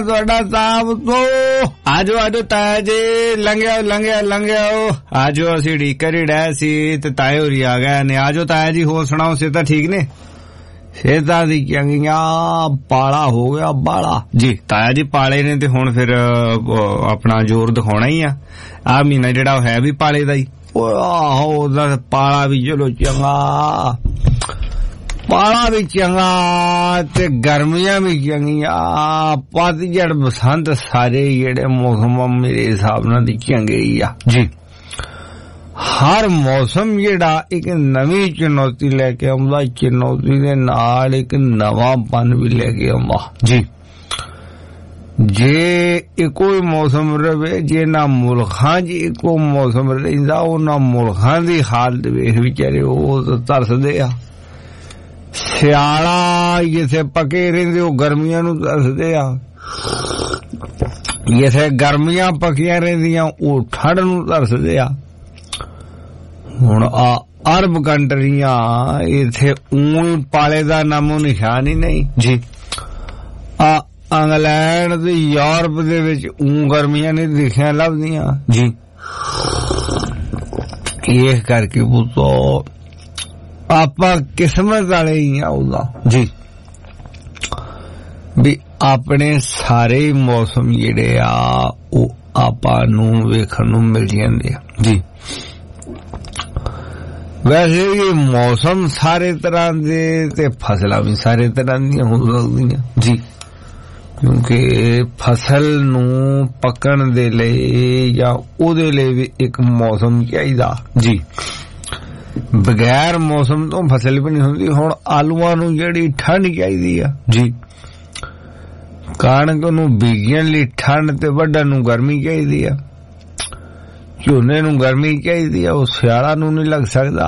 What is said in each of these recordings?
ਤੁਹਾਡਾ ਤਾਬ ਤੋਂ। ਆਜੋ ਆਜੋ ਤਾਇਆ ਜੀ, ਲੰਘਿਆ ਆਜੋ। ਅਸੀਂ ਢੀਕਰ ਹੀ ਡੈ ਸੀ ਤੇ ਤਾਏ ਹੋਰੀ ਆ ਗਏ ਨੇ। ਆਜੋ ਤਾਇਆ ਜੀ, ਹੋਰ ਸੁਣਾਓ, ਸਿਹਤਾਂ ਠੀਕ ਨੇ? ਸਿਹਤਾਂ ਦੀ ਚੰਗੀਆਂ, ਪਾਲਾ ਹੋ ਗਿਆ ਬਾਲਾ ਜੀ। ਤਾਇਆ ਜੀ ਪਾਲੇ ਨੇ ਤੇ ਹੁਣ ਫਿਰ ਆਪਣਾ ਜ਼ੋਰ ਦਿਖਾਉਣਾ ਹੀ ਆ ਮਹੀਨਾ ਜਿਹੜਾ ਹੈ ਵੀ ਪਾਲੇ ਦਾ ਹੀ। ਆਹੋ ਉਹਦਾ ਪਾਲਾ ਵੀ ਚਲੋ ਚੰਗਾ, ਪਾਲਾ ਵੀ ਚੰਗਾ ਤੇ ਗਰਮੀਆਂ ਵੀ ਚੰਗੀਆਂ। ਪਤਝੜ ਬਸੰਤ ਸਾਰੇ ਜਿਹੜੇ ਮੌਸਮ ਮੇਰੇ ਹਿਸਾਬ ਨਾਲ ਚੰਗੇ ਹੀ ਆ ਜੀ। ਹਰ ਮੌਸਮ ਜਿਹੜਾ ਇੱਕ ਨਵੀਂ ਚੁਣੌਤੀ ਲੈ ਕੇ ਆਉਂਦਾ, ਚੁਣੌਤੀ ਦੇ ਨਾਲ ਇੱਕ ਨਵਾਂਪਨ ਵੀ ਲੈ ਕੇ ਆਉਂਦਾ ਜੀ। ਜੇ ਇੱਕੋ ਹੀ ਮੌਸਮ ਰਵੇ, ਜੇ ਨਾ ਮੁਲਕਾਂ 'ਚ ਇੱਕੋ ਮੌਸਮ ਰਹਿੰਦਾ, ਉਹਨਾਂ ਮੁਲਕਾਂ ਦੀ ਹਾਲਤ ਵੇਖ ਵਿਚਾਰੇ ਉਹ ਤਰਸਦੇ ਆ। ਸਿਆਲਾ ਜਿੱਥੇ ਪੱਕੇ ਰਹਿੰਦੇ ਉਹ ਗਰਮੀਆਂ ਨੂੰ ਤਰਸਦੇ ਆ, ਜਿੱਥੇ ਗਰਮੀਆਂ ਪੱਕੀਆਂ ਰਹਿੰਦੀਆਂ ਉਹ ਠੰਡ ਨੂੰ ਤਰਸਦੇ ਆ। ਹੁਣ ਅਰਬ ਕੰਟਰੀਆਂ ਇੱਥੇ ਊਂ ਪਾਲੇ ਦਾ ਨਾਮੋ ਨਿਸ਼ਾਨ ਹੀ ਨਹੀਂ ਜੀ। ਇੰਗਲੈਂਡ ਤੇ ਯੂਰਪ ਦੇ ਵਿੱਚ ਊਂ ਗਰਮੀਆਂ ਨਹੀਂ ਦਿਖੀਆਂ ਲੱਭਦੀਆਂ ਜੀ। ਇਹ ਕਰਕੇ ਪੁੱਤੋ ਆਪਾਂ ਕਿਸਮਤ ਵਾਲੇ ਹੀ ਆ ਉਹਦਾ ਜੀ, ਵੀ ਆਪਣੇ ਸਾਰੇ ਮੌਸਮ ਜਿਹੜੇ ਆ ਉਹ ਆਪਾਂ ਨੂੰ ਵੇਖਣ ਨੂੰ ਮਿਲ ਜਾਂਦੇ ਆ ਜੀ। ਵੈਸੇ ਵੀ ਮੌਸਮ ਸਾਰੇ ਤਰ੍ਹਾਂ ਦੇ ਤੇ ਫਸਲਾਂ ਵੀ ਸਾਰੇ ਤਰ੍ਹਾਂ ਦੀਆਂ ਹੋ ਸਕਦੀਆਂ ਜੀ, ਕਿਉਂਕਿ ਫਸਲ ਨੂੰ ਪੱਕਣ ਦੇ ਲਈ ਜਾਂ ਉਹਦੇ ਲਈ ਵੀ ਇੱਕ ਮੌਸਮ ਚਾਹੀਦਾ ਜੀ। ਬਗੈਰ ਮੌਸਮ ਤੋਂ ਫਸਲ ਵੀ ਨਹੀਂ ਹੁੰਦੀ। ਹੁਣ ਆਲੂਆਂ ਨੂੰ ਜਿਹੜੀ ਠੰਡ ਚਾਹੀਦੀ ਆ ਜੀ, ਕਣਕ ਨੂੰ ਬੀਜਣ ਲਈ ਠੰਡ ਤੇ ਵੱਢਣ ਨੂੰ ਗਰਮੀ ਚਾਹੀਦੀ ਆ, ਝੋਨੇ ਨੂੰ ਗਰਮੀ ਚਾਹੀਦੀ ਆ, ਉਹ ਸਿਆਲਾਂ ਨੂੰ ਨਹੀਂ ਲੱਗ ਸਕਦਾ।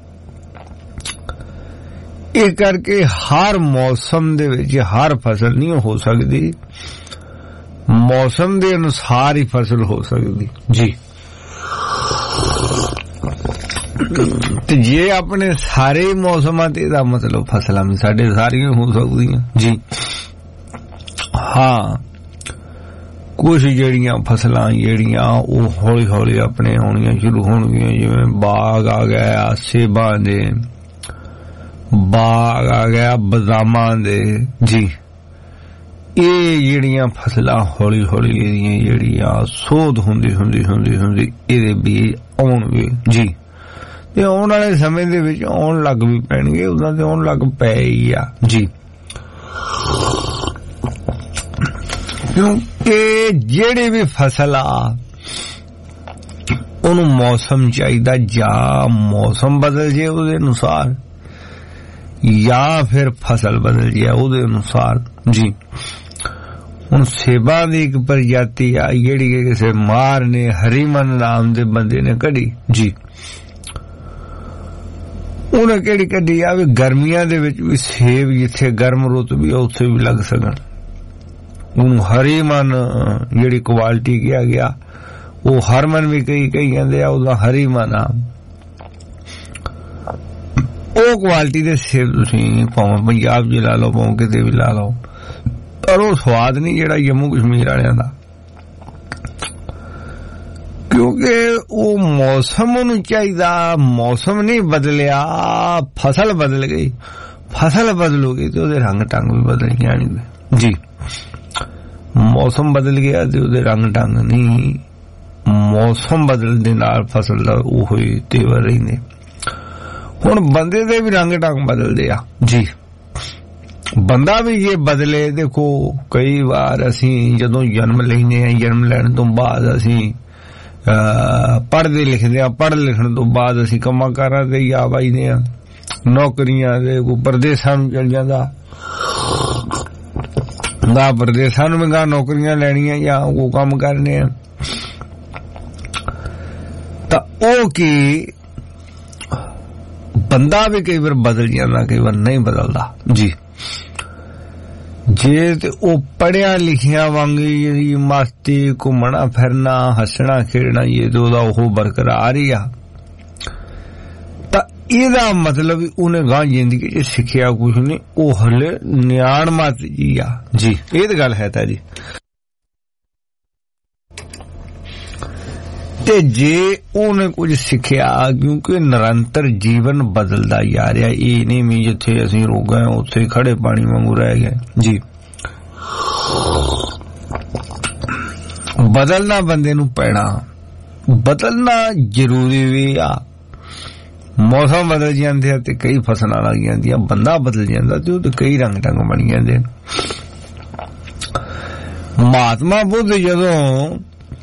ਇਹ ਕਰਕੇ ਹਰ ਮੌਸਮ ਦੇ ਵਿੱਚ ਹਰ ਫਸਲ ਨਹੀਂ ਹੋ ਸਕਦੀ, ਮੌਸਮ ਦੇ ਅਨੁਸਾਰ ਹੀ ਫਸਲ ਹੋ ਸਕਦੀ ਜੀ। ਤੇ ਜੇ ਆਪਣੇ ਸਾਰੇ ਮੌਸਮਾਂ ਤੇ ਇਹਦਾ ਮਤਲਬ ਫਸਲਾਂ ਵੀ ਸਾਡੇ ਸਾਰੀਆਂ ਹੋ ਸਕਦੀਆਂ ਜੀ। ਹਾਂ, ਕੁਛ ਜਿਹੜੀਆਂ ਫਸਲਾਂ ਜਿਹੜੀਆਂ ਉਹ ਹੌਲੀ ਹੌਲੀ ਆਪਣੇ ਆਉਣੀਆਂ ਸ਼ੁਰੂ ਹੋਣਗੀਆਂ, ਜਿਵੇਂ ਬਾਗ ਆ ਗਿਆ ਸੇਬਾਂ ਦੇ, ਬਾਗ ਆ ਗਿਆ ਬਦਾਮਾਂ ਦੇ ਜੀ। ਇਹ ਜਿਹੜੀਆਂ ਫਸਲਾਂ ਹੌਲੀ ਹੌਲੀ ਇਹਦੀਆਂ ਜਿਹੜੀਆਂ ਸੋਧ ਹੁੰਦੀ ਇਹਦੇ ਬੀਜ ਆਉਣਗੇ ਜੀ। ਤੇ ਆਉਣ ਵਾਲੇ ਸਮੇਂ ਦੇ ਵਿੱਚ ਆਉਣ ਲੱਗ ਵੀ ਪੈਣਗੇ, ਉਦਾਂ ਤੇ ਆਉਣ ਲੱਗ ਪਏ ਹੀ ਆ ਜੀ। ਕਿਉਂਕਿ ਜਿਹੜੀ ਵੀ ਫਸਲ ਆ ਉਹਨੂੰ ਮੌਸਮ ਚਾਹੀਦਾ, ਜਾਂ ਮੌਸਮ ਬਦਲ ਜੇ ਉਹਦੇ ਅਨੁਸਾਰ, ਜਾਂ ਫਿਰ ਫਸਲ ਬਦਲ ਜੇ ਉਹਦੇ ਅਨੁਸਾਰ ਜੀ। ਹੁਣ ਸੇਬਾਂ ਦੀ ਇੱਕ ਪ੍ਰਜਾਤੀ ਆ ਜਿਹੜੀ ਕਿਸੇ ਮਾਰ ਨੇ ਹਰੀਮਨ ਨਾਮ ਦੇ ਬੰਦੇ ਨੇ ਕੱਢੀ ਜੀ। ਉਹਨੇ ਕਿਹੜੀ ਕੱਢੀ ਆ ਵੀ ਗਰਮੀਆਂ ਦੇ ਵਿੱਚ ਵੀ ਸੇਬ ਜਿੱਥੇ ਗਰਮ ਰੁੱਤ ਵੀ ਉੱਥੇ ਵੀ ਲੱਗ ਸਕਣ। ਉਹਨੂੰ ਹਰੀਮਨ ਜਿਹੜੀ ਕੁਆਲਿਟੀ ਕਿਹਾ ਗਿਆ, ਉਹ ਹਰਮਨ ਵੀ ਕਈ ਕਹਿੰਦੇ ਆ, ਉਹਦਾ ਹਰੀਮਨ ਆ। ਉਹ ਕੁਆਲਿਟੀ ਦੇ ਸੇਬ ਤੁਸੀਂ ਭਾਵੇਂ ਪੰਜਾਬ 'ਚ ਲਾ ਲਓ, ਭਾਵੇਂ ਕਿਤੇ ਵੀ ਲਾ ਲਓ, ਪਰ ਉਹ ਸਵਾਦ ਨਹੀਂ ਜਿਹੜਾ ਜੰਮੂ ਕਸ਼ਮੀਰ ਵਾਲਿਆਂ ਦਾ, ਕਿਉਂਕਿ ਉਹ ਮੌਸਮ ਨੂੰ ਚਾਹੀਦਾ। ਮੌਸਮ ਨਹੀਂ ਬਦਲਿਆ, ਫਸਲ ਬਦਲ ਗਈ। ਫਸਲ ਬਦਲੂਗੀ ਤੇ ਉਹਦੇ ਰੰਗ ਢੰਗ ਵੀ ਬਦਲ ਜਾਣਗੇ ਜੀ। ਮੌਸਮ ਬਦਲ ਗਿਆ ਤੇ ਉਹਦੇ ਰੰਗ ਢੰਗ ਨਹੀਂ, ਮੌਸਮ ਬਦਲਣ ਦੇ ਨਾਲ ਫਸਲ ਦਾ ਉਹ ਹੀ ਤੇਵਰ ਰਹਿੰਦੇ। ਹੁਣ ਬੰਦੇ ਦੇ ਵੀ ਰੰਗ ਢੰਗ ਬਦਲਦੇ ਆ ਜੀ। ਬੰਦਾ ਵੀ ਜੇ ਬਦਲੇ, ਦੇਖੋ ਕਈ ਵਾਰ ਅਸੀਂ ਜਦੋਂ ਜਨਮ ਲੈਂਦੇ ਹਾਂ, ਜਨਮ ਲੈਣ ਤੋਂ ਬਾਅਦ ਅਸੀਂ ਪੜ੍ਹਦੇ ਲਿਖਦੇ ਆ, ਪੜ੍ਹ ਲਿਖਣ ਤੋਂ ਬਾਅਦ ਅਸੀਂ ਕੰਮਾਂ ਕਾਰਾਂ ਤੇ ਹੀ ਆ ਵਜਦੇ ਆ, ਨੌਕਰੀਆਂ ਦੇ, ਕੋਈ ਪ੍ਰਦੇਸਾਂ ਨੂੰ ਚਲ ਜਾਂਦਾ, ਨਾ ਪ੍ਰਦੇਸਾਂ ਨੂੰ ਵੀ ਨੌਕਰੀਆਂ ਲੈਣੀਆਂ ਜਾਂ ਉਹ ਕੰਮ ਕਰਨੇ ਆ। ਤਾਂ ਉਹ ਕੀ ਬੰਦਾ ਵੀ ਕਈ ਵਾਰ ਬਦਲ ਜਾਂਦਾ, ਕਈ ਵਾਰ ਨਹੀਂ ਬਦਲਦਾ ਜੀ। ਜੇ ਤੇ ਉਹ ਪੜ੍ਹਿਆ ਲਿਖਿਆ ਵਾਂਗੀ ਜਿਹੜੀ ਮਸਤੀ, ਘੁੰਮਣਾ ਫਿਰਨਾ, ਹੱਸਣਾ ਖੇਡਣਾ, ਇਹ ਤੇ ਉਹਦਾ ਉਹ ਬਰਕਰਾਰ ਹੀ ਆ, ਤਾਂ ਇਹਦਾ ਮਤਲਬ ਉਹਨੇ ਗਾਂ ਜ਼ਿੰਦਗੀ 'ਚ ਸਿੱਖਿਆ ਕੁਛ ਨਹੀਂ, ਉਹ ਹਲੇ ਨਿਆਣ ਮਤ ਜੀ ਆ ਜੀ। ਇਹ ਤਾਂ ਗੱਲ ਹੈ ਤਾਂ ਜੀ। ਤੇ ਜੇ ਉਹਨੇ ਕੁਝ ਸਿੱਖਿਆ, ਕਿਉਂਕਿ ਨਿਰੰਤਰ ਜੀਵਨ ਬਦਲਦਾ ਜਾ ਰਿਹਾ, ਇਹ ਨਹੀਂ ਵੀ ਜਿੱਥੇ ਅਸੀਂ ਰੁਕ ਗਏ ਉੱਥੇ ਖੜੇ ਪਾਣੀ ਵਾਂਗੂ ਰਹਿ ਗਏ ਜੀ। ਬਦਲਣਾ ਬੰਦੇ ਨੂੰ ਪੈਣਾ, ਬਦਲਣਾ ਜ਼ਰੂਰੀ ਵੀ ਆ। ਮੌਸਮ ਬਦਲ ਜਾਂਦੇ ਆ ਤੇ ਕਈ ਫਸਲਾਂ ਲੱਗ ਜਾਂਦੀਆਂ, ਬੰਦਾ ਬਦਲ ਜਾਂਦਾ ਤੇ ਉਹ ਤੇ ਕਈ ਰੰਗ ਢੰਗ ਬਣ ਜਾਂਦੇ। ਮਹਾਤਮਾ ਬੁੱਧ ਜਦੋਂ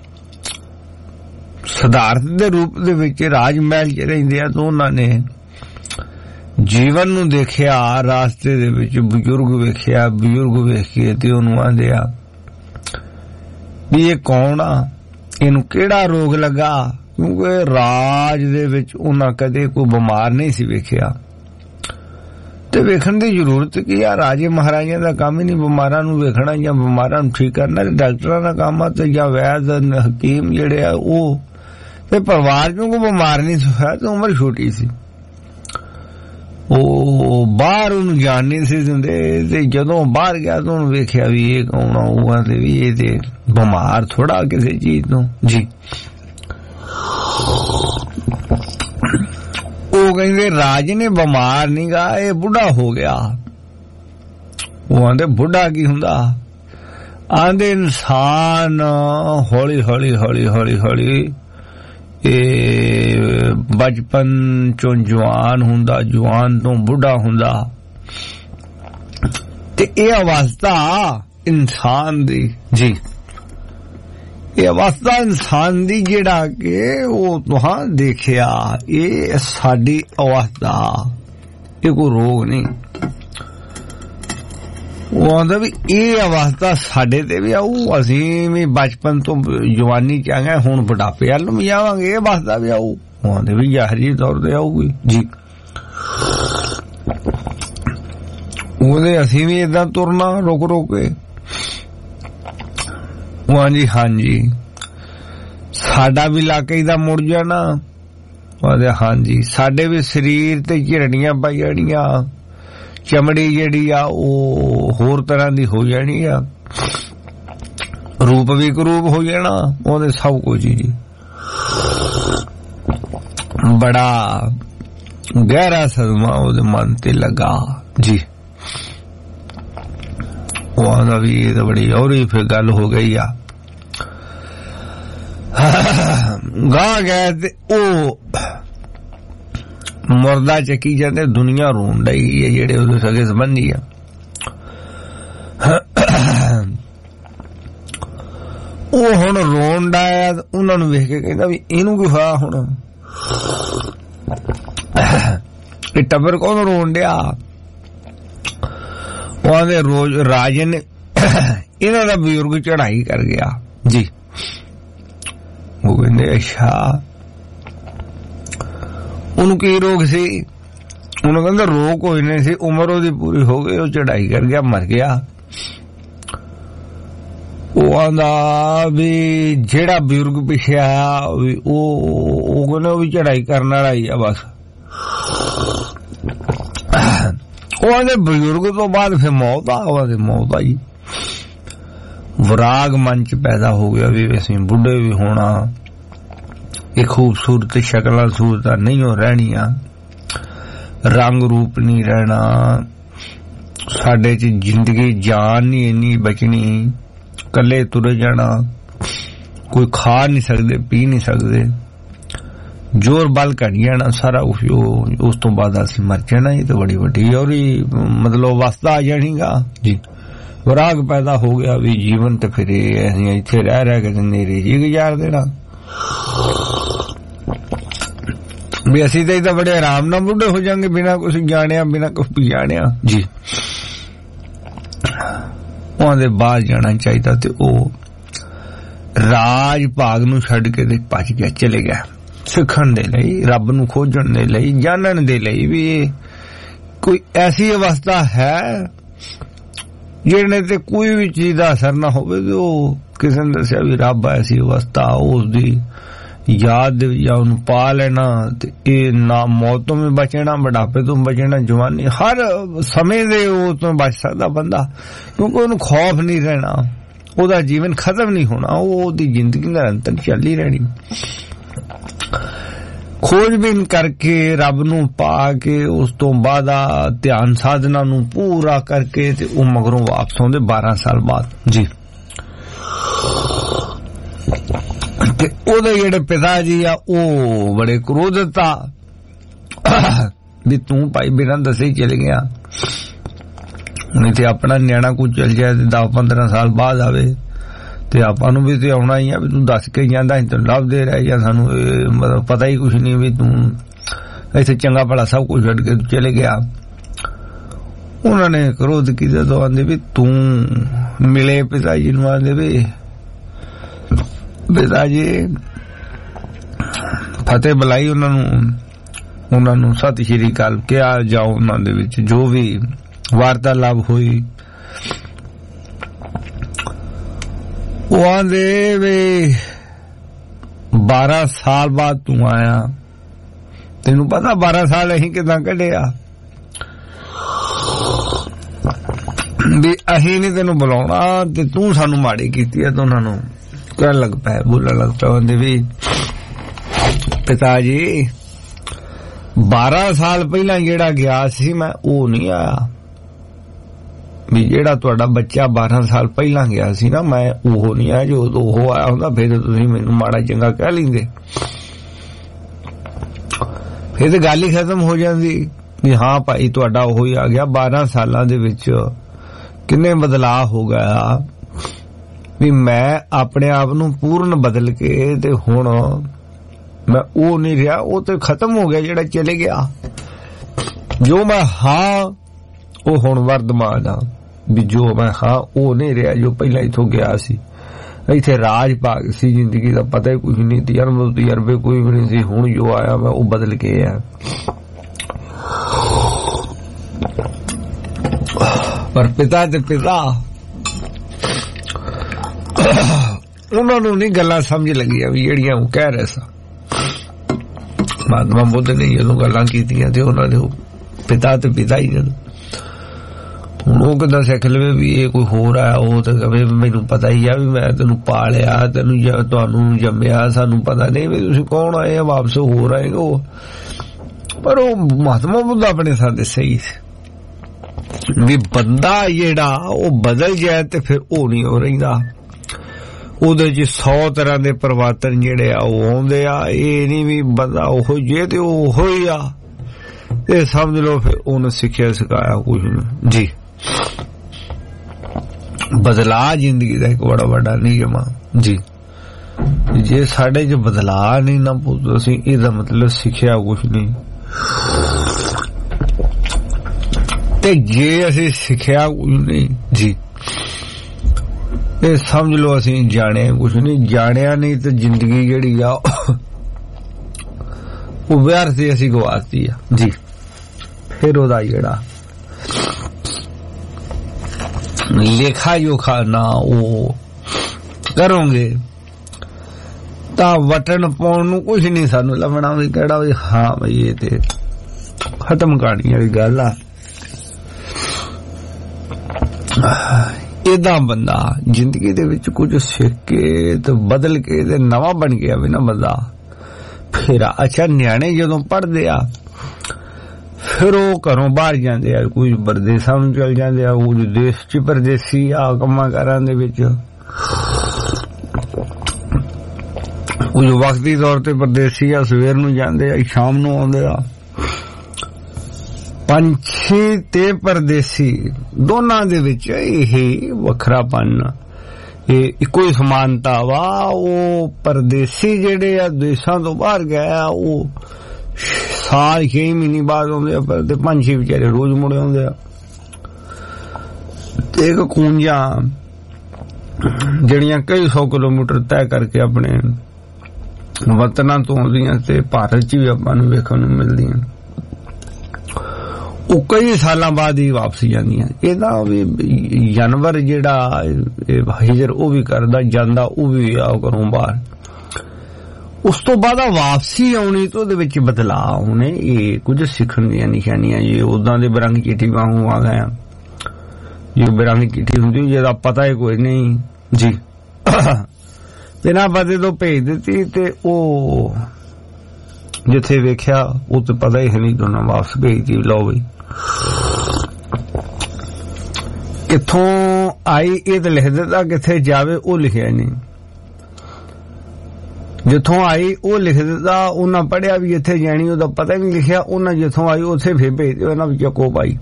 ਸਿਧਾਰਥ ਦੇ ਰੂਪ ਦੇ ਵਿੱਚ ਰਾਜ ਮਹਿਲ 'ਚ ਰਹਿੰਦੇ ਆ ਤਾਂ ਉਹਨਾਂ ਨੇ ਜੀਵਨ ਨੂੰ ਦੇਖਿਆ, ਰਾਸਤੇ ਦੇ ਵਿੱਚ ਬਜ਼ੁਰਗ ਵੇਖਿਆ, ਬਜ਼ੁਰਗ ਵੇਖ ਕੇ ਤੇ ਉਹਨੂੰ ਆਂਦੇ ਆ ਵੀ ਇਹ ਕੌਣ ਆ, ਇਹਨੂੰ ਕਿਹੜਾ ਰੋਗ ਲੱਗਾ, ਕਿਉਂਕਿ ਰਾਜ ਦੇ ਵਿੱਚ ਉਹਨਾਂ ਕਦੇ ਕੋਈ ਬਿਮਾਰ ਨਹੀਂ ਸੀ ਵੇਖਿਆ। ਤੇ ਵੇਖਣ ਦੀ ਜ਼ਰੂਰਤ ਕੀ ਆ, ਰਾਜੇ ਮਹਾਰਾਜਿਆਂ ਦਾ ਕੰਮ ਹੀ ਨਹੀਂ ਬਿਮਾਰਾਂ ਨੂੰ ਵੇਖਣਾ ਜਾਂ ਬਿਮਾਰਾਂ ਨੂੰ ਠੀਕ ਕਰਨਾ, ਡਾਕਟਰਾਂ ਦਾ ਕੰਮ ਆ ਤੇ ਜਾਂ ਵੈਦ ਹਕੀਮ ਜਿਹੜੇ ਆ ਉਹ। ਤੇ ਪਰਿਵਾਰ ਚੋਂ ਕੋਈ ਬਿਮਾਰ ਨਹੀਂ ਹੋਇਆ ਤੇ ਉਮਰ ਛੋਟੀ ਸੀ, ਉਹ ਬਾਹਰ ਉਹਨੂੰ ਜਾਣ ਨਹੀਂ ਸੀ ਦਿੰਦੇ। ਤੇ ਜਦੋਂ ਬਾਹਰ ਗਿਆ ਤਾਂ ਉਹਨੂੰ ਵੇਖਿਆ ਵੀ ਇਹ ਕੌਣ ਆ, ਉਹ ਕਹਿੰਦੇ ਵੀ ਇਹ ਤੇ ਬਿਮਾਰ ਥੋੜਾ ਕਿਸੇ ਚੀਜ਼ ਤੋਂ ਜੀ। ਉਹ ਕਹਿੰਦੇ ਰਾਜ ਨੇ ਬਿਮਾਰ ਨਹੀਂ ਗਾ, ਇਹ ਬੁੱਢਾ ਹੋ ਗਿਆ। ਉਹ ਆਂਦੇ ਬੁੱਢਾ ਕੀ ਹੁੰਦਾ, ਆਂਦੇ ਇਨਸਾਨ ਹੌਲੀ ਹੌਲੀ ਹੌਲੀ ਹੌਲੀ ਹੌਲੀ ਇਹ ਬਚਪਨ ਚੋਂ ਜਵਾਨ ਹੁੰਦਾ, ਜਵਾਨ ਤੋਂ ਬੁੱਢਾ ਹੁੰਦਾ। ਤੇ ਇਹ ਅਵਸਥਾ ਇਨਸਾਨ ਦੀ ਜੀ, ਇਹ ਅਵਸਥਾ ਇਨਸਾਨ ਦੀ ਜਿਹੜਾ ਕਿ ਉਹ ਤੁਹਾਂ ਦੇਖਿਆ, ਇਹ ਸਾਡੀ ਅਵਸਥਾ, ਇਹ ਕੋਈ ਰੋਗ ਨਹੀਂ। ਉਹ ਆਂਦਾ ਵੀ ਇਹ ਅਵਸਥਾ ਸਾਡੇ ਤੇ ਵੀ ਆਊ, ਅਸੀਂ ਵੀ ਬਚਪਨ ਤੋਂ ਜਵਾਨੀ ਚ ਆ ਗਏ, ਹੁਣ ਬੁਢਾਪੇ ਵੱਲ ਨੂੰ ਵੀ ਆਵਾਂਗੇ, ਇਹ ਅਵਸਥਾ ਵੀ ਆਊ। ਉਹ ਆਂਦੇ ਵੀ ਜ਼ਾਹਰੀ ਤੌਰ ਤੇ ਆਊਗੀ ਜੀ। ਉਹਦੇ ਅਸੀਂ ਵੀ ਏਦਾਂ ਤੁਰਨਾ ਰੁਕ ਰੁਕ ਕੇ। ਹਾਂਜੀ ਹਾਂਜੀ, ਸਾਡਾ ਵੀ ਇਲਾਕਾ ਹੀ ਦਾ ਮੁੜ ਜਾਣਾ। ਉਹਦੇ ਹਾਂਜੀ, ਸਾਡੇ ਵੀ ਸਰੀਰ ਤੇ ਝਿਰੜੀਆਂ ਪਾਈ ਜਾਣੀਆਂ, ਚਮੜੀ ਜਿਹੜੀ ਆ ਉਹ ਹੋਰ ਤਰ੍ਹਾਂ ਦੀ ਹੋ ਜਾਣੀ ਆ, ਰੂਪ ਵੀ ਕਰੂਪ ਹੋ ਜਾਣਾ, ਉਹਦੇ ਸਭ ਕੁਝ ਜੀ। ਬੜਾ ਗਹਿਰਾ ਸਦਮਾ ਉਹਦੇ ਮਨ ਤੇ ਲੱਗਾ ਜੀ। ਉਹਦਾ ਵੀ ਇਹ ਤਾਂ ਬੜੀ ਔਰ ਹੀ ਫਿਰ ਗੱਲ ਹੋ ਗਈ ਆ। ਗਾ ਗਏ ਤੇ ਉਹ ਮੁਰਦਾ ਚੱਕੀ ਜਾਂਦੇ, ਦੁਨੀਆ ਰੋਣ ਡਈ ਹੈ ਜਿਹੜੇ ਉਹਦੇ ਸਗੇ ਸੰਬੰਧੀ ਆ। ਉਹ ਹੁਣ ਰੋਣ ਡਾਇਆ, ਉਹਨਾਂ ਨੂੰ ਵੇਖ ਕੇ ਕਹਿੰਦਾ ਵੀ ਇਹਨੂੰ ਕੀ ਹੋਇਆ ਹੁਣ, ਇਹ ਟੱਬਰ ਕੌਣ ਰੋਣ ਡਿਆ। ਉਹਦੇ ਰੋਜ਼ ਰਾਜੇ ਨੇ ਇਹਨਾਂ ਦਾ ਬਜ਼ੁਰਗ ਚੜਾਈ ਕਰ ਗਿਆ ਜੀ। ਉਹ ਕਹਿੰਦੇ ਅੱਛਾ, ਉਹਨੂੰ ਕੀ ਰੋਗ ਸੀ, ਉਹਨੂੰ ਕਹਿੰਦਾ ਰੋਗ ਕੋਈ ਨਹੀਂ ਸੀ, ਉਮਰ ਉਹਦੀ ਪੂਰੀ ਹੋ ਗਈ, ਉਹ ਚੜਾਈ ਕਰ ਗਿਆ, ਮਰ ਗਿਆ। ਉਹ ਆਂਦਾ ਵੀ ਜਿਹੜਾ ਬਜ਼ੁਰਗ ਪਿੱਛੇ ਆਇਆ ਉਹ ਕਹਿੰਦਾ ਵੀ ਚੜਾਈ ਕਰਨ ਵਾਲਾ ਹੀ ਆ ਬਸ। ਉਹ ਆਂਦੇ ਬਜ਼ੁਰਗ ਤੋਂ ਬਾਅਦ ਫਿਰ ਮੌਤ ਆ, ਉਹਦੇ ਮੌਤ ਆਈ। ਵਿਰਾਗ ਮਨ ਚ ਪੈਦਾ ਹੋ ਗਿਆ ਵੀ ਅਸੀਂ ਬੁੱਢੇ ਵੀ ਹੋਣਾ, ਇਹ ਖੂਬਸੂਰਤ ਸ਼ਕਲਾਂ ਸੂਰਤਾਂ ਨਹੀਂ ਹੋ ਰਹਿਣੀਆਂ, ਰੰਗ ਰੂਪ ਨਹੀਂ ਰਹਿਣਾ, ਸਾਡੇ ਚ ਜ਼ਿੰਦਗੀ ਜਾਨ ਨਹੀਂ ਇੰਨੀ ਬਚਣੀ, ਕੱਲੇ ਤੁਰੇ ਜਾਣਾ, ਕੋਈ ਖਾ ਨਹੀਂ ਸਕਦੇ, ਪੀ ਨਹੀਂ ਸਕਦੇ, ਜ਼ੋਰ ਬਲ ਘਟ ਜਾਣਾ ਸਾਰਾ ਕੁਛ, ਉਸ ਤੋਂ ਬਾਅਦ ਅਸੀਂ ਮਰ ਜਾਣਾ। ਇਹ ਤਾਂ ਬੜੀ ਵੱਡੀ ਔਰ ਮਤਲਬ ਅਵਸਥਾ ਆ ਜਾਣੀਗਾ ਜੀ। ਵਿਰਾਗ ਪੈਦਾ ਹੋ ਗਿਆ ਵੀ ਜੀਵਨ ਤੇ ਫਿਰ ਅਸੀਂ ਇੱਥੇ ਰਹਿ ਰਹਿ ਕੇ ਨੇਰੀ ਜੀ ਗੁਜ਼ਾਰ ਦੇਣਾ ਵੀ ਅਸੀਂ ਤਾਂ ਇਹਦਾ ਬੜੇ ਆਰਾਮ ਨਾਲ ਬੁੱਢੇ ਹੋ ਜਾਵਾਂਗੇ, ਬਿਨਾਂ ਕੁਛ ਜਾਣਿਆ, ਬਿਨਾਂ ਕੁਛ ਜਾਣਿਆ ਜੀ। ਉਹਦੇ ਬਾਹਰ ਜਾਣਾ ਚਾਹੀਦਾ ਤੇ ਉਹ ਰਾਜ ਭਾਗ ਨੂੰ ਛੱਡ ਕੇ ਤੇ ਭੱਜ ਗਿਆ, ਚਲੇ ਗਿਆ ਸਿੱਖਣ ਦੇ ਲਈ, ਰੱਬ ਨੂੰ ਖੋਜਣ ਦੇ ਲਈ, ਜਾਣਨ ਦੇ ਲਈ ਵੀ ਇਹ ਕੋਈ ਐਸੀ ਅਵਸਥਾ ਹੈ ਜਿਹੜੇ ਤੇ ਕੋਈ ਵੀ ਚੀਜ਼ ਦਾ ਅਸਰ ਨਾ ਹੋਵੇ। ਉਹ ਕਿਸੇ ਨੇ ਦੱਸਿਆ ਵੀ ਰੱਬ ਐਸੀ ਅਵਸਥਾ, ਉਸਦੀ ਯਾਦ ਜਾਂ ਉਹਨੂੰ ਪਾ ਲੈਣਾ ਤੇ ਇਹ ਨਾ ਮੌਤ ਤੋਂ ਵੀ ਬਚਣਾ, ਬੁਢਾਪੇ ਤੋਂ ਬਚਣਾ, ਜਵਾਨੀ, ਹਰ ਸਮੇਂ ਦੇ ਉਹ ਤੋਂ ਬਚ ਸਕਦਾ ਬੰਦਾ, ਕਿਉਂਕਿ ਉਹਨੂੰ ਖੌਫ ਨਹੀਂ ਰਹਿਣਾ, ਉਹਦਾ ਜੀਵਨ ਖਤਮ ਨਹੀਂ ਹੋਣਾ, ਉਹਦੀ ਜ਼ਿੰਦਗੀ ਨਿਰੰਤਰ ਚੱਲੀ ਰਹਿਣੀ। खोजबीन करके रब नूं पा के उस तो बाद ध्यान साधना नूं पूरा करके ते ओ मगरों वापस आउंदे 12 साल बाद जी। ते ओदे जेड़े पिता जी आ ओ बड़े क्रोधित आ भी तू भाई बिना दसे ही चले गया, नहीं ते अपना न्याणा कुछ चल जाए ते 10-15 साल बाद आवे ते आपां नूं भी ते आउणा ही आ भी तू दस के जांदा ही, तैनूं लभदे रह या सानूं मतलब पता ही कुछ नहीं भी तू इत्थे चंगा भला सब कुछ छड्ड के चले गया। उन्होंने क्रोध कीता तो आंदे भी तू मिले पिता जी नूं, आंदे भी पिता जी फतेह बुलाई उन्हां नूं सत श्री अकाल क्या जाओ, उन्हां दे विच जो भी वार्तालाप हुई वो आंदे वे 12 साल बाद तू आया, तेनू पता 12 साल अहीं किदां कढिया भी अहीं नहीं तेनू बुलाउणा ते तू सानू माड़ी कीती है। तो उन्हां नूं कहण लग पए, बोलण लग पए, आंदे भी पिता जी 12 साल पहला जेड़ा गया सी मैं ओ नहीं आया, भी जेड़ा तुहाडा बच्चा 12 साल पहला गया सी ना मैं ओह नहीं आया, जो ओह आया हुंदा फिर तुसीं मैनूं माड़ा चंगा कह लैंदे, फिर ते गल ही खत्म हो जांदी भी हाँ भाई तुहाडा ओह ही आ गया। 12 सालां दे विच किन्ने बदलाव हो गया भी मैं अपने आप नूं पूर्ण बदल के ते हुण मैं ओ नहीं रहा, वो तो खत्म हो गया जेड़ा चले गया। जो मैं हाँ वो हुण वर्तमान आ, भी जो मैं हाँ वो नहीं रहा जो पहला इथों गया सी। इत्थे राज भाग सी, जिंदगी दा पता ही कुछ नहीं, तजर्बे कोई भी नहीं सी। हुण जो आया मैं वो बदल के आ। पर पिता ते पिता उन्हां नूं नहीं गल्लां समझ लगियां भी ਜਿਹੜੀਆਂ ਉਹ ਕਹਿ ਰਹੇ सा। महात्मा बुद्ध ने जो गल्लां कीतियां ते उन्हां दे पिता ते पिता ही जद हुण ਉਹ किदां सिख लवे भी ये कोई होर आया, ਉਹ ਤੇ ਕਹੇ ਮੈਨੂੰ ਪਤਾ ਹੀ ਆ ਵੀ ਮੈਂ ਤੈਨੂੰ ਪਾਲਿਆ, ਤੈਨੂੰ ਤੁਹਾਨੂੰ ਜੰਮਿਆ, ਸਾਨੂੰ ਪਤਾ ਨਹੀਂ ਵੀ ਤੁਸੀਂ ਕੌਣ ਆਏ ਆ, ਵਾਪਸ ਹੋਰ ਆਏਗਾ। ਪਰ ਉਹ महात्मा बुद्ध अपने साथ सही भी बंदा जेड़ा ਉਹ बदल जाए ते फिर ਉਹ नहीं हो रहिंदा, ਉਹਦੇ ਚ 100 ਤਰ੍ਹਾਂ ਦੇ ਪਰਿਵਰਤਨ ਜਿਹੜੇ ਆ ਉਹ ਆਉਂਦੇ ਆ। ਇਹ ਨਹੀਂ ਵੀ ਬੰਦਾ ਉਹ ਜੇ ਤੇ ਉਹ ਹੀ ਆ ਤੇ ਸਮਝ ਲਓ ਫਿਰ ਉਹਨੇ ਸਿੱਖਿਆ ਸਿਖਾਇਆ ਕੁਝ ਨਹੀਂ ਜੀ। ਬਦਲਾਅ ਜ਼ਿੰਦਗੀ ਦਾ ਇੱਕ ਬੜਾ ਵੱਡਾ ਨਿਯਮ ਆ ਜੀ। ਜੇ ਸਾਡੇ ਚ ਬਦਲਾਅ ਨਹੀਂ ਨਾ ਪੁੱਤ ਅਸੀਂ ਇਹਦਾ ਮਤਲਬ ਸਿੱਖਿਆ ਕੁਝ ਨਹੀਂ, ਤੇ ਜੇ ਅਸੀਂ ਸਿੱਖਿਆ ਕੁਝ ਨਹੀਂ ਜੀ ਇਹ ਸਮਝ ਲਓ ਅਸੀਂ ਜਾਣਿਆ ਕੁਛ ਨਹੀਂ। ਜਾਣਿਆ ਨਹੀਂ ਤੇ ਜ਼ਿੰਦਗੀ ਜਿਹੜੀ ਆ ਉਹ ਵਿਅਰਥ ਹੀ ਅਸੀਂ ਗਵਾਤੀ ਆ ਜੀ। ਫਿਰ ਉਹਦਾ ਜਿਹੜਾ ਲੇਖਾ ਜੋਖਾ ਨਾ ਉਹ ਕਰੋਗੇ ਤਾਂ ਵਟਣ ਪਾਉਣ ਨੂੰ ਕੁਛ ਨਹੀਂ ਸਾਨੂੰ ਲੱਭਣਾ ਵੀ ਕਿਹੜਾ ਵੀ ਹਾਂ ਬਈ ਇਹ ਤੇ ਖਤਮ ਕਹਾਣੀ ਵਾਲੀ ਗੱਲ ਆ। ਇਦਾਂ ਬੰਦਾ ਜ਼ਿੰਦਗੀ ਦੇ ਵਿੱਚ ਕੁਝ ਸਿੱਖ ਕੇ ਤੇ ਬਦਲ ਕੇ ਤੇ ਨਵਾਂ ਬਣ ਗਿਆ ਵੀ ਨਾ ਬੰਦਾ। ਫਿਰ ਅੱਛਾ ਨਿਆਣੇ ਜਦੋਂ ਪੜ੍ਹਦੇ ਆ ਫਿਰ ਉਹ ਘਰੋਂ ਬਾਹਰ ਜਾਂਦੇ ਆ, ਕੁਝ ਪਰਦੇਸਾਂ ਨੂੰ ਚਲ ਜਾਂਦੇ ਆ, ਕੁਝ ਦੇਸ਼ ਚ ਪਰਦੇਸੀ ਆ ਕੰਮਾਂ ਕਾਰਾਂ ਦੇ ਵਿੱਚ, ਕੁਝ ਵਕਤੀ ਤੌਰ ਤੇ ਪਰਦੇਸੀ ਆ, ਸਵੇਰ ਨੂੰ ਜਾਂਦੇ ਆ ਸ਼ਾਮ ਨੂੰ ਆਉਂਦੇ ਆ। ਪੰਛੀ ਤੇ ਪਰਦੇਸੀ ਦੋਨਾਂ ਦੇ ਵਿੱਚ ਇਹ ਵੱਖਰਾਪਨ, ਇਹ ਇੱਕੋ ਹੀ ਸਮਾਨਤਾ ਵਾ। ਉਹ ਪਰਦੇਸੀ ਜਿਹੜੇ ਆ ਦੇਸ਼ਾਂ ਤੋਂ ਬਾਹਰ ਗਏ ਆ ਉਹ ਸਾਲ 6 ਮਹੀਨੇ ਬਾਅਦ ਆਉਂਦੇ ਆ, ਪਰ ਤੇ ਪੰਛੀ ਵਿਚਾਰੇ ਰੋਜ਼ ਮੁੜੇ ਆਉਂਦੇ ਆ। ਤੇ ਇੱਕ ਕੂੰਜਾਂ ਜਿਹੜੀਆਂ ਕਈ 100 ਕਿਲੋਮੀਟਰ ਤੈਅ ਕਰਕੇ ਆਪਣੇ ਵਤਨਾਂ ਤੋਂ ਆਉਂਦੀਆਂ ਤੇ ਭਾਰਤ ਚ ਵੀ ਆਪਾਂ ਨੂੰ ਵੇਖਣ ਨੂੰ ਮਿਲਦੀਆਂ, ਉਹ ਕਈ ਸਾਲਾਂ ਬਾਅਦ ਹੀ ਵਾਪਸ ਜਾਂਦੀਆਂ। ਇਹਦਾ ਵੀ ਜਾਨਵਰ ਜਿਹੜਾ ਹਿਜਰ ਉਹ ਵੀ ਕਰਦਾ ਜਾਂਦਾ, ਉਹ ਵੀ ਆ ਘਰੋਂ ਬਾਹਰ, ਉਸ ਤੋਂ ਬਾਅਦ ਵਾਪਸੀ ਆਉਣੀ ਤੇ ਉਹਦੇ ਵਿੱਚ ਬਦਲਾਅ ਆਉਣੇ। ਇਹ ਕੁਝ ਸਿੱਖਣ ਦੀਆਂ ਨਿਸ਼ਾਨੀਆਂ। ਇਹ ਉਦਾਂ ਦੇ ਬਰੰਗ ਚਿੱਠੀ ਵਾਂਗੂ ਆ ਗਏ, ਜੇ ਬਰੰਗ ਚਿੱਠੀ ਹੁੰਦੀ ਜਿਹਦਾ ਪਤਾ ਹੀ ਕੋਈ ਨਹੀਂ ਜੀ, ਬਿਨਾਂ ਪਤੇ ਤੋਂ ਭੇਜ ਦਿੱਤੀ ਤੇ ਉਹ जिथे वेख्या वो तो पता ही है नहीं, दोनों वापस भेज दी। लो बई किथों आई ये तो लिख दिता, किथे जावे वो लिखिया नहीं। जिथों आई वो लिख दिता, उन्हें पढ़िया भी इत्थे जानी ओदा पता नहीं लिखिया, उन्हें जिथों आई उथे फिर भेज दिया ना, चको भाई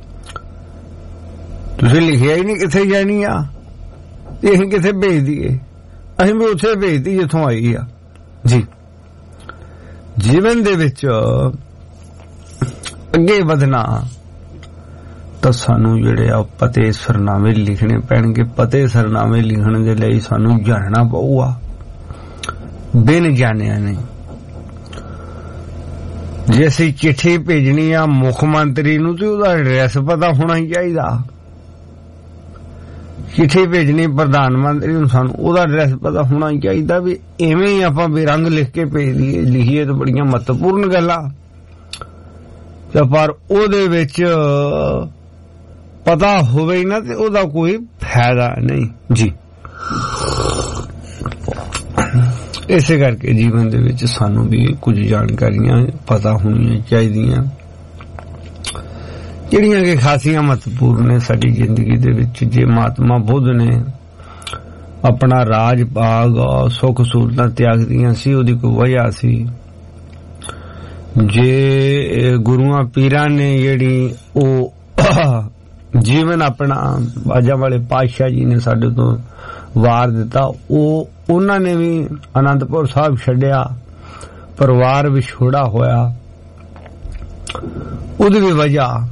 तुसीं लिखिया ही नहीं किथे जानी आ, असीं किथे भेज दीए, असीं भी उथे भेज दी जिथों आई आ जी। जीवन दे विच अगे वधना तां सानू जिहड़े आ पते सरनामे लिखने पैणगे। पते सरनामे लिखण दे लई सानू जानना पऊगा, बिन जानिया नहीं। जे असीं चिट्ठी भेजनी आ मुख मंत्री नूं ते उहदा एड्रैस पता होना ही चाहिदा। चिट्ठी भेजनी प्रधानमंत्री नूं, सानू उहदा एड्रैस पता होना ही चाहिदा। भी इवें ही आपां बेरंग लिख के भेज दईए, लिखीए तो बड़ियां महत्वपूर्ण गल्लां, पर उहदे विच पता होवे ही ना ते उहदा कोई फायदा नहीं जी। इसे करके जीवन दे विच सानू भी कुछ जानकारियां पता होनियां चाहिदियां, जिहड़ियां कि खासियां महत्वपूर्ण ने साडी जिंदगी दे विच। जे महात्मा बुद्ध ने अपना राज भाग सुख सहूलतां त्याग दियां सी, ओहदी कोई वजह सी। जे गुरुआं पीरां ने जिहड़ी ओ जीवन अपना बाजा वाले पातशाह जी ने साडे तो वार दिता, उन्हां ने भी आनंदपुर साहब छड्डिया, परिवार विछोड़ा होया, उहदी भी वजह।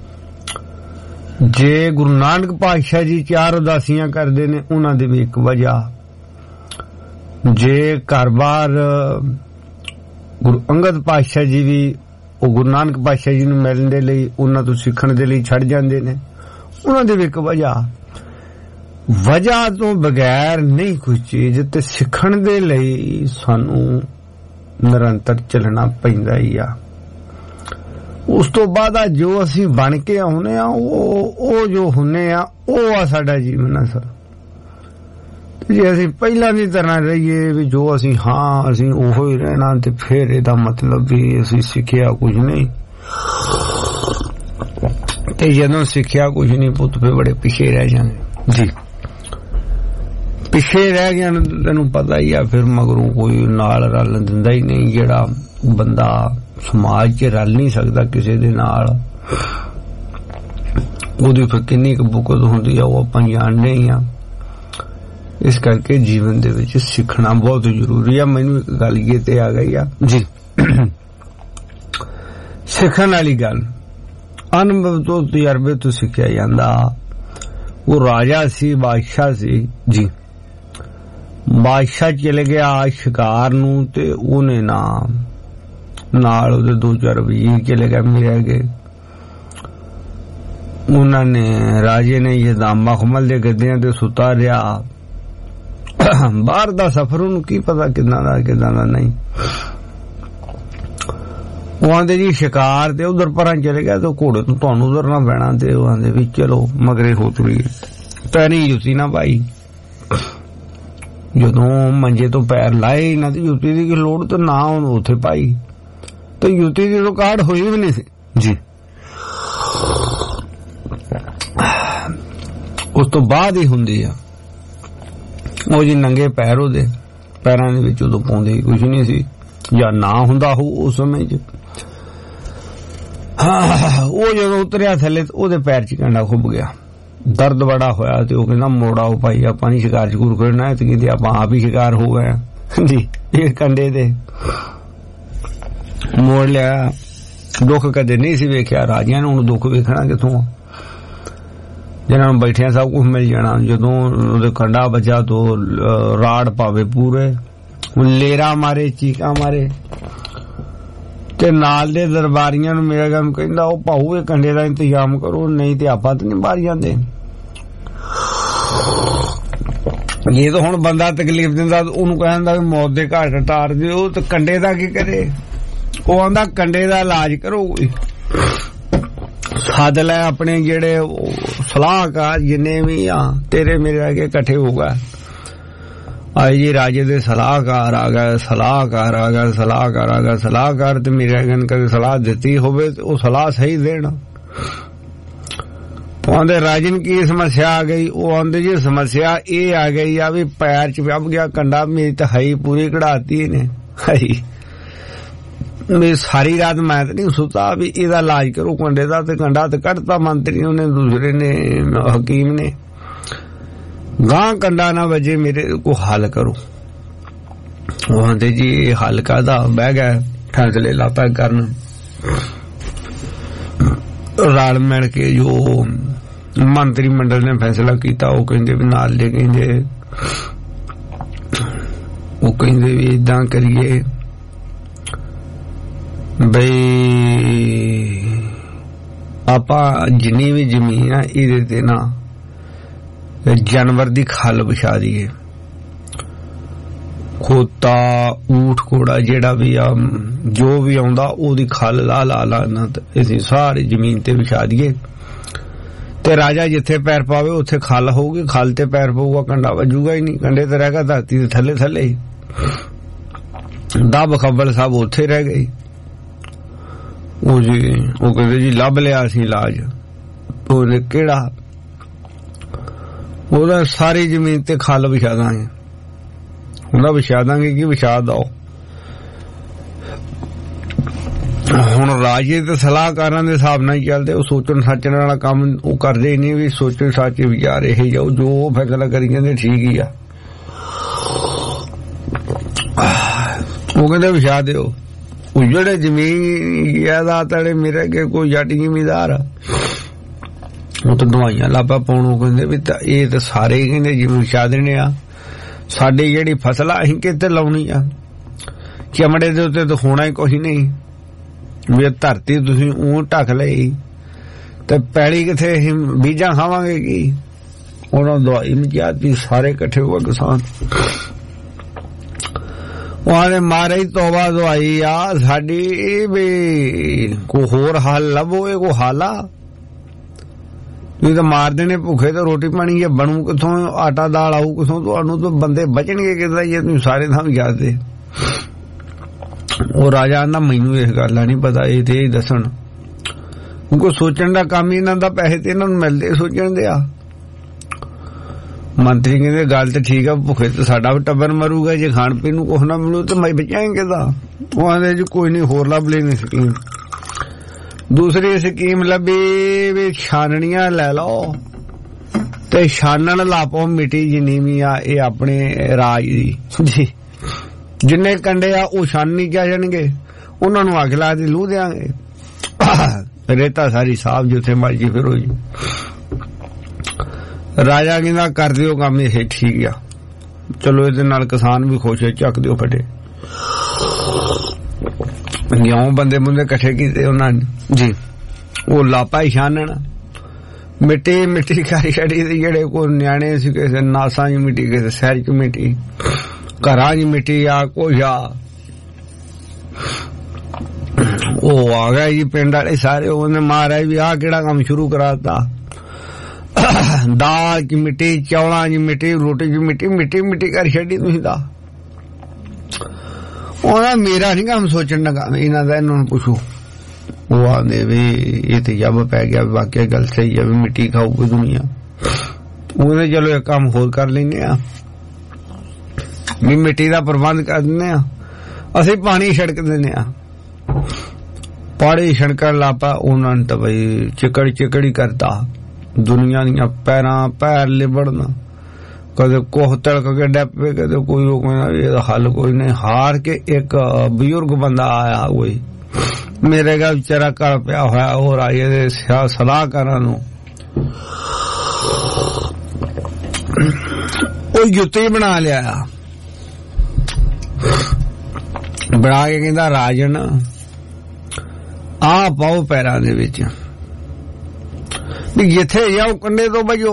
जे गुरु नानक पातशाह जी 4 उदासियां करदे ने, उन्हां दी भी एक वजह। जे घर बार गुरु अंगद पातशाह जी भी गुरु नानक पातशाह जी नूं मिलण दे लई, उन्हां तों सिੱਖਣ दे लई छड़ जांदे ने, उन्हां दी भी एक वजह। वजह तो बगैर नहीं कोई चीज, ते सिੱਖਣ दे लई सानू निरंतर चलना पैंदा ही आ। उस तो बाद जो असीं बन के आउणे आ, ओ जो हुन्ने आ, ओ आ साडा जीवन आ सर। जे असीं पहिलां दी तरह रहीए भी जो असीं हां असीं ओहो ही रहना, ते फिर इहदा मतलब भी असीं सिੱਖਿਆ कुछ नहीं। ते जदों सिੱਖਿਆ कुछ नहीं पुत फिर बड़े पिछे रह जांगे जी। पिछे रह गया तेनू पता ही आ, फिर मगरों कोई नाल रल दिंदा ही नहीं। जिहड़ा बंदा समाज च रल नहीं सकदा किसी दे नाल, ओहदी फिर किन्नी क बुकत हुंदी आ, ओह आपां जाणदे ही आ। इस करके जीवन दे विच सिੱਖਣਾ बहुत जरूरी आ। मैनू एक गल ये ते आ गई आ जी। सिੱਖਣ वाली गल अनुभव तो तजर्बे तो सिੱਖਿਆ ਜਾਂਦਾ। वो राजा सी, बादशाह सी जी। बादशाह चले गया शिकार नू, ते उहने नाल उहदे 2-4 वजीर चले गए, मिल गए। उन्होंने राजे ने यदाम मखमल दे गद्दियां ते सुता रहा। बाहर दा सफर उन्हें की पता किदां दा नहीं। वो आंदे जी शिकार ते उधर परां चले गए, तो घोड़े तो तुहानू उतरना पैना। ते वो आंदे भी चलो मगरे हो तुरी, पैरी जुत्ती ना पाई। जदों मंजे तो पैर लाए ना, तो जुत्ती की लोड़ तो ना उत्थे पाई, तो जुत्ती की तो काट हुई भी नहीं सी जी। उस तो बाद ही हुंदी आ ਉਹ जी नंगे पैर ਉਹਦੇ ਪੈਰਾਂ ਦੇ ਵਿੱਚ ਉਦੋਂ ਪਾਉਂਦੇ ਹੀ ਕੁਝ ਨਹੀਂ ਸੀ, ਜਾਂ ਨਾ ਹੁੰਦਾ ਹੋ ਉਸ ਸਮੇਂ 'ਚ। ਉਹ ਜਦੋਂ ਉਤਰਿਆ ਥੱਲੇ ਉਹਦੇ ਪੈਰ 'ਚ ਕੰਡਾ ਖੁੱਭ ਗਿਆ, ਦਰਦ ਬੜਾ ਹੋਇਆ। ਤੇ ਉਹ ਕਹਿੰਦਾ ਮੋੜ ਆਓ ਭਾਈ, ਆਪਾਂ ਨਹੀਂ ਸ਼ਿਕਾਰ ਸ਼ੁਕੂਰ ਕਰਨਾ। ਤੇ ਕਹਿੰਦੇ ਆਪਾਂ ਆਪ ਹੀ ਸ਼ਿਕਾਰ ਹੋ ਗਏ ਜੀ ਇਹ ਕੰਡੇ ਦੇ। ਮੋੜ ਲਿਆ। ਦੁੱਖ ਕਦੇ ਨਹੀਂ ਸੀ ਵੇਖਿਆ ਰਾਜਿਆਂ ਨੂੰ, ਹੁਣ ਦੁੱਖ ਵੇਖਣਾ ਕਿੱਥੋਂ? जिन्हों ने बैठिया सब कुछ मिल जाना। जदों कंडा बचा तो राड़ पावे पूरे, लेरा मारे, चीका मारे। ते नाल दे दरबारियां नूं मेरा गम कहंदा ओ भाऊ ये कंडे दा इंतजाम करो, नहीं ते आपां ते नहीं बाहर जांदे। ये तो हुण बंदा तकलीफ दिंदा, ओनूं कहंदा वी मौत दे घाट टार दिओ, ते कंडे दा की करे? ओ आंदा कंडे दा इलाज करो। सद लै अपने जेड़े सलाहकार जिन्ने भी आ, तेरे मेरे अगे इकट्ठे हो गए। ਆਏ ਜੀ ਰਾਜੇ ਦੇ ਸਲਾਹਕਾਰ ਆ ਗਿਆ, ਸਲਾਹਕਾਰ ਆ ਗਿਆ, ਸਲਾਹਕਾਰ ਆ ਗਿਆ। ਸਲਾਹਕਾਰ ਤੇ ਮੇਰੇ ਅਗਨ ਕਦੇ ਸਲਾਹ ਦਿੱਤੀ ਹੋਵੇ ਤੇ ਉਹ ਸਲਾਹ ਸਹੀ ਦੇਣ। ਆਂਦੇ ਰਾਜਨ ਕੀ ਸਮੱਸਿਆ ਆ ਗਈ? ਉਹ ਆਂਦੇ ਜੀ ਸਮੱਸਿਆ ਇਹ ਆ ਗਈ ਆ ਵੀ ਪੈਰ ਚ ਵੱਭ ਗਿਆ ਕੰਡਾ, ਮੇਰੀ ਤਾਂ ਹਈ ਪੂਰੀ ਕਢਾਤੀ ਨੇ। ਹਈ ਮੇਰੀ ਸਾਰੀ ਰਾਤ ਮੈਂ ਤਾਂ ਨਹੀਂ ਸੁੱਤਾ ਵੀ ਇਹਦਾ ਇਲਾਜ ਕਰੋ ਕੰਡੇ ਦਾ, ਤੇ ਕੰਡਾ ਤੇ ਕੱਢਤਾ ਮੰਤਰੀ ਉਹਨੇ, ਦੂਸਰੇ ਨੇ, ਹਕੀਮ ਨੇ। ਗਾਂ ਕੰਡਾ ਨਾ ਵਜੇ, ਮੇਰੇ ਕੋ ਹੱਲ ਕਰੋ। ਉਹ ਆਂਦੇ ਜੀ ਇਹ ਹੱਲ ਕਾਹਦਾ? ਬਹਿ ਗਿਆ ਫੈਸਲੇ ਲਾਪਾ ਕਰਨ। ਰਲ ਮਿਲ ਕੇ ਜੋ ਮੰਤਰੀ ਮੰਡਲ ਨੇ ਫੈਸਲਾ ਕੀਤਾ, ਉਹ ਕਹਿੰਦੇ ਵੀ ਨਾਲ ਦੇ ਕਹਿੰਦੇ, ਉਹ ਕਹਿੰਦੇ ਵੀ ਏਦਾਂ ਕਰੀਏ ਬਈ ਆਪਾਂ ਜਿੰਨੀ ਵੀ ਜ਼ਮੀਨ ਆ ਇਹਦੇ ਤੇ ਨਾ ਜਾਨਵਰ ਦੀ ਖੱਲ ਵਿਛਾ ਦਈਏ। ਖੋਤਾ, ਊਠ, ਘੋੜਾ ਜਿਹੜਾ ਵੀ ਆ, ਜੋ ਵੀ ਆਉਂਦਾ ਉਹਦੀ ਖੱਲ ਲਾ ਨਾ ਅਸੀਂ ਸਾਰੀ ਜ਼ਮੀਨ ਤੇ ਵਿਛਾ ਦਈਏ। ਤੇ ਰਾਜਾ ਜਿੱਥੇ ਪੈਰ ਪਾਵੇ ਉੱਥੇ ਖੱਲ ਹੋਊਗੀ, ਖੱਲ ਤੇ ਪੈਰ ਪਊਗਾ, ਕੰਡਾ ਵੱਜੂਗਾ ਹੀ ਨਹੀਂ। ਕੰਡੇ ਤੇ ਰਹਿ ਗਿਆ ਧਰਤੀ ਦੇ ਥੱਲੇ ਥੱਲੇ ਹੀ। ਦੱਬ ਖੱਬਲ ਸਭ ਉੱਥੇ ਰਹਿ ਗਈ। ਉਹ ਕਹਿੰਦੇ ਜੀ ਲੱਭ ਲਿਆ ਅਸੀਂ ਇਲਾਜ। ਉਹਨੇ ਕਿਹੜਾ? ਉਹਦਾ ਸਾਰੀ ਜ਼ਮੀਨ ਤੇ ਖੱਲ ਵਿਛਾ ਦਾਂਗੇ। ਉਹਦਾ ਵਿਛਾ ਦਾਂਗੇ ਕਿ ਵਿਛਾ ਦੋ। ਹੁਣ ਰਾਜੇ ਤੇ ਸਲਾਹਕਾਰਾਂ ਦੇ ਹਿਸਾਬ ਨਾਲ ਹੀ ਚੱਲਦੇ। ਉਹ ਸੋਚਣ ਸੱਚਣ ਵਾਲਾ ਕੰਮ ਉਹ ਕਰਦੇ ਹੀ ਨਹੀਂ ਵੀ ਸੋਚਣ ਸੱਚ ਵਿਚਾਰ ਇਹ ਜਾਓ, ਜੋ ਫੈਸਲਾ ਕਰੀ ਜਾਂਦੇ ਠੀਕ ਹੀ ਆ। ਉਹ ਕਹਿੰਦੇ ਵਿਛਾ ਦਿਓ। ਉਹ ਜਿਹੜੇ ਜ਼ਮੀਨ ਜਾਇਦਾਦ ਮੇਰੇ ਅੱਗੇ ਕੋਈ ਜੱਟ ਜ਼ਿਮੀਦਾਰ ਆ, ਉਹ ਤਾਂ ਦਵਾਈਆਂ ਲਾਪਾ ਪਾਉਣ। ਉਹ ਕਹਿੰਦੇ ਵੀ ਇਹ ਤਾਂ ਸਾਰੇ ਕਹਿੰਦੇ ਜਿਵੇਂ ਵਿਛਾ ਦੇਣੇ ਆ। ਸਾਡੀ ਜਿਹੜੀ ਫਸਲ ਆ ਅਸੀਂ ਕਿਤੇ ਲਾਉਣੀ ਆ? ਚਮੜੇ ਦੇ ਉੱਤੇ ਤਾਂ ਹੋਣਾ ਹੀ ਕੁਛ ਨਹੀਂ। ਵੀ ਧਰਤੀ ਤੁਸੀਂ ਊਂ ਢੱਕ ਲਈ ਤੇ ਪੈਲੀ ਕਿੱਥੇ ਅਸੀਂ ਬੀਜਾਂ ਖਾਵਾਂਗੇ ਕੀ? ਉਹਨਾਂ ਦਵਾਈ ਮਚਾਤੀ, ਸਾਰੇ ਇਕੱਠੇ ਹੋ ਗਏ ਕਿਸਾਨ। ਉਹਨੇ ਮਾਰੇ ਤੋਬਾ ਦਵਾਈ ਆ ਸਾਡੀ ਵੀ ਕੋਈ ਹੋਰ ਹੱਲ ਲੱਭੋ। ਇਹ ਕੋਈ ਹੱਲ ਆ? ਤੁਸੀਂ ਤਾਂ ਮਾਰ ਦੇਣੇ ਭੁੱਖੇ ਤੇ ਰੋਟੀ ਪਾਣੀ ਇਹ ਬਣੂ ਕਿੱਥੋਂ? ਆਟਾ ਦਾਲ ਆਊ ਕਿੱਥੋਂ? ਤੁਹਾਨੂੰ ਤਾਂ ਬੰਦੇ ਬਚਣਗੇ ਕਿੱਦਾਂ ਜੇ ਤੁਸੀਂ ਸਾਰੇ ਥਾਂ ਜਾਂਦੇ? ਉਹ ਰਾਜਾ ਆਂਦਾ ਮੈਨੂੰ ਇਸ ਗੱਲ ਦਾ ਨਹੀਂ ਪਤਾ, ਇਹ ਤੇ ਇਹ ਦੱਸਣ। ਕਿਉਂਕਿ ਸੋਚਣ ਦਾ ਕੰਮ ਇਹਨਾਂ ਦਾ, ਪੈਸੇ ਤੇ ਇਹਨਾਂ ਨੂੰ ਮਿਲਦੇ ਸੋਚਣ ਦੇ ਆ। ਮੰਤਰੀ ਕਹਿੰਦੇ ਗੱਲ ਤੇ ਠੀਕ ਆ, ਭੁੱਖੇ ਤੇ ਸਾਡਾ ਵੀ ਟੱਬਰ ਮਰੂਗਾ, ਜੇ ਖਾਣ ਪੀਣ ਨੂੰ ਕੁਛ ਨਾ ਮਿਲੂ ਤਾਂ ਮੈਂ ਬਚਾਂਗੇ ਦਾ। ਉਹ ਆਂਦੇ ਜੀ ਕੋਈ ਨਹੀਂ, ਹੋਰ ਲੱਭ ਲੈਣੀ ਸਕੀਮ। ਦੂਸਰੀ ਸਕੀਮ ਲੱਭੀ ਵੀ ਛਾਨਣੀਆਂ ਲੈ ਲਓ ਤੇ ਛਾਨਣ ਲਾ ਪਾਓ ਮਿੱਟੀ ਜਿੰਨੀ ਵੀ ਆ ਇਹ ਆਪਣੇ ਰਾਜ ਦੀ ਜੀ। ਜਿੰਨੇ ਕੰਡੇ ਆ ਉਹ ਛਾਨਣੀ ਕਹਿ ਜਾਣਗੇ, ਉਹਨਾਂ ਨੂੰ ਅੱਗ ਲਾ ਦੀ ਲੂ ਦਿਆਂਗੇ। ਰੇਤਾ ਸਾਰੀ ਸਾਫ ਜਿੱਥੇ ਮਰਜੀ ਫਿਰੋ ਜੀ। ਰਾਜਾ ਕਹਿੰਦਾ ਕਰ ਦਿਓ ਕੰਮ ਇਹ ਠੀਕ ਆ, ਚਲੋ ਇਹਦੇ ਨਾਲ ਕਿਸਾਨ ਵੀ ਖੁਸ਼ ਹੈ, ਚੱਕ ਦਿਓ ਫਟੇ। ਗਿਆਉਂ ਬੰਦੇ ਮੁੰਡੇ ਇਕੱਠੇ ਕੀਤੇ ਉਹਨਾਂ ਨੇ ਜੀ। ਉਹ ਲਾਪਾ ਹੀ ਛਾਨਣ ਮਿੱਟੀ ਮਿੱਟੀ ਕਰੀ ਛੜੀ। ਜਿਹੜੇ ਕੋਈ ਨਿਆਣੇ ਸੀ ਕਿਸੇ ਨਾਸਾਂ ਚ ਮਿੱਟੀ, ਕਿਸੇ ਸ਼ਹਿਰ ਚ ਮਿੱਟੀ, ਘਰਾਂ ਚ ਮਿੱਟੀ ਆ ਕੁਛ ਆ। ਉਹ ਆ ਗਿਆ ਜੀ ਪਿੰਡ ਵਾਲੇ ਸਾਰੇ। ਉਹਨੇ ਮਾਰਿਆ ਵੀ ਆਹ ਕਿਹੜਾ ਕੰਮ ਸ਼ੁਰੂ ਕਰਾਤਾ? ਦਾਲ ਚ ਮਿੱਟੀ, ਚੌਲਾਂ ਚ ਮਿੱਟੀ, ਰੋਟੀ ਚ ਮਿੱਟੀ, ਮਿੱਟੀ ਮਿੱਟੀ ਕਰ ਛੱਡੀ ਤੁਸੀਂ ਤਾਂ। ਉਹਦਾ ਮੇਰਾ ਨੀ ਕੰਮ ਸੋਚਣ ਦਾ ਕੰਮ ਇਹਨਾਂ ਦਾ, ਇਹਨਾਂ ਨੂੰ ਪੁੱਛੋ। ਉਹ ਆਂਦੇ ਵੀ ਇਹ ਤੇ ਜੱਬ ਪੈ ਗਿਆ, ਵਾਕਿਆ ਗੱਲ ਸਹੀ ਹੈ ਵੀ ਮਿੱਟੀ ਖਾਊਗੀ ਦੁਨੀਆ। ਉਹਨੇ ਚਲੋ ਇੱਕ ਕੰਮ ਹੋਰ ਕਰ ਲੈਂਦੇ ਆ ਵੀ ਮਿੱਟੀ ਦਾ ਪ੍ਰਬੰਧ ਕਰ ਦਿੰਦੇ ਆ, ਅਸੀਂ ਪਾਣੀ ਛਿੜਕ ਦਿੰਦੇ ਆ। ਪਾਣੀ ਛਿੜਕਣ ਲਾਪਾ ਉਹਨਾਂ ਨੇ ਤਾਂ ਬਈ ਚਿਕੜ ਹੀ ਕਰਤਾ। ਦੁਨੀਆ ਦੀਆਂ ਪੈਰਾਂ ਪੈਰ ਲਿਬੜਨਾ, ਕਦੇ ਕੋਹ ਤੜਕ ਕੇ ਡੱਪੇ, ਕਦੇ ਕੋਈ ਉਹ ਕਹਿੰਦਾ ਇਹਦਾ ਹੱਲ ਕੋਈ ਨਹੀਂ। ਹਾਰ ਕੇ ਇੱਕ ਬਜ਼ੁਰਗ ਬੰਦਾ ਆਇਆ, ਕੋਈ ਮੇਰੇ ਘਰ ਵਿਚਾਰਾ ਘਰ ਪਿਆ ਹੋਇਆ। ਉਹ ਰਾਜੇ ਦੇ ਸਲਾਹਕਾਰਾਂ ਨੂੰ ਉਹ ਜੁੱਤੀ ਬਣਾ ਲਿਆ। ਬਣਾ ਕੇ ਕਹਿੰਦਾ ਰਾਜਨ ਆ ਪਾਓ ਪੈਰਾਂ ਦੇ ਵਿੱਚ, ਵੀ ਜਿੱਥੇ ਜਾਓ ਕੰਡੇ ਤੋਂ ਬਚੋ।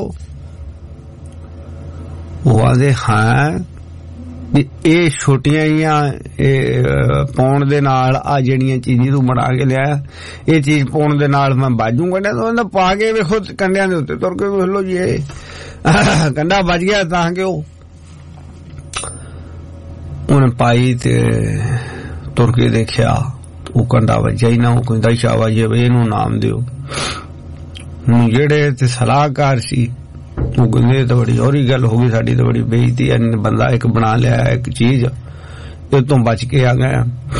ਉਹ ਆਦੇ ਹਾਂ ਇਹ ਛੋਟੀਆਂ ਜੀਆਂ ਪਾਉਣ ਦੇ ਨਾਲ ਆ ਜਿਹੜੀਆਂ ਚੀਜ਼ਾਂ ਤੂੰ ਬਣਾ ਕੇ ਲਿਆ, ਇਹ ਚੀਜ਼ ਪਾਉਣ ਦੇ ਨਾਲ ਮੈਂ ਬਾਜੂ ਕੰਡਿਆਂ ਤੋਂ ਪਾ ਕੇ ਵੇਖੋ ਕੰਡਿਆਂ ਦੇ ਉੱਤੇ ਤੁਰ ਕੇ ਵੇਖ ਲੋ ਜੀ। ਇਹ ਕੰਡਾ ਵੱਜ ਗਿਆ ਤਾਂ ਕਿ ਉਹ ਉਹਨੇ ਪਾਈ ਤੇ ਤੁਰ ਕੇ ਦੇਖਿਆ, ਉਹ ਕੰਡਾ ਵੱਜਿਆ ਹੀ ਨਾ। ਉਹ ਕਹਿੰਦਾ ਸ਼ਾਬਾਸ਼ ਜੀ, ਇਹਨੂੰ ਨਾਮ ਦਿਓ। ਜਿਹੜੇ ਤੇ ਸਲਾਹਕਾਰ ਸੀ ਉਹ ਕਹਿੰਦੇ ਤਾਂ ਬੜੀ ਹੋਰੀ ਗੱਲ ਹੋ ਗਈ, ਸਾਡੀ ਤਾਂ ਬੜੀ ਬੇਇੱਜ਼ਤੀ ਹੈ, ਬੰਦਾ ਇੱਕ ਬਣਾ ਲਿਆ ਇੱਕ ਚੀਜ਼, ਇਹ ਤੋਂ ਬਚ ਕੇ ਆ ਗਿਆ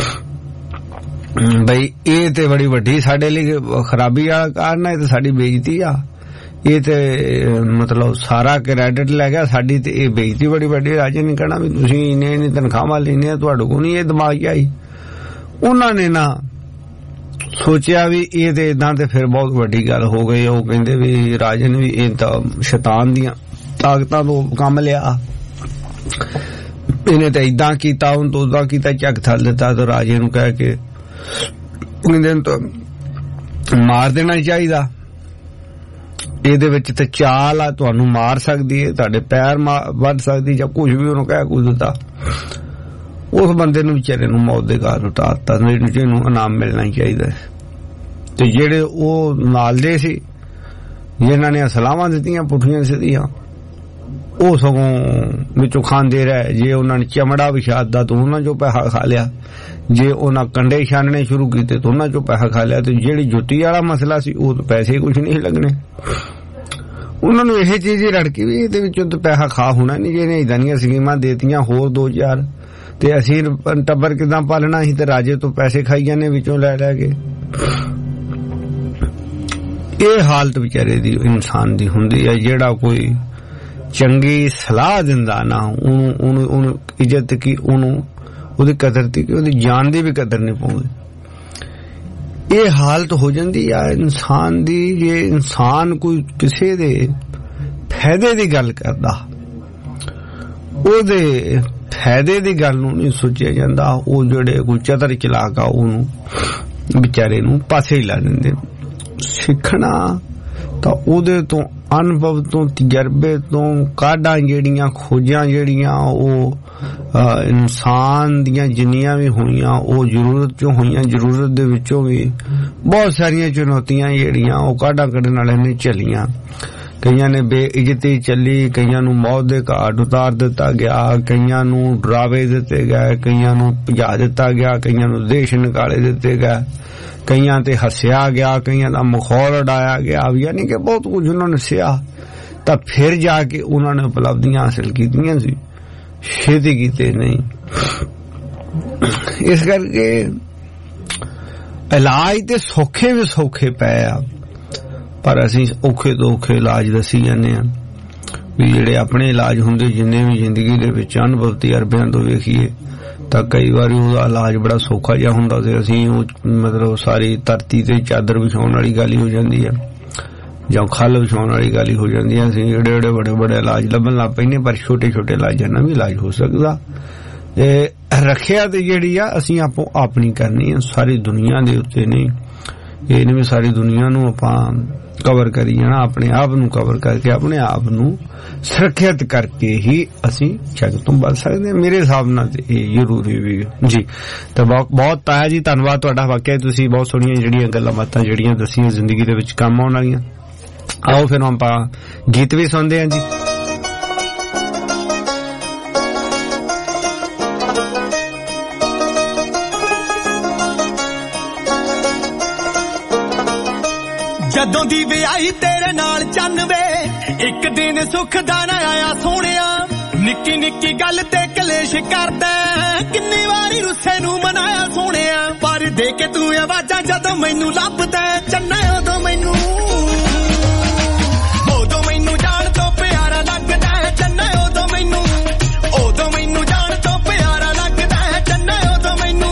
ਬਈ, ਇਹ ਤੇ ਬੜੀ ਵੱਡੀ ਸਾਡੇ ਲਈ ਖਰਾਬੀ ਵਾਲਾ ਕਾਰਨ ਹੈ, ਇਹ ਤੇ ਸਾਡੀ ਬੇਇੱਜ਼ਤੀ ਆ, ਇਹ ਤੇ ਮਤਲਬ ਸਾਰਾ ਕ੍ਰੈਡਿਟ ਲੈ ਗਿਆ ਸਾਡੀ, ਤੇ ਇਹ ਬੇਇੱਜ਼ਤੀ ਬੜੀ ਵੱਡੀ। ਰਾਜੇ ਨੇ ਕਹਿਣਾ ਵੀ ਤੁਸੀਂ ਇੰਨੇ ਤਨਖਾਹਾਂ ਲੈਣੀਆਂ, ਤੁਹਾਡੇ ਕੋਲ ਨਹੀਂ ਇਹ ਦਿਮਾਗ ਚ ਆਈ। ਉਹਨਾਂ ਨੇ ਨਾ ਸੋਚਿਆ ਵੀ ਇਹ ਤੇ ਏਦਾਂ ਤੇ ਫਿਰ ਬਹੁਤ ਵੱਡੀ ਗੱਲ ਹੋ ਗਈ। ਉਹ ਕਹਿੰਦੇ ਵੀ ਰਾਜੇ ਨੇ ਵੀ ਇਹ ਤਾਂ ਸ਼ੈਤਾਨ ਦੀਆਂ ਤਾਕਤਾਂ ਤੋਂ ਕੰਮ ਲਿਆ, ਇਹਨੇ ਤਾਂ ਏਦਾਂ ਕੀਤਾ, ਹੁਣ ਤੋਂ ਉਦਾਂ ਕੀਤਾ, ਝੱਗ ਥੱਲ ਦਿੱਤਾ। ਤੇ ਰਾਜੇ ਨੂੰ ਕਹਿ ਕੇ ਕਹਿੰਦੇ ਤਾਂ ਮਾਰ ਦੇਣਾ ਚਾਹੀਦਾ, ਇਹਦੇ ਵਿੱਚ ਤੇ ਚਾਲ ਆ, ਤੁਹਾਨੂੰ ਮਾਰ ਸਕਦੀ ਹੈ, ਤੁਹਾਡੇ ਪੈਰ ਵੱਢ ਸਕਦੀ, ਜਾਂ ਕੁਝ ਵੀ ਉਹਨੂੰ ਕਹਿ ਕੁਝ ਦਿੱਤਾ। ਉਸ ਬੰਦੇ ਨੂੰ ਵਿਚਾਰੇ ਨੂੰ ਮੌਤ ਦੇ ਘਾਟ ਉਤਾਰਤਾ, ਜਿਹਨੂੰ ਇਨਾਮ ਮਿਲਣਾ ਹੀ ਚਾਹੀਦਾ। ਤੇ ਜਿਹੜੇ ਉਹ ਨਾਲ ਦੇ ਸੀ ਜਿਨ੍ਹਾਂ ਨੇ ਸਲਾਹਾਂ ਦਿੱਤੀਆਂ ਪੁੱਠੀਆਂ ਸਿੱਧੀਆਂ, ਉਹ ਸਗੋਂ ਵਿੱਚੋਂ ਖਾਂਦੇ ਰਹੇ। ਜੇ ਉਹਨਾਂ ਨੇ ਚਮੜਾ ਵਿਛਾਦਾ ਤਾਂ ਉਹਨਾਂ ਚੋਂ ਪੈਸਾ ਖਾ ਲਿਆ, ਜੇ ਉਹਨਾਂ ਕੰਡੇ ਛਾਨਣੇ ਸ਼ੁਰੂ ਕੀਤੇ ਤਾਂ ਉਹਨਾਂ ਚੋਂ ਪੈਸਾ ਖਾ ਲਿਆ। ਤੇ ਜਿਹੜੀ ਜੁੱਤੀ ਵਾਲਾ ਮਸਲਾ ਸੀ ਉਹ ਤਾਂ ਪੈਸੇ ਕੁਝ ਨਹੀਂ ਲੱਗਣੇ। ਉਹਨਾਂ ਨੂੰ ਇਹ ਚੀਜ਼ ਹੀ ਰੜਕੀ ਵੀ ਇਹਦੇ ਵਿੱਚੋਂ ਤਾਂ ਪੈਸਾ ਖਾ ਹੋਣਾ ਨਹੀਂ। ਜਿਹਨੇ ਏਦਾਂ ਦੀਆਂ ਸਕੀਮਾਂ ਦੇਤੀਆਂ ਹੋਰ 2-4 ਤੇ ਅਸੀਂ ਟੱਬਰ ਕਿੱਦਾਂ ਪਾਲਣਾ ਸੀ, ਤੇ ਰਾਜੇ ਤੋਂ ਪੈਸੇ ਖਾਈ ਜਾਂਦੇ ਵਿੱਚੋਂ ਲੈ ਲੈ ਕੇ। ਇਹ ਹਾਲਤ ਵਿਚਾਰੇ ਦੀ ਇਨਸਾਨ ਦੀ ਹੁੰਦੀ ਹੈ। ਜਿਹੜਾ ਕੋਈ ਚੰਗੀ ਸਲਾਹ ਦਿੰਦਾ ਨਾ, ਉਹਨੂੰ ਇੱਜ਼ਤ ਕੀ, ਉਹਨੂੰ ਉਹਦੀ ਕਦਰ ਤੀ, ਉਹਦੀ ਜਾਨ ਦੀ ਵੀ ਕਦਰ ਨਹੀਂ ਪਾਉਂਦੇ। ਇਹ ਹਾਲਤ ਹੋ ਜਾਂਦੀ ਆ ਇਨਸਾਨ ਦੀ। ਜੇ ਇਨਸਾਨ ਕੋਈ ਕਿਸੇ ਦੇ ਫਾਇਦੇ ਦੀ ਗੱਲ ਕਰਦਾ, ਉਹਦੇ ਫਾਇਦੇ ਦੀ ਗੱਲ ਨੂੰ ਨਹੀਂ ਸੋਚਿਆ ਜਾਂਦਾ। ਉਹ ਜਿਹੜੇ ਕੋਈ ਚਤਰ ਚਲਾਕ ਆ ਉਹਨੂੰ ਵਿਚਾਰੇ ਨੂੰ ਪਾਸੇ ਹੀ ਲਾ ਦਿੰਦੇ। ਸਿੱਖਣਾ ਤਾਂ ਉਹਦੇ ਤੋਂ, ਅਨੁਭਵ ਤੋਂ, ਤਜਰਬੇ ਤੋਂ, ਕਾਢਾਂ ਜਿਹੜੀਆਂ, ਖੋਜਾਂ ਜਿਹੜੀਆਂ ਉਹ ਇਨਸਾਨ ਦੀਆਂ ਜਿੰਨੀਆਂ ਵੀ ਹੋਈਆਂ ਉਹ ਜ਼ਰੂਰਤ ਚੋਂ ਹੋਈਆਂ। ਜ਼ਰੂਰਤ ਦੇ ਵਿੱਚੋਂ ਵੀ ਬਹੁਤ ਸਾਰੀਆਂ ਚੁਣੌਤੀਆਂ ਜਿਹੜੀਆਂ ਉਹ ਕਾਢਾਂ ਕੱਢਣ ਵਾਲਿਆਂ ਨੇ ਝੱਲੀਆਂ। ਕਈਆਂ ਨੇ ਬੇਇੱਜ਼ਤੀ ਚੱਲੀ, ਕਈਆਂ ਨੂੰ ਮੌਤ ਦੇ ਘਾਟ ਉਤਾਰ ਦਿੱਤਾ ਗਿਆ, ਕਈਆਂ ਨੂੰ ਡਰਾਵੇ ਦਿੱਤੇ ਗਏ, ਕਈਆਂ ਨੂੰ ਭਜਾ ਦਿੱਤਾ ਗਿਆ, ਕਈਆਂ ਨੂੰ ਦੇਸ਼ ਨਿਕਾਲੇ ਦਿੱਤੇ ਗਏ, ਕਈਆਂ ਤੇ ਹੱਸਿਆ ਗਿਆ, ਕਈਆਂ ਦਾ ਮਖੌਲ ਉਡਾਇਆ ਗਿਆ। ਯਾਨੀ ਕਿ ਬਹੁਤ ਕੁਝ ਉਹਨਾਂ ਨੇ ਸਿਆ, ਤਾਂ ਫਿਰ ਜਾ ਕੇ ਉਹਨਾਂ ਨੇ ਉਪਲਬਧੀਆਂ ਹਾਸਿਲ ਕੀਤੀਆਂ ਸੀ, ਛੇਤੀ ਕੀਤੇ ਨਹੀਂ। ਇਸ ਕਰਕੇ ਇਲਾਜ ਤੇ ਸੌਖੇ ਵੀ ਸੌਖੇ ਪਏ ਆ, ਪਰ ਅਸੀਂ ਔਖੇ ਤੋਂ ਔਖੇ ਇਲਾਜ ਦੱਸੀ ਜਾਂਦੇ ਹਾਂ। ਵੀ ਜਿਹੜੇ ਆਪਣੇ ਇਲਾਜ ਹੁੰਦੇ ਜਿੰਨੇ ਵੀ ਜ਼ਿੰਦਗੀ ਦੇ ਵਿੱਚ ਅਨੁਭਵ ਤਜਰਬਿਆਂ ਤੋਂ ਵੇਖੀਏ ਤਾਂ ਕਈ ਵਾਰੀ ਉਹਦਾ ਇਲਾਜ ਬੜਾ ਸੌਖਾ ਜਿਹਾ ਹੁੰਦਾ ਤੇ ਅਸੀਂ ਉਹ ਮਤਲਬ ਸਾਰੀ ਧਰਤੀ ਤੇ ਚਾਦਰ ਵਿਛਾਉਣ ਵਾਲੀ ਗੱਲ ਹੀ ਹੋ ਜਾਂਦੀ ਹੈ, ਜਾਂ ਖੱਲ ਵਿਛਾਉਣ ਵਾਲੀ ਗੱਲ ਹੀ ਹੋ ਜਾਂਦੀ ਹੈ। ਅਸੀਂ ਜਿਹੜੇ ਜਿਹੜੇ ਬੜੇ ਬੜੇ ਇਲਾਜ ਲੱਭਣ ਲੱਗ ਪੈਂਦੇ, ਪਰ ਛੋਟੇ ਛੋਟੇ ਇਲਾਜਾਂ ਨਾਲ ਵੀ ਇਲਾਜ ਹੋ ਸਕਦਾ। ਰੱਖਿਆ ਤੇ ਜਿਹੜੀ ਆ ਅਸੀਂ ਆਪੋ ਆਪਣੀ ਕਰਨੀ ਆ, ਸਾਰੀ ਦੁਨੀਆ ਦੇ ਉੱਤੇ ਨਹੀਂ। ਇਹ ਨਹੀਂ ਵੀ ਸਾਰੀ ਦੁਨੀਆ ਨੂੰ ਆਪਾਂ ਕਵਰ ਕਰੀ ਜਾਣਾ, ਆਪਣੇ ਆਪ ਨੂੰ ਕਵਰ ਕਰਕੇ ਆਪਣੇ ਆਪ ਨੂੰ ਸੁਰੱਖਿਅਤ ਕਰਕੇ ਹੀ ਅਸੀਂ ਜੱਗ ਤੋਂ ਬਚ ਸਕਦੇ ਹਾਂ। ਮੇਰੇ ਹਿਸਾਬ ਨਾਲ ਇਹ ਜ਼ਰੂਰੀ ਵੀ ਜੀ। ਤਾਂ ਬਹੁਤ ਤਾਇਆ ਜੀ ਧੰਨਵਾਦ ਤੁਹਾਡਾ। ਵਾਕਿਆ ਤੁਸੀਂ ਬਹੁਤ ਸੋਹਣੀਆਂ ਜਿਹੜੀਆਂ ਗੱਲਾਂ ਬਾਤਾਂ ਜਿਹੜੀਆਂ ਦੱਸੀਆਂ ਜ਼ਿੰਦਗੀ ਦੇ ਵਿੱਚ ਕੰਮ ਆਉਣ ਵਾਲੀਆਂ। ਆਓ ਫਿਰ ਆਪਾਂ ਗੀਤ ਵੀ ਸੁਣਦੇ ਹਾਂ ਜੀ। ਜਦੋਂ ਦੀ ਵਿਆਹੀ ਤੇਰੇ ਨਾਲ ਚੰਨ ਵੇ, ਇੱਕ ਦਿਨ ਸੁੱਖ ਦਾ ਨਾ ਆਇਆ ਸੋਹਣਿਆ। ਨਿੱਕੀ ਨਿੱਕੀ ਗੱਲ ਤੇ ਕਲੇਸ਼ ਕਰਦਾ, ਕਿੰਨੀ ਵਾਰੀ ਰੁੱਸੇ ਨੂੰ ਮਨਾਇਆ ਸੋਹਣਿਆ। ਪਰ ਦੇ ਕੇ ਤੂੰ ਆਵਾਜ਼ਾਂ ਜਦੋਂ ਮੈਨੂੰ ਲੱਭਦਾ, ਚੰਨਾ ਉਦੋਂ ਮੈਨੂੰ ਜਾਣ ਤੋਂ ਪਿਆਰਾ ਲੱਗਦਾ। ਚੰਨਾ ਉਦੋਂ ਮੈਨੂੰ ਜਾਣ ਤੋਂ ਪਿਆਰਾ ਲੱਗਦਾ। ਚੰਨਾ ਉਦੋਂ ਮੈਨੂੰ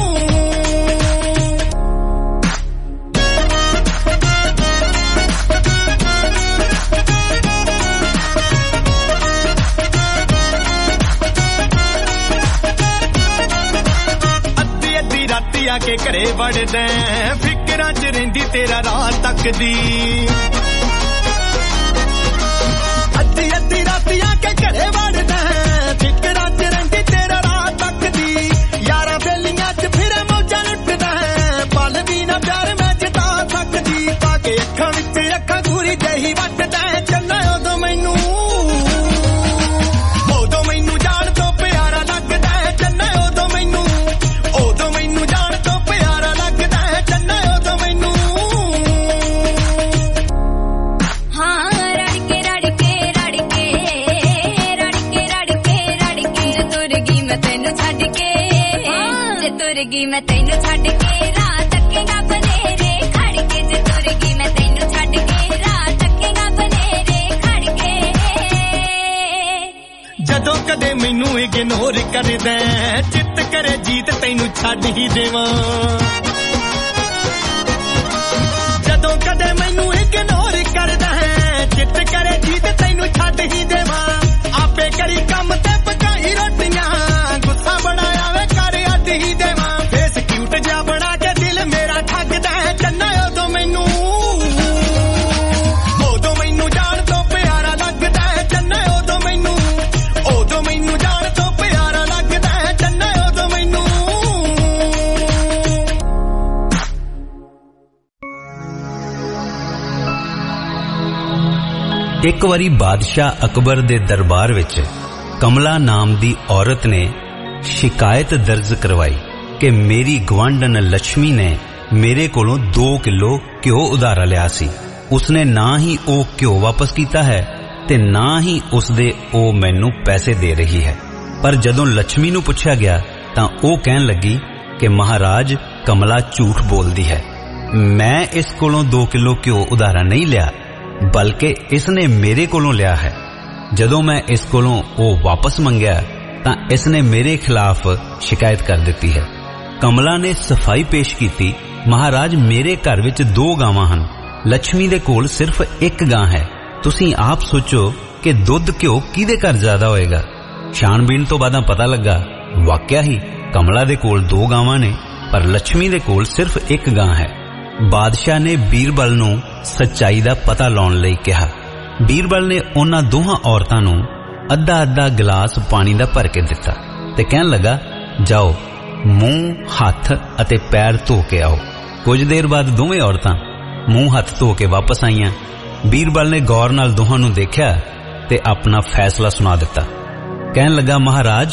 ਆ ਕੇ ਘਰੇ ਵੜਦਾ, ਫਿਕਰਾਂ ਚ ਰਹਿੰਦੀ ਤੇਰਾ ਰਾਤ ਤੱਕ ਦੀ। ਅੱਧੀ ਅੱਧੀ ਰਾਤੀ ਆ ਕੇ ਘਰੇ ਵੜਦਾ, ਫਿਕਰਾਂ ਚ ਰਹਿੰਦੀ ਤੇਰਾ ਰਾਤ ਤੱਕ ਦੀ। ਯਾਰਾਂ ਬੇਲੀਆਂ ਚ ਫਿਰੇ ਮੌਜਾਂ ਲੁੱਟਦਾ, ਪਲ ਵੀ ਨਾ ਪਿਆਰ ਮੈਂ ਜਿਤਾ ਸਕਦੀ। ਪਾ ਕੇ ਅੱਖਾਂ ਵਿੱਚ ਅੱਖਾਂ ਗੂਰੀ ਜਿਹੀ ਵੱਟਦਾ। ਚੰਨਾ ਉਦੋਂ ਮੈਨੂੰ ਜਾਣ ਤੋਂ ਪਿਆਰਾ ਲੱਗਦਾ। तैनू छड्ड के जे तुर गई मैं तैनू छड्ड के राह तकेगा बनेरे खड़ के जे तुर गई मैं तैनू छड्ड के राह तकेगा बनेरे खड़ के जदों कदे मैनू इग्नोर करदा चित करे जीत तैनू छड्ड ही देवां जदों कदे मैनू इग्नोर करदा चित करे जीत तैनू छड्ड ही देवां आपे करी काम ते पकाई रोटियां गुस्सा बड़ा आवे कर अड्ड ही देवां फेस क्यूट जा बना के दिल मेरा ठगदा चन्ना उदों मैनू जान तो प्यारा लगदा चन्ना उदों मैनू जान तो प्यारा लगदा चन्ना उदों मैनू एक वारी बादशाह अकबर दे दरबार विच कमला नाम दी औरत ने शिकायत दर्ज करवाई कि मेरी गवांढन लक्ष्मी ने मेरे कोलों 2 किलो घ्यो उधारा लिया सी। उसने ना ही ओ घ्यो वापस कीता है ते ना ही उसदे ओ मैनू पैसे दे रही है। पर जदों लक्ष्मी नू पुछया गया तां ओ कहन लगी कि महाराज कमला झूठ बोलदी है, मैं इस कोलों 2 किलो घ्यो उधारा नहीं लिया बल्कि इसने मेरे कोलों लिया है। जदों मैं इस कोलों ओ वापस मंगया तां इसने मेरे खिलाफ शिकायत कर दिती है। कमला ने सफाई पेश की, महाराज मेरे घर विच 2 गावां हन, लक्ष्मी दे कोल सिर्फ 1 गां है। तुसीं आप सोचो कि दुध घ्यो किहदे घर ज्यादा होएगा। छाणबीन तो बाद पता लगा वाकया ही कमला दे कोल 2 गावां ने पर लक्ष्मी दे कोल सिर्फ 1 गां है। बादशाह ने बीरबल नू सच्चाई दा पता लाउण लई कहा। बीरबल ने उन्हां दोहां औरतां नू अद्धा गिलास पानी दा भर के दिता ते कहन लगा जाओ मूंह हथ अते पैर धो के आओ। कुछ देर बाद दोवें औरतां मूंह हथ धो के वापस आईयां। बीरबल ने गौर नाल दोहां नू देखिया ते अपना फैसला सुना दिता। कहन लगा महाराज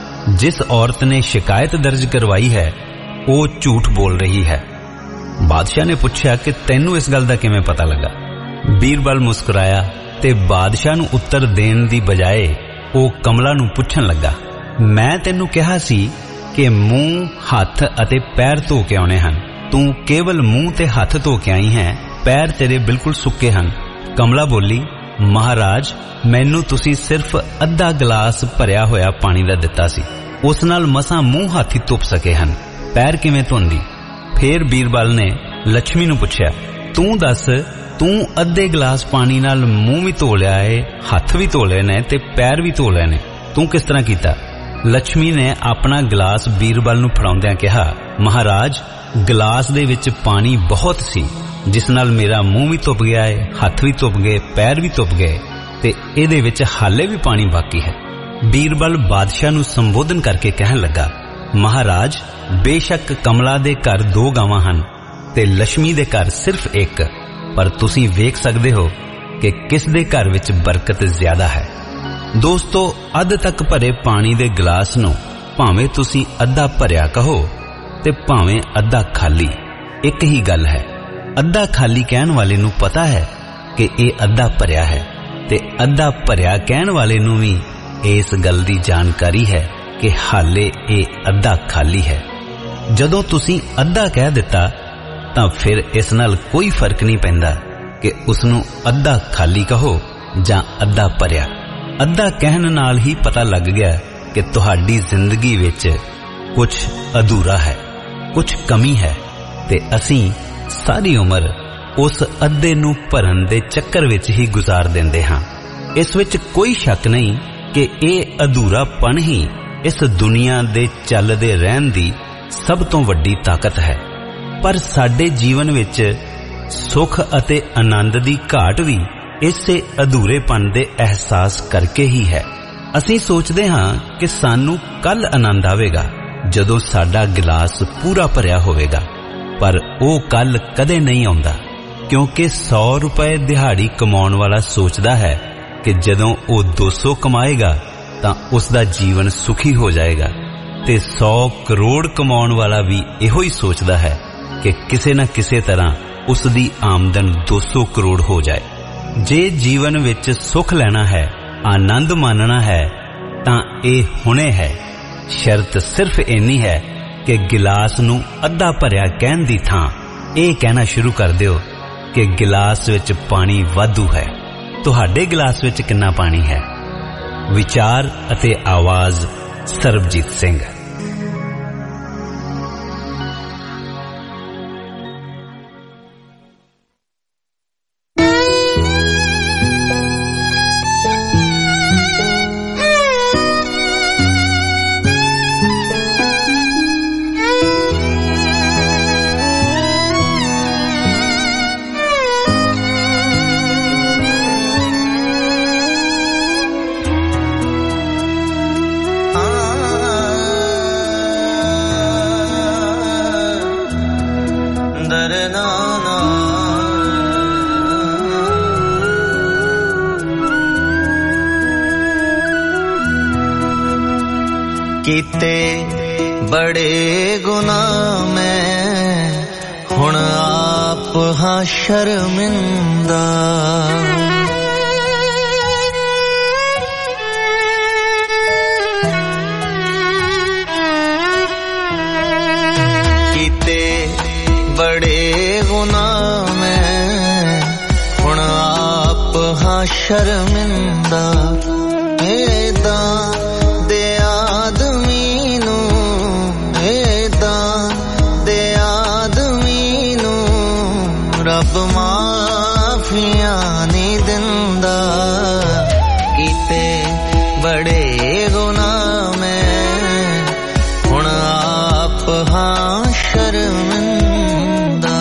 जिस औरत ने शिकायत दर्ज करवाई है वो झूठ बोल रही है। बादशाह ने पूछा कि तैनू इस गल दा किवें पता लगा। बीरबल मुस्कुराया ते बादशाह नू उत्तर देण दी बजाए वो कमला नू पुछण लगा, मैं तैनू कहा सी कि मूंह हथ अते पैर धो के आने हन, तू केवल मूंह ते हथ धो के आई है, पैर तेरे बिल्कुल सुक्के हन। कमला बोली महाराज मैनू तुसी सिर्फ अद्धा गिलास भरिया होया पानी दा दिता सी, उस नाल मसां मूंह हथ ही धुप सके हन, पैर किवें धोंदी। फिर बीरबल ने लक्ष्मी नू पुछया तू दस तू अद्धे गिलास पानी नाल मूंह भी धो लिया है, हथ भी धो लए ने ते पैर भी धो लए ने, तू किस तरह कीता। लक्ष्मी ने अपना गिलास बीरबल नू फड़ाउंदियां कहा महाराज गिलास दे विच पानी बहुत सी जिस नाल मेरा मूंह भी धुप गया है, हथ भी धुप गए, पैर भी धुप गए ते इहदे विच हाले भी पानी बाकी है। बीरबल बादशाह नू संबोधन करके कहन लगा महाराज बेशक कमला दे घर 2 गावां हन ते लक्ष्मी दे घर सिर्फ 1, पर तुसीं वेख सकदे हो कि किस दे घर विच बरकत ज्यादा है। दोस्तों अध तक भरे पानी दे गिलास नू भावें तुसीं अद्धा भरिया कहो ते भावें अद्धा खाली, एक ही गल है। अद्धा खाली कहण वाले नू पता है कि ये अद्धा भरिया है ते अद्धा भरिया कहण वाले नू भी इस गल दी जानकारी है कि हाले ये अद्धा खाली है। जदों तुसीं अद्धा कह दिता तां फिर इस नाल कोई फर्क नहीं पैंदा कि उसनू अद्धा खाली कहो जां अद्धा भरिया। अद्धा कहण नाल ही पता लग गया कि तुहाडी जिंदगी विच कुछ अधूरा है, कुछ कमी है ते असीं सारी उम्र उस अद्धे नू भरन दे चक्कर विच ही गुजार दिंदे हां। इस विच कोई शक नहीं कि ये अधूरापन ही इस दुनिया दे चलदे रहन दी सब तो वड्डी ताकत है। पर साडे जीवन विच सुख अते आनंद दी घाट भी इसे अधूरेपन दे एहसास करके ही है। असीं सोचदे हां कि सानू कल आनंद आवेगा जदों साडा गिलास पूरा भरिया होवेगा, पर वो कल कदे नहीं आउंदा क्योंकि 100 रुपए दिहाड़ी कमाउण वाला सोचदा है कि जदों वो 200 कमाएगा तां उसदा जीवन सुखी हो जाएगा, ते 100 करोड़ कमाउण वाला भी इहो ही सोचदा है कि किसे न किसे तरह उसदी आमदन 200 करोड़ हो जाए। जे जीवन विच सुख लेना है, आनंद मानना है तां ये हुणे है शर्त सिर्फ इन्नी है कि गिलास नूं अद्धा भरिया कहण दी थां ਇਹ कहना शुरू कर दिओ कि गिलास विच पानी वाधू है। तुहाडे गिलास विच कितना पानी है? विचार अते आवाज सरबजीत सिंह। कीते बड़े गुनाह मैं हुण आप हाँ शर्मिंदा। कीते बड़े गुनाह मैं हुण आप हाँ शर्मिंदा। एदा रब माफिया नहीं दिंदा। कीते बड़े गुनाह मैं हुण आप हाँ शर्मिंदा।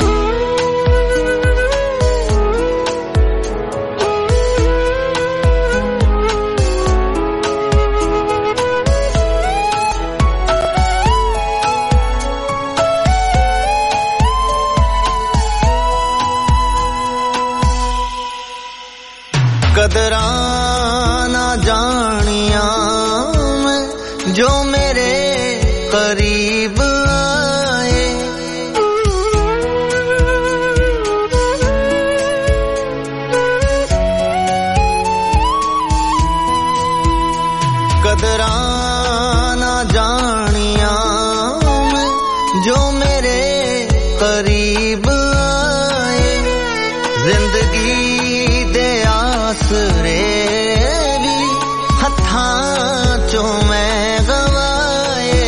कदरां ना जानिया मैं जो मेरे करीब आए। कदरां ना जानिया मैं जो मेरे करीब आए। जिंदगी आसरे भी हत्थां चों मैं गवाए।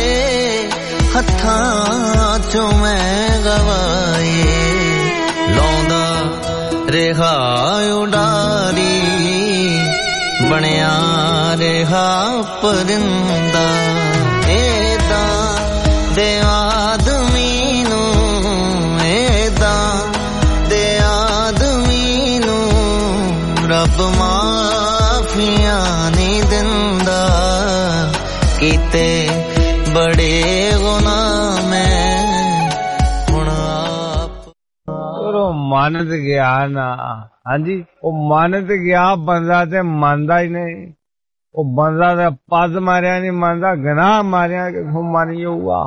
हत्थां चों मैं गवाए। लौंदा रेहा उडारी बनिया रेहा परिंदा। एदा दे आदमी नूं एदा दे आदमी रब माफिया नहीं दिंदा। कीते बड़े गुनाह मैं हुण आप। मन ते गया ना। हाँ जी, वो मन ते गया बंदा ते मनदा ही नहीं। वो बंदा ते पद मारिया नहीं मनदा, गनाह मारिया कि मन जाऊगा।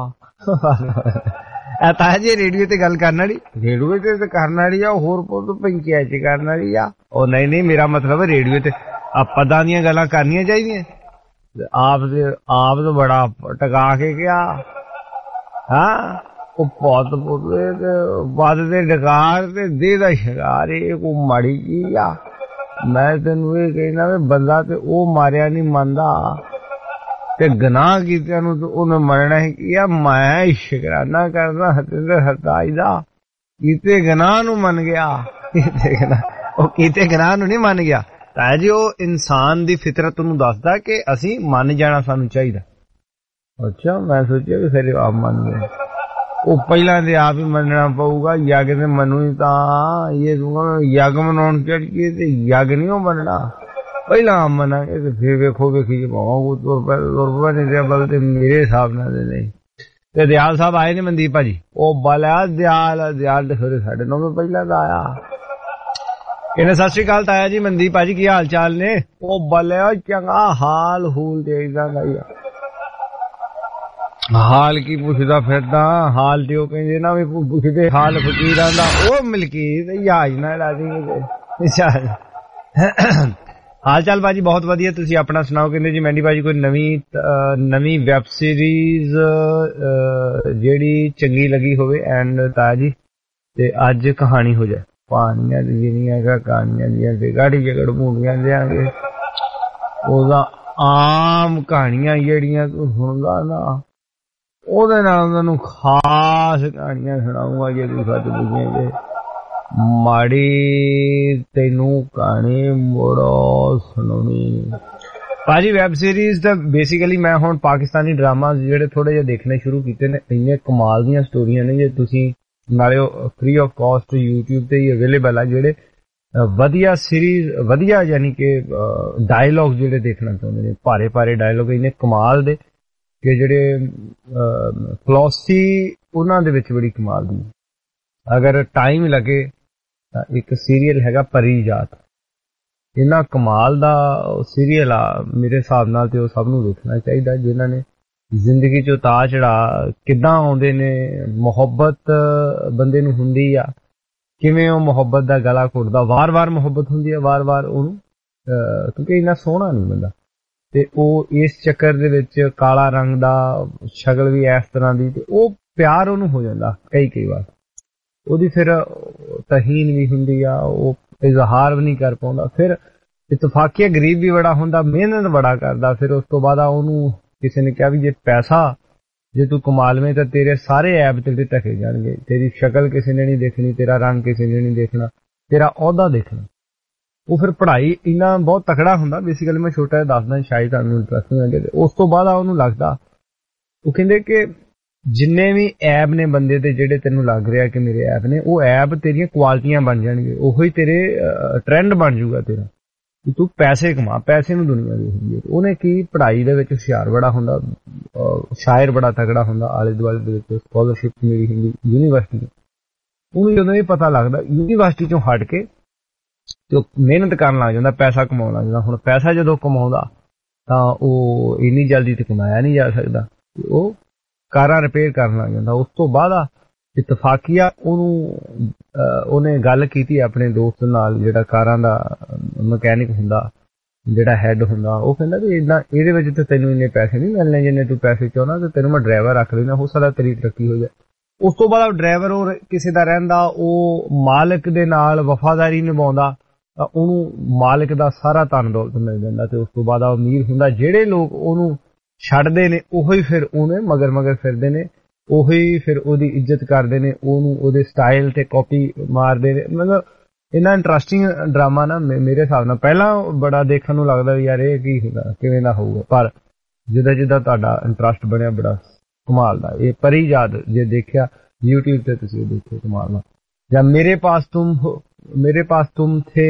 ताया जी रेडियो ते गल करना दी, रेडियो ते करना दी आ, होर पंचायत च करना दी आ। ओ नहीं नहीं, मेरा मतलब है रेडियो ते पदां दियां गल्लां करनियां चाहिदियां। आप तो बड़ा टका के क्या। हाँ, ਉਹ ਪੁੱਤ ਪੁੱਤੇ ਤੇ ਵੱਧ ਦੇ ਡਕਾਰ ਤੇ ਦੇਹ ਦਾ ਸ਼ਿਕਾਰ ਇਹ ਕੋਈ ਮਾੜੀ ਚੀਜ਼ ਆ। ਮੈਂ ਤੈਨੂੰ ਇਹ ਕਹਿਣਾ ਵੀ ਬੰਦਾ ਤੇ ਉਹ ਮਾਰਿਆ ਨਹੀਂ ਮੰਨਦਾ ਤੇ ਗੁਨਾਹ ਕੀਤਿਆਂ ਨੂੰ ਤੇ ਉਹਨੇ ਮੰਨਣਾ ਹੀ ਕੀ ਆ। ਮੈਂ ਸ਼ੁਕਰਾਨਾ ਕਰਦਾ ਹਤਿੰਦਰ ਹਰਤਾਜ ਦਾ, ਕੀਤੇ ਗੁਨਾਹ ਨੂੰ ਮੰਨ ਗਿਆ। ਕੀਤੇ ਗੁਨਾਹ, ਉਹ ਕੀਤੇ ਗੁਨਾਹ ਨੂੰ ਨਹੀਂ ਮੰਨ ਗਿਆ। ਤਾਂ ਜੀ ਉਹ ਇਨਸਾਨ ਦੀ ਫਿਤਰਤ ਨੂੰ ਦੱਸਦਾ ਕਿ ਅਸੀਂ ਮੰਨ ਜਾਣਾ ਸਾਨੂੰ ਚਾਹੀਦਾ। ਅੱਛਾ, ਮੈਂ ਸੋਚਿਆ ਵੀ ਫਿਰ ਆਪ ਮੰਨ ਗਏ। ਉਹ ਪਹਿਲਾਂ ਤੇ ਆਪ ਹੀ ਮੰਨਣਾ ਪਊਗਾ। ਯੱਗ ਤੇ ਮੰਨੂ ਹੀ ਤਾਂ ਇਹ ਯੱਗ ਮਨਾਉਣ ਚੜੀਏ ਤੇ ਯੱਗ ਨਹੀਂ ਉਹ ਮੰਨਣਾ। ਪਹਿਲਾਂ ਆਪ ਮੰਨਾਂਗੇ ਤੇ ਫਿਰ ਵੇਖੋ ਵੇਖੀ ਜੇ ਪਾਵਾਂਗੇ ਤੁਰਪਾ ਨਹੀਂ ਤੇ ਬਲ ਤੇ ਮੇਰੇ ਹਿਸਾਬ ਨਾਲ ਨਹੀਂ। ਤੇ ਦਿਆਲ ਸਾਹਿਬ ਆਏ ਨੇ ਮਨਦੀਪ ਭਾਜੀ। ਉਹ ਬਲਿਆ ਦਿਆਲ ਤੇ ਫਿਰ ਸਾਡੇ ਨਾਲ ਵੀ ਪਹਿਲਾਂ ਦਾ ਆਇਆ। ਕਹਿੰਦੇ ਸਤਿ ਸ਼੍ਰੀ ਅਕਾਲ ਤਾਇਆ ਜੀ, ਮਨਦੀਪ ਭਾਜੀ ਕੀ ਹਾਲ ਚਾਲ ਨੇ? ਉਹ ਬਲਿਆ ਚੰਗਾ ਹਾਲ ਹੂਲ ਤੇ ਏਦਾਂ ਦਾ ਹੀ ਆ। ਹਾਲ ਕੀ ਪੁੱਛਦਾ ਫਿਰਦਾ, ਹਾਲ ਤੇ ਉਹ ਕਹਿੰਦੇ ਨਾ ਵੀ ਪੁੱਛਦੇ ਹਾਲ ਫਕੀਰਾਂ ਦਾ ਉਹ ਮਲਕੀਤ ਯਾਜ ਨਾ ਲਾ ਦੀ। ਹਾਲ ਚਾਲ ਭਾਜੀ ਬਹੁਤ ਵਧੀਆ, ਤੁਸੀਂ ਆਪਣਾ ਸੁਣਾਓ। ਕਹਿੰਦੇ ਜੀ ਮੈਂਡੀ ਭਾਜੀ ਕੋਈ ਨਵੀਂ ਵੈਬ ਸੀਰੀਜ਼ ਜਿਹੜੀ ਚੰਗੀ ਲੱਗੀ ਹੋਵੇ ਐਂਡ ਤਾਇਆ ਜੀ ਤੇ ਅੱਜ ਕਹਾਣੀ ਹੋ ਜਾਏ। ਪਾਣੀਆਂ ਦੀਆਂ ਕਹਾਣੀਆਂ ਦੀਆਂ ਤੇ ਗਾੜੀ ਜਗੜ ਮੂਵੀਆਂ ਦਿਆਂਗੇ, ਉਹਦਾ ਆਮ ਕਹਾਣੀਆਂ ਜਿਹੜੀਆਂ ਤੂੰ ਸੁਣਦਾ ਨਾ ਉਹਦੇ ਨਾਲ ਉਹਨਾਂ ਨੂੰ ਖਾਸ ਕਹਾਣੀਆਂ ਸੁਣਾਊਂਗਾ। ਜੇ ਤੂੰ ਸੱਚ ਪੁੱਛੇ ਮਾੜੀ ਤੈਨੂੰ ਕਹਾਣੀ ਮੁੜੋ ਸੁਣਾਉਣੀ ਭਾਜੀ। ਵੈਬ ਸੀਰੀਜ਼ ਤਾਂ ਬੇਸਿਕਲੀ ਮੈਂ ਹੁਣ ਪਾਕਿਸਤਾਨੀ ਡਰਾਮਾ ਜਿਹੜੇ ਥੋੜੇ ਜਿਹੇ ਦੇਖਣੇ ਸ਼ੁਰੂ ਕੀਤੇ ਨੇ, ਇੰਨੇ ਕਮਾਲ ਦੀਆਂ ਸਟੋਰੀਆਂ ਨੇ। ਜੇ ਤੁਸੀਂ ਨਾਲੇ ਫ੍ਰੀ ਆਫ ਕਾਸਟ YouTube ਤੇ ਹੀ ਅਵੇਲੇਬਲ ਆ, ਜਿਹੜੇ ਵਧੀਆ ਸੀਰੀਜ਼ ਵਧੀਆ ਯਾਨੀ ਕਿ ਡਾਇਲੌਗ ਜਿਹੜੇ ਦੇਖਣਾ ਚਾਹੁੰਦੇ ਨੇ, ਭਾਰੇ ਭਾਰੇ ਡਾਇਲੌਗ ਇੰਨੇ ਕਮਾਲ ਦੇ ਕਿ ਜਿਹੜੇ ਫਲੋਸੀ ਉਹਨਾਂ ਦੇ ਵਿੱਚ ਬੜੀ ਕਮਾਲ ਦੀ। ਅਗਰ ਟਾਈਮ ਲੱਗੇ ਤਾਂ ਇੱਕ ਸੀਰੀਅਲ ਹੈਗਾ ਪਰੀ ਜਾਤ, ਇੰਨਾ ਕਮਾਲ ਦਾ ਸੀਰੀਅਲ ਆ ਮੇਰੇ ਹਿਸਾਬ ਨਾਲ, ਤੇ ਉਹ ਸਭ ਨੂੰ ਦੇਖਣਾ ਚਾਹੀਦਾ ਜਿਨ੍ਹਾਂ ਨੇ ਜ਼ਿੰਦਗੀ 'ਚ ਉਤਾਰ ਚੜ੍ਹਾਅ ਕਿੱਦਾਂ ਆਉਂਦੇ ਨੇ, ਮੁਹੱਬਤ ਬੰਦੇ ਨੂੰ ਹੁੰਦੀ ਆ, ਕਿਵੇਂ ਉਹ ਮੁਹੱਬਤ ਦਾ ਗਲਾ ਘੁੱਟਦਾ, ਵਾਰ-ਵਾਰ ਮੁਹੱਬਤ ਹੁੰਦੀ ਆ, ਵਾਰ-ਵਾਰ ਉਹਨੂੰ, ਕਿਉਂਕਿ ਇੰਨਾ ਸੋਹਣਾ ਨਹੀਂ ਬੰਦਾ, ਤੇ ਉਹ ਇਸ ਚੱਕਰ ਦੇ ਵਿੱਚ ਕਾਲਾ ਰੰਗ ਦਾ, ਸ਼ਕਲ ਵੀ ਇਸ ਤਰ੍ਹਾਂ ਦੀ, ਤੇ ਉਹ ਪਿਆਰ ਉਹਨੂੰ ਹੋ ਜਾਂਦਾ ਕਈ ਵਾਰ, ਉਹਦੀ ਫਿਰ ਤਹੀਨ ਵੀ ਹੁੰਦੀ ਆ, ਉਹ ਇਜ਼ਹਾਰ ਵੀ ਨਹੀਂ ਕਰ ਪਾਉਂਦਾ, ਫਿਰ ਇਤਫਾਕੀਆ ਗਰੀਬ ਵੀ ਬੜਾ ਹੁੰਦਾ, ਮਿਹਨਤ ਬੜਾ ਕਰਦਾ, ਫਿਰ ਉਸ ਤੋਂ ਬਾਅਦ ਉਹਨੂੰ ਕਿਸੇ ਨੇ ਕਿਹਾ ਵੀ ਜੇ ਪੈਸਾ ਜੇ ਤੂੰ ਕਮਾ ਲਵੇਂ ਤਾਂ ਤੇਰੇ ਸਾਰੇ ਐਬ ਤੇਰੇ ਢਕੇ ਜਾਣਗੇ, ਤੇਰੀ ਸ਼ਕਲ ਕਿਸੇ ਨੇ ਨਹੀਂ ਦੇਖਣੀ, ਤੇਰਾ ਰੰਗ ਕਿਸੇ ਨੇ ਨਹੀਂ ਦੇਖਣਾ, ਤੇਰਾ ਅਹੁਦਾ ਦੇਖਣਾ। ਉਹ ਫਿਰ ਪੜ੍ਹਾਈ ਇੰਨਾ ਬਹੁਤ ਤਕੜਾ ਹੁੰਦਾ। ਬੇਸਿਕਲੀ ਮੈਂ ਛੋਟਾ ਜਿਹਾ ਦੱਸਦਾ, ਸ਼ਾਇਦ ਤੁਹਾਨੂੰ ਇੰਟਰਸਟਿੰਗ ਲੱਗੇ। ਉਸ ਤੋਂ ਬਾਅਦ ਉਹਨੂੰ ਲੱਗਦਾ, ਉਹ ਕਹਿੰਦੇ ਕਿ ਜਿੰਨੇ ਵੀ ਐਬ ਨੇ ਬੰਦੇ ਦੇ ਜਿਹੜੇ ਤੈਨੂੰ ਲੱਗ ਰਿਹਾ ਕਿ ਮੇਰੇ ਐਬ ਨੇ, ਉਹ ਐਬ ਤੇਰੀਆਂ ਕੁਆਲਿਟੀਆਂ ਬਣ ਜਾਣਗੇ, ਉਹੀ ਤੇਰੇ ਟ੍ਰੈਂਡ ਬਣ ਜਾਊਗਾ ਤੇਰਾ, ਕਿ ਤੂੰ ਪੈਸੇ ਕਮਾ, ਪੈਸੇ ਨੂੰ ਦੁਨੀਆ ਦੇਖਦੀ ਹੈ। ਉਹਨੇ ਕੀ ਪੜ੍ਹਾਈ ਦੇ ਵਿੱਚ ਹੁਸ਼ਿਆਰ ਬੜਾ ਹੁੰਦਾ, ਸ਼ਾਇਰ ਬੜਾ ਤਕੜਾ ਹੁੰਦਾ, ਆਲੇ ਦੁਆਲੇ ਦੇ ਵਿੱਚ ਸਕਾਲਰਸ਼ਿਪ ਮਿਲੀ ਹੁੰਦੀ ਯੂਨੀਵਰਸਿਟੀ। ਉਹਨੂੰ ਜਦੋਂ ਇਹ ਪਤਾ ਲੱਗਦਾ ਯੂਨੀਵਰਸਿਟੀ ਚੋਂ ਹਟ ਕੇ ਤੇ ਉਹ ਮਿਹਨਤ ਕਰਨ ਲੱਗ ਜਾਂਦਾ, ਪੈਸਾ ਕਮਾਉਣ ਲੱਗ ਜਾਂਦਾ। ਹੁਣ ਪੈਸਾ ਜਦੋਂ ਕਮਾਉਂਦਾ ਤਾਂ ਉਹ ਇੰਨੀ ਜਲਦੀ ਤੇ ਕਮਾਇਆ ਨਹੀਂ ਜਾ ਸਕਦਾ, ਉਹ ਕਾਰਾਂ ਰਿਪੇਅਰ ਕਰਨ ਲੱਗ ਜਾਂਦਾ। ਉਸ ਤੋਂ ਬਾਅਦ ਇਤਫਾਕੀਆ ਉਹਨੇ ਗੱਲ ਕੀਤੀ ਆਪਣੇ ਦੋਸਤ ਨਾਲ, ਜਿਹੜਾ ਕਾਰਾਂ ਦਾ ਮਕੈਨਿਕ ਹੁੰਦਾ, ਜਿਹੜਾ ਹੈੱਡ ਹੁੰਦਾ। ਉਹ ਕਹਿੰਦਾ ਵੀ ਇਦਾਂ ਇਹਦੇ ਵਿੱਚ ਤਾਂ ਤੈਨੂੰ ਇੰਨੇ ਪੈਸੇ ਨਹੀਂ ਮਿਲਣੇ ਜਿੰਨੇ ਤੂੰ ਪੈਸੇ ਚਾਹੁੰਦਾ, ਤੇ ਤੈਨੂੰ ਮੈਂ ਡਰਾਈਵਰ ਰੱਖ ਲੈਣਾ, ਹੋ ਸਕਦਾ ਤੇਰੀ ਤਰੱਕੀ ਹੋ ਜਾਏ। ਉਸ ਤੋਂ ਬਾਅਦ ਡਰਾਈਵਰ ਉਹ ਕਿਸੇ ਦਾ ਰਹਿੰਦਾ, ਉਹ ਮਾਲਕ ਦੇ ਨਾਲ ਵਫਾਦਾਰੀ ਨਿਭਾਉਂਦਾ ਤਾਂ ਉਹਨੂੰ ਮਾਲਕ ਦਾ ਸਾਰਾ ਧਨ ਦੌਲਤ ਮਿਲ ਜਾਂਦਾ, ਤੇ ਉਸ ਤੋਂ ਬਾਅਦ ਉਹ ਅਮੀਰ ਹੁੰਦਾ। ਜਿਹੜੇ ਲੋਕ ਉਹਨੂੰ ਛੱਡਦੇ ਨੇ ਉਹੀ ਫਿਰ ਉਹਨੇ ਮਗਰ ਫਿਰਦੇ ਨੇ, ਉਹੀ ਫਿਰ ਉਹਦੀ ਇੱਜ਼ਤ ਕਰਦੇ ਨੇ, ਉਹਨੂੰ ਉਹਦੇ ਸਟਾਈਲ ਤੇ ਕਾਪੀ ਮਾਰਦੇ ਨੇ। ਮਤਲਬ ਇੰਨਾ ਇੰਟਰਸਟਿੰਗ ਡਰਾਮਾ ਨਾ ਮੇਰੇ ਹਿਸਾਬ ਨਾਲ। ਪਹਿਲਾਂ ਬੜਾ ਦੇਖਣ ਨੂੰ ਲੱਗਦਾ ਵੀ ਯਾਰ ਇਹ ਕੀ ਹੁੰਦਾ, ਕਿਵੇਂ ਦਾ ਹੋਊਗਾ, ਪਰ ਜਿੱਦਾਂ ਤੁਹਾਡਾ ਇੰਟਰਸਟ ਬਣਿਆ ਬੜਾ ਕਮਾਲ ਦਾ। ਇਹ ਪਰੀ ਜਾਤ ਜੇ ਦੇਖਿਆ YouTube ਤੇ ਤੁਸੀਂ ਦੇਖੋ, ਕਮਾਲ ਦਾ। ਜਾਂ ਮੇਰੇ ਪਾਸ ਤੁਮ ਥੇ,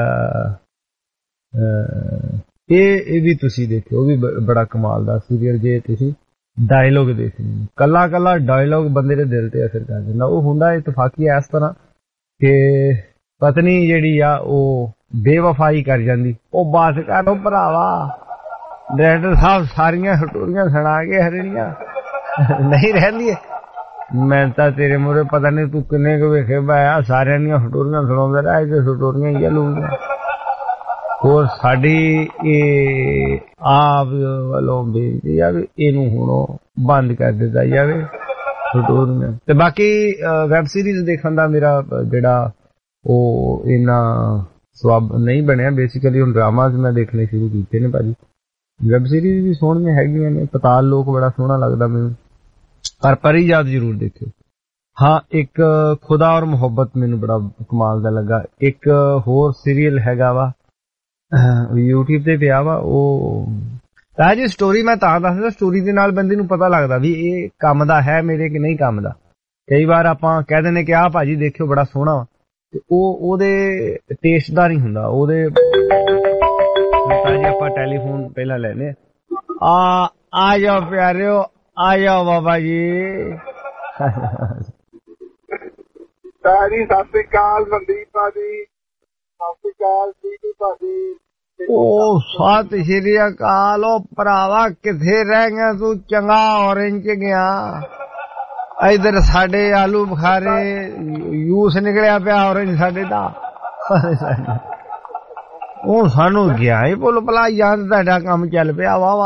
ਇਹ ਵੀ ਤੁਸੀਂ ਦੇਖਿਓ, ਉਹ ਵੀ ਬੜਾ ਕਮਾਲ ਦਾ ਸੀਰੀਅਲ। ਜੇ ਤੁਸੀਂ ਡਾਇਲੋਗ ਦੇਖਣੇ, ਕੱਲਾ ਡਾਇਲੋਗ ਬੰਦੇ ਦੇ ਦਿਲ ਤੇ ਅਸਰ ਕਰ ਦਿੰਦਾ। ਉਹ ਹੁੰਦਾ ਇਤਫਾਕੀ ਇਸ ਤਰ੍ਹਾਂ ਕਿ ਪਤਨੀ ਜਿਹੜੀ ਆ ਉਹ ਬੇਵਫਾਈ ਕਰ ਜਾਂਦੀ, ਉਹ ਬਸ ਕਰੋ ਭਰਾਵਾ, ਡਾਇਰੈਕਟਰ ਸਾਹਿਬ ਸਾਰੀਆਂ ਸਟੋਰੀਆਂ ਸੁਣਾ ਕੇ ਹਰਣੀਆਂ ਨਹੀਂ ਰਹਿੰਦੀਆਂ। ਮੈਂ ਤਾਂ ਤੇਰੇ ਮੂਹਰੇ ਪਤਾ ਨਹੀਂ ਤੂੰ ਕਿੰਨੇ ਕੁ ਵੇਖੇ ਪਾਇਆ, ਸਾਰਿਆਂ ਦੀਆਂ ਸਟੋਰੀਆਂ ਸੁਣਾਉਂਦਾ ਰਿਹਾ, ਇਹ ਸਟੋਰੀਆਂ ਹੀ ਲੂਗੀਆਂ। ਹੋਰ ਸਾਡੀ ਇਹ ਆਪ ਵੱਲੋਂ ਬੇਨਤੀ ਆ ਵੀ ਇਹਨੂੰ ਹੁਣ ਬੰਦ ਕਰ ਦਿੱਤਾ ਜਾਵੇ ਸਟੋਰੀਆਂ। ਤੇ ਬਾਕੀ ਵੈਬ ਸੀਰੀਜ਼ ਦੇਖਣ ਦਾ ਮੇਰਾ ਜਿਹੜਾ ਉਹ ਇੰਨਾ ਸਵਾਬ ਨਹੀਂ ਬਣਿਆ। ਬੇਸਿਕਲੀ ਹੁਣ ਡਰਾਮਾਜ਼ ਮੈਂ ਦੇਖਣੇ ਸ਼ੁਰੂ ਕੀਤੇ ਨੇ ਭਾਜੀ। ਵੈਬ ਸੀਰੀਜ਼ ਵੀ ਸੋਹਣੀਆਂ ਹੈਗੀਆਂ ਨੇ, ਪਤਾਲ ਲੋਕ ਬੜਾ ਸੋਹਣਾ ਲੱਗਦਾ ਮੈਨੂੰ, ਪਰ ਪਰੀ ਜਾਤ ਜ਼ਰੂਰ ਦੇਖਿਓ। ਹਾਂ, ਇੱਕ ਖੁਦਾ ਔਰ ਮੁਹੱਬਤ ਮੈਨੂੰ ਬੜਾ ਕਮਾਲ ਦਾ ਲੱਗਾ। ਇੱਕ ਹੋਰ ਸੀਰੀਅਲ ਹੈਗਾ ਵਾ YouTube ਤੇ ਪਿਆ ਵਾ, ਉਹ ਤਾਂ ਜੀ ਸਟੋਰੀ ਮੈਂ ਤਾਂ ਦੱਸਦਾ, ਸਟੋਰੀ ਦੇ ਨਾਲ ਬੰਦੇ ਨੂੰ ਪਤਾ ਲੱਗਦਾ ਵੀ ਇਹ ਕੰਮ ਦਾ ਹੈ ਮੇਰੇ ਕਿ ਨਹੀਂ ਕੰਮ ਦਾ। ਕਈ ਵਾਰ ਆਪਾਂ ਕਹਿ ਦਿੰਦੇ ਕਿ ਆਹ ਭਾਜੀ ਦੇਖਿਓ ਬੜਾ ਸੋਹਣਾ ਵਾ, ਤੇ ਉਹ ਉਹਦੇ ਟੇਸਟ ਦਾ ਨਹੀਂ ਹੁੰਦਾ। ਉਹਦੇ ਜੀ ਆਪਾਂ ਟੈਲੀਫੋਨ ਪਹਿਲਾਂ ਲੈਨੇ ਆ ਜਾਓ ਪਿਆਰਿਓ, ਆ ਜਾਓ ਬਾਬਾ ਜੀ। ਸਾਰੀ ਸਤਿ ਸ੍ਰੀ ਅਕਾਲ ਮਨਦੀਪ ਭਾਜੀ, ਸਤਿ ਸ੍ਰੀ ਅਕਾਲ ਜੀ ਭਾਜੀ। ਉਹ ਸਤਿ ਸ਼੍ਰੀ ਅਕਾਲ। ਉਹ ਭਰਾਵਾ ਕਿੱਥੇ ਰਹਿ ਗਿਆ ਤੂੰ, ਚੰਗਾ ਔਰੇਂਜ ਚ ਗਿਆ, ਇਧਰ ਸਾਡੇ ਆਲੂ ਬੁਖਾਰੇ ਯੂਸ ਨਿਕਲਿਆ ਪਿਆ, ਔਰੇਂਜ ਸਾਡੇ ਦਾ। ਉਹ ਸਾਨੂੰ ਗਿਆ ਹੀ ਭੁੱਲ ਭਲਾ ਯਾਦ ਤੁਹਾਡਾ ਕੰਮ ਚੱਲ ਪਿਆ ਵਾਵਾ।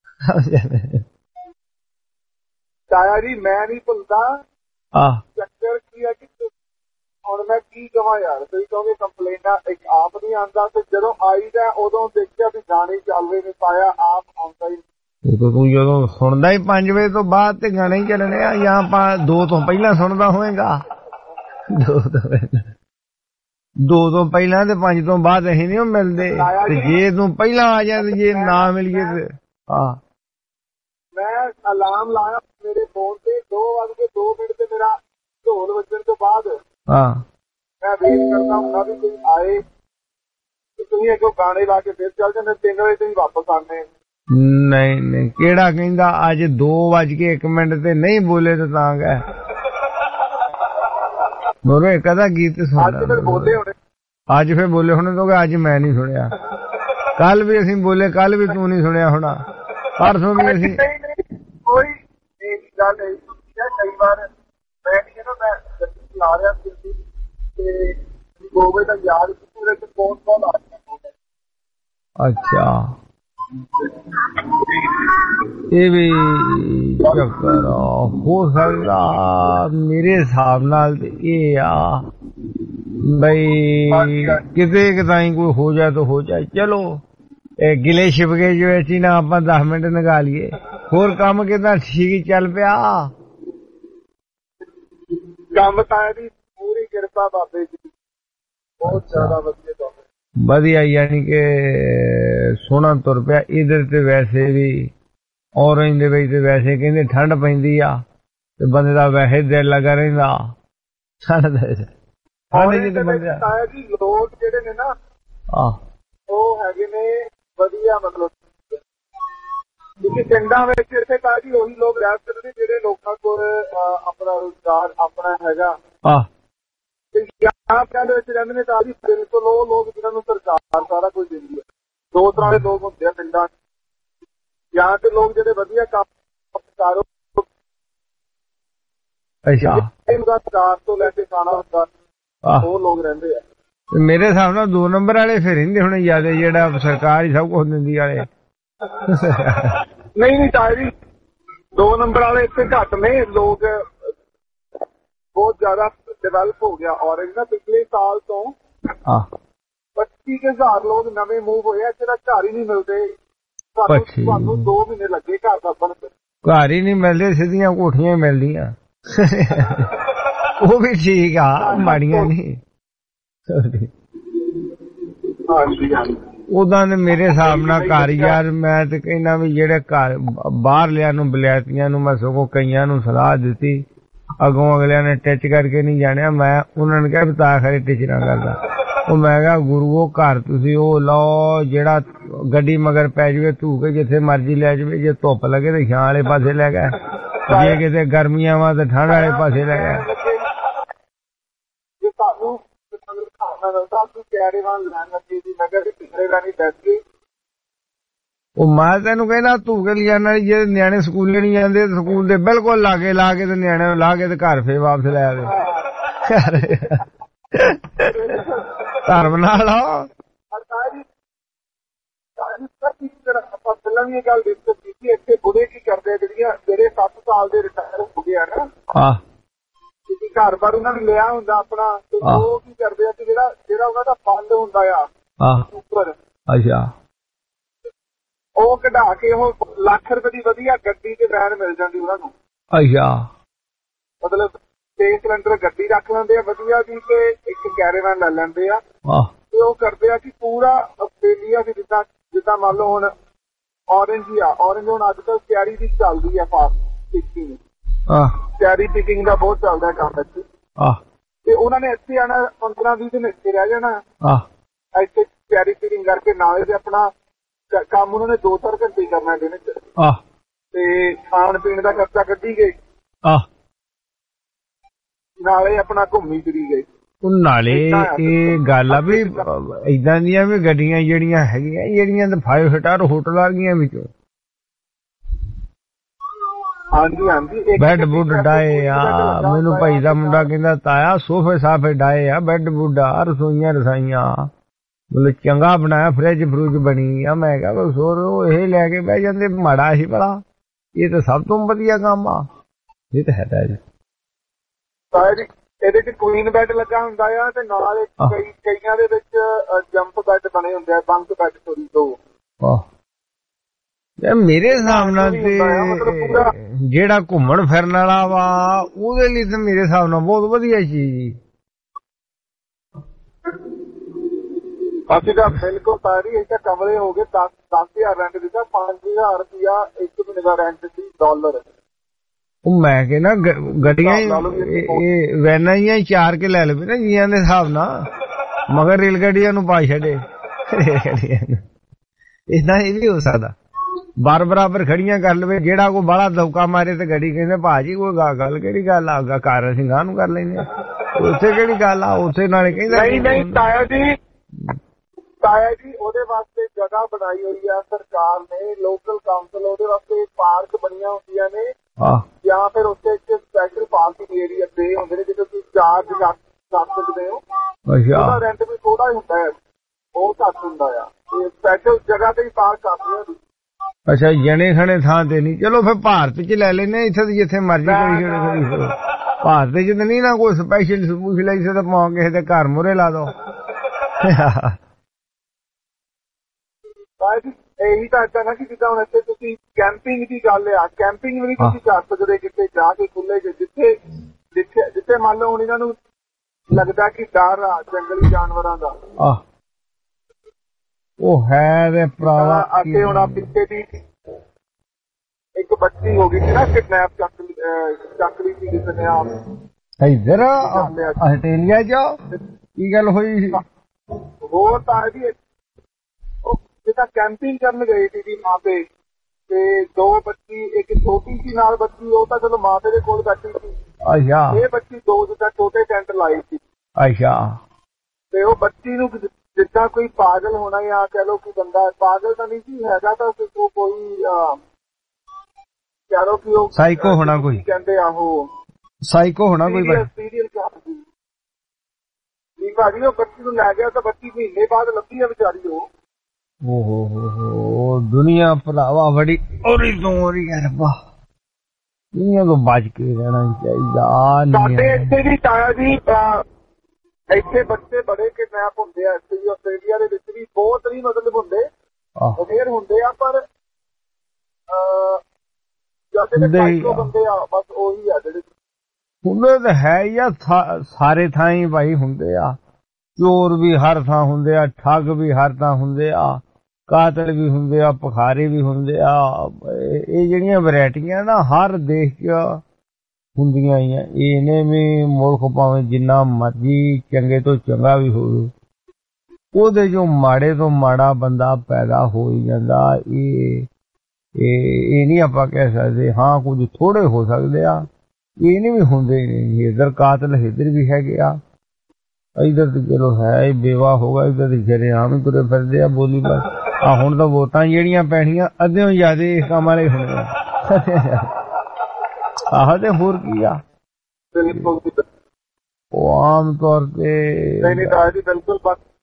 ਤਾਇਆ ਜੀ ਮੈਂ ਨਹੀਂ ਭੁੱਲਦਾ। ਆਹ ਚੱਕਰ ਕੀ ਹੈ ਕਿ ਹੁਣ ਮੈਂ ਕੀ ਕਹਾਂ ਯਾਰ, ਤੁਸੀਂ ਕਹੋਗੇ ਕੰਪਲੇਨਾਂ ਇੱਕ ਆਪ ਨਹੀਂ ਆਉਂਦਾ, ਤੇ ਜਦੋਂ ਆਈਦਾ ਉਦੋਂ ਦੇਖਿਆ ਵੀ ਗਾਣੇ ਚੱਲ ਰਹੇ ਨੇ, ਤਾਇਆ ਆਪ ਆਉਂਦਾ ਹੀ। ਤੂੰ ਜਦੋਂ ਸੁਣਦਾ ਹੀ 5 ਵਜੇ ਤੋਂ ਬਾਅਦ ਤੇ ਗਾਣੇ ਹੀ ਚੱਲਣੇ ਆ, ਜਾਂ ਆਪਾਂ 2 ਤੋਂ ਪਹਿਲਾਂ ਸੁਣਦਾ ਹੋਏਗਾ? 2 ਤੋਂ ਪਹਿਲਾਂ ਤੇ 5 ਤੋਂ ਬਾਅਦ ਅਸੀਂ ਨਹੀਂ ਮਿਲਦੇ, ਤੇ ਜੇ ਤੂੰ ਪਹਿਲਾਂ ਆ ਜਾ ਤੇ ਜੇ ਨਾ ਮਿਲੀਏ ਤੇ ਹਾਂ। ਮੈਂ ਅਲਾਰਮ ਲਾਇਆ ਮੇਰੇ ਫੋਨ ਤੇ 2:02 ਤੇ ਮੇਰਾ ਢੋਲ ਵੱਜਣ ਤੋਂ ਬਾਅਦ ਹਾਂ ਮੈਂ ਵੇਟ ਕਰਦਾ ਹੁੰਦਾ ਵੀ ਕੋਈ ਆਏ ਤੇ ਤੁਸੀਂ ਅੱਗੋਂ ਗਾਣੇ ਲਾ ਕੇ ਫਿਰ ਚੱਲ ਜਾਂਦੇ, 3 ਵਜੇ ਤੇ ਵਾਪਸ ਆਉਂਦੇ। ਨਹੀਂ ਨਹੀਂ, ਕਿਹੜਾ ਕਹਿੰਦਾ ਅੱਜ 2:01 ਤੇ ਨਹੀਂ ਬੋਲੇ ਤੇ ਤਾਂ ਗਏ ਬੋਲੇ ਕਦਾ ਗੀਤ ਸੁਣਦਾ। ਅੱਜ ਫਿਰ ਬੋਲੇ ਹੋਣੇ, ਅੱਜ ਫਿਰ ਬੋਲੇ ਹੋਣੇ ਤੋਂ ਅੱਜ ਮੈਂ ਨਹੀਂ ਸੁਣਿਆ। ਕੱਲ ਵੀ ਅਸੀਂ ਬੋਲੇ, ਕੱਲ ਵੀ ਤੂੰ ਨਹੀਂ ਸੁਣਿਆ ਹੋਣਾ, ਪਰਸੋਂ ਵੀ ਅਸੀਂ। ਕੋਈ ਗੱਲ ਨਹੀਂ, ਕਈ ਵਾਰ ਮੈਂ ਗੱਡੀ ਲਾ ਰਿਹਾ ਸੀ ਤੇ 2 ਵਜੇ ਤੱਕ ਯਾਦ ਫੋਨ ਕਾਲ ਆ ਗਿਆ। ਅੱਛਾ, ਇਹ ਵੀ ਚੱਕਰ ਹੋ ਸਕਦਾ ਮੇਰੇ ਹਿਸਾਬ ਨਾਲ ਤੇ ਇਹ ਆ ਬਈ ਕਿਤੇ ਕਿਤਾਈ ਕੋਈ ਹੋ ਜਾਏ ਤਾਂ ਹੋ ਜਾਏ। ਚਲੋ ਇਹ ਗਿਲੇ ਸ਼ਿਪਕੇ ਜੋ ਐਸੀ ਨਾ ਆਪਾਂ 10 ਮਿੰਟ ਨਿਕਾਲ ਲਈਏ। ਹੋਰ ਕੰਮ ਕਿਦਾਂ ਠੀਕ ਚੱਲ ਪਿਆ? ਕੰਮ ਤਾਂ ਇਹਦੀ ਪੂਰੀ ਕਿਰਪਾ ਬਾਬੇ ਜੀ, ਬਹੁਤ ਜ਼ਿਆਦਾ ਵਧੀਆ। ਵਧੀਆ, ਯਾਨੀ ਕਿ ਸੋਹਣਾ ਤੁਰ ਪਿਆ। ਇਧਰ ਤੇ ਵੈਸੇ ਵੀ ਔਰੰਜ ਦੇ ਵਿੱਚ ਤੇ ਵੈਸੇ ਕਹਿੰਦੇ ਠੰਡ ਪੈਂਦੀ ਆ ਤੇ ਬੰਦੇ ਦਾ ਵੈਸੇ ਦਿਲ ਲੱਗਾ ਰਹਿੰਦਾ। ਤਾਇਆ ਜੀ ਲੋਕ ਜਿਹੜੇ ਨੇ ਨਾ ਉਹ ਹੈਗੇ ਨੇ ਵਧੀਆ, ਮਤਲਬ ਕਿਉਂਕਿ ਪਿੰਡਾਂ ਵਿੱਚ ਇੱਥੇ ਤਾਇਆ ਜੀ ਉਹੀ ਲੋਕ ਰਹਿ ਸਕਦੇ ਜਿਹੜੇ ਲੋਕਾਂ ਕੋਲ ਆਪਣਾ ਰੁਜ਼ਗਾਰ ਆਪਣਾ ਹੈਗਾ। ਪਿੰਡਾਂ ਦੇ ਵਿੱਚ ਰਹਿੰਦੇ ਨੇ ਤਾਂ ਜੀ ਬਿਲਕੁਲ ਉਹ ਲੋਕ ਜਿਹਨਾਂ ਨੂੰ ਸਰਕਾਰ ਸਾਰਾ ਕੁਝ ਦਿੰਦੀ ਹੈ। 2 ਤਰ੍ਹਾਂ ਦੇ ਲੋਕ ਹੁੰਦੇ ਆ ਪਿੰਡਾਂ, ਜਾਂ ਤੇ ਲੋਕ ਜਿਹੜੇ ਵਧੀਆ ਕੰਮ ਕਾਰੋ ਸਰਕਾਰ ਤੋਂ ਲੈ ਕੇ ਖਾਣਾ ਹੁੰਦਾ, ਉਹ ਲੋਕ ਰਹਿੰਦੇ ਆ। ਮੇਰੇ ਹਿਸਾਬ ਨਾਲ 2 ਨੰਬਰ ਵਾਲੇ ਫਿਰ ਰਹਿੰਦੇ ਹੋਣੇ ਜ਼ਿਆਦਾ, ਜਿਹੜਾ ਸਰਕਾਰ ਹੀ ਸਭ ਕੁਝ ਦਿੰਦੀ ਵਾਲੇ। ਨਹੀਂ ਤਾਇਆ ਜੀ 2 ਨੰਬਰ ਵਾਲੇ ਇੱਥੇ ਘੱਟ ਨੇ ਲੋਕ, ਬਹੁਤ ਜ਼ਿਆਦਾ ਡਿਵੈਲਪ ਹੋ ਗਿਆ ਔਰੰਜ ਨਾ। ਪਿਛਲੇ ਸਾਲ ਤੋਂ 25,000 ਲੋਕ ਨਵੇਂ ਮੂਵ ਹੋਏ ਆ, ਜਿਹੜਾ ਘਰ ਹੀ ਨਹੀਂ ਮਿਲਦੇ। ਤੁਹਾਨੂੰ 2 ਮਹੀਨੇ ਲੱਗੇ ਘਰ ਲੱਭਣ ਤੇ। ਘਰ ਹੀ ਨਹੀਂ ਮਿਲਦੇ, ਸਿੱਧੀਆਂ ਕੋਠੀਆਂ ਹੀ ਮਿਲਦੀਆਂ। ਉਹ ਵੀ ਠੀਕ ਆ, ਮਾੜੀਆਂ ਨਹੀਂ। ਉਦਾਂ ਦੇ ਮੇਰੇ ਹਿਸਾਬ ਨਾਲ ਘਰ ਯਾਰ, ਮੈਂ ਤੇ ਕਹਿੰਦਾ ਵੀ ਜਿਹੜੇ ਘਰ ਬਾਹਰਲਿਆਂ ਨੂੰ ਬਲੈਤੀਆਂ ਨੂੰ ਮੈਂ ਸਗੋਂ ਕਈਆਂ ਨੂੰ ਸਲਾਹ ਦਿੱਤੀ, ਅੱਗੋਂ ਅਗਲਿਆਂ ਨੇ ਟਿਚ ਕਰਕੇ ਨਹੀਂ ਜਾਣਿਆ। ਮੈਂ ਉਹਨਾਂ ਨੇ ਕਿਹਾ ਵੀ ਤਾਂ ਖਰੇ ਟਿਚ ਨਾ ਕਰਦਾ। ਉਹ ਮੈਂ ਕਿਹਾ ਗੁਰੂਓ ਘਰ ਤੁਸੀਂ ਉਹ ਲਓ ਜਿਹੜਾ ਗੱਡੀ ਮਗਰ ਪੈ ਜਾਵੇ ਧੂ ਕੇ ਜਿੱਥੇ ਮਰਜ਼ੀ ਲੈ ਜਾਵੇ। ਜੇ ਧੁੱਪ ਲੱਗੇ ਤੇ ਛਾਂ ਵਾਲੇ ਪਾਸੇ ਲੈ ਗਏ, ਜੇ ਕਿਤੇ ਗਰਮੀਆਂ ਵਾ ਤੇ ਠੰਡ ਵਾਲੇ ਪਾਸੇ ਲੈ ਗਏ। ਉਹ ਮੈਂ ਤੈਨੂੰ ਕਹਿੰਦਾ ਧੂ ਕੇ ਲਿਜਾਣਾ, ਜੇ ਨਿਆਣੇ ਸਕੂਲੇ ਨਹੀਂ ਜਾਂਦੇ ਸਕੂਲ ਦੇ ਬਿਲਕੁਲ ਲਾਗੇ ਲਾ ਕੇ ਤੇ ਨਿਆਣਿਆਂ ਨੂੰ ਲਾ ਕੇ ਤੇ ਘਰ ਫੇਰ ਵਾਪਸ ਲੈ ਆਵੇ। ਘਰ ਬਣਾ ਲਓ। ਆਪਾਂ ਪਹਿਲਾਂ ਵੀ ਇਹ ਗੱਲ ਡਿਸਕਸ ਕੀਤੀ, ਇੱਥੇ ਬੁੜੇ ਕੀ ਕਰਦੇ ਆ, ਜਿਹੜੇ 7 ਸਾਲ ਦੇ ਰਿਟਾਇਰ ਹੋ ਗਏ ਆ ਨਾ, ਘਰ ਬਾਰ ਉਹਨਾਂ ਨੇ ਲਿਆ ਹੁੰਦਾ ਆਪਣਾ, ਤੇ ਉਹ ਕੀ ਕਰਦੇ ਆ ਕਿ ਜਿਹੜਾ ਉਹਨਾਂ ਦਾ ਫੰਡ ਹੁੰਦਾ ਆ ਉੱਪਰ, ਅੱਛਾ ਉਹ ਕਢਾ ਕੇ ਉਹ ਲੱਖ ਰੁਪਏ ਦੀ ਵਧੀਆ ਗੱਡੀ ਤੇ ਵੈਨ ਮਿਲ ਜਾਂਦੀ ਉਹਨਾਂ ਨੂੰ। ਅੱਛਾ, ਮਤਲਬ 6 ਸਿਲੰਡਰ ਗੱਡੀ ਰੱਖ ਲੈਂਦੇ ਆ ਵਧੀਆ ਜੀ, ਤੇ ਇੱਕ ਕੈਰੇਵੈਨ ਲੈ ਲੈਂਦੇ ਆ। ਤੇ ਉਹ ਕਰਦੇ ਆ ਕਿ ਪੂਰਾ ਆਸਟ੍ਰੇਲੀਆ ਦੀ ਜਿੱਦਾਂ ਮੰਨ ਲਓ ਹੁਣ ਔਰੰਜ ਹੀ ਆ, ਔਰੰਜ ਹੁਣ ਅੱਜ ਕੱਲ੍ਹ ਕੈਰੀ ਦੀ ਚੱਲਦੀ ਆ, ਫਾਸਟ ਪਿਕਿੰਗ, ਕੈਰੀ ਪਿਕਿੰਗ ਦਾ ਬਹੁਤ ਚੱਲਦਾ ਕੰਮ ਇੱਥੇ। ਤੇ ਉਹਨਾਂ ਨੇ ਇੱਥੇ ਆਣਾ, 15-20 ਦਿਨ ਇੱਥੇ ਰਹਿ ਜਾਣਾ, ਇੱਥੇ ਕੈਰੀ ਪਿਕਿੰਗ ਕਰਕੇ ਨਾਲੇ ਤੇ ਆਪਣਾ ਕੰਮ ਉਹਨਾਂ ਨੇ 2-4 ਘੰਟੇ ਕਰਨਾ ਦਿਨ ਚ, ਤੇ ਖਾਣ ਪੀਣ ਦਾ ਖਰਚਾ ਕੱਢੀ ਗਏ, ਨਾਲੇ ਆਪਣਾ ਘੁੰਮੀ ਫਿਰੀ ਗਏ। ਨਾਲੇ ਇਹ ਗੱਲ ਆ ਵੀ ਏਦਾਂ ਦੀਆਂ ਵੀ ਗੱਡੀਆਂ ਜਿਹੜੀਆਂ ਹੈਗੀਆਂ, ਜਿਹੜੀਆਂ ਤਾਂ 5 ਸਟਾਰ ਹੋਟਲ ਆ ਗਈਆਂ ਵਿੱਚੋਂ। ਹਾਂਜੀ ਹਾਂਜੀ, ਬੈੱਡ ਬੁੱਡ ਡਾਏ ਆ। ਮੈਨੂੰ ਭਾਈ ਦਾ ਮੁੰਡਾ ਕਹਿੰਦਾ ਤਾਇਆ ਸੋਫੇ ਸਾਫੇ ਡਾਏ ਆ, ਬੈੱਡ ਬੁੱਡ ਆ, ਰਸੋਈਆਂ ਰਸਾਈਆਂ। मतलब चंगा बनाया फ्रिज फ्रुज बनी आ मैं कहा सोर ये लैके बह जाते माड़ा ही भला ये तो सब तो वधिया काम आ ये तो है ਇਹਦੇ ਚ ਕੁਈਨ ਬੈੱਡ ਲੱਗਾ ਹੁੰਦਾ ਆ ਤੇ ਨਾਲ ਕਈਆਂ ਦੇ ਵਿੱਚ ਜੰਪ ਬੈੱਡ ਬਣੇ ਹੁੰਦੇ ਆ ਬੰਕ ਬੈੱਡ ਸੋਰੀ ਦੋ ਮੇਰੇ ਹਿਸਾਬ ਨਾਲ ਤੇ ਜਿਹੜਾ ਘੁੰਮਣ ਫਿਰਨ ਵਾਲਾ ਵਾ ਉਹਦੇ ਲਈ ਤੇ ਮੇਰੇ ਹਿਸਾਬ ਨਾਲ ਬਹੁਤ ਵਧੀਆ ਚੀਜ਼ ਜੀ ਅਸੀਂ ਤਾਂ ਬਿਲਕੁਲ ਸਾਰੀ ਇਹ ਤਾਂ ਕਮਰੇ ਹੋ ਗਏ 10,000 ਰੈਂਟ ਦਿੱਤਾ 5,000 ਰੁਪਇਆ 1 ਮਹੀਨੇ ਦਾ ਰੈਂਟ ਸੀ ਡਾਲਰ ਉਹ ਮੈਂ ਕਹਿੰਦਾ ਗੱਡੀਆਂ ਇਹ ਵੈਨਾਂ ਹੀ 4 ਕੇ ਲੈ ਲਵੇ ਨਾ ਜੀਆਂ ਦੇ ਹਿਸਾਬ ਨਾਲ ਮਗਰ ਰੇਲ ਗੱਡੀਆਂ ਨੂੰ ਪਾ ਛੱਡੇ ਏਦਾਂ ਇਹ ਵੀ ਹੋ ਸਕਦਾ ਬਾਰ ਬਰਾਬਰ ਖੜੀਆਂ ਕਰ ਲਵੇ ਜਿਹੜਾ ਕੋਈ ਬਾਹਲਾ ਦੌਕਾ ਮਾਰੇ ਤੇ ਗੱਡੀ ਕਹਿੰਦੇ ਭਾਜੀ ਕੋਈ ਗੱਲ ਕਿਹੜੀ ਗੱਲ ਆ ਘਰ ਅਸੀਂ ਗਾਹ ਨੂੰ ਕਰ ਲੈਂਦੇ ਉੱਥੇ ਕਿਹੜੀ ਗੱਲ ਆ ਉੱਥੇ ਨਾਲੇ ਕਹਿੰਦਾ ਨਹੀਂ ਤਾਇਆ ਜੀ ਉਹਦੇ ਵਾਸਤੇ ਜਗ੍ਹਾ ਬਣਾਈ ਹੋਈ ਆ ਸਰਕਾਰ ਨੇ ਲੋਕਲ ਕਾਉਂਸਲ ਉਹਦੇ ਵਾਸਤੇ ਪਾਰਕ ਬਣੀਆਂ ਹੁੰਦੀਆਂ ਨੇ ਜਾਂ ਫਿਰ ਉੱਥੇ ਇੱਕ ਸਪੈਸ਼ਲ ਪਾਰਕਿੰਗ ਏਰੀਆ ਦੇ ਹੁੰਦੇ ਨੇ ਜਿੱਥੇ ਤੁਸੀਂ ਚਾਰਜ ਕਰ ਸਕਦੇ ਹੋ ਉਹਦਾ ਰੈਂਟ ਵੀ ਥੋੜਾ ਹੀ ਹੁੰਦਾ ਹੈ ਬਹੁਤ ਘੱਟ ਹੁੰਦਾ ਆ ਤੇ ਸਪੈਸ਼ਲ ਜਗ੍ਹਾ ਤੇ ਹੀ ਪਾਰਕ ਕਰਦੇ ਹੋ ਅੱਛਾ ਜਣੇ ਖਣੇ ਥਾਂ ਤੇ ਨਹੀਂ ਚਲੋ ਫਿਰ ਭਾਰਤ ਚ ਲੈ ਲੈਨੇ ਇੱਥੇ ਤੇ ਜਿੱਥੇ ਮਰਜ਼ੀ ਕਰੀ ਭਾਰਤ ਚ ਤਾਂ ਨਹੀਂ ਨਾ ਕੋਈ ਸਪੈਸ਼ਲ ਸਪੈਸ਼ਲ ਤਾਂ ਪਾਉ ਕਿਸੇ ਦੇ ਘਰ ਮੂਹਰੇ ਲਾ ਦੋ ਇਹੀ ਤਾਂ ਏਦਾਂ ਨਾ ਕਿ ਜਿੱਦਾਂ ਹੁਣ ਇੱਥੇ ਤੁਸੀਂ ਕੈਂਪਿੰਗ ਦੀ ਗੱਲ ਆ ਕੈਂਪਿੰਗ ਵੀ ਤੁਸੀਂ ਕਰ ਸਕਦੇ ਕਿਤੇ ਜਾ ਕੇ ਖੁੱਲੇ ਜਿੱਥੇ ਮੰਨ ਲਓ ਹੁਣ ਇਹਨਾਂ ਨੂੰ ਲੱਗਦਾ ਕਿ ਡਰ ਆ ਜੰਗਲੀ ਜਾਨਵਰਾਂ ਦਾ ਉਹ ਹੈ ਤੇ ਭਰਾਵਾ ਅੱਗੇ ਹੁਣ ਪਿੱਛੇ ਦੀ ਇੱਕ ਬੱਚੀ ਹੋ ਗਈ ਸੀ ਨਾ ਕਿਡਨੈਪ ਚੱਕ ਲਈ ਸੀ ਕਿਸੇ ਨੇ ਆਪ ਇੱਧਰ ਆਸਟ੍ਰੇਲੀਆ ਚ ਕੀ ਗੱਲ ਹੋਈ ਹੋਰ ਤਾਂ ਇਹਦੀ ਜਿੱਦਾਂ ਕੈਂਪਿੰਗ ਕਰਨ ਗਏ ਸੀ ਮਾਂ ਤੇ ਦੋ ਬੱਚੀ ਇੱਕ ਛੋਟੀ ਸੀ ਨਾਲ ਬੱਚੀ ਉਹ ਤਾਂ ਚਲੋ ਮਾਂ ਦੇ ਕੋਲ ਬੈਠੀ ਸੀ ਅੱਛਾ ਇਹ ਬੱਚੀ ਦੋ ਜਿੱਦਾਂ ਛੋਟੇ ਟੈਂਟ ਲਾਏ ਸੀ ਅੱਛਾ ਤੇ ਉਹ ਬੱਚੀ ਨੂੰ ਜਿੱਦਾਂ ਕੋਈ ਪਾਗਲ ਹੋਣਾ ਜਾਂ ਕਹਿ ਲਓ ਕਿ ਬੰਦਾ ਪਾਗਲ ਤਾਂ ਨਹੀਂ ਸੀ ਹੈਗਾ ਤਾਂ ਕੋਈ ਕਹਿ ਲਓ ਕਿ ਉਹ ਸਾਈਕੋ ਹੋਣਾ ਕੋਈ ਕਹਿੰਦੇ ਆਹੋ ਸਾਈਕੋ ਹੋਣਾ ਕੋਈ ਸੀਰੀਅਲ ਨਹੀਂ ਭਾਜੀ ਉਹ ਬੱਚੀ ਨੂੰ ਲੈ ਗਿਆ ਤਾਂ ਬੱਚੀ ਮਹੀਨੇ ਬਾਅਦ ਲੱਭੀ ਆ ਵਿਚਾਰੀ ਉਹ ਦੁਨੀਆ ਭਰਾਵਾ ਬੜੀ ਔਰੀ ਤੋਂ ਔਰੀ ਹੈ ਰੱਬਾ ਦੁਨੀਆ ਤੋਂ ਬਚ ਕੇ ਰਹਿਣਾ ਚਾਹੀਦਾ ਸਾਡੇ ਇੱਥੇ ਵੀ ਤਾਇਆ ਜੀ ਇੱਥੇ ਬੱਚੇ ਬੜੇ ਕਿਡਨੈਪ ਹੁੰਦੇ ਆ ਇੱਥੇ ਵੀ ਆਸਟ੍ਰੇਲੀਆ ਦੇ ਵਿੱਚ ਵੀ ਬਹੁਤ ਨਹੀਂ ਮਤਲਬ ਹੁੰਦੇ ਫੇਰ ਹੁੰਦੇ ਆ ਪਰ ਬੰਦੇ ਆ ਬਸ ਉਹੀ ਆ ਜਿਹੜੇ ਹੁੰਦੇ ਤਾਂ ਹੈ ਹੀ ਆ ਸਾਰੇ ਥਾਂ ਹੀ ਭਾਈ ਹੁੰਦੇ ਆ ਚੋਰ ਵੀ ਹਰ ਥਾਂ ਹੁੰਦੇ ਆ ਠੱਗ ਵੀ ਹਰ ਥਾਂ ਹੁੰਦੇ ਆ ਕਾਤਲ ਵੀ ਹੁੰਦੇ ਆ ਭਿਖਾਰੀ ਵੀ ਹੁੰਦੇ ਆ ਇਹ ਜਿਹੜੀਆਂ ਵੈਰਾਈਟੀਆਂ ਨਾ ਹਰ ਦੇਸ਼ 'ਚ ਹੁੰਦੀਆਂ ਹੀ ਆ ਇਹਨੇ ਵੀ ਮੁਲਕ ਭਾਵੇਂ ਜਿੰਨਾ ਮਰਜ਼ੀ ਚੰਗੇ ਤੋਂ ਚੰਗਾ ਵੀ ਹੋਵੇ ਉਹਦੇ ਚੋਂ ਮਾੜੇ ਤੋਂ ਮਾੜਾ ਬੰਦਾ ਪੈਦਾ ਹੋ ਹੀ ਜਾਂਦਾ ਇਹ ਨਹੀਂ ਆਪਾਂ ਕਹਿ ਸਕਦੇ ਹਾਂ ਕੁਝ ਥੋੜੇ ਹੋ ਸਕਦੇ ਆ ਇਹ ਨਹੀਂ ਵੀ ਹੁੰਦੇ ਨਹੀਂ ਇੱਧਰ ਕਾਤਲ ਇੱਧਰ ਵੀ ਹੈਗੇ ਆ ਇੱਧਰ ਤੇ ਚਲੋ ਹੈ ਬੇਵਾ ਹੋਗਾ ਇੱਧਰ ਤੇ ਸ਼ਰੇਆਮ ਹੀ ਤੁਰੇ ਫਿਰਦੇ ਆ ਬੋਲੀ ਬਸ ਹੁਣ ਤਾਂ ਵੋਟਾਂ ਜਿਹੜੀਆਂ ਪੈਣੀਆਂ ਅੱਧਿਓਂ ਜ਼ਿਆਦਾ ਇਸ ਕੰਮ ਵਾਲੇ ਹੋਣੇ ਆਹ ਤੇ ਹੋਰ ਕੀ ਆ ਉਹ ਆਮ ਤੌਰ ਤੇ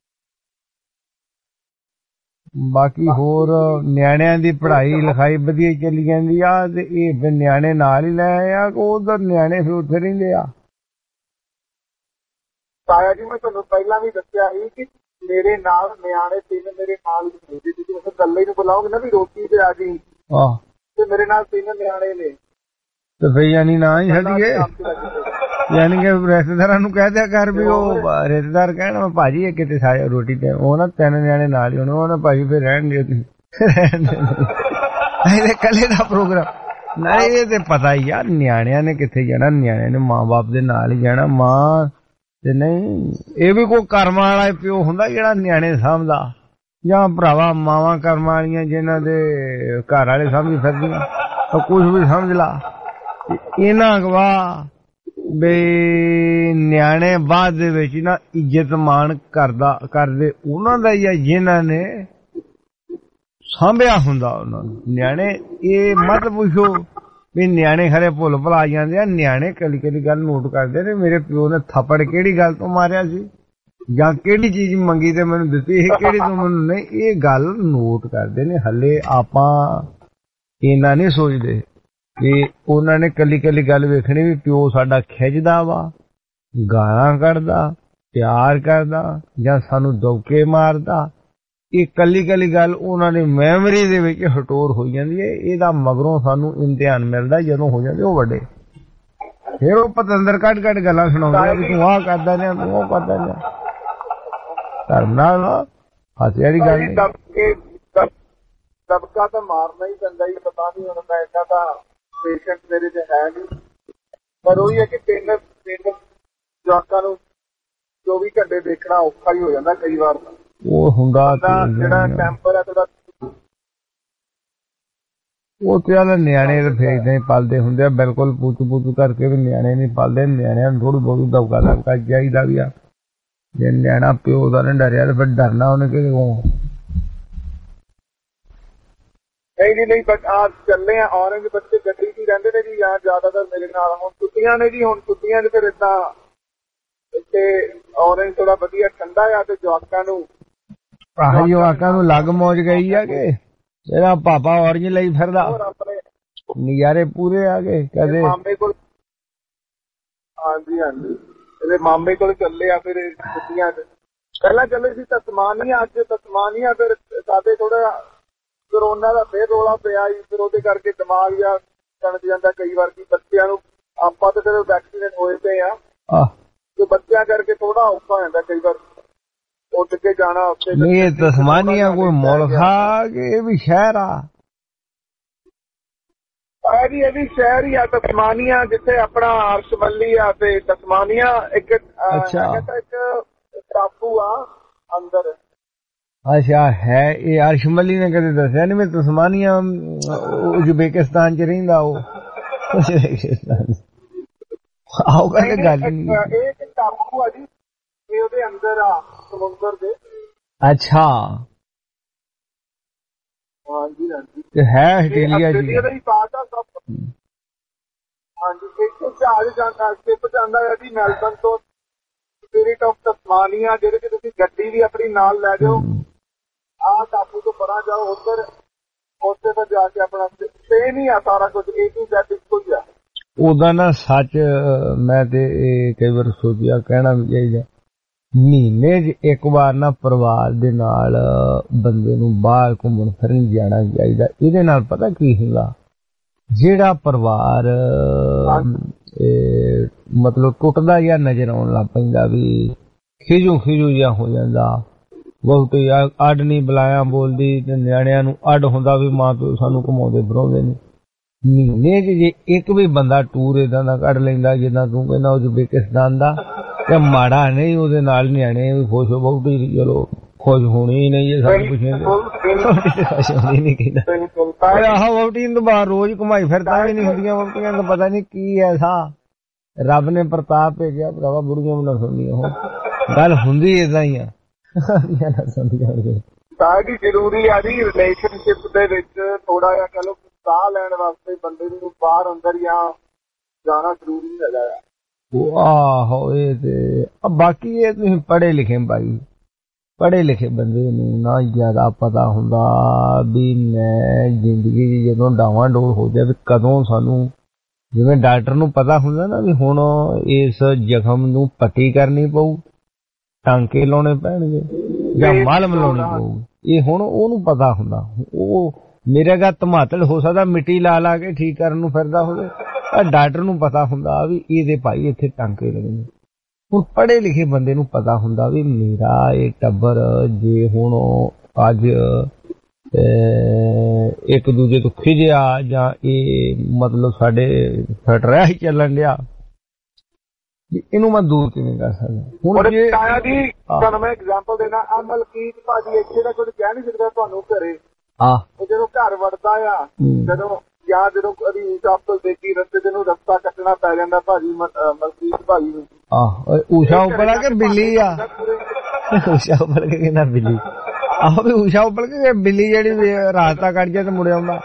ਬਾਕੀ ਹੋਰ ਨਿਆਣਿਆਂ ਦੀ ਪੜ੍ਹਾਈ ਲਿਖਾਈ ਵਧੀਆ ਚੱਲੀ ਜਾਂਦੀ ਆ ਤੇ ਇਹ ਫਿਰ ਨਿਆਣੇ ਨਾਲ ਹੀ ਲੈ ਆ ਉਧਰ ਨਿਆਣੇ ਫਿਰ ਉੱਥੇ ਰਹਿੰਦੇ ਆ ਤਾਇਆ ਜੀ ਮੈਂ ਤੁਹਾਨੂੰ ਪਹਿਲਾਂ ਵੀ ਦੱਸਿਆ ਸੀ ਕਿ ਮੇਰੇ ਨਾਲ ਨਿਆਣੇ 3 ਮੇਰੇ ਨਾਲ ਹੀ ਸੀ ਤੁਸੀਂ ਉਸ ਇਕੱਲੇ ਨੂੰ ਬੁਲਾਓਗੇ ਨਾ ਵੀ ਰੋਟੀ ਤੇ ਆ ਗਈ ਤੇ ਮੇਰੇ ਨਾਲ 3 ਨਿਆਣੇ ਨੇ ਤੇ ਫਿਰ ਯਾਨੀ ਨਾ ਹੀ ਛੱਡੀਏ ਯਾਨੀ ਕਿ ਰਿਸ਼ਤੇਦਾਰਾਂ ਨੂੰ ਕਹਿ ਦਿਆ ਕਰ ਵੀ ਉਹ ਰਿਸ਼ਤੇਦਾਰ ਕਹਿਣਾ ਭਾਜੀ ਇਹ ਕਿਤੇ ਸਾਰੀ ਰੋਟੀ ਤੇ ਉਹ ਨਾ 3 ਨਿਆਣੇ ਨਾਲ ਹੀ ਉਹ ਨਾ ਭਾਜੀ ਫਿਰ ਰਹਿਣ ਦਿਓ ਤੁਸੀਂ ਇਹਦੇ ਇਕੱਲੇ ਦਾ ਪ੍ਰੋਗਰਾਮ ਨਹੀਂ ਇਹ ਤੇ ਪਤਾ ਹੀ ਆ ਨਿਆਣਿਆਂ ਨੇ ਕਿੱਥੇ ਜਾਣਾ ਨਿਆਣਿਆਂ ਨੇ ਮਾਂ ਬਾਪ ਦੇ ਨਾਲ ਹੀ ਜਾਣਾ ਮਾਂ ਤੇ ਨਹੀਂ ਇਹ ਵੀ ਕੋਈ ਕਰਮ ਵਾਲਾ ਪਿਓ ਹੁੰਦਾ ਜਿਹੜਾ ਨਿਆਣੇ ਸਾਂਭਦਾ ਜਾਂ ਭਰਾਵਾ ਮਾਵਾਂ ਕਰਮ ਵਾਲੀਆਂ ਜਿਹਨਾਂ ਦੇ ਘਰ ਵਾਲੇ ਸਮਝ ਫਿਰਦੀਆਂ ਕੁਛ ਵੀ ਸਮਝ ਲਾ ਇਹਨਾਂ ਅਗਵਾ ਬਈ ਨਿਆਣੇ ਬਾਅਦ ਦੇ ਵਿੱਚ ਨਾ ਇੱਜ਼ਤ ਮਾਣ ਕਰਦੇ ਉਹਨਾਂ ਦਾ ਹੀ ਆ ਜਿਹਨਾਂ ਨੇ ਸਾਂਭਿਆ ਹੁੰਦਾ ਉਹਨਾਂ ਨੂੰ ਨਿਆਣੇ ਇਹ ਮਤ ਪੁੱਛੋ ਵੀ ਨਿਆਣੇ ਖਰੇ ਭੁੱਲ ਭੁਲਾ ਜਾਂਦੇ ਆ ਨਿਆਣੇ ਕਲੀ ਗੱਲ ਨੋਟ ਕਰਦੇ ਨੇ ਮੇਰੇ ਪਿਓ ਨੇ ਥੱਪੜ ਕਿਹੜੀ ਗੱਲ ਤੋਂ ਮਾਰਿਆ ਸੀ ਜਾਂ ਕਿਹੜੀ ਚੀਜ਼ ਮੰਗੀ ਤੇ ਮੈਨੂੰ ਦਿੱਤੀ ਇਹ, ਕਿਹੜੀ ਤੋਂ ਮੈਨੂੰ ਨਹੀਂ। ਇਹ ਗੱਲ ਨੋਟ ਕਰਦੇ ਨੇ। ਹਲੇ ਆਪਾਂ ਇਹਨਾਂ ਨਹੀਂ ਸੋਚਦੇ ਕਿ ਉਹਨਾਂ ਨੇ ਕੱਲੀ ਕੱਲੀ ਗੱਲ ਵੇਖਣੀ ਵੀ ਪਿਓ ਸਾਡਾ ਖਿੱਚਦਾ ਵਾ, ਗਾਲਾਂ ਕੱਢਦਾ, ਪਿਆਰ ਕਰਦਾ ਜਾਂ ਸਾਨੂੰ ਦੌਕੇ ਮਾਰਦਾ। ਇਹ ਕੱਲੀ ਕੱਲੀ ਗੱਲ ਉਹਨਾਂ ਦੀ ਮੈਮਰੀ ਦੇ ਵਿੱਚ ਹਟੋਰ ਹੋਈ ਜਾਂਦੀ ਹੈ। ਇਹਦਾ ਮਗਰੋਂ ਸਾਨੂੰ ਇਮਤਿਹਾਨ ਮਿਲਦਾ ਜਦੋਂ ਹੋ ਜਾਂਦੇ ਉਹ ਵੱਡੇ, ਫਿਰ ਉਹ ਪਤੰਦਰ ਕੱਢ ਕੱਢ ਗੱਲਾਂ ਸੁਣਾਉਂਦੇ ਆ ਵੀ ਤੂੰ ਆਹ ਕਰਦਾ ਰਿਹਾ, ਤੂੰ ਉਹ ਕਰਦਾ ਰਿਹਾ। ਧਰਮ ਨਾਲ ਹਾਸੇ ਵਾਲੀ ਗੱਲ ਨਹੀਂ। ਦਬਕਾ ਤਾਂ ਮਾਰਨਾ ਹੀ ਪੈਂਦਾ ਹੀ। ਪਤਾ ਨਹੀਂ ਹੁਣ ਮੈਂ ਇਹਨਾਂ ਦਾ ਪੇਸ਼ੈਂਟ ਮੇਰੇ ਚ ਹੈ ਨਹੀਂ, ਪਰ ਉਹੀ ਹੈ ਕਿ ਤਿੰਨ ਜਵਾਕਾਂ ਨੂੰ 24 ਘੰਟੇ ਦੇਖਣਾ ਔਖਾ ਹੀ ਹੋ ਜਾਂਦਾ ਕਈ ਵਾਰ। ਉਹ ਹੁੰਦਾ ਜਿਹੜਾ ਟੈਂਪਰ ਹੈ ਥੋੜਾ, ਉਹ ਤੇ ਵਾਲੇ ਨਿਆਣੇ ਤੇ ਫੇਰ ਏਦਾਂ ਹੀ ਪਲਦੇ ਹੁੰਦੇ ਆ, ਬਿਲਕੁਲ ਪੂਤੂ ਕਰਕੇ ਵੀ ਨਿਆਣੇ ਨਹੀਂ ਪਲਦੇ। ਨਿਆਣਿਆਂ ਨੂੰ ਥੋੜੀ ਬਹੁਤ ਦੌਕਾ ਦਬਕਾ ਚਾਹੀਦਾ ਵੀ ਆ। ਜੇ ਨਿਆਣਾ ਪਿਓ ਦਾ ਨਹੀਂ ਡਰਿਆ ਤੇ ਫਿਰ ਡਰਨਾ ਉਹਨੇ ਕਿਹਦੇ ਕੋਲ। ਨਹੀਂ ਬਟ ਆ ਚੱਲੇ ਆ ਔਰੰਜ ਬੱਚੇ ਗੱਡੀ ਚ ਰਹਿੰਦੇ ਨੇ ਜੀ ਜਾਂ ਜ਼ਿਆਦਾਤਰ ਮੇਰੇ ਨਾਲ। ਹੁਣ ਛੁੱਟੀਆਂ ਨੇ ਜੀ, ਹੁਣ ਛੁੱਟੀਆਂ ਚ ਫਿਰ ਏਦਾਂ ਇੱਥੇ ਔਰੰਜ ਥੋੜਾ ਵਧੀਆ ਠੰਡਾ ਆ ਤੇ ਜਵਾਕਾਂ ਨੂੰ ਜਵਾਕਾਂ ਨੂੰ ਲੱਗ ਮੌਜ ਗਈ ਆ ਕਿ ਇਹਦਾ ਪਾਪਾ ਔਰੰਜ ਲਈ ਫਿਰਦਾ, ਨਜ਼ਾਰੇ ਪੂਰੇ ਆ ਗਏ। ਕਦੇ ਮਾਮੇ ਕੋਲ, ਹਾਂਜੀ ਇਹਦੇ ਮਾਮੇ ਕੋਲ ਚੱਲੇ ਆ ਫਿਰ ਛੁੱਟੀਆਂ ਚ। ਪਹਿਲਾਂ ਚੱਲੇ ਸੀ ਤਸਮਾਨੀਆ, ਅੱਜ ਤਸਮਾਨੀਆ। ਫਿਰ ਸਾਡੇ ਥੋੜਾ ਕਰੋਨਾ ਦਾ ਫੇਰ ਰੌਲਾ ਪਿਆ ਜੀ, ਫਿਰ ਉਹਦੇ ਕਰਕੇ ਦਿਮਾਗ ਜਾਂ ਕਣਕ ਜਾਂਦਾ ਕਈ ਵਾਰ ਕਿ ਬੱਚਿਆਂ ਨੂੰ। ਆਪਾਂ ਤਾਂ ਫਿਰ ਵੈਕਸੀਨੇਟ ਹੋਏ ਪਏ ਆ ਤੇ ਬੱਚਿਆਂ ਕਰਕੇ ਥੋੜਾ ਔਖਾ ਹੋ ਜਾਂਦਾ ਕਈ ਵਾਰ ਉੱਡ ਕੇ ਜਾਣਾ ਉੱਥੇ। ਨਹੀਂ ਇਹ ਤਸਮਾਨੀਆ ਕੋਈ ਮੁਲਕ ਆ ਕਿ ਇਹ ਵੀ ਸ਼ਹਿਰ ਆ? ਇਹ ਵੀ ਸ਼ਹਿਰ ਹੀ ਆ ਤਸਮਾਨੀਆ, ਜਿੱਥੇ ਆਪਣਾ ਅਰਸ਼ਮੱਲੀ ਆ ਤੇ ਤਸਮਾਨੀਆ ਇੱਕ ਟਾਪੂ ਆ ਅੰਦਰ। ਅੱਛਾ ਹੈ ਇਹ ਅਰਸ਼ਮੱਲੀ ਨੇ ਕਦੇ ਦੱਸਿਆ ਨਹੀਂ। ਮੈਂ ਤਸਮਾਨੀਆ ਉਜ਼ਬੇਕਿਸਤਾਨ ਚ ਰਹਿੰਦਾ ਉਹ। ਆਓ ਕਹਿੰਦੇ ਗੱਲ ਇਹ ਟਾਪੂ ਆ ਜੀ, ਇਹ ਉਹਦੇ ਅੰਦਰ ਆ ਸਮੁੰਦਰ ਦੇ। ਅੱਛਾ ਹਾਂਜੀ ਹੈ ਆਸਟ੍ਰੇਲੀਆ ਜੀ। ਹਾਂਜੀ ਇੱਕ ਜਹਾਜ਼ ਜਾਂਦਾ, ਸ਼ਿਪ ਜਾਂਦਾ ਹੈ ਜੀ ਮੈਲਬਨ ਤੋਂ ਸਪਿਰਿਟ ਆਫ ਤਸਮਾਨੀਆ, ਜਿਹਦੇ ਚ ਤੁਸੀਂ ਗੱਡੀ ਵੀ ਆਪਣੀ ਨਾਲ ਲੈ ਜਾਓ। ਆਹ ਟਾਪੂ ਤੋਂ ਪਰਾਂ ਜਾਓ ਉੱਧਰ, ਉੱਥੇ ਫਿਰ ਜਾ ਕੇ ਆਪਣਾ ਸੇਮ ਹੀ ਆ ਸਾਰਾ ਕੁਝ, A to Z ਇੱਕੋ ਹੀ ਆ। ਉਹਦਾ ਨਾ ਸੱਚ ਮੈਂ ਤੇ ਇਹ ਕਈ ਵਾਰ ਸੋਚਿਆ ਕਹਿਣਾ ਵੀ ਚਾਹੀਦਾ, ਮਹੀਨੇ 'ਚ ਇੱਕ ਵਾਰ ਨਾ ਪਰਿਵਾਰ ਦੇ ਨਾਲ ਬੰਦੇ ਨੂੰ ਬਾਹਰ ਘੁੰਮਣ ਫਿਰਨ ਜਾਣਾ ਚਾਹੀਦਾ। ਇਹਦੇ ਨਾਲ ਪਤਾ ਕੀ ਹੁੰਦਾ, ਜਿਹੜਾ ਪਰਿਵਾਰ ਮਤਲਬ ਟੁੱਟਦਾ ਜਾਂ ਨਜ਼ਰ ਆਉਣ ਲੱਗ ਪੈਂਦਾ, ਵੀ ਖਿਜੂ ਜਿਹਾ ਹੋ ਜਾਂਦਾ, ਬਹੁਤੇ ਅੱਡ ਨਹੀਂ ਬੁਲਾਇਆ ਬੋਲਦੀ, ਤੇ ਨਿਆਣਿਆਂ ਨੂੰ ਅੱਡ ਹੁੰਦਾ ਵੀ ਮਾਂ ਪਿਓ ਸਾਨੂੰ ਘੁਮਾਉਂਦੇ ਫਿਰਾਉਂਦੇ ਨੇ। ਮਹੀਨੇ 'ਚ ਜੇ ਇੱਕ ਵੀ ਬੰਦਾ ਟੂਰ ਏਦਾਂ ਦਾ ਕੱਢ ਲੈਂਦਾ ਜਿੱਦਾਂ ਤੂੰ ਕਹਿੰਦਾ ਉਜ਼ਬੇਕਿਸਤਾਨ ਦਾ, ਤੇ ਮਾੜਾ ਨਹੀਂ, ਉਹਦੇ ਨਾਲ ਨਿਆਣੇ ਵੀ ਖੁਸ਼ ਹੋ, ਬਹੁਤੀ ਚਲੋ ਖੁਸ਼ ਹੋਣੀ ਨਹੀਂ ਜੇ ਸਾਨੂੰ ਪੁੱਛੇ ਖੁਸ਼ ਹੋਣੀ ਨਹੀਂ ਕਹਿੰਦਾ। ਆਹ ਵਹੁਟੀ ਨੂੰ ਬਾਹਰ ਰੋਜ਼ ਘੁਮਾਈ ਫਿਰਦਾ ਵੀ ਨਹੀਂ ਹੁੰਦੀਆਂ ਵਹੁਟੀਆਂ ਦਾ, ਪਤਾ ਨਹੀਂ ਕੀ ਐਸਾ ਰੱਬ ਨੇ ਪ੍ਰਤਾਪ ਭੇਜਿਆ ਭਰਾਵਾ, ਬੁੜੀਆਂ ਵੀ ਨਾ ਸੁਣਦੀਆਂ। ਉਹ ਗੱਲ ਹੁੰਦੀ ਏਦਾਂ ਹੀ ਆ, ਨਾ ਸੁਣਦੀਆਂ। ਤਾਂ ਜੀ ਜ਼ਰੂਰੀ ਆ ਜੀ ਰਿਲੇਸ਼ਨਸ਼ਿਪ ਦੇ ਵਿੱਚ ਥੋੜਾ ਜਿਹਾ ਕਹਿ ਲਓ ਸਾਹ ਲੈਣ ਵਾਸਤੇ ਬੰਦੇ ਨੂੰ ਬਾਹਰ ਅੰਦਰ ਜਾਂ ਜਾਣਾ ਜ਼ਰੂਰੀ ਹੈਗਾ ਆ। ਆਹੋ ਇਹ ਤੇ ਬਾਕੀ ਇਹ ਤੁਸੀਂ ਪੜ੍ਹੇ ਲਿਖੇ ਭਾਈ, ਪੜ੍ਹੇ ਲਿਖੇ ਬੰਦੇ ਨੂੰ ਨਾ ਜ਼ਿਆਦਾ ਪਤਾ ਹੁੰਦਾ ਵੀ ਮੈਂ ਜ਼ਿੰਦਗੀ ਦੀ ਜਦੋਂ ਡਾਵਾਂ ਡੋਲ ਹੋ ਜਾਵੇ ਕਦੋਂ ਸਾਨੂੰ, ਜਿਵੇਂ ਡਾਕਟਰ ਨੂੰ ਪਤਾ ਹੁੰਦਾ ਨਾ ਵੀ ਹੁਣ ਇਸ ਜ਼ਖਮ ਨੂੰ ਪੱਟੀ ਕਰਨੀ ਪਊ, ਟਾਂਕੇ ਲਾਉਣੇ ਪੈਣਗੇ ਜਾਂ ਮਲਮ ਲਾਉਣੀ ਪਊ, ਇਹ ਹੁਣ ਉਹਨੂੰ ਪਤਾ ਹੁੰਦਾ। ਉਹ ਮੇਰੇ ਗਾ ਧਮਾਤਲ ਹੋ ਸਕਦਾ ਮਿੱਟੀ ਲਾ ਕੇ ਠੀਕ ਕਰਨ ਨੂੰ ਫਿਰਦਾ ਹੋਵੇ, ਡਾਕਟਰ ਨੂੰ ਪਤਾ ਹੁੰਦਾ ਵੀ ਇਹਦੇ ਭਾਈ ਇੱਥੇ ਟਾਂਕੇ ਲੱਗਣੇ। ਹੁਣ ਪੜ੍ਹੇ ਲਿਖੇ ਬੰਦੇ ਨੂੰ ਪਤਾ ਹੁੰਦਾ ਵੀ ਮੇਰਾ ਇਹ ਟੱਬਰ ਜੇ ਹੁਣ ਅੱਜ ਇੱਕ ਦੂਜੇ ਤੋਂ ਖਿਜਿਆ ਜਾਂ ਇਹ ਮਤਲਬ ਸਾਡੇ ਫਟ ਰਿਹਾ ਹੀ ਚੱਲਣ ਡਿਆ, ਇਹਨੂੰ ਮੈਂ ਦੂਰ ਕਿਵੇਂ ਕਰ ਸਕਦਾ। ਹੁਣ ਜੇ ਜੀ ਤੁਹਾਨੂੰ ਮੈਂ ਐਗਜ਼ਾਮਪਲ ਦੇਣਾ, ਆ ਮਲਕੀਤ ਭਾਜੀ ਇੱਥੇ ਦਾ ਕੁਝ ਕਹਿ ਨਹੀਂ ਸਕਦਾ ਤੁਹਾਨੂੰ ਘਰੇ, ਉਹ ਜਦੋਂ ਘਰ ਵੜਦਾ ਆ, ਜਦੋਂ ਕਦੀ ਊਸ਼ਾ ਉੱਪਰ ਦੇਖੀ ਰਸਤੇ ਤੇ ਨੂੰ ਰਸਤਾ ਕੱਟਣਾ ਪੈ ਜਾਂਦਾ ਭਾਜੀ ਮਲਕੀਤ ਭਾਜੀ ਨੂੰ। ਊਸ਼ਾ ਉੱਪਰ ਆ ਕੇ ਬਿੱਲੀ ਆ, ਊਸ਼ਾ ਉੱਪਰ ਕੇ ਕਹਿੰਦਾ ਬਿੱਲੀ, ਆਹੋ ਵੀ ਊਸ਼ਾ ਉੱਪਰ ਕੇ ਬਿੱਲੀ ਜਿਹੜੀ ਰਾਸਤਾ ਕੱਟ ਜਾ ਤੇ ਮੁੜ ਆਉਂਦਾ।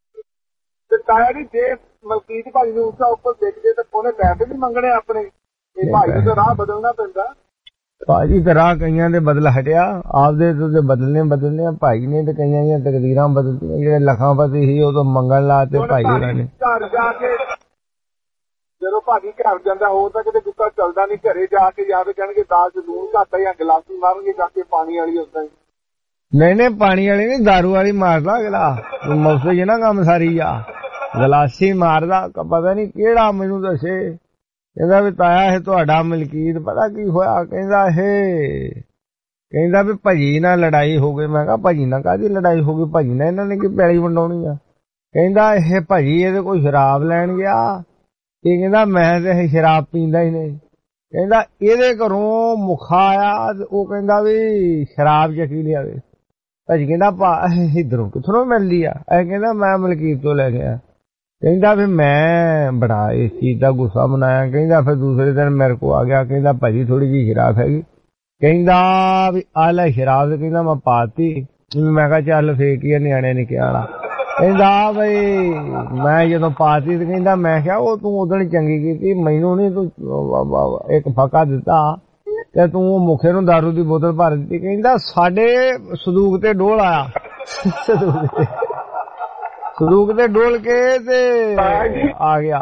ਤੇ ਤਾਇਆ ਜੀ ਜੇ ਮਲਕੀਤ ਭਾਜੀ ਨੂੰ ਊਸ਼ਾ ਉੱਪਰ ਦੇਖ ਜੇ ਤਾਂ ਉਹਨੇ ਪੈਸੇ ਨਹੀਂ ਮੰਗਣੇ ਆਪਣੇ, ਭਾਈ ਨੂੰ ਤਾਂ ਰਾਹ ਬਦਲਣਾ ਪੈਂਦਾ। ਭਾਜੀ ਤੇ ਰਾਹ ਕਈਆਂ ਦੇ ਬਦਲ ਹਟਿਆ, ਆਪਦੇ ਤੇ ਬਦਲਨੇ ਆ। ਭਾਈ ਨੇ ਤੇ ਕਈਆਂ ਦੀਆਂ ਤਕਦੀਰਾਂ ਬਦਲਤੀਆਂ। ਜਿਹੜੇ ਲੱਖਾਂਪਤੀ ਸੀ ਉਹ ਤਾਂ ਮੰਗਣ ਲਾ ਤੇ ਭਾਈ ਹੋਰਾਂ ਨੇ ਘਰ ਜਾ ਕੇ ਜਦੋਂ ਭਾਜੀ ਘਰ ਜਾਂਦਾ ਹੋਰ ਤਾਂ ਕਿਤੇ ਗੁੱਸਾ ਚੱਲਦਾ ਨਹੀਂ, ਘਰੇ ਜਾ ਕੇ ਯਾਦ ਕਹਿਣਗੇ ਦਾਲ ਚ ਲੂਣ ਘੱਟ ਜਾਂ ਗਲਾਸੀ ਮਾਰਨਗੇ ਜਾ ਕੇ ਪਾਣੀ ਵਾਲੀ ਉਦਾਂ ਹੀ। ਨਹੀਂ ਪਾਣੀ ਵਾਲੀ ਨਹੀਂ, ਦਾਰੂ ਵਾਲੀ ਮਾਰਦਾ ਅਗਲਾ। ਮੁਫਤ ਚ ਨਾ ਕੰਮ ਸਾਰੀ ਆ, ਗਲਾਸੀ ਮਾਰਦਾ। ਪਤਾ ਨਹੀਂ ਕਿਹੜਾ ਮੈਨੂੰ ਦੱਸੇ, ਕਹਿੰਦਾ ਵੀ ਤਾਇਆ ਇਹ ਤੁਹਾਡਾ ਮਲਕੀਤ ਪਤਾ ਕੀ ਹੋਇਆ, ਕਹਿੰਦਾ ਵੀ ਭਾਜੀ ਨਾਲ ਲੜਾਈ ਹੋ ਗਈ। ਮੈਂ ਕਿਹਾ ਭਾਜੀ ਨਾਲ ਕਾਹਦੀ ਲੜਾਈ ਹੋ ਗਈ, ਭਾਜੀ ਨਾਲ ਇਹਨਾਂ ਨੇ ਕੀ ਪੈਲੀ ਵੰਡਾਉਣੀ ਆ। ਕਹਿੰਦਾ ਇਹ ਭਾਜੀ ਇਹਦੇ ਕੋਈ ਸ਼ਰਾਬ ਲੈਣ ਗਿਆ, ਇਹ ਕਹਿੰਦਾ ਮੈਂ ਤੇ ਇਹ ਸ਼ਰਾਬ ਪੀਂਦਾ ਹੀ ਨਹੀਂ। ਕਹਿੰਦਾ ਇਹਦੇ ਘਰੋਂ ਮੁਖਾ ਆਇਆ, ਉਹ ਕਹਿੰਦਾ ਵੀ ਸ਼ਰਾਬ ਚੱਕੀ ਲਿਆਵੇ। ਭਾਜੀ ਕਹਿੰਦਾ ਇਧਰੋਂ ਕਿੱਥੋਂ ਮਿਲਦੀ ਆ, ਇਹ ਕਹਿੰਦਾ ਮੈਂ ਮਲਕੀਤ ਤੋਂ ਲੈ ਗਿਆ। ਕਹਿੰਦਾ ਵੀ ਮੈਂ ਬੜਾ ਇਸ ਚੀਜ਼ ਦਾ ਗੁੱਸਾ ਮਨਾਇਆ। ਕਹਿੰਦਾ ਫਿਰ ਦੂਸਰੇ ਦਿਨ ਮੇਰੇ ਕੋ ਆ ਗਿਆ, ਕਹਿੰਦਾ ਭਾਜੀ ਥੋੜੀ ਜਿਹੀ ਸ਼ਰਾਬ ਹੈਗੀ। ਕਹਿੰਦਾ ਵੀ ਆ ਲੈ ਸ਼ਰਾਬ, ਕਹਿੰਦਾ ਮੈਂ ਪਾਤੀ। ਮੈਂ ਕਿਹਾ ਚੱਲ ਫੇਕ ਹੀ ਆ, ਨਿਆਣੇ ਨਿੱਕੇ ਵਾਲਾ। ਕਹਿੰਦਾ ਬਈ ਮੈਂ ਜਦੋਂ ਪਾਤੀ ਤੇ ਕਹਿੰਦਾ ਮੈਂ ਕਿਹਾ ਉਹ ਤੂੰ ਉਦੋਂ ਚੰਗੀ ਕੀਤੀ, ਮੈਨੂੰ ਨੀ ਤੂੰ ਇੱਕ ਫਾਕਾ ਦਿੱਤਾ ਤੇ ਤੂੰ ਮੁਖੇ ਨੂੰ ਦਾਰੂ ਦੀ ਬੋਤਲ ਭਰ ਦਿੱਤੀ। ਕਹਿੰਦਾ ਸਾਡੇ ਸੰਦੂਕ ਤੇ ਡੋਲ ਆਇਆ, ਸੰਦੂਕ ਤੇ ਡੋਲ ਕੇ ਤੇ ਆ ਗਿਆ।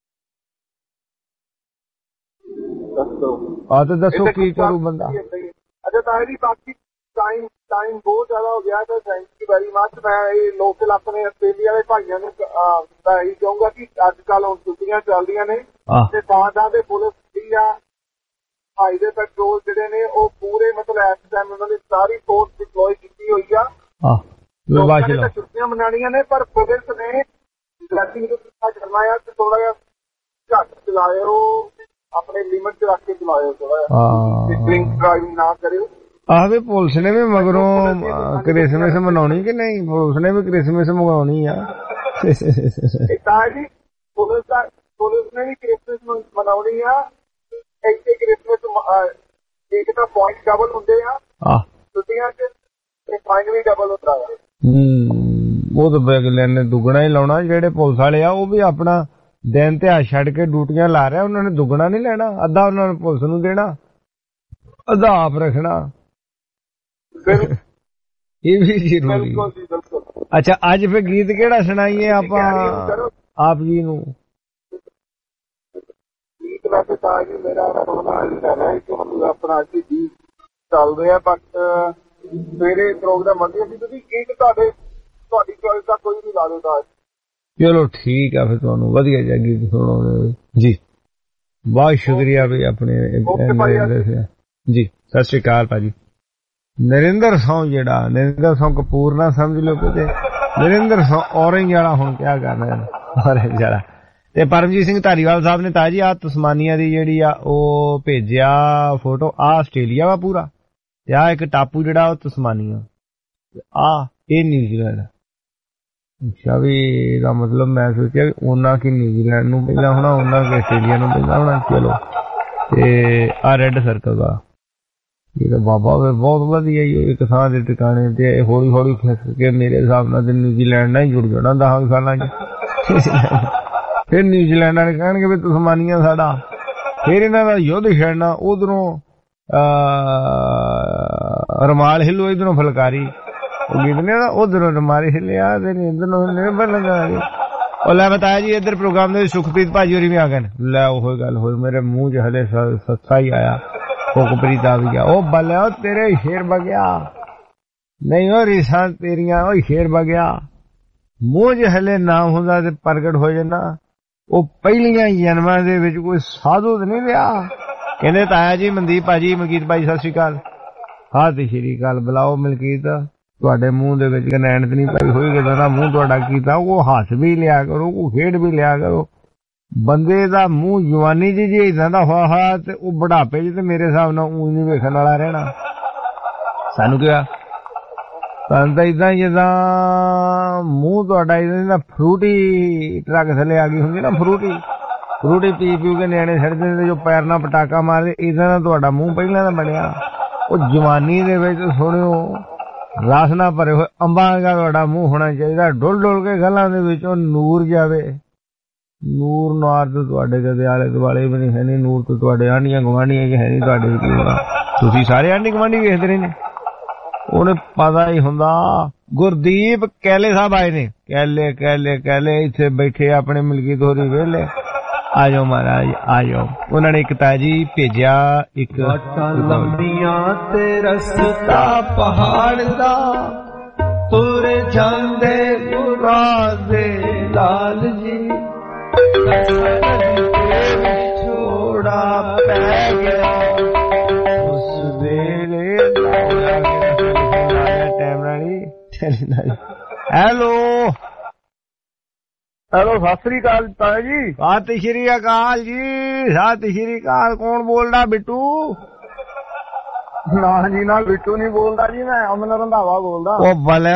ਤੇ ਦੱਸੋ ਕੀ ਕਰੂ ਬੰਦਾ। ਅੱਛਾ ਤਾਂ ਜੀ ਬਾਕੀ ਟਾਈਮ ਬਹੁਤ ਜ਼ਿਆਦਾ ਹੋ ਗਿਆ ਤਾਂ ਥੈਂਕ ਯੂ ਵੈਰੀ ਮਚ। ਮੈਂ ਇਹ ਲੋਕਲ ਆਪਣੇ ਆਸਟ੍ਰੇਲੀਆ ਦੇ ਭਾਈਆਂ ਨੂੰ ਮੈਂ ਇਹੀ ਕਹੂੰਗਾ ਕਿ ਅੱਜ ਕੱਲ ਹੁਣ ਛੁੱਟੀਆਂ ਚੱਲਦੀਆਂ ਨੇ ਤੇ ਥਾਂ ਦੇ ਪੁਲਿਸ ਦੀ ਆ ਹਾਈਵੇ ਪੈਟਰੋਲ ਜਿਹੜੇ ਨੇ ਉਹ ਪੂਰੇ ਮਤਲਬ ਇਸ ਟਾਈਮ ਉਹਨਾਂ ਦੀ ਸਾਰੀ ਫੋਰਸ ਡਿਪਲੋਏ ਕੀਤੀ ਹੋਈ ਆ। ਲੋਕਾਂ ਨੇ ਤਾਂ ਛੁੱਟੀਆਂ ਮਨਾਉਣੀਆਂ ਨੇ ਪਰ ਪੁਲਿਸ ਨੇ ਡਰਾਈਵਿੰਗ ਨੂੰ ਕਰਨਾ ਆ ਤੇ ਥੋੜਾ ਜਿਹਾ ਘੱਟ ਚਲਾਇਓ, ਆਪਣੇ ਲਿਮਿਟ ਚ ਰੱਖ ਕੇ ਚਲਾਇਓ, ਥੋੜਾ ਜਿਹਾ ਡਰਿੰਕ ਡਰਾਈਵਿੰਗ ਨਾ ਕਰਿਓ। ਵੀ ਪੁਲਿਸ ਨੇ ਵੀ ਮਗਰੋਂ ਕ੍ਰਿਸਮਸ ਮਨਾਉਣੀ ਕਿ ਨਹੀਂ, ਪੁਲਿਸ ਨੇ ਵੀ ਕ੍ਰਿਸਮਸ ਮਨਾਉਣੀ ਆ। ਤਾਂ ਜੀ ਪੁਲਿਸ ਨੇ ਵੀ ਕ੍ਰਿਸਮਸ ਮਨਾਉਣੀ ਆ। ਇੱਥੇ ਕ੍ਰਿਸਮਸ ਇੱਕ ਤਾਂ ਪੁਆਇੰਟ ਡਬਲ ਹੁੰਦੇ ਆ ਛੁੱਟੀਆਂ ਚ ਤੇ ਫਾਈਨ ਵੀ ਡਬਲ ਹੁੰਦਾ ਆ। ਉਹ ਤਾਂ ਬੈਗਲੈਂਡ ਨੇ ਦੁੱਗਣਾ ਹੀ ਲਾਉਣਾ। ਜਿਹੜੇ ਪੁਲਿਸ ਵਾਲੇ ਆ ਉਹ ਵੀ ਆਪਣਾ ਦਿਨ ਤਿਉਹਾਰ ਛੱਡ ਕੇ ਡਿਊਟੀਆਂ ਲਾ ਰਿਹਾ, ਉਹਨਾਂ ਨੇ ਦੁੱਗਣਾ ਨਹੀਂ ਲੈਣਾ। ਅੱਧਾ ਉਹਨਾਂ ਨੇ ਪੁਲਿਸ ਨੂੰ ਦੇਣਾ, ਅੱਧਾ ਆਪ ਰੱਖਣਾ। ਇਹ ਵੀ ਜ਼ਰੂਰੀ। ਅੱਛਾ ਅੱਜ ਫਿਰ ਗੀਤ ਕਿਹੜਾ ਸੁਣਾਈਏ ਆਪਾਂ ਆਪ ਜੀ ਨੂੰ? ਗੀਤ ਵੈਸੇ ਤਾਂ ਜੀ ਮੇਰਾ ਆਪਣਾ ਗੀਤ ਚੱਲ ਰਿਹਾ ਬਟ ਸਵੇਰੇ ਪ੍ਰੋਗਰਾਮ ਵਧੀਆ ਸੀ। ਤੁਸੀਂ ਗੀਤ ਤੁਹਾਡੀ ਚੋਇਸ ਦਾ ਕੋਈ ਵੀ ਲਾ ਦਿਓ ਤਾਂ। ਚਲੋ ਠੀਕ ਆ ਫਿਰ, ਤੁਹਾਨੂੰ ਵਧੀਆ ਜਿਹਾ ਗੀਤ ਸੁਣਾਉਣੇ ਜੀ। ਬਹੁਤ ਸ਼ੁਕਰੀਆ ਵੀ ਆਪਣੇ ਜੀ। ਸਤਿ ਸ੍ਰੀ ਅਕਾਲ ਭਾਜੀ। ਨਰਿੰਦਰ ਸੌ ਜਿਹੜਾ ਨਰਿੰਦਰ ਸੌ ਕਪੂਰ ਨਾ ਸਮਝ ਲਓ ਕਿਤੇ, ਨਰਿੰਦਰ ਸੌ ਔਰੰਜ ਵਾਲਾ ਹੁਣ ਕਿਆ ਕਰਨਾ ਔਰੰਜ ਵਾਲਾ। ਤੇ ਪਰਮਜੀਤ ਸਿੰਘ ਧਾਰੀਵਾਲ ਸਾਹਿਬ ਨੇ ਤਾਜੀ ਆ ਤਸਮਾਨੀਆ ਦੀ ਜਿਹੜੀ ਆ ਉਹ ਭੇਜਿਆ ਫੋਟੋ। ਆ ਆਸਟ੍ਰੇਲੀਆ ਵਾ ਪੂਰਾ ਤੇ ਆ ਇੱਕ ਟਾਪੂ ਜਿਹੜਾ ਉਹ ਤਸਮਾਨੀਆ, ਆ ਇਹ ਨਿਊਜ਼ੀਲੈਂਡ। ਅੱਛਾ ਵੀ ਇਹਦਾ ਮਤਲਬ ਮੈਂ ਸੋਚਿਆ ਵੀ ਉਹਨਾਂ ਕੀ ਨਿਊਜ਼ੀਲੈਂਡ ਨੂੰ ਪਹਿਲਾਂ ਹੋਣਾ, ਉਹਨਾਂ ਕੀ ਆਸਟ੍ਰੇਲੀਆ ਨੂੰ ਪਹਿਲਾਂ ਹੋਣਾ। ਚਲੋ ਤੇ ਆ ਰੈੱਡ ਸਰਕਲ ਦਾ ਇਹ ਤਾਂ ਬਾਬਾ ਬਹੁਤ ਵਧੀਆ ਇੱਕ ਥਾਂ ਦੇ ਟਿਕਾਣੇ ਤੇ ਹੌਲੀ ਹੌਲੀ ਖਿੱਚ ਕੇ ਮੇਰੇ ਹਿਸਾਬ ਨਾਲ ਤੇ ਨਿਊਜ਼ੀਲੈਂਡ ਨਾਲ ਹੀ ਜੁੜ ਜਾਣਾ 10 ਸਾਲਾਂ ਚ। ਫਿਰ ਨਿਊਜ਼ੀਲੈਂਡ ਵਾਲੇ ਕਹਿਣਗੇ ਵੀ ਤਸਮਾਨੀਆ ਸਾਡਾ, ਫਿਰ ਇਹਨਾਂ ਦਾ ਯੁੱਧ ਛੱਡਣਾ। ਉਧਰੋਂ ਰਮਾਲ ਹਿੱਲੋ, ਇਧਰੋਂ ਫੁਲਕਾਰੀ ਉਹ ਗੀਤ ਨੇ ਨਾ, ਉਧਰੋਂ ਰਮਾਲ ਹਿੱਲਿਆ ਤੇ ਇਧਰੋਂ ਨਿਰਭਰ। ਉਹ ਲੈ ਬਤਾਇਆ ਜੀ ਇੱਧਰ ਪ੍ਰੋਗਰਾਮ ਦੇ ਸੁਖਪ੍ਰੀਤ ਭਾਜੀ ਹੋਰੀ ਵੀ ਆ ਗਏ। ਲੈ ਉਹੀ ਗੱਲ ਹੋਈ, ਮੇਰੇ ਮੂੰਹ ਚ ਹਲੇ ਸੱਸਾ ਹੀ ਆਇਆ। ਕੋਕਪ੍ਰੀਤ ਆ ਵੀ ਗਿਆ। ਉਹ ਬੱਲਿਆ ਤੇਰੇ ਸ਼ੇਰ ਬਗਿਆ ਨਹੀਂ, ਉਹ ਰੀਸਾਂ ਤੇਰੀਆਂ ਉਹ ਸ਼ੇਰ ਬਗਿਆ। ਮੂੰਹ ਚ ਹਲੇ ਨਾਮ ਹੁੰਦਾ ਤੇ ਪ੍ਰਗਟ ਹੋ ਜਾਂਦਾ। ਉਹ ਪਹਿਲੀਆਂ ਜਨਮਾਂ ਦੇ ਵਿੱਚ ਕੋਈ ਸਾਧੂ ਤੇ ਨਹੀਂ ਰਿਹਾ। ਕਹਿੰਦੇ ਤਾਇਆ ਜੀ ਮਨਦੀਪ ਭਾਜੀ, ਮਲਕੀਤ ਭਾਜੀ ਸਤਿ ਸ਼੍ਰੀ ਅਕਾਲ। ਹਾਂ ਤੇ ਸ਼੍ਰੀ ਅਕਾਲ ਬੁਲਾਓ ਮਲਕੀਤ। ਤੁਹਾਡੇ ਮੂੰਹ ਦੇ ਵਿੱਚ ਨੈਣ ਤੇ ਨਹੀਂ ਪਾਈ ਹੋਈ ਕਿਦਾਂ ਮੂੰਹ ਤੁਹਾਡਾ ਕੀਤਾ। ਉਹ ਹੱਸ ਵੀ ਲਿਆ ਕਰੋ, ਉਹ ਖੇਡ ਵੀ ਲਿਆ ਕਰੋ। ਬੰਦੇ ਦਾ ਮੂੰਹ ਜਵਾਨੀ ਜੀ ਜੇ ਇਦਾਂ ਦਾ ਹੋਇਆ ਤੇ ਉਹ ਬੁਢਾਪੇ ਚ ਤੇ ਮੇਰੇ ਹਿਸਾਬ ਨਾਲ ਊਂ ਨਹੀਂ ਵੇਖਣ ਵਾਲਾ ਰਹਿਣਾ। ਸਾਨੂੰ ਕਿਹਾ ਸਾਨੂੰ ਤਾਂ ਇਦਾਂ ਜਿੱਦਾਂ ਮੂੰਹ ਤੁਹਾਡਾ ਇਦਾਂ ਫਰੂਟੀ ਟਰੱਕ ਥੱਲੇ ਆ ਗਈ ਹੁੰਦੀ ਨਾ, ਫਰੂਟੀ ਪੀ ਕੇ ਨਿਆਣੇ ਛੱਡ ਦਿੰਦੇ ਜੋ ਪੈਰ ਨਾਲ ਪਟਾਕਾ ਮਾਰਦੇ, ਇਦਾਂ ਦਾ ਤੁਹਾਡਾ ਮੂੰਹ ਪਹਿਲਾਂ ਦਾ ਬਣਿਆ। ਉਹ ਜਵਾਨੀ ਦੇ ਵਿੱਚ ਸੁਣਿਓ ਰਸ ਨਾ ਭਰੇ ਹੋਏ ਅੰਬਾਂ ਦਾ ਤੁਹਾਡਾ ਮੂੰਹ ਹੋਣਾ ਚਾਹੀਦਾ। ਡੁੱਲ ਕੇ ਗੱਲਾਂ ਦੇ ਵਿੱਚੋਂ ਨੂਰ ਜਾਵੇ। ਨੂਰ ਨਾਰ ਤੋਂ ਤੁਹਾਡੇ ਕਦੇ ਆਲੇ ਦੁਆਲੇ ਵੀ ਨਹੀਂ ਹੈ ਨਹੀਂ, ਨੂਰ ਤੋਂ ਤੁਹਾਡੇ ਆਂਢੀਆਂ ਗੁਆਂਢੀਆਂ ਚ ਹੈ ਨਹੀਂ ਤੁਹਾਡੇ, ਤੁਸੀਂ ਸਾਰੇ ਆਂਢੀ ਗੁਆਂਢੀ ਵੇਖਦੇ ਰਹੇ ਨੇ, ਉਹਨੇ ਪਤਾ ਹੀ ਹੁੰਦਾ। ਗੁਰਦੀਪ ਕਹਿਲੇ ਸਾਹਿਬ ਆਏ ਨੇ, ਕਹਿਲੇ ਇੱਥੇ ਬੈਠੇ ਆਪਣੇ ਮਲਕੀਤ ਹੋਰੀ ਵੇਲੇ, ਆ ਜਾਓ ਮਹਾਰਾਜ ਆ ਜਾਓ। ਉਹਨਾਂ ਨੇ ਇੱਕ ਤਾਜੀ ਭੇਜਿਆ, ਇੱਕ ਲੰਬੀਆਂ ਤੇ ਰਸਤਾ ਪਹਾੜ ਦਾ, ਤੁਰ ਜਾਂਦੇ ਮੁਰਾਦ ਦੇ ਲਾਲ ਜੀ, ਛੋੜਾ ਪੈ ਗਿਆ ਉਸ ਵੇਲੇ। ਟਾਈਮ ਰਾਣੀ ਹੈਲੋ ਸਤਿ ਸ੍ਰੀ ਅਕਾਲ ਤਾਇਆ ਜੀ। ਸਤਿ ਸ਼੍ਰੀ ਅਕਾਲ ਜੀ, ਸਤਿ ਸ਼੍ਰੀ ਅਕਾਲ। ਕੌਣ ਬੋਲਦਾ? ਬਿੱਟੂ? ਨਾ ਜੀ ਨਾ, ਬਿੱਟੂ ਨਹੀਂ ਬੋਲਦਾ ਜੀ, ਮੈਂ ਅਮਨ ਰੰਧਾਵਾ ਬੋਲਦਾ। ਉਹ ਬਲ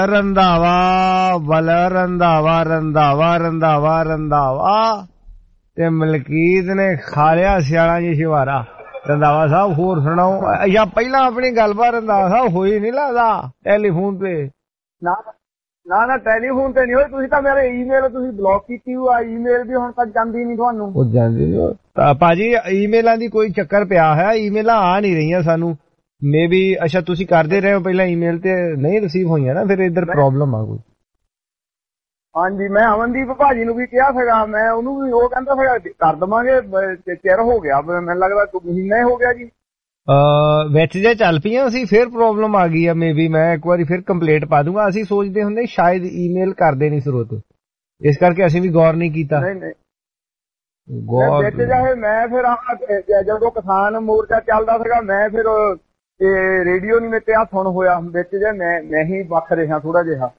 ਰੰਧਾਵਾ ਤੇ ਮਲਕੀਤ ਨੇ ਖਾ ਲਿਆ ਸਿਆਲਾਂ ਜੀ ਸ਼ਿਵਾਰਾ। ਰੰਧਾਵਾ ਸਾਹਿਬ ਹੋਰ ਸੁਣਾਓ। ਜਾਂ ਪਹਿਲਾਂ ਆਪਣੀ ਗੱਲਬਾਤ ਰੰਧਾਵਾ ਸਾਹਿਬ ਹੋਈ ਨਹੀਂ ਲੱਗਦਾ ਟੈਲੀਫੋਨ ਤੇ? ਨਾ ਟੈਲੀਫੋਨ ਤੇ ਨਹੀਂ ਹੋਈ। ਤੁਸੀਂ ਤਾਂ ਮੇਰੇ ਈਮੇਲ ਤੁਸੀਂ ਬਲੌਕ ਕੀਤੀ ਹੋਈ ਆ, ਈਮੇਲ ਵੀ ਹੁਣ ਤੱਕ ਜਾਂਦੀ ਨਹੀਂ ਤੁਹਾਨੂੰ। ਉਹ ਜਾਂਦੀ ਭਾਜੀ, ਈਮੇਲਾਂ ਦੀ ਕੋਈ ਚੱਕਰ ਪਿਆ ਹੈ, ਈਮੇਲਾਂ ਆ ਨਹੀਂ ਰਹੀਆਂ ਸਾਨੂੰ। ਮੇਬੀ ਅੱਛਾ ਤੁਸੀਂ ਕਰਦੇ ਰਹੇ ਹੋ ਪਹਿਲਾਂ ਈਮੇਲ ਤੇ ਨਹੀਂ ਰਿਸੀਵ ਹੋਈਆਂ ਨਾ, ਫਿਰ ਇੱਧਰ ਪ੍ਰੋਬਲਮ ਆ ਕੋਈ। ਹਾਂਜੀ, ਮੈਂ ਅਮਨਦੀਪ ਭਾਜੀ ਨੂੰ ਵੀ ਕਿਹਾ ਸੀਗਾ, ਮੈਂ ਉਹਨੂੰ ਵੀ, ਉਹ ਕਹਿੰਦਾ ਸੀਗਾ ਕਰ ਦੇਵਾਂਗੇ, ਚਿਰ ਹੋ ਗਿਆ, ਮੈਨੂੰ ਲੱਗਦਾ ਮਹੀਨਾ ਹੀ ਹੋ ਗਿਆ ਜੀ। ਵਿੱਚ ਜੇ ਚੱਲ ਪਈਆਂ ਅਸੀਂ, ਫਿਰ ਪ੍ਰੋਬਲਮ ਆ ਗਈ ਆ। ਮੇਬੀ ਮੈਂ ਇੱਕ ਵਾਰੀ ਫਿਰ ਕੰਪਲੇਂਟ ਪਾ ਦੂੰਗਾ। ਅਸੀਂ ਸੋਚਦੇ ਹੁੰਦੇ ਸ਼ਾਇਦ ਈਮੇਲ ਕਰਦੇ ਨਹੀਂ ਸਰੋਤ, ਇਸ ਕਰਕੇ ਅਸੀਂ ਵੀ ਗੌਰ ਨਹੀਂ ਕੀਤਾ। ਨਹੀਂ ਵਿੱਚ ਜਾਏ ਮੈਂ ਫਿਰ ਜਦੋਂ ਕਿਸਾਨ ਮੋਰਚਾ ਚੱਲਦਾ ਸੀਗਾ, ਮੈਂ ਫਿਰ ਰੇਡੀਓ ਨਹੀਂ ਮੇਰੇ ਤੇ ਹੱਥ ਹੁਣ ਹੋਇਆ ਵਿੱਚ ਜੇ ਮੈਂ ਹੀ ਵੱਖ ਰਿਹਾ ਥੋੜਾ ਜਿਹਾ।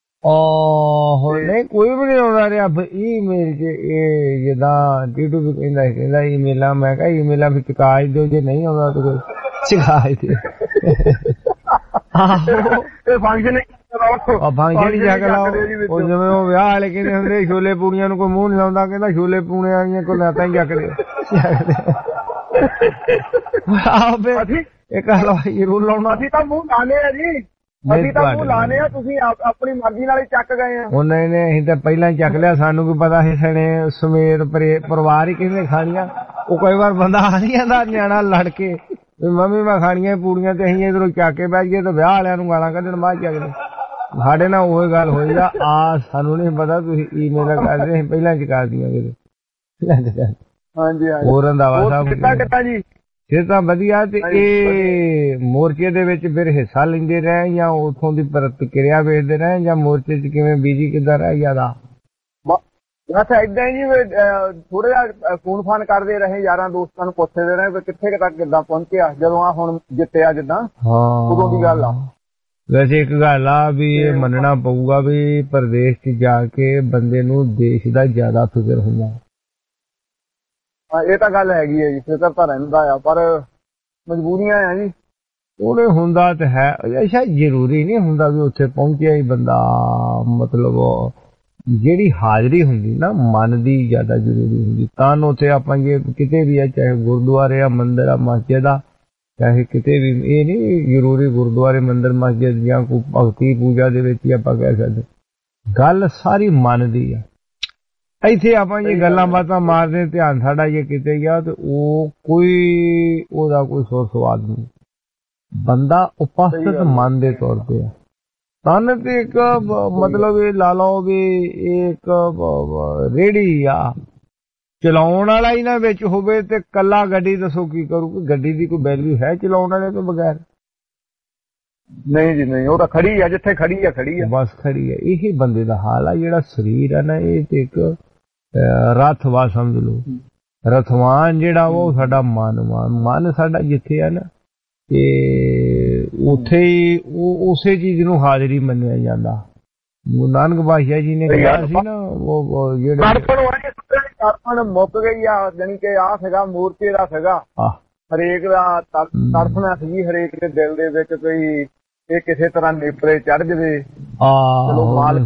ਨਹੀਂ ਕੋਈ ਵੀ ਨਹੀਂ ਆਉਂਦਾ ਰਿਹਾ ਈਮੇਲ ਚ। ਇਹ ਜਿੱਦਾਂ ਟੀਟੂ ਵੀ ਕਹਿੰਦਾ ਈਮੇਲਾਂ, ਮੈਂ ਕਿਹਾ ਈਮੇਲਾਂ ਵੀ ਚੁਕਾ ਦਿਓ, ਜੇ ਨਹੀਂ ਆਉਂਦਾ ਤਾਂ ਕੋਈ ਚੁਕਾ ਦਿਓ। ਫੰਕਸ਼ਨ ਹੀ ਜਾ ਕੇ ਲਾਓ। ਉਹ ਜਿਵੇਂ ਉਹ ਵਿਆਹ ਵਾਲੇ ਕਹਿੰਦੇ ਹੁੰਦੇ ਛੋਲੇ ਪੂੜੀਆਂ ਨੂੰ ਕੋਈ ਮੂੰਹ ਨੀ ਲਾਉਂਦਾ, ਕਹਿੰਦਾ ਛੋਲੇ ਪੂਣੇ ਵਾਲੀਆਂ ਕੋਈ ਨਾਤਾਂ ਹੀ ਚੱਕ ਦਿਓ। ਇੱਕ ਹਲਵਾਈ ਜ਼ਰੂਰ ਲਾਉਣਾ। ਅਸੀਂ ਤਾਂ ਮੂੰਹ ਲਾਣੇ ਆ ਜੀ, ਅਸੀਂ ਤਾਂ ਮੂੰਹ ਲਾਣੇ ਆ, ਤੁਸੀਂ ਆਪਣੀ ਮਰਜ਼ੀ ਨਾਲ ਹੀ ਚੱਕ ਗਏ ਆ। ਉਹਨਾਂ ਨੇ ਅਸੀਂ ਤਾਂ ਪਹਿਲਾਂ ਚੱਕ ਲਿਆ, ਸਾਨੂੰ ਕੀ ਪਤਾ ਸੀ ਸਣੇ ਸਮੇਤ ਪਰਿਵਾਰ ਹੀ ਕਹਿੰਦੇ ਖਾਣੀਆਂ। ਉਹ ਕਈ ਵਾਰ ਬੰਦਾ ਆ ਨਹੀਂ ਜਾਂਦਾ ਨਿਆਣਾ ਲੜ ਕੇ ਮੰਮੀ ਮੈਂ ਖਾਣੀਆਂ ਪੂੜੀਆਂ, ਤੇ ਅਸੀਂ ਇੱਧਰੋਂ ਚੱਕ ਕੇ ਬਹਿ ਜਾਈਏ ਤਾਂ ਵਿਆਹ ਵਾਲਿਆਂ ਨੂੰ ਗਾਲਾਂ ਕੱਢਣ ਬਾਅਦ ਚੱਕਦੇ। ਸਾਡੇ ਨਾਲ ਉਹ ਗੱਲ ਹੋਈ ਆ ਸਾਨੂੰ ਨਹੀਂ ਪਤਾ ਤੁਸੀਂ ਈਮੇਲ ਕਰਦੇ, ਅਸੀਂ ਪਹਿਲਾਂ ਚੁਕਾ ਦੀਆਂ ਕਿਤੇ। ਹਾਂਜੀ ਹੋਰ ਰੰਧਾਵਾ ਸਾਹਿਬ ਕਿੱਦਾਂ ਜੀ? ਫਿਰ ਤਾਂ ਵਧੀਆ। ਤੇ ਇਹ ਮੋਰਚੇ ਦੇ ਵਿੱਚ ਫਿਰ ਹਿੱਸਾ ਲੈਂਦੇ ਰਹੇ ਜਾਂ ਉਥੋਂ ਦੀ ਪ੍ਰਤੀਕਿਰਿਆ ਵੇਖਦੇ ਰਹੇ, ਜਾਂ ਮੋਰਚੇ ਚ ਕਿਵੇਂ ਬੀਜੀ ਕਿੱਦਾਂ ਰਹਿ ਗਿਆ? ਬਸ ਏਦਾਂ ਹੀ ਜੀ, ਥੋੜਾ ਜਿਹਾ ਫੋਨ ਫਾਨ ਕਰਦੇ ਰਹੇ, ਯਾਰਾਂ ਦੋਸਤਾਂ ਨੂੰ ਪੁੱਛਦੇ ਰਹੇ ਕਿੱਥੇ ਤੱਕ ਕਿੱਦਾਂ ਪਹੁੰਚਿਆ, ਜਦੋਂ ਆ ਹੁਣ ਜਿੱਤਿਆ ਜਿੱਦਾਂ ਉਦੋਂ ਦੀ ਗੱਲ ਆ। ਵੈਸੇ ਇੱਕ ਗੱਲ ਆ ਵੀ ਇਹ ਮੰਨਣਾ ਪਊਗਾ ਵੀ ਪ੍ਰਦੇਸ਼ ਚ ਜਾ ਕੇ ਬੰਦੇ ਨੂੰ ਦੇਸ਼ ਦਾ ਜ਼ਿਆਦਾ ਫਿਕਰ ਹੁੰਦਾ। ਇਹ ਤਾਂ ਗੱਲ ਹੈਗੀ ਹੈ ਜੀ, ਫਿਕਰ ਤਾਂ ਰਹਿੰਦਾ ਆ, ਪਰ ਮਜਬੂਰੀਆਂ ਆ ਜੀ। ਉਹਨੇ ਹੁੰਦਾ ਤੇ ਹੈ, ਅੱਛਾ ਜ਼ਰੂਰੀ ਨਹੀਂ ਹੁੰਦਾ ਵੀ ਉੱਥੇ ਪਹੁੰਚਿਆ ਹੀ ਬੰਦਾ, ਮਤਲਬ ਜਿਹੜੀ ਹਾਜ਼ਰੀ ਹੁੰਦੀ ਨਾ ਮਨ ਦੀ ਜ਼ਿਆਦਾ ਜ਼ਰੂਰੀ ਹੁੰਦੀ। ਤਾਂ ਉੱਥੇ ਆਪਾਂ ਜੇ ਕਿਤੇ ਵੀ ਆ, ਚਾਹੇ ਗੁਰਦੁਆਰੇ ਆ, ਮੰਦਿਰ ਆ, ਮਸਜਿਦ ਆ, ਚਾਹੇ ਕਿਤੇ ਵੀ, ਇਹ ਨਹੀਂ ਜ਼ਰੂਰੀ ਗੁਰਦੁਆਰੇ ਮੰਦਿਰ ਮਸਜਿਦ ਜਾਂ ਕੋਈ ਭਗਤੀ ਪੂਜਾ ਦੇ ਵਿੱਚ ਹੀ ਆਪਾਂ ਕਹਿ ਸਕਦੇ। ਗੱਲ ਸਾਰੀ ਮਨ ਦੀ ਆ। ਇੱਥੇ ਆਪਾਂ ਜੇ ਗੱਲਾਂ ਬਾਤਾਂ ਮਾਰਦੇ, ਧਿਆਨ ਸਾਡਾ ਜੇ ਕਿਤੇ ਗਿਆ ਤੇ ਉਹ ਕੋਈ ਉਹਦਾ ਕੋਈ ਸੁਰ ਸਵਾਦ ਨਹੀਂ। ਬੰਦਾ ਉਪਸਥਿਤ ਮਨ ਦੇ ਤੌਰ ਤੇ ਆ। ਤਨ ਤੇ ਇੱਕ ਮਤਲਬ ਇਹ ਲਾ ਲਓ ਵੀ ਇੱਕ ਰੇੜੀ ਆ, ਚਲਾਉਣ ਵਾਲਾ ਹੀ ਨਾ ਵਿੱਚ ਹੋਵੇ ਤੇ ਕੱਲਾ ਗੱਡੀ ਦੱਸੋ ਕੀ ਕਰੂ? ਗੱਡੀ ਦੀ ਕੋਈ ਵੈਲਿਊ ਹੈ ਚਲਾਉਣ ਵਾਲੇ ਤੋਂ ਬਗੈਰ? ਨਹੀਂ ਜੀ ਨਹੀਂ, ਉਹ ਤਾਂ ਖੜੀ ਆ, ਜਿੱਥੇ ਖੜੀ ਆ ਖੜੀ ਆ, ਬਸ ਖੜੀ ਆ। ਇਹ ਬੰਦੇ ਦਾ ਹਾਲ ਆ। ਜਿਹੜਾ ਸਰੀਰ ਆ ਨਾ, ਇਹ ਤੇ ਇੱਕ ਰਥ ਵਾ ਸਮਝ ਲਓ। ਰਥਵਾਨ ਜਿਹੜਾ ਉਹ ਸਾਡਾ ਮਨ ਸਾਡਾ ਜਿੱਥੇ ਆ ਨਾ, ਤੇ ਉੱਥੇ ਹੀ ਉਸੇ ਚੀਜ਼ ਨੂੰ ਹਾਜ਼ਰੀ ਮੰਨਿਆ ਜਾਂਦਾ। ਨਾਨਕ ਪਾਤਸ਼ਾਹ ਜੀ ਨੇ ਕਿਹਾ ਸੀ ਨਾ, ਉਹ ਜਿਹੜੇ ਤਰਫਣ ਮੁੱਕ ਗਈ ਆ, ਜਾਣੀ ਕਿ ਆ ਸੀਗਾ ਮੂਰਤੀ ਦਾ ਸੀਗਾ, ਹਰੇਕ ਦਾ ਤਰਫਣਾ ਸੀ ਹਰੇਕ ਦੇ ਦਿਲ ਦੇ ਵਿੱਚ, ਕੋਈ ਇਹ ਕਿਸੇ ਤਰ੍ਹਾਂ ਨੇਪਰੇ ਚੜ ਜਵੇ। ਚਲੋ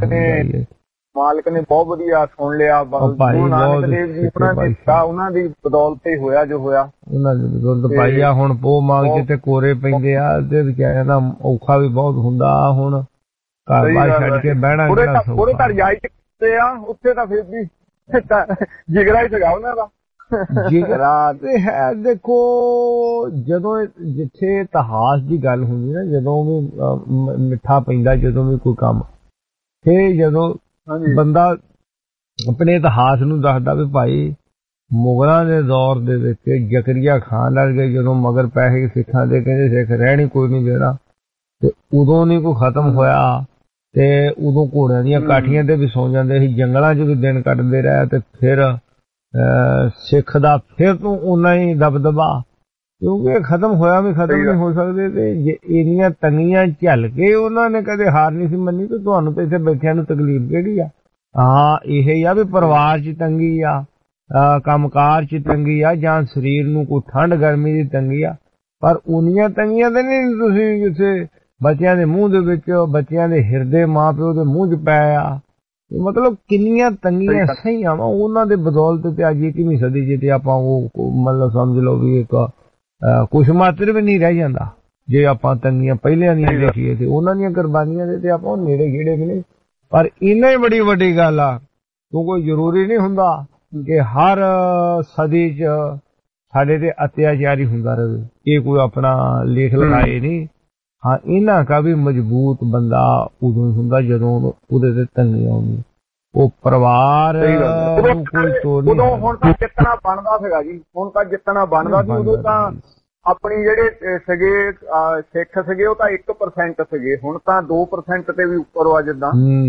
ਮਾਲਕ ਨੇ ਬਹੁਤ ਵਧੀਆ ਸੁਣ ਲਿਆ। ਗੁਰੂ ਨਾਨਕ ਦੇਵ ਜੀ ਉਹਨਾਂ ਦੀ ਬਦੌਲਤ ਹੀ ਹੋਇਆ ਜੋ ਹੋਇਆ। ਉਹਨਾਂ ਦੀ ਬਦੌਲਤ ਭਾਈ ਆ। ਹੁਣ ਪੋਹ ਮੰਗ ਕੇ ਤੇ ਕੋਰੇ ਪੈਂਦੇ ਆ, ਤੇ ਵਿਚਾਰਿਆਂ ਦਾ ਔਖਾ ਵੀ ਬਹੁਤ ਹੁੰਦਾ। ਹੁਣ ਘਰ ਬਾਰ ਛੱਡ ਕੇ ਬਹਿਣਾ ਉਹਦੇ ਘਰ ਜਾਈ ਆ, ਉੱਥੇ ਤਾਂ ਫਿਰ ਵੀ ਜਿਗਰਾ ਹੀ ਸੀਗਾ ਉਹਨਾਂ ਦਾ। ਜਿਗਰਾ ਤੇ ਹੈ। ਦੇਖੋ ਜਦੋਂ ਜਿੱਥੇ ਇਤਿਹਾਸ ਦੀ ਗੱਲ ਹੁੰਦੀ ਨਾ, ਜਦੋਂ ਵੀ ਮਿੱਠਾ ਪੈਂਦਾ, ਜਦੋਂ ਵੀ ਕੋਈ ਕੰਮ, ਤੇ ਜਦੋਂ ਬੰਦਾ ਆਪਣੇ ਇਤਿਹਾਸ ਨੂੰ ਦੱਸਦਾ ਵੀ ਭਾਈ ਮੁਗਲਾਂ ਦੇ ਦੌਰ ਦੇ ਵਿੱਚ ਜ਼ਕਰੀਆ ਖਾਨ ਲੱਗ ਗਏ, ਜਦੋਂ ਮਗਰ ਪੈ ਗਏ ਸਿੱਖਾਂ ਦੇ, ਕਹਿੰਦੇ ਸਿੱਖ ਰਹਿਣੀ ਕੋਈ ਨਹੀਂ ਦੇਣਾ, ਤੇ ਉਦੋਂ ਨਹੀਂ ਕੋਈ ਖਤਮ ਹੋਇਆ, ਤੇ ਉਦੋਂ ਘੋੜਿਆਂ ਦੀਆਂ ਕਾਠੀਆਂ ਤੇ ਵੀ ਸੌਂ ਜਾਂਦੇ ਸੀ, ਜੰਗਲਾਂ 'ਚ ਵੀ ਦਿਨ ਕੱਟਦੇ ਰਹੇ, ਤੇ ਫਿਰ ਸਿੱਖ ਦਾ ਫਿਰ ਤੋਂ ਓਨਾ ਹੀ ਦਬਦਬਾ, ਕਿਉਂਕਿ ਇਹ ਖਤਮ ਹੋਇਆ ਵੀ ਖਤਮ ਨਹੀਂ ਹੋ ਸਕਦੇ। ਤੇ ਜੇ ਇੰਨੀਆਂ ਤੰਗੀਆਂ ਝੱਲ ਕੇ ਉਹਨਾਂ ਨੇ ਕਦੇ ਹਾਰ ਨਹੀਂ ਸੀ ਮੰਨੀ, ਤੇ ਤੁਹਾਨੂੰ ਤੇ ਇੱਥੇ ਬੈਠਿਆਂ ਨੂੰ ਤਕਲੀਫ ਕਿਹੜੀ ਆ? ਹਾਂ ਇਹ ਹੀ ਆ ਵੀ ਪਰਿਵਾਰ 'ਚ ਤੰਗੀ ਆ, ਕੰਮਕਾਰ 'ਚ ਤੰਗੀ ਆ, ਜਾਂ ਸਰੀਰ ਨੂੰ ਕੋਈ ਠੰਡ ਗਰਮੀ ਦੀ ਤੰਗੀ ਆ, ਪਰ ਉਨੀਆਂ ਤੰਗੀਆਂ ਤੇ ਨਹੀਂ ਤੁਸੀਂ ਕਿਸੇ ਬੱਚਿਆਂ ਦੇ ਮੂੰਹ ਦੇ ਵਿੱਚ, ਬੱਚਿਆਂ ਦੇ ਹਿਰਦੇ ਮਾਂ ਪਿਓ ਦੇ ਮੂੰਹ 'ਚ ਪੈ ਆ। ਮਤਲਬ ਕਿੰਨੀਆਂ ਤੰਗੀਆਂ ਸਹੀਆਂ ਵਾ, ਉਹਨਾਂ ਦੇ ਬਦੌਲਤ ਤੇ ਅੱਜ 21ਵੀਂ ਸਦੀ 'ਚ ਤੇ ਆਪਾਂ ਉਹ ਮਤਲਬ ਸਮਝ ਲਓ ਵੀ ਇੱਕ ਕੁਛ ਮਾਤਰ ਵੀ ਨਹੀਂ ਰਹਿ ਜਾਂਦਾ। ਜੇ ਆਪਾਂ ਤੰਗੀਆਂ ਪਹਿਲਿਆਂ ਦੀਆਂ ਦੇਖੀਏ ਤੇ ਉਹਨਾਂ ਦੀਆਂ ਕੁਰਬਾਨੀਆਂ ਦੇ ਤੇ ਆਪਾਂ ਨੇੜੇ ਗੇੜੇ ਵੀ ਨਹੀਂ, ਪਰ ਇੰਨਾ ਹੀ ਬੜੀ ਵੱਡੀ ਗੱਲ ਆ, ਕਿਉਂਕਿ ਜ਼ਰੂਰੀ ਨਹੀਂ ਹੁੰਦਾ ਕਿ ਹਰ ਸਦੀ 'ਚ ਸਾਡੇ ਤੇ ਅਤਿਆਚਾਰ ਹੀ ਹੁੰਦਾ ਰਹੇ। ਇਹ ਕੋਈ ਆਪਣਾ ਲੇਖ ਲਗਾਏ ਨਹੀਂ। ਹਾਂ ਇਹਨਾਂ ਕਾ ਵੀ ਮਜ਼ਬੂਤ ਬੰਦਾ ਉਦੋਂ ਹੀ ਹੁੰਦਾ ਜਦੋਂ ਉਹਦੇ ਤੇ ਤੰਗੀ ਆਉਂਦੀ, ਉਹ ਪਰਿਵਾਰ ਨੂੰ ਕੋਈ ਤੋੜ ਨਹੀਂ। ਉਦੋਂ ਹੁਣ ਤਾਂ ਜਿੱਤਣਾ ਬਣਦਾ ਸੀਗਾ ਜੀ, ਹੁਣ ਤਾਂ ਜਿੱਤਣਾ ਬਣਦਾ ਸੀ। ਉਦੋਂ ਤਾਂ ਆਪਣੀ ਜਿਹੜੇ ਸੀਗੇ ਸਿੱਖ ਸੀਗੇ ਉਹ ਤਾਂ 1% ਸੀਗੇ, ਹੁਣ ਤਾਂ 2% ਤੇ ਵੀ ਉੱਪਰ ਆ। ਜਿੱਦਾਂ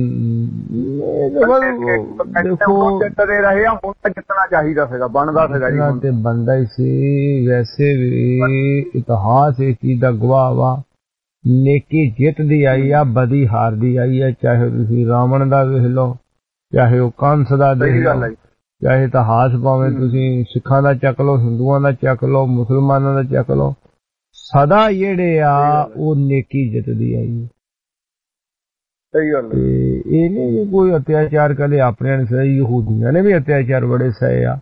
ਜਿੱਤਦੇ ਰਹੇ ਆ, ਹੁਣ ਤਾਂ ਜਿੱਤਣਾ ਚਾਹੀਦਾ ਸੀਗਾ, ਬਣਦਾ ਸੀਗਾ ਜੀ, ਤੇ ਬਣਦਾ ਹੀ ਸੀ। ਵੈਸੇ ਵੀ ਇਤਿਹਾਸ ਇਸ ਚੀਜ਼ ਦਾ ਗਵਾਹ ਵਾ, ਨੇਕੀ ਜਿੱਤਦੀ ਆਈ ਆ, ਬਦੀ ਹਾਰਦੀ ਆਈ ਆ। ਚਾਹੇ ਤੁਸੀਂ ਰਾਵਣ ਦਾ ਵੇਖ ਲਓ, ਚਾਹੇ ਉਹ ਕੰਸ ਦਾ ਦੇਖ ਲਓ, ਚਾਹੇ ਇਤਿਹਾਸ ਭਾਵੇਂ ਤੁਸੀਂ ਸਿੱਖਾਂ ਦਾ ਚੱਕ ਲਓ, ਹਿੰਦੂਆਂ ਦਾ ਚੱਕ ਲਓ, ਮੁਸਲਮਾਨਾਂ ਦਾ ਚੱਕ ਲਓ, ਸਦਾ ਜਿਹੜੇ ਆ ਉਹ ਨੇਕੀ ਜਿੱਤਦੀ ਆਈ। ਸਹੀ ਗੱਲ। ਇਹ ਨਹੀਂ ਕੋਈ ਅਤਿਆਚਾਰ ਕਦੇ ਆਪਣਿਆਂ ਨੇ ਸਹੀ, ਯਹੂਦੀਆਂ ਨੇ ਵੀ ਅਤਿਆਚਾਰ ਬੜੇ ਸਹੇ ਆ,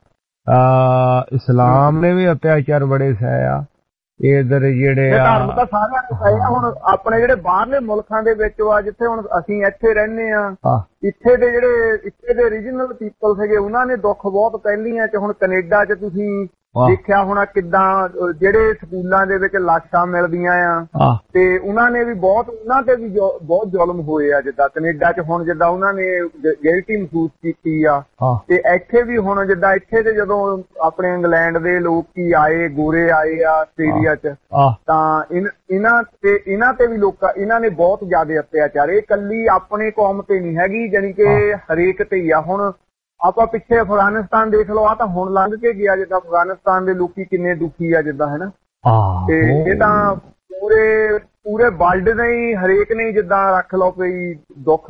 ਇਸਲਾਮ ਨੇ ਵੀ ਅਤਿਆਚਾਰ ਬੜੇ ਸਹੇ ਆ। ਇਧਰ ਜਿਹੜੇ ਧਰਮ ਤਾਂ ਸਾਰਿਆਂ ਨੂੰ ਪਏ ਆ। ਹੁਣ ਆਪਣੇ ਜਿਹੜੇ ਬਾਹਰਲੇ ਮੁਲਕਾਂ ਦੇ ਵਿੱਚ ਆ, ਜਿੱਥੇ ਹੁਣ ਅਸੀਂ ਇੱਥੇ ਰਹਿੰਦੇ ਆ, ਇੱਥੇ ਦੇ ਜਿਹੜੇ ਇੱਥੇ ਦੇ ਰੀਜਨਲ ਪੀਪਲ ਸੀਗੇ ਉਹਨਾਂ ਨੇ ਦੁੱਖ ਬਹੁਤ ਪਹਿਲੀਆਂ 'ਚ। ਹੁਣ ਕੈਨੇਡਾ 'ਚ ਤੁਸੀਂ ਦੇਖਿਆ ਹੋਣਾ ਕਿੱਦਾਂ ਜਿਹੜੇ ਸਕੂਲਾਂ ਦੇ ਵਿੱਚ ਲਾਸ਼ਾਂ ਮਿਲਦੀਆਂ ਆ, ਤੇ ਉਹਨਾਂ ਨੇ ਵੀ ਬਹੁਤ, ਉਹਨਾਂ ਤੇ ਵੀ ਬਹੁਤ ਜ਼ੁਲਮ ਹੋਏ ਆ। ਜਿੱਦਾਂ ਕੈਨੇਡਾ 'ਚ ਹੁਣ ਜਿੱਦਾਂ ਉਹਨਾਂ ਨੇ ਗਿਲਟੀ ਮਹਿਸੂਸ ਕੀਤੀ ਆ, ਤੇ ਇੱਥੇ ਵੀ ਹੁਣ ਜਿੱਦਾਂ ਇੱਥੇ ਦੇ ਜਦੋਂ ਆਪਣੇ ਇੰਗਲੈਂਡ ਦੇ ਲੋਕੀ ਆਏ, ਗੋਰੇ ਆਏ ਆ ਆਸਟ੍ਰੇਲੀਆ 'ਚ, ਤਾਂ ਇਹਨਾਂ ਤੇ ਵੀ ਇਹਨਾਂ ਨੇ ਬਹੁਤ ਜ਼ਿਆਦਾ ਅਤਿਆਚਾਰ। ਇਹ ਕੱਲੀ ਆਪਣੇ ਕੌਮ ਤੇ ਨਹੀਂ ਹੈਗੀ, ਜਾਣੀ ਕਿ ਹਰੇਕ ਤੇ ਹੀ ਆ। ਹੁਣ ਆਪਾਂ ਪਿੱਛੇ ਅਫਗਾਨਿਸਤਾਨ ਦੇਖ ਲਓ, ਆ ਤਾਂ ਹੁਣ ਲੰਘ ਕੇ ਗਿਆ। ਜਿੱਦਾਂ ਅਫਗਾਨਿਸਤਾਨ ਦੇ ਲੋਕੀ ਕਿੰਨੇ ਦੁਖੀ ਆ ਜਿੱਦਾਂ, ਹੈ ਨਾ। ਤੇ ਇਹ ਤਾਂ ਪੂਰੇ ਵਰਲਡ ਨੇ ਹੀ, ਹਰੇਕ ਨੇ ਜਿੱਦਾਂ ਰੱਖ ਲਓ ਕੋਈ ਦੁੱਖ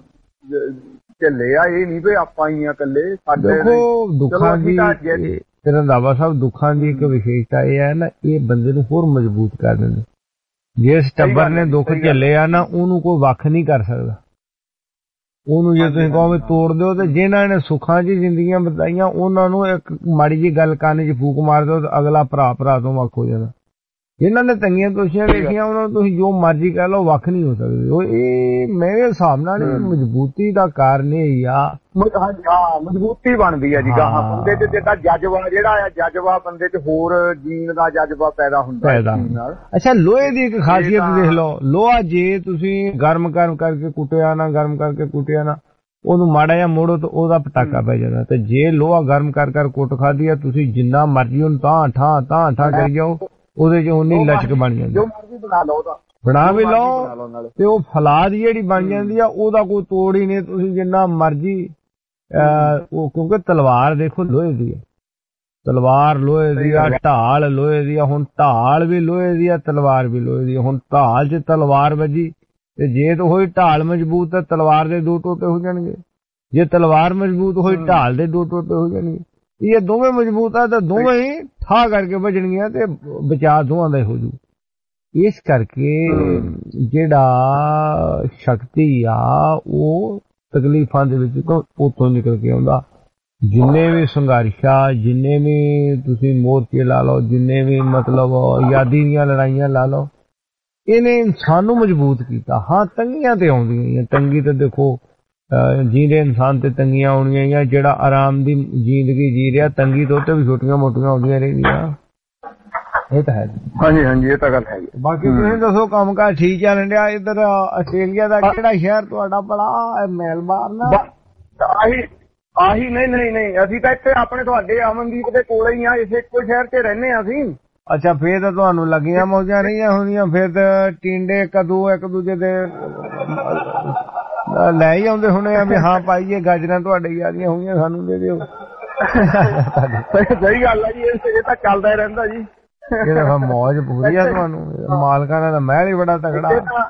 ਝੱਲੇ ਆ। ਇਹ ਨਹੀਂ ਵੀ ਆਪਾਂ ਹੀ ਆ ਇਕੱਲੇ, ਸਾਡੇ ਦੁੱਖਾਂ ਦੀ ਰੰਧਾਵਾ ਸਾਹਿਬ, ਦੁੱਖਾਂ ਦੀ ਇੱਕ ਵਿਸ਼ੇਸ਼ਤਾ ਇਹ ਹੈ ਨਾ, ਇਹ ਬੰਦੇ ਨੂੰ ਹੋਰ ਮਜ਼ਬੂਤ ਕਰ ਦਿੰਦੇ। ਜਿਸ ਟੱਬਰ ਨੇ ਦੁੱਖ ਝੱਲੇ ਆ ਨਾ, ਉਹਨੂੰ ਕੋਈ ਵੱਖ ਨਹੀਂ ਕਰ ਸਕਦਾ। ਉਹਨੂੰ ਜੇ ਤੁਸੀਂ ਕਹੋ ਤੋੜ ਦਿਓ, ਤੇ ਜਿਹਨਾਂ ਨੇ ਸੁੱਖਾਂ 'ਚ ਜ਼ਿੰਦਗੀਆਂ ਬਿਤਾਈਆਂ ਉਹਨਾਂ ਨੂੰ ਇੱਕ ਮਾੜੀ ਜਿਹੀ ਗੱਲ ਕੰਨ 'ਚ ਫੂਕ ਮਾਰ ਦਿਓ ਤੇ ਅਗਲਾ ਭਰਾ ਤੋਂ ਵੱਖ ਹੋ ਜਾਂਦਾ। ਜਿਹਨਾਂ ਨੇ ਤੰਗੀਆਂ ਤੋਸ਼ੀਆਂ ਵੇਖੀਆਂ ਉਹਨਾਂ ਨੂੰ ਤੁਸੀਂ ਜੋ ਮਰਜ਼ੀ ਕਹਿ ਲਓ, ਵੱਖ ਨਹੀਂ ਹੋ ਸਕਦੇ। ਉਹ ਇਹ ਮੇਰੇ ਹਿਸਾਬ ਨਾਲ ਮਜ਼ਬੂਤੀ ਦਾ ਕਾਰਨ ਇਹ ਆ। ਮਜ਼ਬੂਤੀ ਬਣਦੀ ਆ ਜੀ ਗਾਹਾਂ ਬੰਦੇ 'ਚ, ਜਿੱਦਾਂ ਜਜ਼ਬਾ ਜਿਹੜਾ ਆ, ਜਜ਼ਬਾ ਬੰਦੇ 'ਚ ਹੋਰ ਜੀਣ ਦਾ ਜਜ਼ਬਾ ਪੈਦਾ ਹੁੰਦਾ ਨਾਲ। ਅੱਛਾ, ਲੋਹੇ ਦੀ ਇੱਕ ਖਾਸੀਅਤ ਦੇਖ ਲਓ, ਲੋਹਾ ਜੇ ਤੁਸੀਂ ਗਰਮ ਕਰਕੇ ਕੁੱਟਿਆ ਨਾ, ਗਰਮ ਕਰਕੇ ਕੁੱਟਿਆ ਨਾ, ਉਹਨੂੰ ਮਾੜਾ ਜਿਹਾ ਮੋੜੋ ਤਾਂ ਉਹਦਾ ਪਟਾਕਾ ਪੈ ਜਾਂਦਾ। ਤੇ ਜੇ ਲੋਹਾ ਗਰਮ ਕਰ ਕੁੱਟ ਖਾਦੀ ਆ, ਤੁਸੀਂ ਜਿੰਨਾ ਮਰਜ਼ੀ ਉਹਨੂੰ ਤਾਂ ਕਰੀ ਜਾਓ, ਉਹਦੇ 'ਚ ਉਨੀ ਲਸ਼ਕ ਬਣ ਜਾਂਦੀ। ਜੋ ਮਰਜ਼ੀ ਬਣਾ ਲਓ, ਉਹਦਾ ਬਣਾ ਵੀ ਲਓ, ਤੇ ਉਹ ਫਲਾਦ ਜਿਹੜੀ ਬਣ ਜਾਂਦੀ ਆ, ਉਹਦਾ ਕੋਈ ਤੋੜ ਹੀ ਨਹੀਂ। ਤੁਸੀਂ ਜਿੰਨਾ ਮਰਜ਼ੀ ਉਹ, ਕਿਉਂਕਿ ਤਲਵਾਰ ਦੇਖੋ ਲੋਹੇ ਦੀ ਆ, ਤਲਵਾਰ ਲੋਹੇ ਦੀ ਆ, ਢਾਲ ਲੋਹੇ ਦੀ ਆ। ਹੁਣ ਢਾਲ ਵੀ ਲੋਹੇ ਦੀ ਆ, ਤਲਵਾਰ ਵੀ ਲੋਹੇ ਦੀ ਆ। ਹੁਣ ਢਾਲ 'ਚ ਤਲਵਾਰ ਵੱਜੀ, ਤੇ ਜੇ ਤਾਂ ਹੋਈ ਢਾਲ ਮਜ਼ਬੂਤ ਤਾਂ ਤਲਵਾਰ ਦੇ 2 ਟੋਟੇ ਹੋ ਜਾਣਗੇ, ਜੇ ਤਲਵਾਰ ਮਜ਼ਬੂਤ ਹੋਈ ਢਾਲ ਦੇ 2 ਟੋਟੇ ਹੋ ਜਾਣਗੇ। ਇਹ ਦੋਵੇਂ ਮਜ਼ਬੂਤ ਆ ਤਾਂ ਦੋਵੇਂ ਹੀ ਠਾ ਕਰਕੇ ਵੱਜਣਗੀਆਂ, ਤੇ ਬਚਾਅ ਦੋਵਾਂ ਦਾ ਹੋ ਜੂ। ਇਸ ਕਰਕੇ ਜਿਹੜਾ ਸ਼ਕਤੀ ਆ ਉਹ ਤਕਲੀਫਾਂ ਦੇ ਵਿੱਚ ਉੱਥੋਂ ਨਿਕਲ ਕੇ ਆਉਂਦਾ। ਜਿੰਨੇ ਵੀ ਸੰਘਰਸ਼ਾ, ਜਿੰਨੇ ਵੀ ਤੁਸੀਂ ਮੋਰਚੇ ਲਾ ਲਓ, ਜਿੰਨੇ ਵੀ ਮਤਲਬ ਆਜ਼ਾਦੀ ਦੀਆਂ ਲੜਾਈਆਂ ਲਾ ਲਓ, ਇਹਨੇ ਇਨਸਾਨ ਨੂੰ ਮਜ਼ਬੂਤ ਕੀਤਾ। ਹਾਂ ਤੰਗੀਆਂ ਤੇ ਆਉਂਦੀਆਂ, ਤੰਗੀ ਤੇ ਦੇਖੋ ਜੀਂਦੇ ਇਨਸਾਨ ਤੇ ਤੰਗੀਆਂ ਆਉਣੀਆਂ ਜਾਂ ਜਿਹੜਾ ਆਰਾਮ ਦੀ ਜ਼ਿੰਦਗੀ ਜੀ ਰਿਹਾ ਤੰਗੀ ਤੋਂ ਤੇ ਵੀ ਛੋਟੀਆਂ ਮੋਟੀਆਂ ਆਉਂਦੀਆਂ ਰਹਿੰਦੀਆਂ। ਇਹ ਤਾਂ ਹੈ। ਹਾਂਜੀ ਹਾਂਜੀ ਇਹ ਤਾਂ ਗੱਲ ਹੈਗੀ। ਬਾਕੀ ਤੁਸੀਂ ਦੱਸੋ ਕੰਮ ਕਾਰ ਠੀਕ ਚੱਲਣ ਡਿਆ? ਇੱਧਰ ਆਸਟ੍ਰੇਲੀਆ ਦਾ ਕਿਹੜਾ ਸ਼ਹਿਰ ਤੁਹਾਡਾ? ਬੜਾ ਮੈਲਬਰਨ? ਆਹੀ ਨਹੀਂ ਅਸੀਂ ਤਾਂ ਇੱਥੇ ਆਪਣੇ ਤੁਹਾਡੇ ਅਮਨਦੀਪ ਦੇ ਕੋਲ ਹੀ ਆ, ਇਸੇ ਇੱਕੋ ਸ਼ਹਿਰ 'ਚ ਰਹਿੰਦੇ ਆ ਅਸੀਂ। ਅੱਛਾ ਫੇਰ ਤਾਂ ਤੁਹਾਨੂੰ ਲੱਗੀਆਂ ਮੌਜਾਂ ਰਹੀਆਂ ਹੁੰਦੀਆਂ, ਫੇਰ ਤਾਂ ਟਿੰਡੇ ਕਦੋਂ ਇੱਕ ਦੂਜੇ ਦੇ ਲੈ ਹੀ ਆਉਂਦੇ ਹੋਣੇ ਆ ਵੀ ਹਾਂ ਭਾਈ ਇਹ ਗਾਜਰਾਂ ਤੁਹਾਡੇ ਹੀ ਆ ਰਹੀਆਂ ਹੋਈਆਂ ਸਾਨੂੰ ਦੇ ਦਿਓ। ਸਹੀ ਗੱਲ ਆ ਜੀ, ਇਹ ਤਾਂ ਚੱਲਦਾ ਹੀ ਰਹਿੰਦਾ ਜੀ। ਇਹ ਮੌਜ ਪੂਰੀ ਆ ਤੁਹਾਨੂੰ, ਮਾਲਕਾਂ ਦਾ ਮਹਿਲ ਹੀ ਬੜਾ ਤਕੜਾ।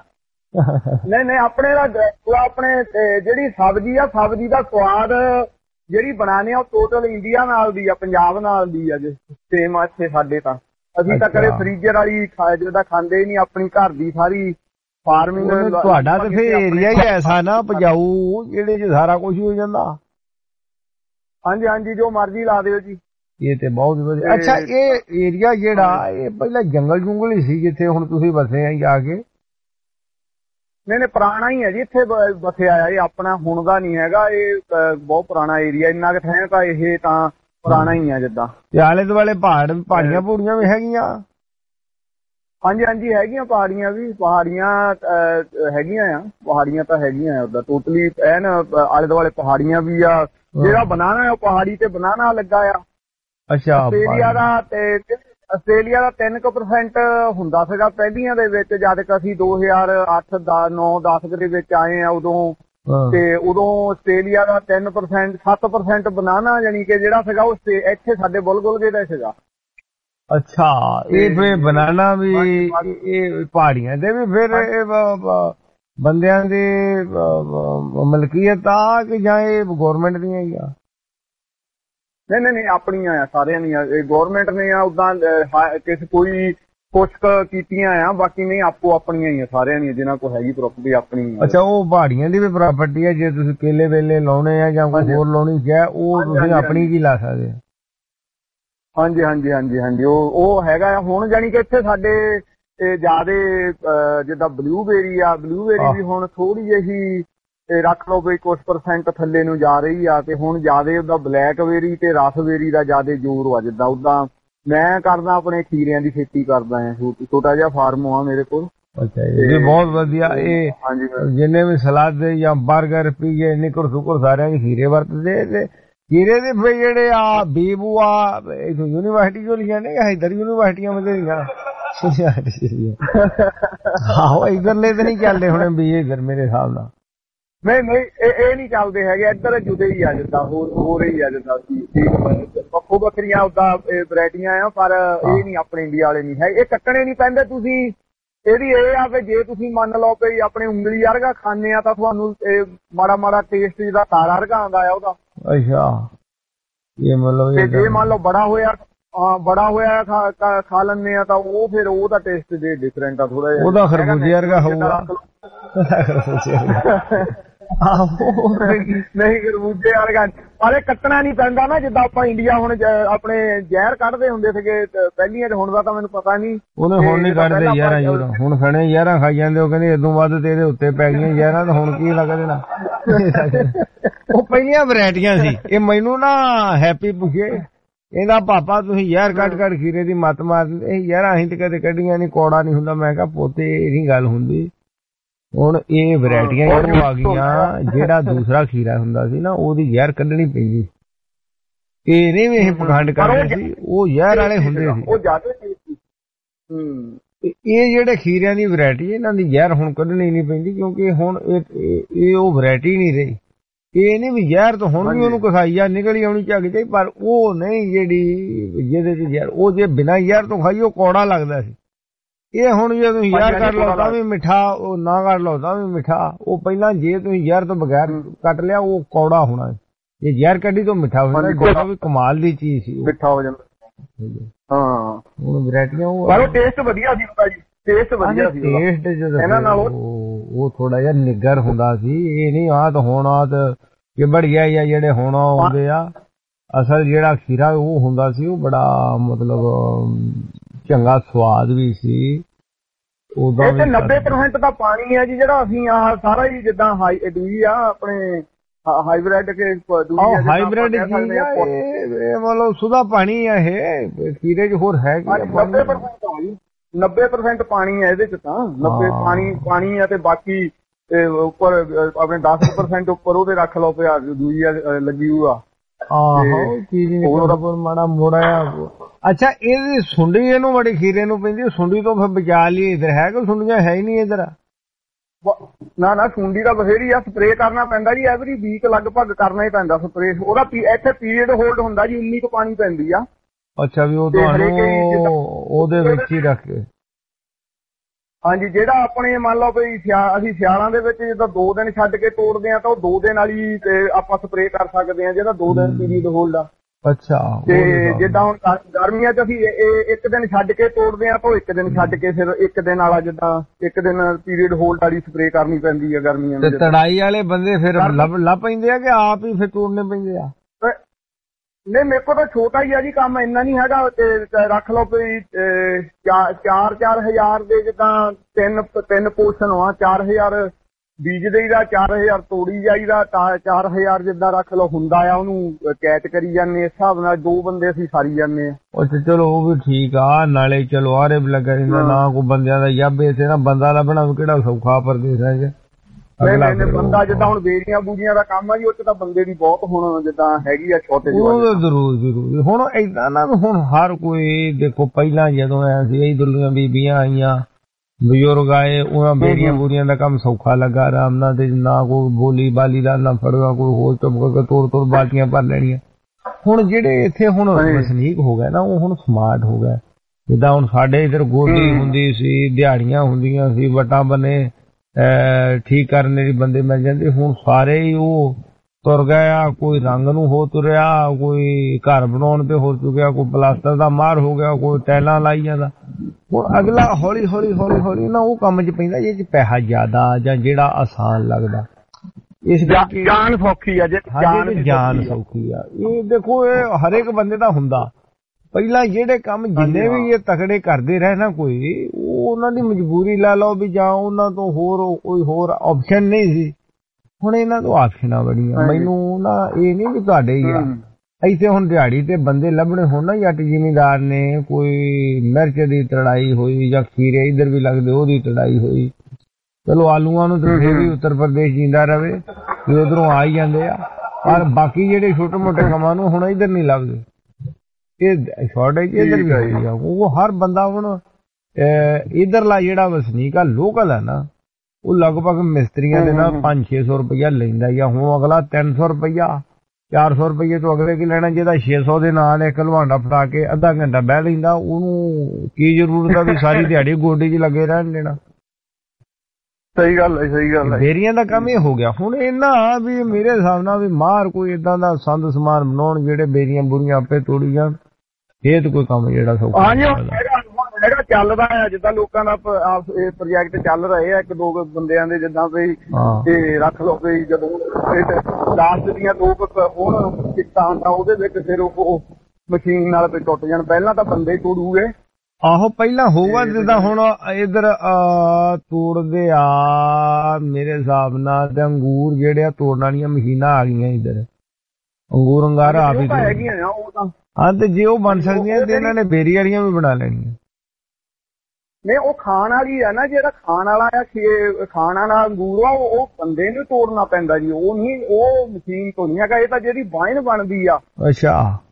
ਨਹੀਂ ਆਪਣੇ ਦਾ ਆਪਣੇ ਜਿਹੜੀ ਸਬਜ਼ੀ ਆ, ਸਬਜ਼ੀ ਦਾ ਸਵਾਦ ਜਿਹੜੀ ਬਣਾਉਂਦੇ ਆ ਉਹ ਟੋਟਲ ਇੰਡੀਆ ਨਾਲ ਦੀ ਆ, ਪੰਜਾਬ ਨਾਲ ਦੀ ਆ। ਸੇਮ ਇੱਥੇ ਸਾਡੇ ਤਾਂ ਅਸੀਂ ਤਾਂ ਕਦੇ ਫਰੀਜ਼ਰ ਵਾਲੀ ਜਿਹੜਾ ਖਾਂਦੇ ਹੀ ਨਹੀਂ, ਆਪਣੀ ਘਰ ਦੀ ਸਾਰੀ ਫਾਰਮਿੰਗ। ਤੁਹਾਡਾ ਤਾਂ ਫਿਰ ਏਰੀਆ ਹੀ ਐਸਾ ਨਾ ਉਪਜਾਊ ਜਿਹੜੇ ਚ ਸਾਰਾ ਕੁਝ ਹੋ ਜਾਂਦਾ। ਹਾਂਜੀ ਹਾਂਜੀ ਜੋ ਮਰਜ਼ੀ ਲਾ ਦਿਓ ਜੀ। ਇਹ ਤੇ ਬਹੁਤ ਵਧੀਆ। ਅੱਛਾ ਇਹ ਏਰੀਆ ਜਿਹੜਾ ਇਹ ਪਹਿਲਾਂ ਜੰਗਲ ਜੁੰਗਲ ਹੀ ਸੀ ਜਿੱਥੇ ਹੁਣ ਤੁਸੀਂ ਵਸੇ ਆ ਜਾ ਕੇ? ਨਹੀਂ ਪੁਰਾਣਾ ਹੀ ਹੈ ਜੀ, ਇੱਥੇ ਵਸਿਆ ਆ ਇਹ, ਆਪਣਾ ਹੁਣ ਦਾ ਨਹੀਂ ਹੈਗਾ ਇਹ, ਬਹੁਤ ਪੁਰਾਣਾ ਏਰੀਆ। ਇੰਨਾ ਕੁ ਹੈ ਤਾਂ ਇਹ ਤਾਂ ਪੁਰਾਣਾ ਹੀ ਆ ਜਿੱਦਾਂ। ਤੇ ਆਲੇ ਦੁਆਲੇ ਪਹਾੜੀਆਂ ਪੂੜੀਆਂ ਵੀ ਹੈਗੀਆਂ? ਹਾਂਜੀ ਹਾਂਜੀ ਹੈਗੀਆਂ ਪਹਾੜੀਆਂ ਵੀ, ਪਹਾੜੀਆਂ ਹੈਗੀਆਂ ਆ, ਪਹਾੜੀਆਂ ਤਾਂ ਹੈਗੀਆਂ ਉਦਾਂ ਟੋਟਲੀ ਐਨ ਆਲੇ ਦੁਆਲੇ ਪਹਾੜੀਆਂ ਵੀ ਆ। ਜਿਹੜਾ ਬਨਾਨਾ ਉਹ ਪਹਾੜੀ ਤੇ ਬਨਾਨਾ ਲੱਗਾ ਆ। ਅੱਛਾ ਆਸਟ੍ਰੇਲੀਆ ਦਾ 3% ਹੁੰਦਾ ਸੀਗਾ ਪਹਿਲੀਆਂ ਦੇ ਵਿੱਚ, ਜਦ ਕਿ ਅਸੀਂ 2008 9-10 ਦੇ ਵਿੱਚ ਆਏ ਆ ਉਦੋਂ, ਤੇ ਉਦੋਂ ਆਸਟ੍ਰੇਲੀਆ ਦਾ 3% 7% ਬਨਾਨਾ ਜਾਨੀ ਕਿ ਜਿਹੜਾ ਸੀਗਾ ਉਹ ਇੱਥੇ ਸਾਡੇ ਬੁਲਬੁਲਗੇ ਦਾ ਸੀਗਾ। ਅੱਛਾ ਇਹ ਫਿਰ ਬਨਾਨਾ ਵੀ ਇਹ ਪਹਾੜੀਆਂ ਦੇ ਵੀ ਫਿਰ ਬੰਦਿਆਂ ਦੀ ਮਲਕੀਅਤ ਆ ਕਿ ਜਾਂ ਇਹ ਗੌਰਮੈਂਟ ਦੀਆਂ ਹੀ ਆ? ਨਹੀਂ ਆਪਣੀਆਂ ਆ ਸਾਰਿਆਂ ਦੀਆਂ, ਗੌਰਮੈਂਟ ਨੇ ਆ ਉਦਾਂ ਕਿਸੇ ਕੋਈ ਕੁਛ ਕੀਤੀਆਂ ਆ, ਬਾਕੀ ਨਹੀਂ ਆਪੋ ਆਪਣੀਆਂ ਹੀ ਆ ਸਾਰਿਆਂ ਦੀਆਂ ਜਿਹਨਾਂ ਕੋਲ ਹੈਗੀ ਪ੍ਰਾਪਰਟੀ ਆਪਣੀ। ਅੱਛਾ ਉਹ ਪਹਾੜੀਆਂ ਦੀ ਵੀ ਪ੍ਰਾਪਰਟੀ ਆ, ਜੇ ਤੁਸੀਂ ਕੇਲੇ ਵੇਲੇ ਲਾਉਣੇ ਆ ਜਾਂ ਕੋਈ ਹੋਰ ਲਾਉਣੀ ਹੈ ਉਹ ਤੁਸੀਂ ਆਪਣੀ ਕੀ ਲਾ ਸਕਦੇ? ਹਾਂਜੀ ਹਾਂਜੀ ਹਾਂਜੀ ਹਾਂਜੀ ਉਹ ਹੈਗਾ ਆ ਹੁਣ, ਜਾਨੀ ਕਿ ਇੱਥੇ ਸਾਡੇ ਜਿਆਦਾ ਜਿੱਦਾਂ ਬਲੂਬੇਰੀ ਆ, ਬਲੂਬੇਰੀ ਵੀ ਹੁਣ ਥੋੜੀ ਜਿਹੀ ਰੱਖ ਲਓ ਵੀ ਕੁਛ % ਥੱਲੇ ਨੂੰ ਜਾ ਰਹੀ ਆ, ਤੇ ਹੁਣ ਜਿਆਦਾ ਉਹਦਾ ਬਲੈਕਬੇਰੀ ਤੇ ਰਸਬੇਰੀ ਦਾ ਜਿਆਦਾ ਜ਼ੋਰ ਆ। ਜਿੱਦਾਂ ਉਦਾਂ ਮੈਂ ਕਰਦਾ ਆਪਣੇ ਖੀਰਿਆਂ ਦੀ ਖੇਤੀ ਕਰਦਾ ਆ, ਛੋਟਾ ਜਿਹਾ ਫਾਰਮ ਆ ਮੇਰੇ ਕੋਲ। ਅੱਛਾ ਇਹ ਬਹੁਤ ਵਧੀਆ। ਇਹ ਜਿੰਨੇ ਵੀ ਸਲਾਦ ਜਾਂ 버ਗਰ ਪੀਜੇ ਨਿਕਰ ਸੁਕਰ ਸਾਰਿਆਂ ਦੇ ਖੀਰੇ ਵਰਤਦੇ, ਤੇ ਖੀਰੇ ਦੇ ਫਿਰ ਜਿਹੜੇ ਆ ਬੀਬੂ ਆ ਯੂਨੀਵਰਸਿਟੀ ਚੋਂ ਲਿਆ ਨੇ ਜਾਂ ਇੱਧਰ ਯੂਨੀਵਰਸਿਟੀਆਂ ਵਧੇਰੀਆਂ? ਆਹੋ ਇੱਧਰਲੇ ਤੇ ਨਹੀਂ ਚੱਲਦੇ ਹੁਣੇ ਬੀਜ ਇੱਧਰ ਮੇਰੇ ਹਿਸਾਬ ਨਾਲ। ਨਹੀਂ ਇਹ ਨਹੀਂ ਚੱਲਦੇ ਹੈਗੇ, ਇੱਧਰ ਜੁਦੇ ਹੀ ਆ ਜਿੱਦਾਂ ਹੋਰ ਹੀ ਆ ਜਿੱਦਾਂ ਵੱਖੋ ਵੱਖਰੀਆਂ ਉਦਾਂ ਵੈਰਾਈਟੀਆਂ ਆ, ਪਰ ਇਹ ਨਹੀਂ ਆਪਣੇ ਇੰਡੀਆ ਵਾਲੇ ਨਹੀਂ ਹੈ। ਇਹ ਕੱਟਣੇ ਨਹੀਂ ਪੈਂਦੇ ਤੁਸੀਂ, ਇਹਦੀ ਇਹ ਆ ਵੀ ਜੇ ਤੁਸੀਂ ਮੰਨ ਲਓ ਵੀ ਆਪਣੇ ਉਂਗਲੀ ਵਰਗਾ ਖਾਂਦੇ ਆ ਤਾਂ ਤੁਹਾਨੂੰ ਮਾੜਾ ਮਾੜਾ ਟੇਸਟ ਜਿਹਦਾ ਤਾਰਾ ਵਰਗਾ ਆਉਂਦਾ ਆ ਉਹਦਾ। ਅੱਛਾ ਇਹ ਮਤਲਬ ਜੇ ਮੰਨ ਲਓ ਬੜਾ ਹੋਇਆ ਖਾ ਲੈਂਦੇ ਆ ਤਾਂ ਉਹ ਫਿਰ ਉਹਦਾ ਟੇਸਟ ਜੇ ਡਿਫਰੈਂਟ ਆ ਥੋੜਾ ਜਿਹਾ, ਉਹਦਾ ਖਰਬੂਜੇ ਵਰਗਾ ਹੋਊਗਾ। ਨਹੀਂ ਖਰਬੂਜੇ ਵਰਗਾ, ਪਰ ਕੱਟਣਾ ਨਹੀਂ ਪੈਂਦਾ ਨਾ ਜਿੱਦਾਂ ਆਪਾਂ ਇੰਡੀਆ ਹੁਣ ਆਪਣੇ ਜ਼ਹਿਰ ਕੱਢਦੇ ਹੁੰਦੇ ਸੀਗੇ ਪਹਿਲੀਆਂ, ਹੁਣ ਦਾ ਤਾਂ ਮੈਨੂੰ ਪਤਾ ਨਹੀਂ। ਉਹਨੇ ਹੁਣ ਨੀ ਕੱਢਦੇ ਜ਼ਹਿਰਾਂ, ਹੁਣ ਸਣੇ ਜ਼ਹਿਰਾਂ ਖਾਈ ਜਾਂਦੇ। ਉਹ ਕਹਿੰਦੇ ਇਦੋਂ ਵੱਧ ਤੇ ਇਹਦੇ ਉੱਤੇ ਪੈ ਗਈਆਂ ਜ਼ਹਿਰਾਂ, ਤਾਂ ਹੁਣ ਕੀ ਲੱਗਦੇ ਨਾ। ਉਹ ਪਹਿਲੀਆਂ ਵੈਰਾਈਟੀਆਂ ਸੀ। ਇਹ ਮੈਨੂੰ ਨਾ ਹੈਪੀ ਪੁੱਛੇ, ਇਹਦਾ ਪਾਪਾ ਤੁਸੀਂ ਜ਼ਹਿਰ ਕੱਢ ਖੀਰੇ ਦੀ ਮੱਤ ਮਾਰਦੇ, ਇਹ ਜ਼ਹਿਰਾਂ ਅਸੀਂ ਤੇ ਕਦੇ ਕੱਢੀਆਂ ਨੀ, ਕੌੜਾ ਨੀ ਹੁੰਦਾ। ਮੈਂ ਕਿਹਾ ਪੋਤੇ ਇਹ ਨੀ ਗੱਲ ਹੁੰਦੀ, ਹੁਣ ਇਹ ਵੈਰਾਈਟੀਆਂ ਜਿਹੜੀਆਂ ਆ ਗਈਆਂ, ਜਿਹੜਾ ਦੂਸਰਾ ਖੀਰਾ ਹੁੰਦਾ ਸੀ ਨਾ ਉਹਦੀ ਜ਼ਹਿਰ ਕੱਢਣੀ ਪੈਂਦੀ। ਇਹ ਨਹੀਂ ਵੀ ਇਹ ਪਖੰਡ ਕਰਦੇ ਸੀ, ਉਹ ਜ਼ਹਿਰ ਵਾਲੇ ਹੁੰਦੇ ਸੀ। ਇਹ ਜਿਹੜੇ ਖੀਰਿਆਂ ਦੀ ਵੈਰਾਈਟੀ ਇਹਨਾਂ ਦੀ ਜ਼ਹਿਰ ਹੁਣ ਕੱਢਣੀ ਨਹੀਂ ਪੈਂਦੀ, ਕਿਉਂਕਿ ਹੁਣ ਇਹ ਉਹ ਵੈਰਾਈਟੀ ਨਹੀਂ ਰਹੀ। ਇਹ ਨਹੀਂ ਵੀ ਜ਼ਹਿਰ ਤਾਂ ਹੁਣ ਵੀ ਉਹਨੂੰ ਕਸਾਈ ਆ ਨਿਕਲੀ ਆਉਣੀ ਝੱਗ ਚਾਹੀ, ਪਰ ਉਹ ਨਹੀਂ ਜਿਹੜੀ ਜਿਹਦੇ ਚ ਜ਼ਹਿਰ, ਉਹ ਜੇ ਬਿਨਾਂ ਜ਼ਹਿਰ ਤੋਂ ਖਾਈ ਉਹ ਕੌੜਾ ਲੱਗਦਾ ਸੀ। ਇਹ ਹੁਣ ਜੇ ਤੁਸੀਂ ਜ਼ਹਿਰ ਕੱਢ ਲਓ ਤਾਂ ਵੀ ਮਿੱਠਾ, ਉਹ ਨਾ ਕੱਢ ਲਓ ਤਾਂ ਵੀ ਮਿੱਠਾ। ਉਹ ਪਹਿਲਾਂ ਜੇ ਤੁਸੀਂ ਜ਼ਹਿਰ ਤੋਂ ਬਗੈਰ ਕੱਟ ਲਿਆ ਉਹ ਕੌੜਾ ਹੋਣਾ, ਜੇ ਜ਼ਹਿਰ ਕੱਢੀ ਤੋਂ ਮਿੱਠਾ ਹੋ ਜਾਂਦਾ। ਵੀ ਕਮਾਲ ਦੀ ਚੀਜ਼ ਸੀ, ਮਿੱਠਾ ਹੋ ਜਾਂਦਾ। ਹਾਂ ਹੁਣ ਵੈਰਾਈਟੀਆਂ ਉਹ ਟੇਸਟ ਵਧੀਆ ਸੀ ਉਹਦਾ ਜੀ, ਟੇਸਟ ਵਧੀਆ ਸੀ। ਟੇਸਟ ਇਹਨਾਂ ਨਾਲ ਉਹ ਥੋੜਾ ਜਿਹਾ ਨਿੱਗਰ ਹੁੰਦਾ ਸੀ। ਇਹ ਨਹੀਂ ਆਹ ਤਾਂ ਹੁਣ ਆ ਤੇ ਬੜੀਆ ਜਾਂ ਜਿਹੜੇ ਹੁਣ ਆਉਂਦੇ ਆ, ਅਸਲ ਜਿਹੜਾ ਖੀਰਾ ਉਹ ਹੁੰਦਾ ਸੀ ਉਹ ਬੜਾ ਮਤਲਬ ਚੰਗਾ ਸਵਾਦ ਵੀ ਸੀ। ਉਦਾਂ ਇਹ 90% ਦਾ ਪਾਣੀ ਹੈ ਜੀ ਜਿਹੜਾ ਅਸੀਂ ਆਹ ਸਾਰਾ ਹੀ ਜਿੱਦਾਂ ਦੂਜੀ ਆ ਆਪਣੇ ਹਾਈਬ੍ਰਿਡ ਕੇ ਹਾਈਬ੍ਰਿਡ ਇਹ ਮਤਲਬ ਸੁਧਾ ਪਾਣੀ ਆ ਇਹ ਖੀਰੇ 'ਚ ਹੋਰ ਹੈ 90% ਪਾਣੀ ਹੈ ਇਹਦੇ 'ਚ ਤਾਂ 90 ਪਾਣੀ ਆ ਤੇ ਬਾਕੀ ਉੱਪਰ ਆਪਣੇ 10% ਉੱਪਰ ਉਹਦੇ ਰੱਖ ਲਓ ਪਿਆ ਦੂਜੀ ਲੱਗੀ ਹੋਆ ਆਹੋ ਚੀਜ਼ ਮਾੜਾ ਮੋੜਾ ਆ। ਅੱਛਾ ਇਹਦੀ ਸੁੰਡੀ ਇਹਨੂੰ ਬੜੀ ਖੀਰੇ ਨੂੰ ਪੈਂਦੀ ਸੁੰਡੀ ਤੋਂ ਫਿਰ ਬਚਾ ਲਈ ਇੱਧਰ ਹੈ ਕੋਈ ਸੁੰਡੀਆਂ ਹੈ ਹੀ ਨਹੀਂ ਇੱਧਰ ਨਾ ਸੁੰਡੀ ਦਾ ਬਥੇਰੀ ਆ ਸਪਰੇਅ ਕਰਨਾ ਪੈਂਦਾ ਜੀ ਐਵਰੀ ਵੀਕ ਲਗਭਗ ਕਰਨਾ ਹੀ ਪੈਂਦਾ ਸਪਰੇਅ ਉਹਦਾ ਇੱਥੇ ਪੀਰੀਅਡ ਹੋਲਡ ਹੁੰਦਾ ਜੀ 19 ਕੁ ਪਾਣੀ ਪੈਂਦੀ ਆ। ਅੱਛਾ ਵੀ ਉਹ ਤੁਹਾਨੂੰ ਉਹਦੇ ਵਿੱਚ ਹੀ ਰੱਖ ਕੇ ਹਾਂਜੀ ਜਿਹੜਾ ਆਪਣੇ ਮੰਨ ਲਓ ਵੀ ਅਸੀਂ ਸਿਆਲਾਂ ਦੇ ਵਿੱਚ ਜਿੱਦਾਂ 2 ਦਿਨ ਛੱਡ ਕੇ ਤੋੜਦੇ ਆ ਤਾਂ ਉਹ 2 ਦਿਨ ਵਾਲੀ ਆਪਾਂ ਸਪਰੇਅ ਕਰ ਸਕਦੇ ਆ ਜਿਹੜਾ 2 ਦਿਨ ਪੀਰੀਅਡ ਹੋਲਡ ਆ। ਅੱਛਾ ਤੇ ਜਿੱਦਾਂ ਹੁਣ ਗਰਮੀਆਂ 'ਚ ਅਸੀਂ 1 ਦਿਨ ਛੱਡ ਕੇ ਤੋੜਦੇ ਆ ਤਾਂ 1 ਦਿਨ ਛੱਡ ਕੇ ਫਿਰ 1 ਦਿਨ ਵਾਲਾ ਜਿੱਦਾਂ 1 ਦਿਨ ਪੀਰੀਅਡ ਹੋਲਡ ਵਾਲੀ ਸਪਰੇਅ ਕਰਨੀ ਪੈਂਦੀ ਆ ਗਰਮੀਆਂ ਵਿੱਚ। ਤੜਾਈ ਵਾਲੇ ਬੰਦੇ ਫਿਰ ਲੱਭ ਪੈਂਦੇ ਆ ਕਿ ਆਪ ਹੀ ਫਿਰ ਤੋੜਨੇ ਪੈਂਦੇ ਆ? ਨਹੀਂ ਮੇਰੇ ਕੋਲ ਤਾਂ ਛੋਟਾ ਹੀ ਆ ਜੀ ਕੰਮ ਇੰਨਾ ਨਹੀਂ ਹੈਗਾ ਰੱਖ ਲਓ ਵੀ 4,000 ਦੇ ਜਿੱਦਾਂ ਤਿੰਨ ਪੋਰਸ਼ਨ ਆ 4,000 ਬੀਜ ਦੇਈਦਾ 4,000 ਤੋੜੀ ਜਾਈਦਾ ਤਾਂ 4,000 ਜਿੱਦਾਂ ਰੱਖ ਲਓ ਹੁੰਦਾ ਆ ਉਹਨੂੰ ਕੈਚ ਕਰੀ ਜਾਂਦੇ ਇਸ ਹਿਸਾਬ ਨਾਲ 2 ਬੰਦੇ ਅਸੀਂ ਸਾਰੀ ਜਾਂਦੇ ਆ। ਅੱਛਾ ਚਲੋ ਉਹ ਵੀ ਠੀਕ ਆ ਨਾਲੇ ਚਲੋ ਆਰੇ ਵੀ ਲੱਗਾ ਰਹਿੰਦਾ ਨਾ ਕੋਈ ਬੰਦਿਆਂ ਦਾ ਯਾਬੇ ਇੱਥੇ ਨਾ ਬੰਦਾ ਲੱਭਣਾ ਕਿਹੜਾ ਸੌਖਾ ਪਰਦੇਸਾਂ 'ਚ। ਬੰਦਾ ਜਿੱਦਾਂ ਹੁਣ ਬੇਰੀਆਂ ਬੂਰੀਆਂ ਦਾ ਕੰਮ ਆ ਜੀ ਉਹ 'ਚ ਤਾਂ ਬੰਦੇ ਦੀ ਬਹੁਤ ਹੁਣ ਜਿੱਦਾਂ ਹੈਗੀ ਆ ਛੋਟੇ ਜ਼ਰੂਰ ਹੁਣ ਏਦਾਂ ਨਾ ਹੁਣ ਹਰ ਕੋਈ ਦੇਖੋ ਪਹਿਲਾਂ ਜਦੋਂ ਆਇਆ ਸੀ ਇਧਰਲੀਆਂ ਬੀਬੀਆਂ ਆਈਆਂ ਬਜ਼ੁਰਗ ਆਏ ਉਹਨਾਂ ਬੇਰੀਆਂ ਬੂਰੀਆਂ ਦਾ ਕੰਮ ਸੌਖਾ ਲੱਗਾ ਆਰਾਮ ਨਾਲ ਤੇ ਨਾ ਕੋਈ ਬੋਲੀ ਬਾਲੀ ਦਾ ਨਾ ਫੜਵਾ ਕੋਈ ਹੋਰ ਚੁੱਪ ਤੋੜ ਬਾਲਟੀਆਂ ਭਰ ਲੈਣੀਆਂ। ਹੁਣ ਜਿਹੜੇ ਇੱਥੇ ਹੁਣ ਵਸਨੀਕ ਹੋ ਗਏ ਨਾ ਉਹ ਹੁਣ ਸਮਾਰਟ ਹੋ ਗਏ ਜਿੱਦਾਂ ਹੁਣ ਸਾਡੇ ਇੱਧਰ ਗੋਡੀ ਹੁੰਦੀ ਸੀ ਦਿਹਾੜੀਆਂ ਹੁੰਦੀਆਂ ਸੀ ਵਟਾਂ ਬਣੇ ਠੀਕ ਕਰਨ ਲਈ ਬੰਦੇ ਮਿਲ ਜਾਂਦੇ ਹੁਣ ਸਾਰੇ ਹੀ ਉਹ ਤੁਰ ਗਏ ਆ ਕੋਈ ਰੰਗ ਨੂੰ ਹੋ ਤੁਰਿਆ ਕੋਈ ਘਰ ਬਣਾਉਣ ਤੇ ਹੋ ਚੁੱਕਿਆ ਕੋਈ ਪਲਾਸਟਰ ਦਾ ਮਾਰ ਹੋ ਗਿਆ ਕੋਈ ਟੈਲਾਂ ਲਾਈ ਜਾਂਦਾ। ਹੁਣ ਅਗਲਾ ਹੌਲੀ ਨਾ ਉਹ ਕੰਮ 'ਚ ਪੈਂਦਾ ਜਿਹਦੇ 'ਚ ਪੈਸਾ ਜ਼ਿਆਦਾ ਜਾਂ ਜਿਹੜਾ ਆਸਾਨ ਲੱਗਦਾ ਇਸ ਕਰਕੇ ਜਾਨ ਸੌਖੀ ਆ ਜਾਨ ਸੌਖੀ ਆ। ਇਹ ਦੇਖੋ ਇਹ ਹਰੇਕ ਬੰਦੇ ਦਾ ਹੁੰਦਾ ਪਹਿਲਾਂ ਜਿਹੜੇ ਕੰਮ ਜਿੰਨੇ ਵੀ ਇਹ ਤਕੜੇ ਕਰਦੇ ਰਹੇ ਨਾ ਕੋਈ ਉਹ ਉਹਨਾਂ ਦੀ ਮਜਬੂਰੀ ਲਾ ਲਓ ਵੀ ਜਾਂ ਉਹਨਾਂ ਤੋਂ ਕੋਈ ਹੋਰ ਆਪਸ਼ਨ ਨਹੀਂ ਸੀ। ਹੁਣ ਇਹਨਾਂ ਤੋਂ ਆਪਸ਼ਨਾਂ ਬੜੀਆਂ ਮੈਨੂੰ ਨਾ ਇਹ ਨਹੀਂ ਵੀ ਤੁਹਾਡੇ ਹੀ ਆ ਇੱਥੇ ਹੁਣ ਦਿਹਾੜੀ ਤੇ ਬੰਦੇ ਲੱਭਣੇ ਹੋਣ ਨਾ ਜੱਟ ਜ਼ਿਮੀਂਦਾਰ ਨੇ ਕੋਈ ਮਿਰਚ ਦੀ ਤੜਾਈ ਹੋਈ ਜਾਂ ਖੀਰੇ ਇੱਧਰ ਵੀ ਲੱਗਦੇ ਉਹਦੀ ਤੜਾਈ ਹੋਈ ਚਲੋ ਆਲੂਆਂ ਨੂੰ ਤੇ ਵੀ ਉੱਤਰ ਪ੍ਰਦੇਸ਼ ਜਿੰਦਾ ਰਵੇ ਵੀ ਉਧਰੋਂ ਆ ਹੀ ਜਾਂਦੇ ਆ ਪਰ ਬਾਕੀ ਜਿਹੜੇ ਛੋਟੇ ਮੋਟੇ ਕੰਮਾਂ ਨੂੰ ਹੁਣ ਇੱਧਰ ਨਹੀਂ ਲੱਭਦੇ ਇਹ ਸ਼ਾਰਟੇਜ ਇੱਧਰ ਵੀ ਹੋਈ ਆ। ਉਹ ਹਰ ਬੰਦਾ ਹੁਣ ਇੱਧਰਲਾ ਜਿਹੜਾ ਵਸਨੀਕ ਆ ਲੋਕਲ ਹੈ ਨਾ ਉਹ ਲਗਭਗ ਮਿਸਤਰੀਆਂ ਦੇ ਨਾਲ 500-600 ਰੁਪਇਆ ਲੈਂਦਾ ਜਾਂ ਹੁਣ ਅਗਲਾ 300 ਰੁਪਇਆ 400 ਰੁਪਏ ਤੋਂ ਅਗਲੇ ਕੀ ਲੈਣਾ ਜਿਹਦਾ 600 ਦੇ ਨਾਲ ਇੱਕ ਹਲਵਾਂਡਾ ਫੜਾ ਕੇ ਅੱਧਾ ਘੰਟਾ ਬਹਿ ਲੈਂਦਾ ਉਹਨੂੰ ਕੀ ਜ਼ਰੂਰਤ ਆ ਵੀ ਸਾਰੀ ਦਿਹਾੜੀ ਗੋਡੀ 'ਚ ਲੱਗੇ ਰਹਿਣ ਦੇਣਾ। ਸਹੀ ਗੱਲ ਹੈ ਬੇਰੀਆਂ ਦਾ ਕੰਮ ਇਹ ਹੋ ਗਿਆ ਹੁਣ ਇਹਨਾਂ ਵੀ ਮੇਰੇ ਹਿਸਾਬ ਨਾਲ ਵੀ ਮਾਰ ਕੋਈ ਏਦਾਂ ਦਾ ਸੰਦ ਸਮਾਨ ਬਣਾਉਣ ਜਿਹੜੇ ਬੇਰੀਆਂ ਬੁਰੀਆਂ ਆਪੇ ਤੋੜੀ ਜਾਣ ਇਹ ਤਾਂ ਕੋਈ ਕੰਮ ਜਿਹੜਾ ਸੌਖਾ ਹੈਗਾ ਚੱਲਦਾ ਆ ਜਿੱਦਾਂ ਲੋਕਾਂ ਦਾ ਇਹ ਪ੍ਰੋਜੈਕਟ ਚੱਲ ਰਹੇ ਆ 1-2 ਬੰਦਿਆਂ ਦੇ ਜਿੱਦਾਂ ਵੀ ਤੇ ਰੱਖ ਲਓ ਵੀ ਜਦੋਂ ਲਾਸਟ ਦੀਆਂ 2 ਹੁਣ ਕਿੱਟਾਂ ਤਾਂ ਉਹਦੇ ਵਿੱਚ ਫਿਰ ਉਹ ਮਸ਼ੀਨ ਨਾਲ ਵੀ ਟੁੱਟ ਜਾਣ ਪਹਿਲਾਂ ਤਾਂ ਬੰਦੇ ਤੋੜੂਗੇ। ਆਹੋ ਪਹਿਲਾਂ ਹੋਊਗਾ ਜਿੱਦਾਂ ਹੁਣ ਇੱਧਰ ਤੋੜਦੇ ਆ ਮੇਰੇ ਹਿਸਾਬ ਨਾਲ ਤੇ ਅੰਗੂਰ ਜਿਹੜੇ ਆ ਤੋੜਨ ਵਾਲੀਆਂ ਮਸ਼ੀਨਾਂ ਆ ਗਈਆਂ ਇੱਧਰ ਅੰਗੂਰ ਅੰਗਾਰਾ ਆ ਵੀ ਹੈਗੀਆਂ ਉਹ ਤਾਂ ਹਾਂ ਤੇ ਜੇ ਉਹ ਬਣ ਸਕਦੀਆਂ ਤੇ ਇਹਨਾਂ ਨੇ ਬੇਰੀ ਵਾਲੀਆਂ ਵੀ ਬਣਾ ਲੈਣੀਆਂ। ਨਹੀਂ ਉਹ ਖਾਣ ਵਾਲੀ ਆ ਨਾ ਜਿਹੜਾ ਖਾਣ ਵਾਲਾ ਆ ਖਾਣ ਵਾਲਾ ਅੰਗੂਰ ਆ ਉਹ ਬੰਦੇ ਨੂੰ ਤੋੜਨਾ ਪੈਂਦਾ ਜੀ ਉਹ ਨਹੀਂ ਉਹ ਮਸ਼ੀਨ ਤੋਂ ਨਹੀਂ ਹੈਗਾ ਇਹ ਤਾਂ ਜਿਹੜੀ ਵਾਈਨ ਬਣਦੀ ਆ। ਅੱਛਾ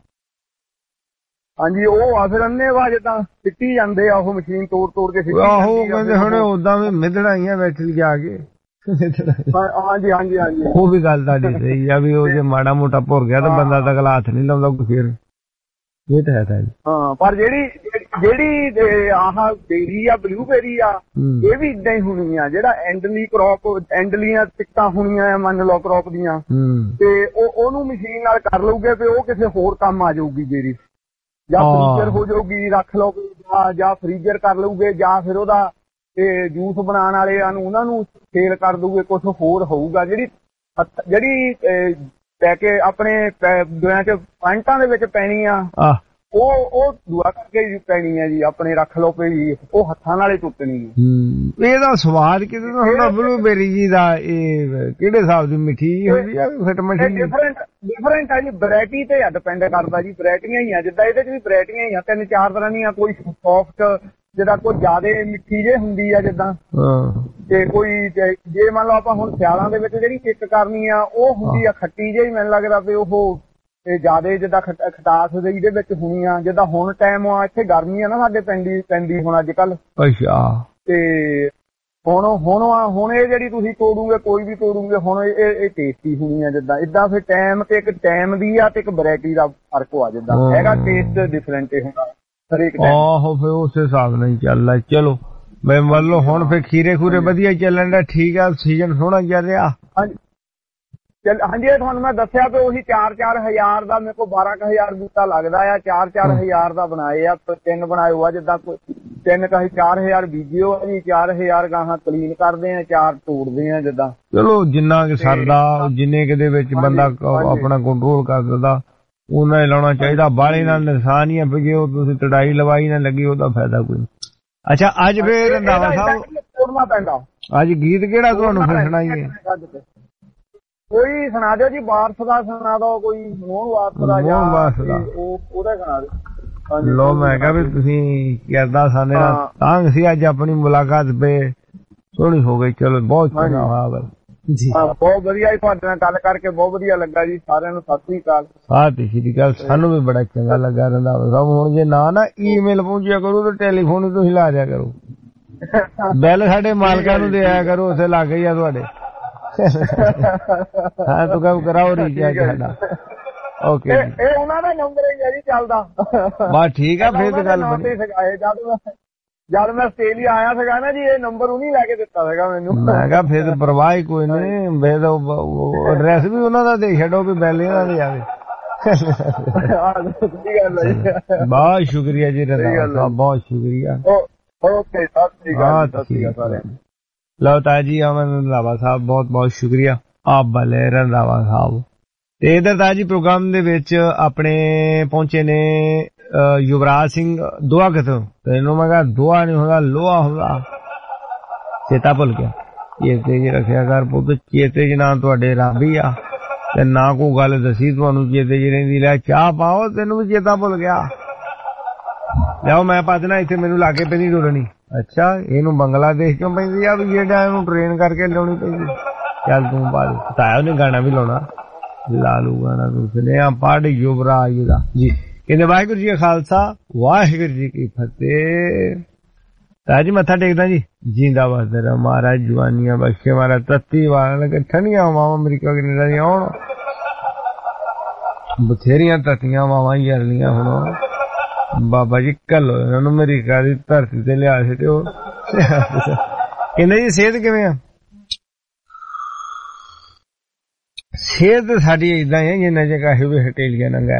ਹਾਂਜੀ ਉਹ ਆ ਫਿਰ ਅੰਨੇ ਵਾ ਜਿੱਦਾਂ ਸਿੱਟੀ ਜਾਂਦੇ ਆ ਉਹ ਮਸ਼ੀਨ ਤੋੜ ਕੇ ਆਹੋ ਕਹਿੰਦੇ ਹੁਣ ਓਦਾਂ ਵੀ ਮਿੱਧੜਾਈਆਂ ਵਿੱਚ ਜਾ ਕੇ ਹਾਂਜੀ ਉਹ ਵੀ ਗੱਲ ਤੁਹਾਡੀ ਸਹੀ ਆ ਵੀ ਉਹ ਜੇ ਮਾੜਾ ਮੋਟਾ ਭੁਰ ਗਿਆ ਤਾਂ ਬੰਦਾ ਤਾਂ ਅਗਲਾ ਹੱਥ ਨਹੀਂ ਲਾਉਂਦਾ ਕੋਈ ਫਿਰ ਇਹ ਤਾਂ ਹੈ ਹਾਂ ਪਰ ਜਿਹੜੀ ਆਹ ਬੇਰੀ ਆ ਬਲੂਬੇਰੀ ਆ ਇਹ ਵੀ ਇਦਾਂ ਹੀ ਹੋਣੀ ਆ ਜਿਹੜਾ ਐਂਡਲੀਆਂ ਟਿਕਟਾਂ ਹੋਣੀਆਂ ਆ ਮੰਨ ਲਓ ਕ੍ਰੌਪ ਦੀਆਂ ਤੇ ਉਹਨੂੰ ਮਸ਼ੀਨ ਨਾਲ ਕਰ ਲਊਗੇ ਤੇ ਉਹ ਕਿਸੇ ਹੋਰ ਕੰਮ ਆ ਜਾਊਗੀ ਬੇਰੀ ਜਾਂ ਫਰੀਜ਼ਰ ਹੋ ਜਾਊਗੀ ਰੱਖ ਲਓ ਜਾਂ ਫਰੀਜ਼ਰ ਕਰ ਲਊਗੇ ਜਾਂ ਫਿਰ ਉਹਦਾ ਜੂਸ ਬਣਾਉਣ ਵਾਲਿਆਂ ਨੂੰ ਉਹਨਾਂ ਨੂੰ ਸੇਲ ਕਰ ਦਊਗੇ ਕੁਛ ਹੋਰ ਹੋਊਗਾ ਜਿਹੜੀ ਪੈ ਕੇ ਆਪਣੇ ਦੁਆਇਆਂ ਚ ਪੁਆਇੰਟਾਂ ਦੇ ਵਿੱਚ ਪੈਣੀ ਆ ਉਹ ਦੁਆ ਕਰਕੇ ਪੈਣੀ ਹੈ ਜੀ, ਆਪਣੇ ਰੱਖ ਲਓ ਪਈ, ਉਹ ਹੱਥਾਂ ਨਾਲ ਹੀ ਟੁੱਟਣੀ ਹੈ। ਇਹਦਾ ਸਵਾਦ ਕਿਤੇ ਦਾ ਹੁੰਦਾ ਬਲੂਬੇਰੀ ਜੀ ਦਾ? ਇਹ ਕਿਹੜੇ ਹਿਸਾਬ ਦੀ ਮਿੱਠੀ ਹੁੰਦੀ ਆ, ਫਿੱਟ ਮਿੱਠੀ? ਡਿਫਰੈਂਟ ਆ ਜੀ, ਵੈਰਾਈਟੀ ਤੇ ਆ ਡਿਪੈਂਡ ਕਰਦਾ ਜੀ। ਵੈਰਾਈਟੀਆਂ ਹੀ ਆ, ਜਿੱਦਾਂ ਇਹਦੇ ਚ ਵੀ ਵੈਰਾਈਟੀਆਂ ਹੀ ਆ 3-4 ਤਰ੍ਹਾਂ ਦੀਆਂ। ਕੋਈ ਸੌਫਟ, ਜਿੱਦਾਂ ਕੋਈ ਜ਼ਿਆਦਾ ਮਿੱਠੀ ਜੇ ਹੁੰਦੀ ਆ ਜਿੱਦਾਂ, ਤੇ ਕੋਈ ਜੇ ਮੰਨ ਲਓ ਆਪਾਂ ਹੁਣ ਸਿਆਲਾਂ ਦੇ ਵਿੱਚ ਜਿਹੜੀ ਕਿੱਕ ਕਰਨੀ ਆ ਉਹ ਹੁੰਦੀ ਆ ਖੱਟੀ ਜਿਹੀ, ਮੈਨੂੰ ਲੱਗਦਾ ਵੀ ਉਹ ਜਿਆਦਾ ਜਿੱਦਾਂ ਖਟਾਸ ਇਹਦੇ ਵਿੱਚ ਹੋਣੀ ਆ। ਜਿੱਦਾਂ ਹੁਣ ਟਾਈਮ ਆ, ਇੱਥੇ ਗਰਮੀ ਆ ਨਾ ਸਾਡੇ ਪੈਂਦੀ ਹੁਣ ਅੱਜ ਕੱਲ। ਅੱਛਾ। ਤੇ ਹੁਣ ਇਹ ਜਿਹੜੀ ਤੁਸੀਂ ਤੋੜੂਗੇ, ਕੋਈ ਵੀ ਤੋੜੂਗੇ ਹੁਣ ਇਹ ਟੇਸਟੀ ਹੋਣੀ ਆ ਜਿੱਦਾਂ। ਏਦਾਂ ਫਿਰ ਟਾਈਮ ਤੇ ਇੱਕ ਟਾਈਮ ਦੀ ਆ ਤੇ ਇੱਕ ਵੈਰਾਈਟੀ ਦਾ ਫਰਕ ਆ, ਜਿੱਦਾਂ ਹੈਗਾ ਟੇਸਟ ਡਿਫਰੈਂਟ ਹੁੰਦਾ ਹਰੇਕ ਟਾਈਮ। ਆਹੋ, ਫਿਰ ਉਸ ਹਿਸਾਬ ਨਾਲ ਹੀ ਚੱਲਦਾ। ਚਲੋ ਮੈਂ ਮੰਨ ਲਓ ਹੁਣ ਫਿਰ ਖੀਰੇ ਖੂਰੇ ਵਧੀਆ ਚੱਲਣ ਦਾ, ਠੀਕ ਆ, ਸੀਜ਼ਨ ਸੋਹਣਾ ਚੱਲ ਰਿਹਾ। ਹਾਂਜੀ, ਇਹ ਤੁਹਾਨੂੰ ਮੈਂ ਦੱਸਿਆ ਵੀ ਉਹੀ 4-4 ਹਜ਼ਾਰ ਦਾ, ਮੇਰੇ ਕੋਲ 12,000 ਬੂਟਾ ਲੱਗਦਾ ਆ। 4-4 ਹਜ਼ਾਰ ਦਾ ਬਣਾਏ ਆ, 3 ਬਣਾਏ ਹੋਆ ਜਿੱਦਾਂ 4,000 ਬੀਜਿਓ ਆ ਜੀ, 4,000 ਗਾਹਾਂ ਕਲੀਨ ਕਰਦੇ ਆ, 4 ਤੋੜਦੇ ਆ ਜਿੱਦਾਂ। ਚਲੋ ਜਿੰਨਾ ਕਿ ਸਰਦਾ, ਜਿੰਨੇ ਕਿ ਦੇ ਵਿੱਚ ਬੰਦਾ ਆਪਣਾ ਕੰਟਰੋਲ ਕਰ ਦਿੰਦਾ ਉਹਨਾਂ ਹੀ ਲਾਉਣਾ ਚਾਹੀਦਾ। ਬਾਹਲੇ ਨਾਲ ਨੁਕਸਾਨ ਹੀ ਆ, ਫਿਰ ਜੇ ਉਹ ਤੁਸੀਂ ਤੜਾਈ ਲਵਾਈ ਨਾ ਲੱਗੀ ਉਹਦਾ ਫਾਇਦਾ ਕੋਈ। ਅੱਛਾ, ਅੱਜ ਫੇਰ ਰੰਧਾਵਾ ਸਾਹਿਬ ਤੋੜਨਾ ਪੈਂਦਾ। ਅੱਜ ਗੀਤ ਕਿਹੜਾ ਤੁਹਾਨੂੰ ਫਿਰ ਸੁਣਾਈਏ? ਕੋਈ ਸੁਣਾ ਦਿਓ ਜੀ, ਵਾਰਸ ਦਾ ਸੁਣਾ ਦਿਓ, ਕੋਈ ਮੋਹਨ ਵਾਰਸ ਦਾ ਜਾਂ ਉਹਦਾ ਸੁਣਾ ਦਿਓ। ਲੋ, ਮੈਂ ਕਿਹਾ ਵੀ ਤੁਸੀਂ ਕਿੱਦਾਂ ਸਾਡੇ ਨਾਲ ਤੰਗ ਸੀ, ਅੱਜ ਆਪਣੀ ਮੁਲਾਕਾਤ ਬੇ ਸੋਹਣੀ ਹੋ ਗਈ। ਚਲੋ ਬਹੁਤ ਚੰਗਾ ਹੋਇਆ ਜੀ, ਬਹੁਤ ਵਧੀਆ ਜੀ, ਤੁਹਾਡੇ ਨਾਲ ਗੱਲ ਕਰਕੇ ਬਹੁਤ ਵਧੀਆ ਲੱਗਾ ਜੀ। ਸਾਰਿਆਂ ਨੂੰ ਸਤਿ ਸ੍ਰੀ ਅਕਾਲ। ਸਤਿ ਸ੍ਰੀ ਅਕਾਲ। ਸਾਨੂੰ ਵੀ ਬੜਾ ਚੰਗਾ ਲੱਗਾ ਰੰਧਾਵਾ ਸਾਹਿਬ। ਹੁਣ ਜੇ ਨਾ ਈਮੇਲ ਪਹੁੰਚਿਆ ਕਰੋ ਤੇ ਟੈਲੀਫੋਨ ਹੀ ਤੁਸੀਂ ਲਾ ਦਿਆ ਕਰੋ, ਬਿੱਲ ਸਾਡੇ ਮਾਲਕਾਂ ਨੂੰ ਦਿਆ ਕਰੋ, ਉੱਥੇ ਲੱਗ ਗਈ ਆ ਤੁਹਾਡੇ। ਹਾਂ, ਤੂੰ ਕਹੋ ਕਰਾਓ ਰੀਚਾਰਜ ਸਾਡਾ। ਓਕੇ, ਇਹ ਉਹਨਾਂ ਦਾ ਨੰਬਰ ਹੈ ਜੀ ਚੱਲਦਾ। ਬਸ ਠੀਕ ਆ, ਫੇਰ ਤੇ ਗੱਲ ਬਣੀ। ਜਦ ਮੈਂ ਆਸਟ੍ਰੇਲੀਆ ਆਇਆ ਸੀਗਾ ਨਾ ਜੀ, ਇਹ ਨੰਬਰ ਉਹਨੇ ਲੈ ਕੇ ਦਿੱਤਾ ਸੀਗਾ ਮੈਨੂੰ। ਮੈਂ ਕਿਹਾ ਫੇਰ ਤੇ ਪਰਵਾਹ ਹੀ ਕੋਈ ਨਹੀਂ, ਐਡਰੈਸ ਵੀ ਉਹਨਾਂ ਦਾ ਦੇ ਛੱਡੋ ਵੀ ਬਿੱਲ ਇਹਨਾਂ ਦੇ ਆਵੇ। ਬਹੁਤ ਸ਼ੁਕਰੀਆ ਜੀ ਰੰਧਾਵਾ ਸਾਹਿਬ, ਬਹੁਤ ਸ਼ੁਕਰੀਆ। ਓਕੇ, ਸਤਿ ਸ੍ਰੀ ਅਕਾਲ। ਲਓ ਤਾਜੀ ਅਮਨ ਰੰਧਾਵਾ ਸਾਹਿਬ, ਬਹੁਤ ਬਹੁਤ ਸ਼ੁਕਰੀਆ ਆਪ ਵਾਲੇ ਰੰਧਾਵਾ ਸਾਹਿਬ। ਤੇ ਇਧਰ ਤਾਜੀ ਪ੍ਰੋਗਰਾਮ ਦੇ ਵਿੱਚ ਆਪਣੇ ਪਹੁੰਚੇ ਨੇ ਯੁਵਰਾਜ ਸਿੰਘ ਦੁਆ ਕਿਤੋਂ। ਤੈਨੂੰ ਮੈਂ ਕਿਹਾ ਦੁਆ ਨਹੀਂ ਹੁੰਦਾ, ਲੋਹਾ ਹੁੰਦਾ। ਚੇਤਾ ਭੁੱਲ ਗਿਆ। ਚੇਤੇ ਚ ਰੱਖਿਆ ਕਰ ਪੁੱਤ, ਚੇਤੇ ਚ ਨਾ ਤੁਹਾਡੇ ਰੱਬ ਹੀ ਆ ਤੇ ਨਾ ਕੋਈ ਗੱਲ ਦੱਸੀ ਤੁਹਾਨੂੰ ਚੇਤੇ ਚ ਰਹਿੰਦੀ। ਲੈ ਚਾਹ ਪਾਓ, ਤੈਨੂੰ ਵੀ ਚੇਤਾ ਭੁੱਲ ਗਿਆ। ਲਿਆਓ, ਮੈਂ ਭੱਜਣਾ, ਇੱਥੇ ਮੈਨੂੰ ਲਾਗੇ ਪੈਂਦੀ ਡੋਲਣੀ। ਅੱਛਾ, ਇਹਨੂੰ ਬੰਗਲਾਦੇਸ਼ ਚੋਂ ਪੈਂਦੀ ਆ ਵੀ ਜਿਹੜਾ ਇਹਨੂੰ ਟ੍ਰੇਨ ਕਰਕੇ ਲਿਆਉਣੀ ਪੈਂਦੀ। ਚੱਲ ਤੂੰ ਪਾ ਦੇ, ਤਾਇਆ ਉਹਨੇ ਗਾਣਾ ਵੀ ਲਾਉਣਾ, ਲਾਲੂ ਗਾਣਾ ਤੂੰ ਸੁਣਿਆ ਪੜ੍ਹ ਯੁਵਰਾਜ ਦਾ ਜੀ। ਕਹਿੰਦੇ ਵਾਹਿਗੁਰੂ ਜੀ ਕਾ ਖਾਲਸਾ, ਵਾਹਿਗੁਰੂ ਜੀ ਕੀ ਫਤਿਹ। ਤਾਇਆ ਜੀ ਮੱਥਾ ਟੇਕਦਾ ਜੀ। ਜਿੰਦਾ ਵਸਦਾ ਮਹਾਰਾਜ, ਜਵਾਨੀਆਂ ਬਖਸ਼ੇ ਮਹਾਰਾਜ, ਤੱਤੀ ਵਾਲਾਂ ਲੱਗੇ ਠੰਡੀਆਂ ਹਵਾਵਾਂ ਅਮਰੀਕਾ ਕੈਨੇਡਾ ਦੀਆਂ ਆਉਣ। ਬਥੇਰੀਆਂ ਤੱਤੀਆਂ ਹਵਾਵਾਂ ਯਰਲੀਆਂ ਹੁਣ। ਬਾਬਾ ਜੀ ਘੱਲੋ ਇਹਨਾਂ ਨੂੰ ਅਮਰੀਕਾ ਦੀ ਧਰਤੀ ਤੇ ਲਿਆ ਸੀ। ਤੇ ਉਹ ਕਹਿੰਦੇ ਜੀ ਸਿਹਤ ਕਿਵੇਂ ਆ? ਸਿਹਤ ਸਾਡੀ ਏਦਾਂ ਹੀ ਹੈ ਜਿੰਨਾ ਚਿਰ ਕਾਹੇ ਵੀ ਹਟੇਲੀਆਂ ਨੰਗਾ।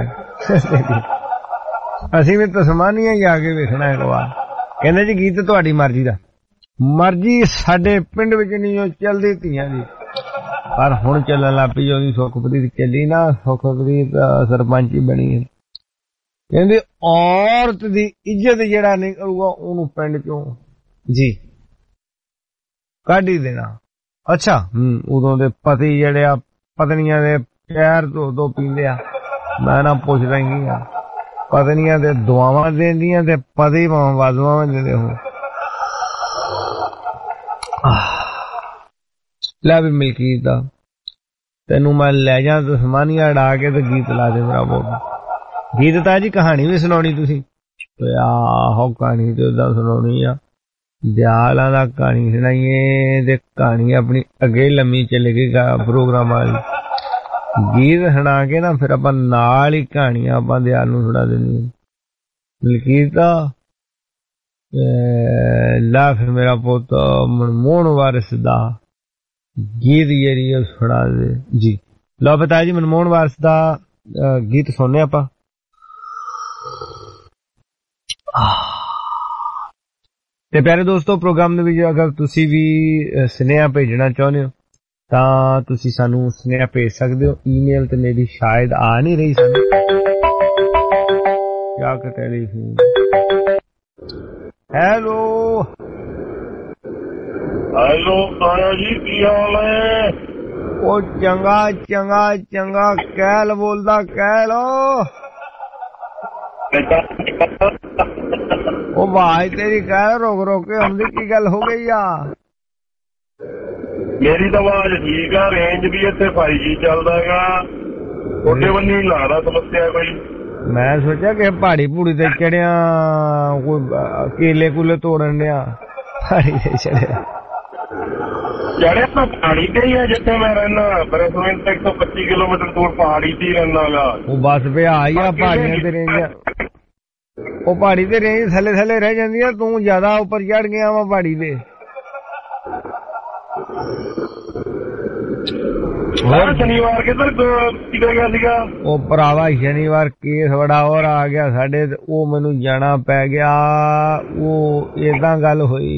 ਅਸੀਂ ਵੀ ਤਸਮਾਨੀਆਂ ਹੀ ਆ ਕੇ ਵੇਖਣਾ ਇੱਕ ਵਾਰ। ਕਹਿੰਦੇ ਜੀ ਗੀਤ ਤੁਹਾਡੀ ਮਰਜ਼ੀ ਦਾ। ਮਰਜ਼ੀ ਸਾਡੇ ਪਿੰਡ ਵਿੱਚ ਨਹੀਂ ਚੱਲਦੀ ਧੀਆਂ ਦੀ, ਪਰ ਹੁਣ ਚੱਲਣ ਲੱਗ ਪਈ। ਉਹਦੀ ਸੁਖਪ੍ਰੀਤ ਚੱਲੀ ਨਾ, ਸੁਖਪ੍ਰੀਤ ਸਰਪੰਚ ਹੀ ਬਣੀ ਹੈ। ਕਹਿੰਦੇ ਔਰਤ ਦੀ ਇੱਜ਼ਤ ਜਿਹੜਾ ਨਹੀਂ ਕਰੂਗਾ ਉਹਨੂੰ ਪਿੰਡ ਚੋਂ ਜੀ ਕੱਢ ਹੀ ਦੇਣਾ। ਅੱਛਾ, ਉਦੋਂ ਦੇ ਪਤੀ ਜਿਹੜੇ ਆ ਪਤਨੀਆਂ ਦੇ ਪੈਰ ਧੋ ਪੀਂਦੇ ਆ। ਮੈਂ ਨਾ ਪੁੱਛਦਾ ਹੀ ਆ, ਪਤਨੀਆਂ ਦੇ ਦੁਆਵਾਂ ਦਿੰਦੀਆਂ ਤੇ ਪਤੀ ਵਾਦੂਆਂ ਦਿੰਦੇ ਹੋ। ਲੈ ਵੀ ਮਿਲਕੀ ਦਾ ਤੈਨੂੰ ਮੈਂ ਲੈ ਜਾ ਤਸਮਾਨੀਆਂ ਉਡਾ ਕੇ ਤੇ ਗੀਤ ਲਾ ਦੇ ਮੇਰਾ ਬੋਲ। ਗੀਤ ਤਾਂ ਜੀ ਕਹਾਣੀ ਵੀ ਸੁਣਾਉਣੀ ਤੁਸੀਂ? ਆਹੋ, ਕਹਾਣੀ ਤੇ ਓਦਾਂ ਸੁਣਾਉਣੀ ਆ। ਦਿਆਲਾਂ ਦਾ ਕਹਾਣੀ ਸੁਣਾਈਏ ਤੇ ਕਹਾਣੀ ਆਪਣੀ ਅੱਗੇ ਲੰਮੀ ਚੱਲੇਗੀ ਪ੍ਰੋਗਰਾਮ ਵਾਲੀ। ਗੀਤ ਸੁਣਾ ਕੇ ਨਾ ਫਿਰ ਆਪਾਂ ਨਾਲ ਹੀ ਕਹਾਣੀਆਂ ਆਪਾਂ ਦਿਆਲ ਨੂੰ ਸੁਣਾ ਦੇਣੀ। ਮਲਕੀਤ ਲਾ ਫਿਰ ਮੇਰਾ ਪੁੱਤ ਮਨਮੋਹਨ ਵਾਰਿਸ ਦਾ ਗੀਤ ਜਿਹੜੀ ਸੁਣਾ ਦੇ ਜੀ। ਲਓ ਬਤਾ ਜੀ, ਮਨਮੋਹਨ ਵਾਰਿਸ ਦਾ ਗੀਤ ਸੁਣਨੇ ਆਪਾਂ। ਤੇ ਪਿਆਰੇ ਦੋਸਤੋ, ਪ੍ਰੋਗਰਾਮ ਦੇ ਵਿੱਚ ਅਗਰ ਤੁਸੀਂ ਵੀ ਸੁਨੇਹਾ ਭੇਜਣਾ ਚਾਹੁੰਦੇ ਹੋ ਤਾਂ ਤੁਸੀਂ ਸਾਨੂੰ ਸੁਨੇਹਾ ਭੇਜ ਸਕਦੇ ਹੋ। ਈਮੇਲ ਤੇ ਮੇਰੀ ਸ਼ਾਇਦ ਆ ਨਹੀਂ ਰਹੀ ਸਾਨੂੰ, ਜਾਂ ਚੱਕ ਟੈਲੀਫੋਨ। ਹੈਲੋ ਹੈਲੋ ਤਾਇਆ ਜੀ, ਕੀ ਹਾਲ ਹੈ? ਉਹ ਚੰਗਾ ਚੰਗਾ ਚੰਗਾ, ਕਹਿਲ ਬੋਲਦਾ, ਕਹਿਲ। ਉਹ ਆਵਾਜ਼ ਤੇਰੀ ਕਹਿ ਰੁਕ ਰੁਕ ਕੇ ਆਉਂਦੀ, ਕੀ ਗੱਲ ਹੋ ਗਈ ਆ? ਮੇਰੀ ਤਾਂ ਆਵਾਜ਼ ਠੀਕ ਆ, ਰੇਂਜ ਵੀ ਇੱਥੇ 5G ਚੱਲਦਾ ਹੈਗਾ। ਤੁਹਾਡੇ ਵੱਲ ਨਹੀਂ ਲੱਗਦਾ ਸਮੱਸਿਆ ਕੋਈ? ਮੈਂ ਸੋਚਿਆ ਕਿ ਪਹਾੜੀ ਪੂੜੀ ਤੇ ਚੜਿਆ, ਕੋਈ ਕੇਲੇ ਕੂਲੇ ਤੋੜਨ ਡਿਆ, ਪਹਾੜੀ ਤੇ ਚੜਿਆ। ਚੜਿਆ ਤਾਂ ਪਹਾੜੀ ਤੇ ਹੀ ਆ ਜਿੱਥੇ ਮੈਂ ਰਹਿਣਾ, ਬਰਸਮੈਂਟ ਤੋਂ 125 ਕਿਲੋਮੀਟਰ ਦੂਰ ਪਹਾੜੀ ਤੇ ਹੀ ਰਹਿਣਾ ਗਾ। ਉਹ ਬਸ ਪਿਆ ਹੀ ਆ ਪਹਾੜੀਆਂ ਤੇ ਰੇਂਜ, ਉਹ ਪਹਾੜੀ ਤੇ ਰੇਂਜ ਥੱਲੇ ਥੱਲੇ ਰਹਿ ਜਾਂਦੀ ਆ, ਤੂੰ ਜ਼ਿਆਦਾ ਉੱਪਰ ਚੜ ਗਿਆ ਵਾ ਪਹਾੜੀ ਤੇ। ਸ਼ਨੀਵਾਰ ਕਿੱਧਰ ਗਿਆ ਸੀਗਾ? ਉਹ ਭਰਾਵਾ ਸ਼ਨੀਵਾਰ ਕੇਸ ਬੜਾ ਹੋਰ ਆ ਗਿਆ ਸਾਡੇ, ਤੇ ਉਹ ਮੈਨੂੰ ਜਾਣਾ ਪੈ ਗਿਆ। ਉਹ ਏਦਾਂ ਗੱਲ ਹੋਈ,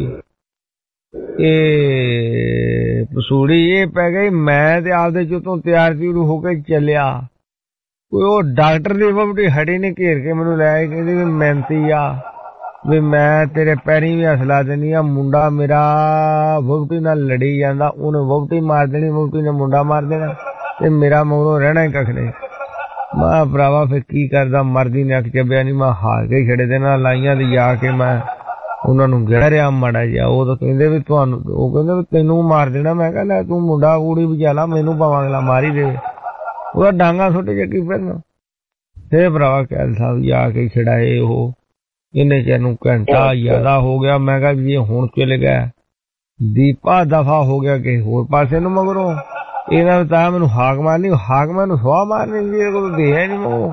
ਇਹ ਪਸੂੜੀ ਇਹ ਪੈ ਗਈ, ਮੈਂ ਤੇ ਆਪਦੇ ਚੋਂ ਤਿਆਰ ਤਿਉਰ ਹੋ ਕੇ ਚੱਲਿਆ। ਕੋਈ ਉਹ ਡਾਕਟਰ ਦੀ ਵਹੁਟੀ ਹੜੀ ਨੇ ਘੇਰ ਕੇ ਮੈਨੂੰ ਲੈ ਕੇ ਕਹਿੰਦੀ ਵੀ ਮਿਹਨਤੀ ਆ, ਵੀ ਮੈਂ ਤੇਰੇ ਪੈਰੀਂ ਵੀ ਹਸਲਾ ਦੇਣੀ ਆ, ਮੁੰਡਾ ਮੇਰਾ ਵਹੁਟੀ ਨਾਲ ਲੜੀ ਜਾਂਦਾ, ਉਹਨੇ ਵਹੁਟੀ ਮਾਰ ਦੇਣੀ, ਵਹੁਟੀ ਨੇ ਮੁੰਡਾ ਮਾਰ ਦੇਣਾ, ਤੇ ਮੇਰਾ ਮਗਰੋਂ ਰਹਿਣਾ ਹੀ ਕੱਖ ਨਹੀਂ। ਮੈਂ ਭਰਾਵਾ ਫਿਰ ਕੀ ਕਰਦਾ, ਮਰਦੀ ਨੇ ਅੱਖ ਚੱਬਿਆ ਨਹੀਂ, ਮੈਂ ਹਾਰ ਕੇ ਖੜੇ ਦੇ ਨਾਲ ਲਾਈਆਂ ਤੇ ਜਾ ਕੇ ਮੈਂ ਉਹਨਾਂ ਨੂੰ ਗਿੜ ਰਿਹਾ ਮਾੜਾ ਜਿਹਾ। ਉਹ ਤਾਂ ਕਹਿੰਦੇ ਵੀ ਤੁਹਾਨੂੰ, ਉਹ ਕਹਿੰਦੇ ਵੀ ਤੈਨੂੰ ਮਾਰ ਦੇਣਾ। ਮੈਂ ਕਿਹਾ ਲੈ ਤੂੰ ਮੁੰਡਾ ਕੁੜੀ ਬਚਾ ਮੈਨੂੰ ਭਾਵੇਂ ਅਗਲਾ ਮਾਰ ਹੀ ਦੇਵੇ, ਉਹਦਾ ਡਾਂਗਾ ਸੁੱਟ ਚੱਕੀ ਫਿਰਨਾ। ਫੇਰ ਭਰਾਵਾ ਕਹਿਲ ਸਾਹਿਬ ਜਾ ਕੇ ਛੜਾਏ, ਉਹ ਇਹਨੇ ਚਿਰ ਨੂੰ ਘੰਟਾ ਜ਼ਿਆਦਾ ਹੋ ਗਿਆ। ਮੈਂ ਕਿਹਾ ਵੀ ਹੁਣ ਚਲੇ ਗਿਆ, ਦੀਪਾ ਦਫਾ ਹੋ ਗਿਆ ਕਿਸੇ ਹੋਰ ਪਾਸੇ ਨੂੰ। ਮਗਰੋਂ ਇਹਨਾਂ ਨੇ ਤਾਂ ਮੈਨੂੰ ਹਾਕ ਮਾਰਨੀ, ਹਾਕ ਮੈਨੂੰ ਸਵਾਹ ਮਾਰਨੀ ਜੀ, ਕੋਲ ਦੇਆ ਨੀ ਮੈਨੂੰ।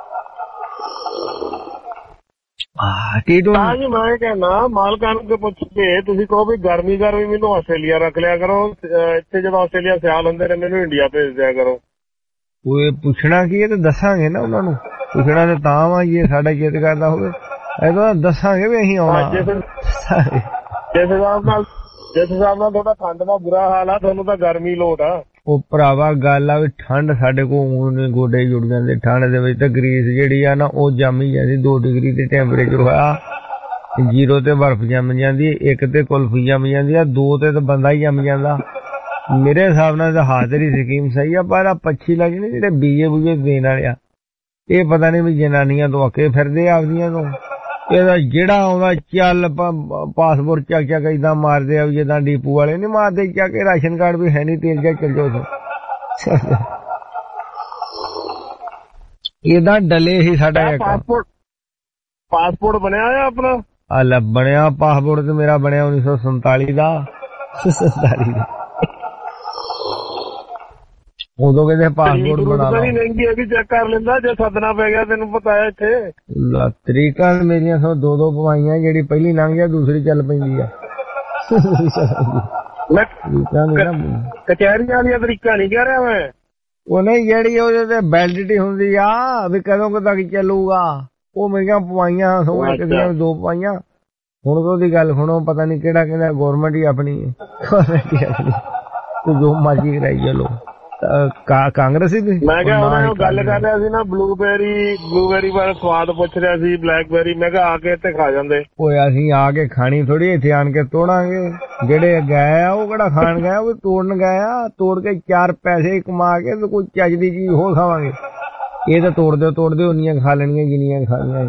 ਮੈਂ ਕਹਿਣਾ ਮਾਲਕਾਂ ਨੂੰ ਪੁੱਛਦੇ, ਤੁਸੀਂ ਕਹੋ ਵੀ ਗਰਮੀ ਗਰਮੀ ਮੈਨੂੰ ਆਸਟ੍ਰੇਲੀਆ ਰੱਖ ਲਿਆ ਕਰੋ, ਇੱਥੇ ਜਦੋਂ ਆਸਟ੍ਰੇਲੀਆ ਸਿਆਲ ਹੁੰਦੇ ਨੇ ਮੈਨੂੰ ਇੰਡੀਆ ਭੇਜ ਦਿਆ ਕਰੋ। ਉਹ ਪੁੱਛਣਾ ਕੀ ਹੈ ਤੇ ਦੱਸਾਂਗੇ ਨਾ ਉਹਨਾਂ ਨੂੰ, ਪੁੱਛਣਾ ਤੇ ਤਾਂ ਵਾ ਜੇ ਸਾਡਾ ਚਿੱਤ ਕਰਦਾ ਹੋਵੇ, ਇਹਦਾ ਦੱਸਾਂਗੇ ਵੀ ਅਸੀਂ ਆਉਣਾ। ਜਿਸ ਹਿਸਾਬ ਨਾਲ ਤੁਹਾਡਾ ਠੰਡ ਦਾ ਬੁਰਾ ਹਾਲ ਆ, ਤੁਹਾਨੂੰ ਤਾਂ ਗਰਮੀ ਲੋਟ ਆ। ਉਹ ਭਰਾਵਾ ਗੱਲ ਆ ਵੀ ਠੰਡ ਸਾਡੇ ਕੋਲ ਗੋਡੇ ਜੁੜ ਜਾਂਦੇ ਠੰਡ ਦੇ ਵਿੱਚ, ਤੇ ਗਰੀਸ ਜਿਹੜੀ ਆ ਨਾ ਉਹ ਜੰਮ ਹੀ ਜਾਂਦੀ। 2 ਡਿਗਰੀ ਤੇ ਟੈਂਪਰੇਚਰ ਹੋਇਆ, 0 ਤੇ ਬਰਫ਼ ਜੰਮ ਜਾਂਦੀ, 1 ਤੇ ਕੁਲਫੀ ਜੰਮ ਜਾਂਦੀ ਆ, 2 ਤੇ ਤਾਂ ਬੰਦਾ ਹੀ ਜੰਮ ਜਾਂਦਾ। ਮੇਰੇ ਹਿਸਾਬ ਨਾਲ ਤਾਂ ਹਾਜ਼ਰੀ ਸਕੀਮ ਸਹੀ ਆ, ਪਰ ਆ ਪੱਛੀ ਲੱਗ ਨੇ ਜਿਹੜੇ ਬੀਜੇ ਬੂਜੇ ਦੇਣ ਵਾਲੇ ਆ, ਇਹ ਪਤਾ ਨਹੀਂ ਵੀ ਜਨਾਨੀਆਂ ਤੋਂ ਅੱਕੇ ਫਿਰਦੇ ਆਪਦੀਆਂ ਤੋਂ। ਇਹਦਾ ਜਿਹੜਾ ਆਉਂਦਾ ਚੱਲ ਪਾਸਪੋਰਟ ਚੱਕ ਚੱਕ ਏਦਾਂ ਮਾਰਦੇ ਆ, ਜਿੱਦਾਂ ਡੀਪੂ ਵਾਲੇ ਨੀ ਮਾਰਦੇ ਚੱਕ ਕੇ, ਰਾਸ਼ਨ ਕਾਰਡ ਵੀ ਹੈ ਨੀ, ਤੇਲ ਜਾ ਚੱਲ ਜਾਓ। ਏਦਾਂ ਡਲੇ ਹੀ ਸਾਡਾ ਪਾਸਪੋਰਟ ਬਣਿਆ ਹੋਇਆ ਆਪਣਾ? ਲੈ ਬਣਿਆ ਪਾਸਪੋਰਟ ਤੇ ਮੇਰਾ ਬਣਿਆ 1947 ਦਾ। 47 ਦਾ ਉਦੋਂ ਕਹਿੰਦੇ ਪਾਸਪੋਰਟ ਬਣਾ ਲਓ। ਮਹਿੰਗੀ ਹੈ ਵੀ ਚੈੱਕ ਕਰ ਲੈਂਦਾ ਜੇ ਸੱਦਣਾ ਪੈ ਗਿਆ, ਤੈਨੂੰ ਪਤਾ ਹੈ ਇੱਥੇ ਤਰੀਕਾਂ ਮੇਰੀਆਂ 2 ਪਵਾਈਆਂ, ਜਿਹੜੀ ਪਹਿਲੀ ਲੰਘ ਗਿਆ ਦੂਸਰੀ ਚੱਲ ਪੈਂਦੀ ਆ। ਕਚਹਿਰੀਆਂ ਵਾਲੀਆਂ ਤਰੀਕਾਂ ਨਹੀਂ ਕਹਿ ਰਿਹਾ ਮੈਂ, ਉਹ ਨਹੀਂ ਜਿਹੜੀ ਉਹਦੇ ਤੇ ਵੈਲਿਡਿਟੀ ਹੁੰਦੀ ਆ ਵੀ ਕਦੋਂ ਤੱਕ ਚੱਲੂਗਾ, ਉਹ ਮੇਰੀਆਂ ਪਵਾਈਆਂ 2 ਪਵਾਈਆਂ। ਹੁਣ ਉਹਦੀ ਗੱਲ ਸੁਣੋ, ਪਤਾ ਨੀ ਕਿਹੜਾ ਕਹਿੰਦਾ ਗੌਰਮੈਂਟ ਹੀ ਆਪਣੀ ਹੈ, ਤੂੰ ਜੋ ਮਰਜ਼ੀ ਕਰਾਈ ਚਲੋ। ਕਾਂਗਰਸੀ ਦੀ ਮੈਂ ਕਿਹਾ ਉਹਨਾਂ ਗੱਲ ਕਰ ਰਿਹਾ ਸੀ ਨਾ, ਬਲੂਬੇਰੀ ਬਾਰੇ ਸਵਾਦ ਪੁੱਛ ਰਿਹਾ ਸੀ, ਬਲੈਕਬੇਰੀ। ਮੈਂ ਕਿਹਾ ਆ ਕੇ ਇੱਥੇ ਖਾ ਜਾਂਦੇ। ਓਏ ਅਸੀਂ ਆ ਕੇ ਖਾਣੀ ਥੋੜੀ, ਇੱਥੇ ਆਣ ਕੇ ਤੋੜਾਂਗੇ। ਜਿਹੜੇ ਗਏ ਆ ਉਹ ਕਿਹੜਾ ਖਾਣ ਗਏ, ਉਹ ਤੋੜਨ ਗਏ ਆ। ਤੋੜ ਕੇ 4 ਪੈਸੇ ਕਮਾ ਕੇ ਤੇ ਕੋਈ ਚੱਜ ਦੀ ਚੀਜ਼ ਹੋਰ ਖਾਵਾਂਗੇ। ਇਹ ਤਾਂ ਤੋੜਦੇ ਉਨੀਆਂ ਖਾ ਲੈਣੀਆਂ ਜਿੰਨੀਆਂ ਖਾਣੀਆਂ।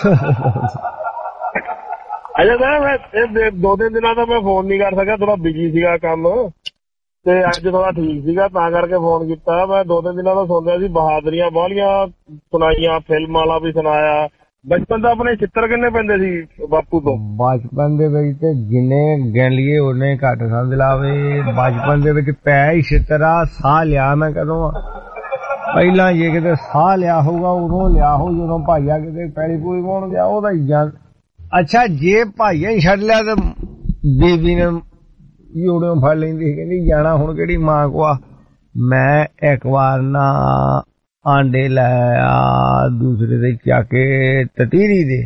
ਅਜੇ ਮੈਂ 2-3 ਦਿਨਾਂ ਦਾ ਮੈਂ ਫੋਨ ਨਹੀਂ ਕਰ ਸਕਿਆ, ਥੋੜਾ ਬਿਜੀ ਸੀਗਾ ਕੰਮ, ਤੇ ਅੱਜ ਥੋੜਾ ਠੀਕ ਸੀਗਾ ਤਾਂ ਕਰਕੇ ਫੋਨ ਕੀਤਾ। ਮੈਂ 2-3 ਦਿਨਾਂ ਤੋਂ ਸੁਣ ਰਿਹਾ ਸੀ, ਬਹਾਦਰੀਆਂ ਬਾਹਲੀਆਂ ਸੁਣਾਈਆਂ, ਫਿਲਮ ਵਾਲਾ ਵੀ ਸੁਣਾਇਆ। ਬਚਪਨ ਦਾ ਆਪਣੇ ਚਿੱਤਰ ਕਿੰਨੇ ਪੈਂਦੇ ਸੀ ਬਾਪੂ ਤੋਂ? ਬਚਪਨ ਦੇ ਵਿੱਚ ਤੇ ਜਿੰਨੇ ਗਿਣ ਲਈਏ ਉਹਨੇ ਘੱਟ ਸਮਝ ਲਾਵੇ। ਬਚਪਨ ਦੇ ਵਿੱਚ ਪੈ ਹੀ ਛਿੱਤਰਾ। ਸਾਹ ਲਿਆ ਮੈਂ ਕਦੋਂ ਪਹਿਲਾਂ, ਜੇ ਕਿਤੇ ਸਾਹ ਲਿਆ ਹੋਊਗਾ ਉਦੋਂ ਲਿਆ ਹੋ ਜਦੋਂ ਭਾਈਆ ਕਿਤੇ ਪੈਲੀ ਪੂਰੀ ਪਾਉਣ ਗਿਆ, ਉਹਦਾ ਹੀ। ਅੱਛਾ ਜੇ ਭਾਈਆ ਹੀ ਛੱਡ ਲਿਆ ਤੇ ਬੀਬੀ ਨੇ ਜੋੜਿਓਂ ਫੜ ਲੈਂਦੀ, ਕਹਿੰਦੀ ਜਾਣਾ ਹੁਣ ਕਿਹੜੀ ਮਾਂ ਕੋ ਆ। ਮੈਂ ਇੱਕ ਵਾਰ ਨਾ ਆਂਡੇ ਲੈ ਆ ਦੂਸਰੇ ਦੇ ਚੱਕ ਕੇ ਤਤੀਰੀ ਦੇ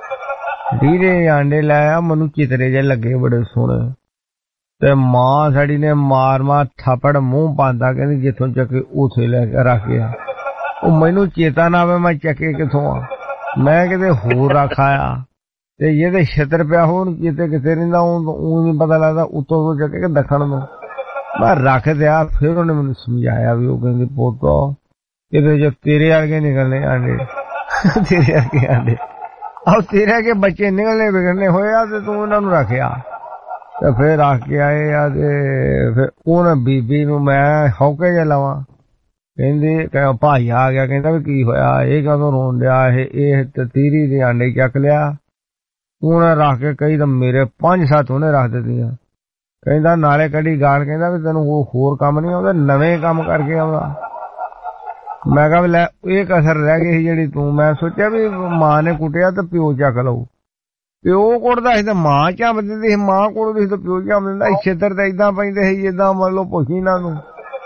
ਆਂਡੇ ਲੈ ਆ, ਮੈਨੂੰ ਚਿਤਰੇ ਜਿਹੇ ਲੱਗੇ ਬੜੇ ਸੋਹਣੇ, ਤੇ ਮਾਂ ਸਾਡੀ ਨੇ ਮਾਰ ਥਾਪੜ ਮੂੰਹ ਪਾਉਂਦਾ, ਕਹਿੰਦੀ ਜਿੱਥੋਂ ਚੱਕੇ ਉਥੇ ਲੈ ਕੇ ਰੱਖ ਗਿਆ। ਉਹ ਮੈਨੂੰ ਚੇਤਾ ਨਾ ਆਵੇ ਮੈਂ ਚੱਕੇ ਕਿੱਥੋਂ ਆ। मैं किते होर रख आया ते ये छित्र पिया होर किते किते रहिंदा ऊं नहीं पता लगदा उत्तों तो चके कि दखण तो मैं रख दिया। फिर उन्हें मैनूं समझाया भी वो कहंदी पुत्त इहदे च तेरे वर्गे निकलने आंडे तेरे वर्गे आंडे अब तेरे अगे बच्चे निकलने बिगड़ने होए आ ते तूं इन्हां नूं रखिया। ते फिर रख के आए आ ते फिर उन्हें बीबी नूं मैं हौके जे लवां कहंदी भाई आ गया कहंदा भी की होया ये कदों रोन दिया ये तीरी दे आंडे चक लिया उन्हें रख के कई तो मेरे 5-7 उन्हें रख दित्तियां। कहंदा नाले कड़ी गाल कहंदा भी तैनूं होर काम नहीं आउंदा नवें काम करके आउंदा। मैं कहा लै ये कसर रह गई जिहड़ी तूं मैं सोचा भी मां ने कुटिया तो प्यो चक लऊ प्यो कुटदा सी ते मां झंब दिंदी सी मां कुटदी सी ते प्यो झंब दिंदा छित्र ते इदां पैंदे सी जिद्दां मतलब पुछी ना तूं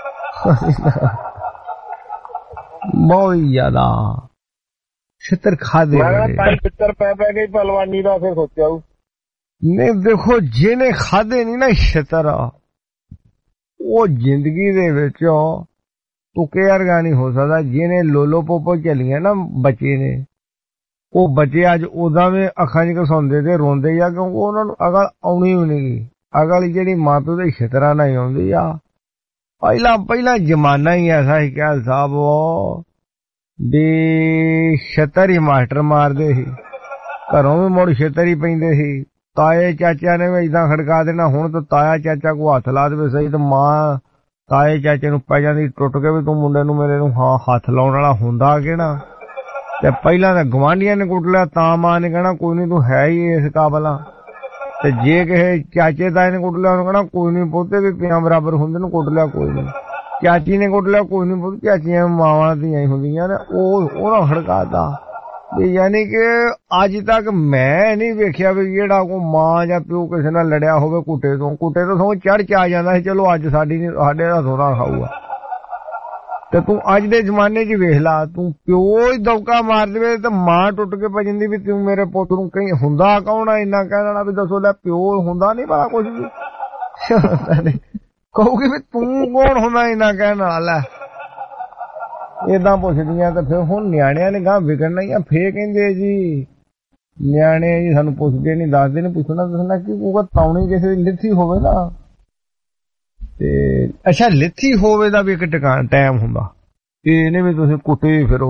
बहुत ज्यादा छित्र खादे छित्र पै गई पहलवानी का फिर सोचा नहीं देखो जिन्हें खादे नहीं ना छित्र वो जिंदगी दे विच तुके वर्गा नहीं हो सकता। जिन्हें लोलो पोपो चलिया ना बच्चे ने वो बच्चे अज उदा में अखां च घसौंदे ते रोंदे आ क्योंकि उन्होंने अगल आउणी भी नहीं अगल जिहड़ी मां प्यो दे छित्रा नहीं आउंदी आ। पहला जमाना ही ऐसा ही क्या साहब भी छित्र ही मास्टर मारदे सी घरों भी मुड़ छित्र ही पैंदे सी। ताए चाचा ने भी इदां खड़का देना हुण तो ताया चाचा को हथ ला दे सही तो मां ताए चाचे नूं पै जांदी टुट के भी तूं मुंडे नूं मेरे नूं हां हथ लाउण वाला हुंदा कि ना। ते पहिलां तां गवांढियां ने कुट लिया तां मां ने कहना कोई नहीं तूं है ही इस काबल आ ते जे किसे चाचे ताए ने कुट लिया उन्हें कहना कोई नहीं पोते भी पियां बराबर हुंदे ने कुट लिया कोई नहीं। चाची ने कुट लिया कोई नहीं पोते चाचियां मावां धियां हुंदियां ने ओह खड़काता यानी कि अज तक मैं नहीं वेखिया भी जेड़ा को मां जां प्यो किसे नाल लड़िया होवे कुटे तो सो चढ़ के आ जांदा सी चलो अज साडे दा थोड़ा खाऊगा। ते तू अज दे जमाने च वेख ला तू प्यो ही दौका मार देवे ते मां टुट के पै जांदी भी तू मेरे पुत्त नूं कहीं हुंदा कौन आ इन्ना कहण वाला भी दसो लै प्यो हुंदा नहीं पता कुछ भी कहूगी भी तू कौन हुंदा इन्ना कहण वाला इदां पुछदियां ते फिर हुण न्याणियां ने गां विगड़ना ही फिर कहंदे जी न्याणे जी सानूं पुछदे नहीं दसदे नहीं पुछना दसना कि ओह तौणी किसे दी लिथी होवे ना ते अच्छा लिथी होवे दा भी एक टिकाण टाइम हुंदा इहने भी तुसीं कुट्टे फिरो।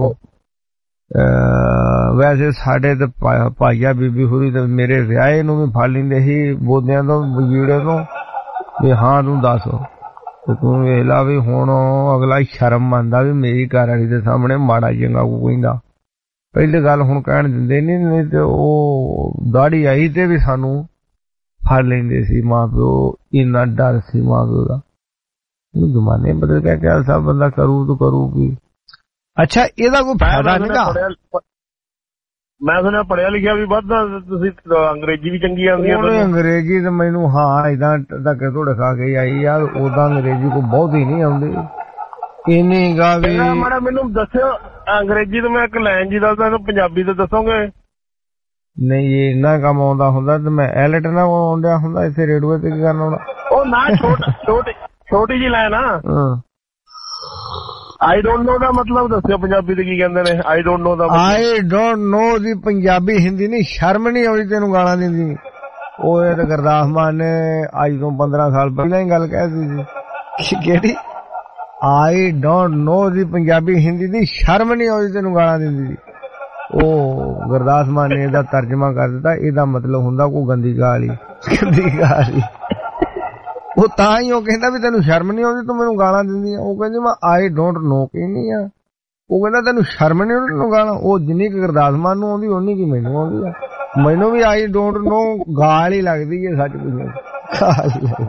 वैसे साडे ते भाईया बीबी होरी ते मेरे विआहे नूं भी फड़ लैंदे सी बोदियां तो बजीड़े तो भी हां तूं दस ते तूं वेख ला भी हुण अगला शर्म मंनदा भी मेरी घर वाली दे सामने माड़ा चंगा को कहंदा। पहली गल हुण कहण दिंदे नहीं ते ओह दाढ़ी आई ते भी सानू फड़ लैंदे सी मां प्यो इन्ना डर सी मां प्यो दा। जमाने बदल गए क्या सब बंदा करू तो करू की। अच्छा इहदा कोई फायदा नहीं मैं सुनिया पढ़िया लिखिया भी वधदा तुसीं अंग्रेजी भी चंगी आंदी है। अंग्रेजी तो मैनू हाँ इदां धक्के धोड़े खा के आई यार उदा अंग्रेजी को बहुत ही नहीं आउंदी इन्नी गा भी माड़ा मैनू दस्सिओ अंग्रेजी तो मैं एक लाइन जी दसदा पंजाबी तो दसोगे नहीं ये इन्ना कम आउंदा हुंदा ते मैं एलिट ना आउंदा हुंदा इत्थे रेडियो ते की करना हुंदा ओ ना छोटी जी लाइन आ आई डोंट नो दा मतलब दस्सिओ पंजाबी ते की कहंदे ने आई डोंट नो दा आई डोंट नो दी पंजाबी हिंदी नहीं शर्म नहीं आउंदी तैनूं गालां दिंदी ओह ते गुरदास मान ने अज तो 15 साल पहले ही गल कह दी सी केड़ी आई डोंट नो दी पंजाबी हिंदी दी शर्म नहीं आउंदी तैनूं गालां दिंदी ओह गुरदास मान ने इहदा तर्जमा कर दित्ता इहदा मतलब हुंदा कोई गंदी गाल ही वो तां ही ਉਹ ਕਹਿੰਦਾ ਵੀ ਤੈਨੂੰ ਸ਼ਰਮ ਨਹੀਂ ਆਉਂਦੀ ਤੂੰ ਮੈਨੂੰ ਗਾਲਾਂ ਦਿੰਦੀ ਆ ਉਹ ਕਹਿੰਦੀ ਮੈਂ ਆਈ ਡੋਂਟ ਨੋ ਕਹਿੰਦੀ ਆ ਉਹ ਕਹਿੰਦਾ ਤੈਨੂੰ ਸ਼ਰਮ ਨਹੀਂ ਆਉਂਦੀ ਤੈਨੂੰ ਗਾਲਾਂ ਉਹ ਜਿੰਨੀ ਕਿ ਗੁਰਦਾਸ ਮਾਨ ਨੂੰ ਆਉਂਦੀ ਓਨੀ ਕੀ ਮੈਨੂੰ ਆਉਂਦੀ ਆ ਮੈਨੂੰ ਵੀ ਆਈ ਡੋਂਟ ਨੋ ਗਾਲ ਹੀ ਲੱਗਦੀ ਹੈ ਸੱਚ ਪੁੱਛੋ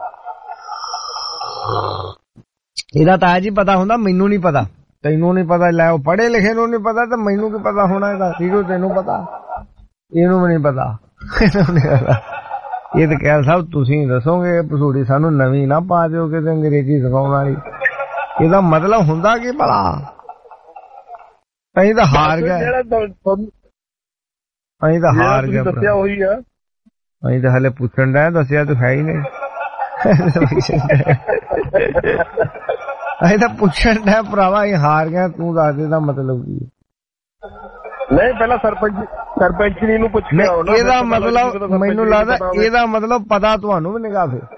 ਇਹਦਾ ਤਾਂ ਜੀ ਪਤਾ ਹੁੰਦਾ ਮੈਨੂੰ ਨਹੀਂ ਪਤਾ ਤੈਨੂੰ ਨਹੀਂ ਪਤਾ ਲੈ ਉਹ ਪੜ੍ਹੇ ਲਿਖੇ ਨੂੰ ਨਹੀਂ ਪਤਾ ਤੇ ਮੈਨੂੰ ਕੀ ਪਤਾ ਹੋਣਾ ਇਹਦਾ ਠੀਕ ਤੈਨੂੰ ਪਤਾ ਇਹਨੂੰ ਵੀ ਨਹੀਂ ਪਤਾ ਇਹਨੂੰ ਨਹੀਂ ਪਤਾ ਇਹ ਤਾਂ ਕਹਿ ਸਾਹਿਬ ਤੁਸੀਂ ਦੱਸੋਗੇ ਪਸੂੜੀ ਸਾਨੂੰ ਨਵੀਂ ਨਾ ਪਾ ਦਿਓ ਕਿ ਅੰਗਰੇਜ਼ੀ ਸਿਖਾਉਣ ਵਾਲੀ ਇਹਦਾ ਮਤਲਬ ਹੁੰਦਾ ਕੀ ਭਲਾ ਅਸੀਂ ਤਾਂ ਹਾਰ ਗਏ ਅਸੀਂ ਤਾਂ ਹਾਰ ਗਏ ਦੱਸਿਆ ਉਹੀ ਆ ਅਸੀਂ ਤਾਂ ਹਲੇ ਪੁੱਛਣ ਡਿਆ ਦੱਸਿਆ ਤਾਂ ਹੈ ਹੀ ਨਹੀਂ ਅਸੀਂ ਤਾਂ ਪੁੱਛਣ ਡਿਆ ਭਰਾਵਾ ਅਸੀਂ ਹਾਰ ਗਏ ਤੂੰ ਦੱਸ ਦੇ ਦਾ ਮਤਲਬ ਕੀ ਨਹੀਂ ਪਹਿਲਾਂ ਸਰਪੰਚਣੀ ਨੂੰ ਪੁੱਛਿਆ ਹੋਣਾ। ਇਹਦਾ ਮਤਲਬ ਮੈਨੂੰ ਲੱਗਦਾ ਇਹਦਾ ਮਤਲਬ ਪਤਾ ਤੁਹਾਨੂੰ ਵੀ ਨਿਗਾ ਫਿਰ।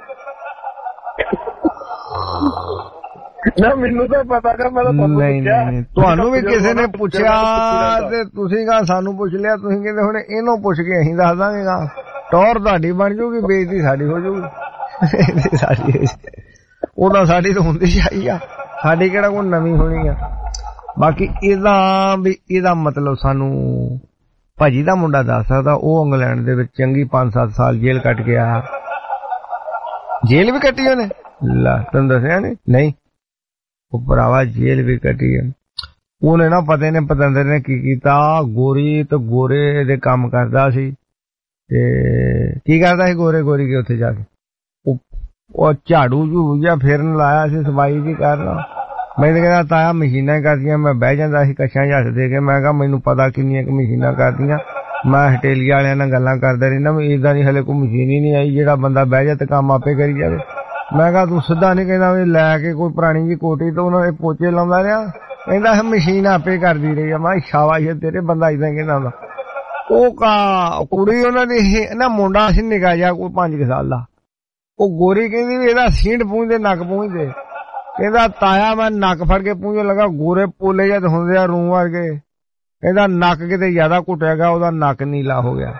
ਨਾ ਮੈਨੂੰ ਤਾਂ ਪਤਾ ਕਰ, ਮੈਂ ਤਾਂ ਨਹੀਂ ਤੁਹਾਨੂੰ ਵੀ ਕਿਸੇ ਨੇ ਪੁੱਛਿਆ ਤੇ ਤੁਸੀਂ ਕਹਾਂ ਸਾਨੂੰ ਪੁੱਛ ਲਿਆ, ਤੁਸੀਂ ਕਹਿੰਦੇ ਹੁਣ ਇਹਨੂੰ ਪੁੱਛ ਕੇ ਅਸੀਂ ਦੱਸ ਦਾਂਗੇ। ਟੌਰ ਤੁਹਾਡੀ ਬਣ ਜੂਗੀ, ਬੇਇੱਜ਼ਤੀ ਸਾਡੀ ਹੋ ਜੂਗੀ। ਸਾਡੀ ਉਹਦਾ ਸਾਡੀ ਤਾਂ ਹੁੰਦੀ ਆਈ ਆ, ਸਾਡੀ ਕਿਹੜਾ ਕੋਈ ਨਵੀਂ ਹੋਣੀ ਆ। ਬਾਕੀ ਇਹਦਾ ਮਤਲਬ ਸਾਨੂੰ ਭਾਜੀ ਦਾ ਮੁੰਡਾ ਦੱਸ ਸਕਦਾ। ਉਹ ਇੰਗਲੈਂਡ ਦੇ ਵਿੱਚ ਚੰਗੀ 5-7 ਸਾਲ ਜੇਲ੍ਹ ਕੱਟ ਕੇ ਆਇਆ। ਜੇਲ੍ਹ ਵੀ ਕੱਟੀ ਉਹਨੇ, ਲੈ ਤੈਨੂੰ ਦੱਸਿਆ ਨਹੀਂ ਉਹ ਭਰਾਵਾ ਜੇਲ੍ਹ ਵੀ ਕੱਟੀ ਹੈ ਉਹਨੇ। ਨਾ ਪਤੇ ਨੇ ਪਤੰਦਰ ਨੇ ਕੀ ਕੀਤਾ, ਗੋਰੀ ਤੇ ਗੋਰੇ ਦੇ ਕੰਮ ਕਰਦਾ ਸੀ। ਤੇ ਕੀ ਕਰਦਾ ਸੀ ਗੋਰੀ ਕੇ ਉੱਥੇ ਜਾ ਕੇ ਉਹ ਝਾੜੂ ਜਾਂ ਫੇਰਨ ਲਾਇਆ ਸੀ, ਸਫਾਈ ਜੀ ਕਰਨਾ। ਮੈਂ ਤਾਂ ਕਹਿੰਦਾ ਤਾਇਆ ਮਸ਼ੀਨਾਂ ਕਰਦੀਆਂ। ਮੈਂ ਬਹਿ ਜਾਂਦਾ ਸੀ ਕੱਛਾਂ ਝੱਟ ਦੇ ਕੇ। ਮੈਂ ਕਿਹਾ ਮੈਨੂੰ ਪਤਾ ਕਿੰਨੀਆਂ ਕੁ ਮਸ਼ੀਨਾਂ ਕਰਦੀਆਂ। ਮੈਂ ਹਟੇਲੀਆ ਵਾਲਿਆਂ ਨਾਲ ਗੱਲਾਂ ਕਰਦਾ ਰਹਿੰਦਾ ਵੀ ਏਦਾਂ ਦੀ ਹਲੇ ਕੋਈ ਮਸ਼ੀਨ ਹੀ ਨਹੀਂ ਆਈ ਜਿਹੜਾ ਬੰਦਾ ਬਹਿ ਜਾ ਤੇ ਕੰਮ ਆਪੇ ਕਰੀ ਜਾਵੇ। ਮੈਂ ਕਿਹਾ ਤੂੰ ਸਿੱਧਾ ਨਹੀਂ ਕਹਿੰਦਾ ਵੀ ਲੈ ਕੇ ਕੋਈ ਪੁਰਾਣੀ ਜੀ ਕੋਟੀ ਤੋਂ ਉਹਨਾਂ ਦੇ ਪੋਚੇ ਲਾਉਂਦਾ ਰਿਹਾ। ਕਹਿੰਦਾ ਮਸ਼ੀਨ ਆਪੇ ਕਰਦੀ ਰਹੀ ਆ। ਮੈਂ ਸ਼ਾਬਾਸ਼ ਤੇਰੇ, ਬੰਦਾ ਏਦਾਂ ਕਹਿੰਦਾ ਹੁੰਦਾ। ਉਹ ਕੁੜੀ ਉਹਨਾਂ ਦੀ ਨਾ ਮੁੰਡਾ ਸੀ ਨਿੱਕਾ ਜਿਹਾ ਕੋਈ 5 ਸਾਲ ਦਾ। ਉਹ ਗੋਰੀ ਕਹਿੰਦੀ ਵੀ ਇਹਦਾ ਸੀਂਟ ਪੂੰਝਦੇ ਨੱਕ ਪੂੰਝਦੇ। ਕਹਿੰਦਾ ਤਾਇਆ ਮੈਂ ਨੱਕ ਫੜ ਕੇ ਪੂੰਝਣ ਲੱਗਾ, ਗੋਰੇ ਪੋਲੇ ਜਦ ਹੁੰਦੇ ਆ ਰੂੰ ਵਰਗੇ। ਇਹਦਾ ਨੱਕ ਕਿਤੇ ਜ਼ਿਆਦਾ ਘੁੱਟਿਆ ਗਿਆ, ਉਹਦਾ ਨੱਕ ਨੀਲਾ ਹੋ ਗਿਆ।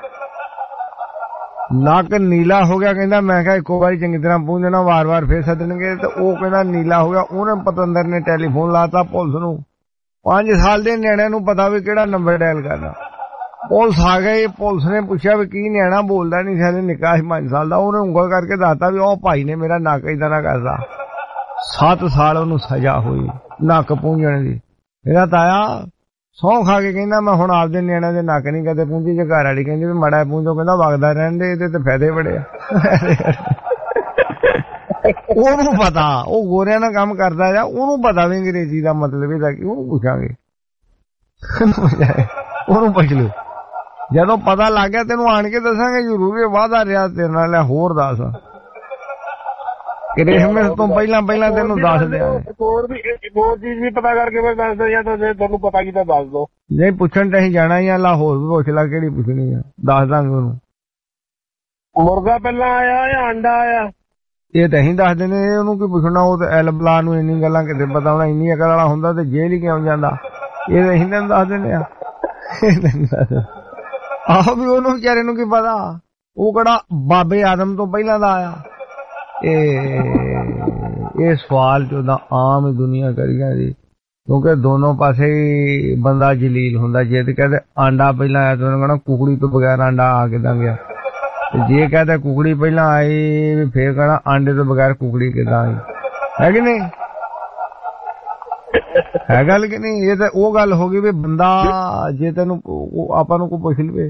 ਨੱਕ ਨੀਲਾ ਹੋ ਗਿਆ। ਕਹਿੰਦਾ ਮੈਂ ਕਿਹਾ ਇੱਕੋ ਵਾਰੀ ਚੰਗੀ ਤਰ੍ਹਾਂ ਪੂੰਝਣਾ, ਵਾਰ-ਵਾਰ ਫੇਰ ਸੱਦਣਗੇ। ਤੇ ਉਹ ਕਹਿੰਦਾ ਨੀਲਾ ਹੋ ਗਿਆ। ਉਹਨੇ ਪਤੰਦਰ ਨੇ ਟੈਲੀਫੋਨ ਲਾਤਾ ਪੁਲਿਸ ਨੂੰ। 5 ਸਾਲ ਦੇ ਨਿਆਣਿਆਂ ਨੂੰ ਪਤਾ ਵੀ ਕਿਹੜਾ ਨੰਬਰ ਡਾਇਲ ਕਰਨਾ। ਪੁਲਿਸ ਆ ਗਈ। ਪੁਲਿਸ ਨੇ ਪੁੱਛਿਆ ਵੀ ਕੀ ਨਿਆਣਾ ਬੋਲਦਾ ਨਹੀਂ ਸੀ, ਨਿੱਕਾ ਸੀ 5 ਸਾਲ ਦਾ। ਉਹਨੇ ਉਂਗਲ ਕਰਕੇ ਦੱਸਤਾ ਵੀ ਉਹ ਭਾਈ ਨੇ ਮੇਰਾ ਨੱਕ ਏਦਾਂ ਨਾ ਕਰਦਾ। 7 ਸਾਲ ਉਹਨੂੰ ਸਜ਼ਾ ਹੋਈ ਨੱਕ ਪੂੰਝਣ ਦੀ। ਇਹਦਾ ਤਾਇਆ ਸਹੁੰ ਖਾ ਕੇ ਕਹਿੰਦਾ ਮੈਂ ਹੁਣ ਆਪਦੇ ਨਿਆਣਿਆਂ ਦੇ ਨੱਕ ਨਹੀਂ ਕਦੇ ਪੂੰਝੀ। ਜੇ ਘਰ ਵਾਲੀ ਕਹਿੰਦੀ ਵੀ ਮਾੜਾ ਪੂੰਝੋ, ਕਹਿੰਦਾ ਵਗਦਾ ਰਹਿਣ ਦੇ, ਇਹਦੇ ਤੇ ਫਾਇਦੇ ਬੜੇ ਆ। ਉਹਨੂੰ ਪਤਾ, ਉਹ ਗੋਰਿਆਂ ਨਾਲ ਕੰਮ ਕਰਦਾ ਜਾਂ ਉਹਨੂੰ ਪਤਾ ਵੀ ਅੰਗਰੇਜ਼ੀ ਦਾ ਮਤਲਬ ਇਹਦਾ ਕੀ। ਉਹਨੂੰ ਪੁੱਛਾਂਗੇ, ਉਹਨੂੰ ਪੁੱਛ ਲਓ। ਜਦੋਂ ਪਤਾ ਲੱਗ ਗਿਆ ਤੈਨੂੰ ਆਣ ਕੇ ਦੱਸਾਂਗੇ ਜ਼ਰੂਰ। ਇਹ ਵਾਅਦਾ ਰਿਹਾ ਤੇਰੇ ਨਾਲ। ਹੋਰ ਦੱਸ ਕ੍ਰਿਸਮਸ ਤੋਂ ਪਹਿਲਾਂ ਤੈਨੂੰ ਦੱਸ ਦਿਆਂ। ਹੋਰ ਚੀਜ਼ ਵੀ ਪਤਾ ਕਰਕੇ ਮੈਂ ਦੱਸਦਾ ਜਾਂ ਤੁਹਾਨੂੰ ਪਤਾ ਕੀ ਤਾਂ ਦੱਸ ਦੋ। ਨਹੀਂ ਪੁੱਛਣ ਤਾਂ ਅਸੀਂ ਜਾਣਾ ਹੀ ਆ। ਲਾਹੌਰ ਵੀ ਪੁੱਛ ਲਾ ਕਿਹੜੀ ਪੁੱਛਣੀ ਆ, ਦੱਸ ਦਾਂਗੇ ਉਹਨੂੰ। ਮੁਰਗਾ ਪਹਿਲਾਂ ਆਇਆ ਜਾਂ ਅੰਡਾ ਆਇਆ ਇਹ ਤਾਂ ਅਸੀਂ ਦੱਸ ਦਿੰਦੇ। ਉਹਨੂੰ ਕੀ ਪੁੱਛਣਾ, ਉਹ ਤਾਂ ਐਲ ਬਲਾ ਨੂੰ ਇੰਨੀ ਗੱਲਾਂ ਕਿਤੇ ਪਤਾ ਹੋਣਾ। ਇੰਨੀ ਅਕਲ ਵਾਲਾ ਹੁੰਦਾ ਤੇ ਜੇਲ੍ਹ ਹੀ ਕਿਉਂ ਜਾਂਦਾ। ਇਹ ਤਾਂ ਅਸੀਂ ਤੈਨੂੰ ਦੱਸ ਦਿੰਦੇ ਆ। ਆਹੋ ਵੀ ਉਹਨੂੰ ਵਿਚਾਰੇ ਨੂੰ ਕੀ ਪਤਾ, ਉਹ ਕਿਹੜਾ ਬਾਬੇ ਆਦਮ ਤੋਂ ਪਹਿਲਾਂ ਦਾ ਆਇਆ। ਇਹ ਸਵਾਲ ਚ ਉਹਦਾ ਆਮ ਦੁਨੀਆ ਕਰੀ ਜਾਂਦੀ, ਕਿਉਂਕਿ ਦੋਨੋਂ ਪਾਸੇ ਹੀ ਬੰਦਾ ਜਲੀਲ ਹੁੰਦਾ। ਜੇ ਤੇ ਕਹਿੰਦੇ ਆਂਡਾ ਪਹਿਲਾਂ ਆਇਆ ਤਾਂ ਉਹਨੇ ਕਹਿਣਾ ਕੁਕੜੀ ਤੋਂ ਬਗੈਰ ਆਂਡਾ ਆ ਕਿੱਦਾਂ ਗਿਆ। ਜੇ ਕਹਿੰਦਾ ਕੁਕੜੀ ਪਹਿਲਾਂ ਆਈ ਫੇਰ ਕਹਿਣਾ ਆਂਡੇ ਤੋਂ ਬਗੈਰ ਕੁਕੜੀ ਕਿੱਦਾਂ ਆਈ। ਹੈ ਕਿ ਨਹੀਂ, ਹੈ ਗੱਲ ਕਿ ਨਹੀਂ। ਇਹ ਤਾਂ ਉਹ ਗੱਲ ਹੋ ਗਈ ਵੀ ਬੰਦਾ ਜੇ ਤੈਨੂੰ ਆਪਾਂ ਨੂੰ ਕੋਈ ਪੁੱਛ ਲਵੇ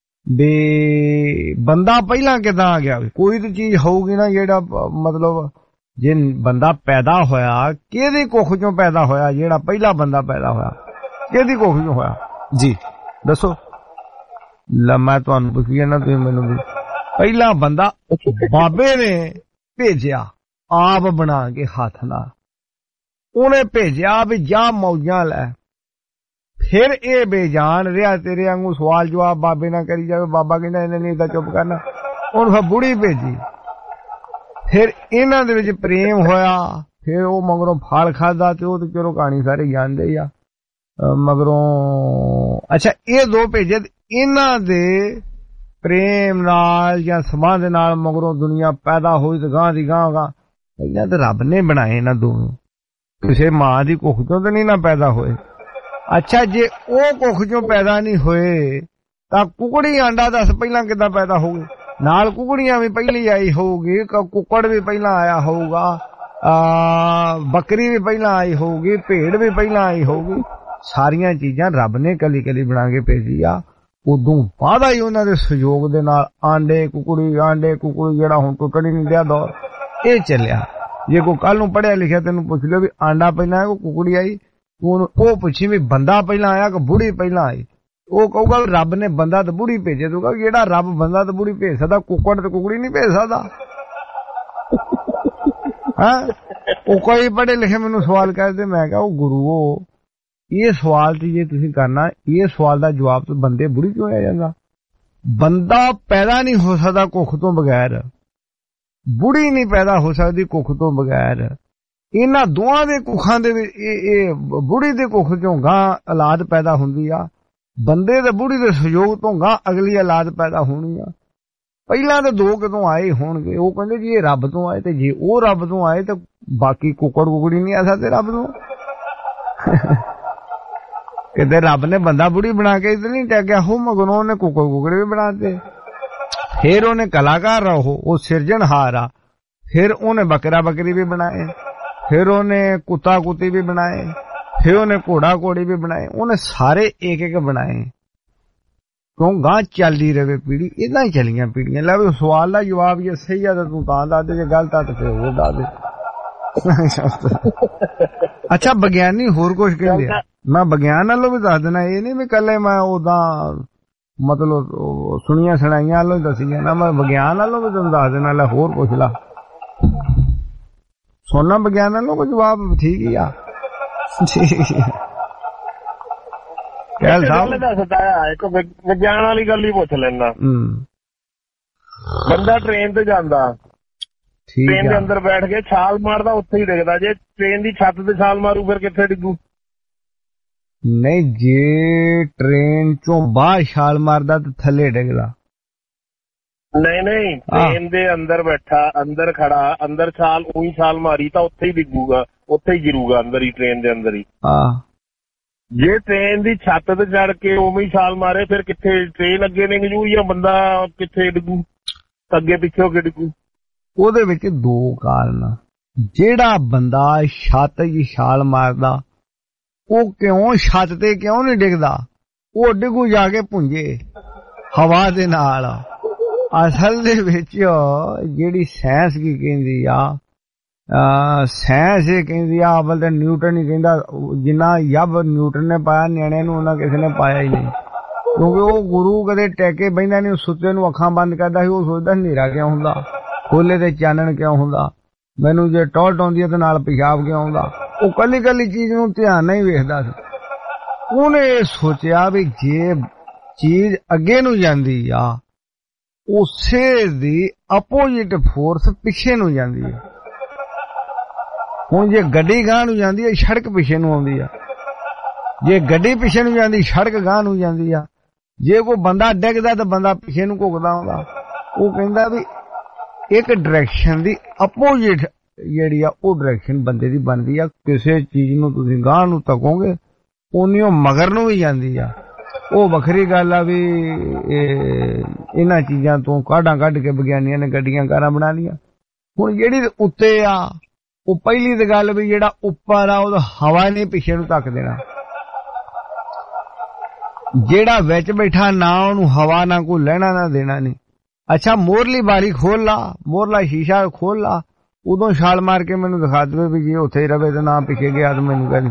ਵੀ ਬੰਦਾ ਪਹਿਲਾਂ ਕਿੱਦਾਂ ਆ ਗਿਆ। ਕੋਈ ਤਾਂ ਚੀਜ਼ ਹੋਊਗੀ ਨਾ ਜਿਹੜਾ ਮਤਲਬ ਜੇ ਬੰਦਾ ਪੈਦਾ ਹੋਇਆ ਕਿਹਦੀ ਕੁੱਖ ਚੋਂ ਪੈਦਾ ਹੋਇਆ। ਜਿਹੜਾ ਪਹਿਲਾ ਬੰਦਾ ਪੈਦਾ ਹੋਇਆ ਕਿਹਦੀ ਕੁੱਖ ਚੋਂ ਹੋਇਆ ਜੀ ਦੱਸੋ। ਮੈਂ ਤੁਹਾਨੂੰ ਪੁੱਛੀ ਜਾਂਦਾ, ਤੁਸੀਂ ਮੈਨੂੰ ਵੀ। ਪਹਿਲਾ ਬੰਦਾ ਬਾਬੇ ਨੇ ਭੇਜਿਆ ਆਪ ਬਣਾ ਕੇ ਹੱਥ ਨਾਲ। ਉਹਨੇ ਭੇਜਿਆ ਵੀ ਜਾ ਮੌਜਾਂ ਲੈ। ਫਿਰ ਇਹ ਬੇਜਾਨ ਰਿਹਾ। ਤੇਰੇ ਵਾਂਗੂ ਸਵਾਲ ਜਵਾਬ ਬਾਬੇ ਨਾਲ ਕਰੀ ਜਾਵੇ। ਬਾਬਾ ਕਹਿੰਦਾ ਇਹਨੇ ਨਹੀਂ ਤਾਂ ਚੁੱਪ ਕਰਨਾ। ਉਹਨੂੰ ਫਿਰ ਬੁੜੀ ਭੇਜੀ। ਫਿਰ ਇਹਨਾਂ ਦੇ ਵਿੱਚ ਪ੍ਰੇਮ ਹੋਇਆ। ਫਿਰ ਉਹ ਮਗਰੋਂ ਫਲ ਖਾਦਾ ਤੇ ਉਹ ਤੇ ਚਲੋ ਕਹਾਣੀ ਸਾਰੇ ਜਾਣਦੇ ਆ। ਮਗਰੋਂ ਅੱਛਾ ਇਹ ਦੋ ਭੇਜੇ। ਇਹਨਾਂ ਦੇ ਪ੍ਰੇਮ ਨਾਲ ਜਾਂ ਸੰਬੰਧ ਨਾਲ ਮਗਰੋਂ ਦੁਨੀਆ ਪੈਦਾ ਹੋਈ ਤੇ ਗਾਂ ਦੀ ਗਾਂ ਗਾਂ। ਇਹਨਾਂ ਤੇ ਰੱਬ ਨੇ ਬਣਾਏ ਇਹਨਾਂ ਦੋਨੋਂ। ਕਿਸੇ ਮਾਂ ਦੀ ਕੁੱਖ ਚੋਂ ਤਾਂ ਨਹੀਂ ਨਾ ਪੈਦਾ ਹੋਏ। ਅੱਛਾ ਜੇ ਉਹ ਕੁੱਖ ਚੋਂ ਪੈਦਾ ਨਹੀਂ ਹੋਏ ਤਾਂ ਕੁਕੜੀ ਆਂਡਾ ਦੱਸ ਪਹਿਲਾਂ ਕਿੱਦਾਂ ਪੈਦਾ ਹੋਊਗੀ। ਨਾਲ ਕੁਕੜੀਆਂ ਵੀ ਪਹਿਲੀ ਆਈ ਹੋਊਗੀ, ਕੁੱਕੜ ਵੀ ਪਹਿਲਾਂ ਆਇਆ ਹੋਊਗਾ, ਬੱਕਰੀ ਵੀ ਪਹਿਲਾਂ ਆਈ ਹੋਊਗੀ, ਭੇਡ ਵੀ ਪਹਿਲਾਂ ਆਈ ਹੋਊਗੀ। ਸਾਰੀਆਂ ਚੀਜ਼ਾਂ ਰੱਬ ਨੇ ਕਲੀ ਕਲੀ ਬਣਾ ਕੇ ਭੇਜੀ ਆ। ਉਦੋਂ ਬਾਅਦ ਹੀ ਉਹਨਾਂ ਦੇ ਸਹਿਯੋਗ ਦੇ ਨਾਲ ਆਂਡੇ ਕੁਕੜੀ ਜਿਹੜਾ ਹੁਣ ਟੁੱਟਣ ਹੀ ਨਹੀਂ ਦਿਆ ਦੌਰ ਇਹ ਚੱਲਿਆ। ਜੇ ਕੋਈ ਕੱਲ ਨੂੰ ਪੜ੍ਹਿਆ ਲਿਖਿਆ ਤੈਨੂੰ ਪੁੱਛ ਲਿਓ ਵੀ ਆਂਡਾ ਪਹਿਲਾਂ ਆਇਆ ਕਿ ਕੁਕੜੀ ਆਈ, ਤੂੰ ਉਹ ਪੁੱਛੀ ਵੀ ਬੰਦਾ ਪਹਿਲਾਂ ਆਇਆ ਕਿ ਬੁੜੀ ਪਹਿਲਾਂ ਆਈ। ਉਹ ਕਹੂਗਾ ਰੱਬ ਨੇ ਬੰਦਾ ਤੇ ਬੁੜੀ ਭੇਜੇ। ਦੂਗਾ ਜਿਹੜਾ ਰੱਬ ਬੰਦਾ ਤੇ ਬੁੜੀ ਭੇਜ ਸਕਦਾ ਕੁੱਕੜ ਤੇ ਕੁਕੜੀ ਨਹੀਂ ਭੇਜ ਸਕਦਾ। ਹਾਂ ਉਹ ਕੋਈ ਪੜ੍ਹੇ ਲਿਖੇ ਮੈਨੂੰ ਸਵਾਲ ਕਰਦੇ। ਮੈਂ ਕਿਹਾ ਉਹ ਗੁਰੂ ਇਹ ਸਵਾਲ ਤੇ ਜੇ ਤੁਸੀਂ ਕਰਨਾ, ਇਹ ਸਵਾਲ ਦਾ ਜਵਾਬ ਤਾਂ ਬੰਦੇ ਬੁੜੀ ਕਿਉਂ ਆ ਜਾਂਦਾ? ਬੰਦਾ ਪੈਦਾ ਨਹੀਂ ਹੋ ਸਕਦਾ ਕੁੱਖ ਤੋਂ ਬਗੈਰ, ਬੁੜੀ ਨਹੀਂ ਪੈਦਾ ਹੋ ਸਕਦੀ ਕੁੱਖ ਤੋਂ ਬਗੈਰ। ਇਹਨਾਂ ਦੋਵਾਂ ਦੇ ਕੁੱਖਾਂ ਦੇ ਵਿੱਚ ਇਹ ਬੁੜੀ ਦੇ ਕੁੱਖ ਚੋਂ ਗਾਂ ਔਲਾਦ ਪੈਦਾ ਹੁੰਦੀ ਆ, ਬੰਦੇ ਤੇ ਬੁੜੀ ਦੇ ਸਹਿਯੋਗ ਤੋਂ ਗਾਂ ਅਗਲੀ ਔਲਾਦ ਪੈਦਾ ਹੋਣੀ ਆ। ਪਹਿਲਾਂ ਤਾਂ ਦੋ ਕਿਤੋਂ ਆਏ ਹੋਣਗੇ, ਉਹ ਕਹਿੰਦੇ ਜੀ ਇਹ ਰੱਬ ਤੋਂ ਆਏ, ਤੇ ਜੇ ਉਹ ਰੱਬ ਤੋਂ ਆਏ ਤਾਂ ਬਾਕੀ ਕੁੱਕੜ ਕੁਕੜੀ ਨਹੀਂ ਆ ਸਕਦੇ ਰੱਬ ਤੋਂ। ਕਿਤੇ ਰੱਬ ਨੇ ਬੰਦਾ ਬੁੜੀ ਬਣਾ ਕੇ ਇਤਨੀ ਟੈਗਿਆ ਹੋ, ਮਗਰੋਂ ਉਹਨੇ ਕੁੱਕੜ ਕੁਕੜੇ ਵੀ ਬਣਾਤੇ। ਫਿਰ ਉਹਨੇ ਕਲਾਕਾਰ ਆ, ਉਹ ਸਿਰਜਣਹਾਰ ਆ। ਫਿਰ ਉਹਨੇ ਬੱਕਰਾ ਬੱਕਰੀ ਵੀ ਬਣਾਏ, ਫਿਰ ਉਹਨੇ ਕੁੱਤਾ ਕੁੱਤੀ ਵੀ ਬਣਾਏ, ਫਿਰ ਉਹਨੇ ਘੋੜਾ ਘੋੜੀ ਵੀ ਬਣਾਏ। ਉਹਨੇ ਸਾਰੇ ਇੱਕ ਇੱਕ ਬਣਾਏ ਕਿਉਂ ਗਾਂ ਚੱਲਦੀ ਰਹੇ ਪੀੜੀ। ਇਦਾਂ ਹੀ ਚੱਲੀਆਂ ਪੀੜੀਆਂ। ਲੈ ਵੀ ਸਵਾਲ ਦਾ ਜਵਾਬ ਜੇ ਸਹੀ ਆ ਤਾਂ ਤੂੰ ਤਾਂ ਦੱਸ ਦੇ, ਜੇ ਗਲਤ ਆ ਤਾਂ ਫਿਰ ਉਹ ਦੱਸ ਦੇ। ਅੱਛਾ ਵਿਗਿਆਨੀ ਹੋਰ ਕੁਛ ਕਹਿੰਦੇ ਆ, ਮੈਂ ਵਿਗਿਆਨ ਨਾਲੋਂ ਵੀ ਦੱਸ ਦੇਣਾ। ਇਹ ਨਹੀਂ ਵੀ ਕੱਲੇ ਮੈਂ ਉਦਾਂ ਮਤਲਬ ਸੁਣੀਆਂ ਸੁਣਾਈਆਂ ਨਾਲੋਂ ਦੱਸੀ ਜਾਣਾ, ਮੈਂ ਵਿਗਿਆਨ ਨਾਲੋਂ ਵੀ ਤੈਨੂੰ ਦੱਸ ਦੇਣਾ। ਲੈ ਹੋਰ ਪੁੱਛ ਲਾ, ਸੁਣਨਾ ਵਿਗਿਆਨ ਨਾਲੋਂ ਕੋਈ ਜਵਾਬ ਠੀਕ ਹੀ ਆ। ਕਹਿਲ ਸਾਹਿਬ ਇੱਕ ਵਿਗਿਆਨ ਵਾਲੀ ਗੱਲ ਹੀ ਪੁੱਛ ਲੈਣਾ। ਬੰਦਾ ਟ੍ਰੇਨ ਤੇ ਜਾਂਦਾ, ਟ੍ਰੇਨ ਦੇ ਅੰਦਰ ਬੈਠ ਕੇ ਛਾਲ ਮਾਰਦਾ, ਉੱਥੇ ਹੀ ਡਿੱਗਦਾ। ਜੇ ਟ੍ਰੇਨ ਦੀ ਛੱਤ ਤੇ ਛਾਲ ਮਾਰੂ ਫਿਰ ਕਿੱਥੇ ਡਿੱਗੂ? ਨਹੀਂ, ਜੇ ਟ੍ਰੇਨ ਚੋਂ ਬਾਹਰ ਛਾਲ ਮਾਰਦਾ ਤਾਂ ਥੱਲੇ ਡਿੱਗਦਾ। ਨਹੀਂ, ਟ੍ਰੇਨ ਦੇ ਅੰਦਰ ਬੈਠਾ, ਅੰਦਰ ਖੜਾ, ਅੰਦਰ ਛਾਲ ਉਹੀ ਛਾਲ ਮਾਰੀ ਤਾਂ ਉੱਥੇ ਹੀ ਡਿੱਗੂਗਾ, ਉੱਥੇ ਹੀ ਗਿਰੂਗਾ, ਅੰਦਰ ਹੀ, ਟ੍ਰੇਨ ਦੇ ਅੰਦਰ ਹੀ। ਜੇ ਟ੍ਰੇਨ ਦੀ ਛੱਤ ਤੇ ਚੜ ਕੇ ਉਵੇਂ ਹੀ ਛਾਲ ਮਾਰੇ ਫਿਰ ਕਿੱਥੇ? ਟ੍ਰੇਨ ਅੱਗੇ ਨਿੰਗ ਜੂ ਜਾਂ ਬੰਦਾ ਕਿੱਥੇ ਡਿੱਗੂ? ਅੱਗੇ ਪਿੱਛੇ ਹੋ ਕੇ ਡਿੱਗੂ। ਉਹਦੇ ਵਿੱਚ ਦੋ ਕਾਰਨ। ਜਿਹੜਾ ਬੰਦਾ ਛੱਤ 'ਚ ਛਾਲ ਮਾਰਦਾ ਉਹ ਕਿਉਂ ਛੱਤ ਤੇ ਕਿਉਂ ਨਹੀਂ ਡਿੱਗਦਾ? ਉਹ ਡਿੱਗੂ ਜਾ ਕੇ ਪੁੰਜੇ ਹਵਾ ਦੇ ਨਾਲ। ਅਸਲ ਦੇ ਵਿੱਚ ਜਿਹੜੀ ਸਾਇੰਸ ਕੀ ਕਹਿੰਦੀ ਆ, ਸਾਇੰਸ ਇਹ ਕਹਿੰਦੀ ਆ, ਅਵਲ ਤਾਂ ਨਿਊਟਨ ਹੀ ਕਹਿੰਦਾ, ਜਿੰਨਾ ਯੱਬ ਨਿਊਟਨ ਨੇ ਪਾਇਆ ਨਿਆਣੇ ਨੂੰ ਉਹਨਾਂ ਕਿਸੇ ਨੇ ਪਾਇਆ ਹੀ ਨਹੀਂ। ਕਿਉਂਕਿ ਉਹ ਗੁਰੂ ਕਦੇ ਟੈਕੇ ਬਹਿੰਦਾ ਨਹੀਂ, ਸੁੱਤੇ ਨੂੰ ਅੱਖਾਂ ਬੰਦ ਕਰਦਾ ਸੀ। ਉਹ ਸੋਚਦਾ ਹਨੇਰਾ ਕਿਉਂ ਹੁੰਦਾ, ਖੋਲੇ ਤੇ ਚਾਨਣ ਕਿਉਂ ਹੁੰਦਾ, ਮੈਨੂੰ ਜੇ ਟੌਲਟ ਆਉਂਦੀ ਹੈ ਤੇ ਨਾਲ ਪਿਸ਼ਾਬ ਕਿਉਂ ਆਉਂਦਾ। ਉਹ ਕੱਲੀ ਕੱਲੀ ਚੀਜ਼ ਨੂੰ ਧਿਆਨ ਨਹੀਂ ਵੇਖਦਾ ਸੀ। ਉਹਨੇ ਇਹ ਸੋਚਿਆ ਵੀ ਜੇ ਚੀਜ਼ ਅੱਗੇ ਨੂੰ ਜਾਂਦੀ ਆ, ਉਸੇ ਦੀ ਆਪੋਜੀਟ ਫੋਰਸ ਪਿੱਛੇ ਨੂੰ ਜਾਂਦੀ ਹੈ। ਹੁਣ ਜੇ ਗੱਡੀ ਗਾਂਹ ਨੂੰ ਜਾਂਦੀ ਹੈ, ਸੜਕ ਪਿੱਛੇ ਨੂੰ ਆਉਂਦੀ ਆ। ਜੇ ਗੱਡੀ ਪਿੱਛੇ ਨੂੰ ਜਾਂਦੀ, ਸੜਕ ਗਾਂਹ ਨੂੰ ਜਾਂਦੀ ਆ। ਜੇ ਕੋਈ ਬੰਦਾ ਡਿੱਗਦਾ ਤਾਂ ਬੰਦਾ ਪਿੱਛੇ ਨੂੰ ਘੁੱਗਦਾ ਆਉਂਦਾ। ਉਹ ਕਹਿੰਦਾ ਵੀ ਇੱਕ ਡਾਇਰੈਕਸ਼ਨ ਦੀ ਆਪੋਜੀਟ ਜਿਹੜੀ ਆ ਉਹ ਡਾਇਰੈਕਸ਼ਨ ਬੰਦੇ ਦੀ ਬਣਦੀ ਆ। ਕਿਸੇ ਚੀਜ਼ ਨੂੰ ਤੁਸੀਂ ਗਾਂਹ ਨੂੰ ਤੱਕੋਗੇ ਉਨੀ ਉਹ ਮਗਰ ਨੂੰ ਵੀ ਜਾਂਦੀ ਆ। ਉਹ ਵੱਖਰੀ ਗੱਲ ਆ ਵੀ ਇਹਨਾਂ ਚੀਜ਼ਾਂ ਤੋਂ ਕਾਢਾਂ ਕੱਢ ਕੇ ਵਿਗਿਆਨੀਆਂ ਨੇ ਗੱਡੀਆਂ ਕਾਰਾਂ ਬਣਾ ਲਈਆਂ। ਹੁਣ ਜਿਹੜੀ ਉੱਤੇ ਆ, ਉਹ ਪਹਿਲੀ ਤਾਂ ਗੱਲ ਵੀ ਜਿਹੜਾ ਉੱਪਰ ਆ ਉਹਦਾ ਹਵਾ ਨਹੀਂ ਪਿੱਛੇ ਨੂੰ ਧੱਕ ਦੇਣਾ। ਜਿਹੜਾ ਵਿੱਚ ਬੈਠਾ ਨਾ ਉਹਨੂੰ ਹਵਾ ਨਾ ਕੋਈ ਲੈਣਾ ਨਾ ਦੇਣਾ ਨਹੀਂ। ਅੱਛਾ ਮੋਰਲੀ ਬਾਰੀ ਖੋਲ ਲਾ, ਮੋਰਲਾ ਸ਼ੀਸ਼ਾ ਖੋਲ ਲਾ, ਉਦੋਂ ਛਾਲ ਮਾਰ ਕੇ ਮੈਨੂੰ ਦਿਖਾ ਦੇਵੇ ਵੀ ਜੇ ਉੱਥੇ ਹੀ ਰਵੇ ਤੇ ਨਾ ਪਿੱਛੇ ਗਿਆ ਤਾਂ ਮੈਨੂੰ ਕਹਿੰਦੀ।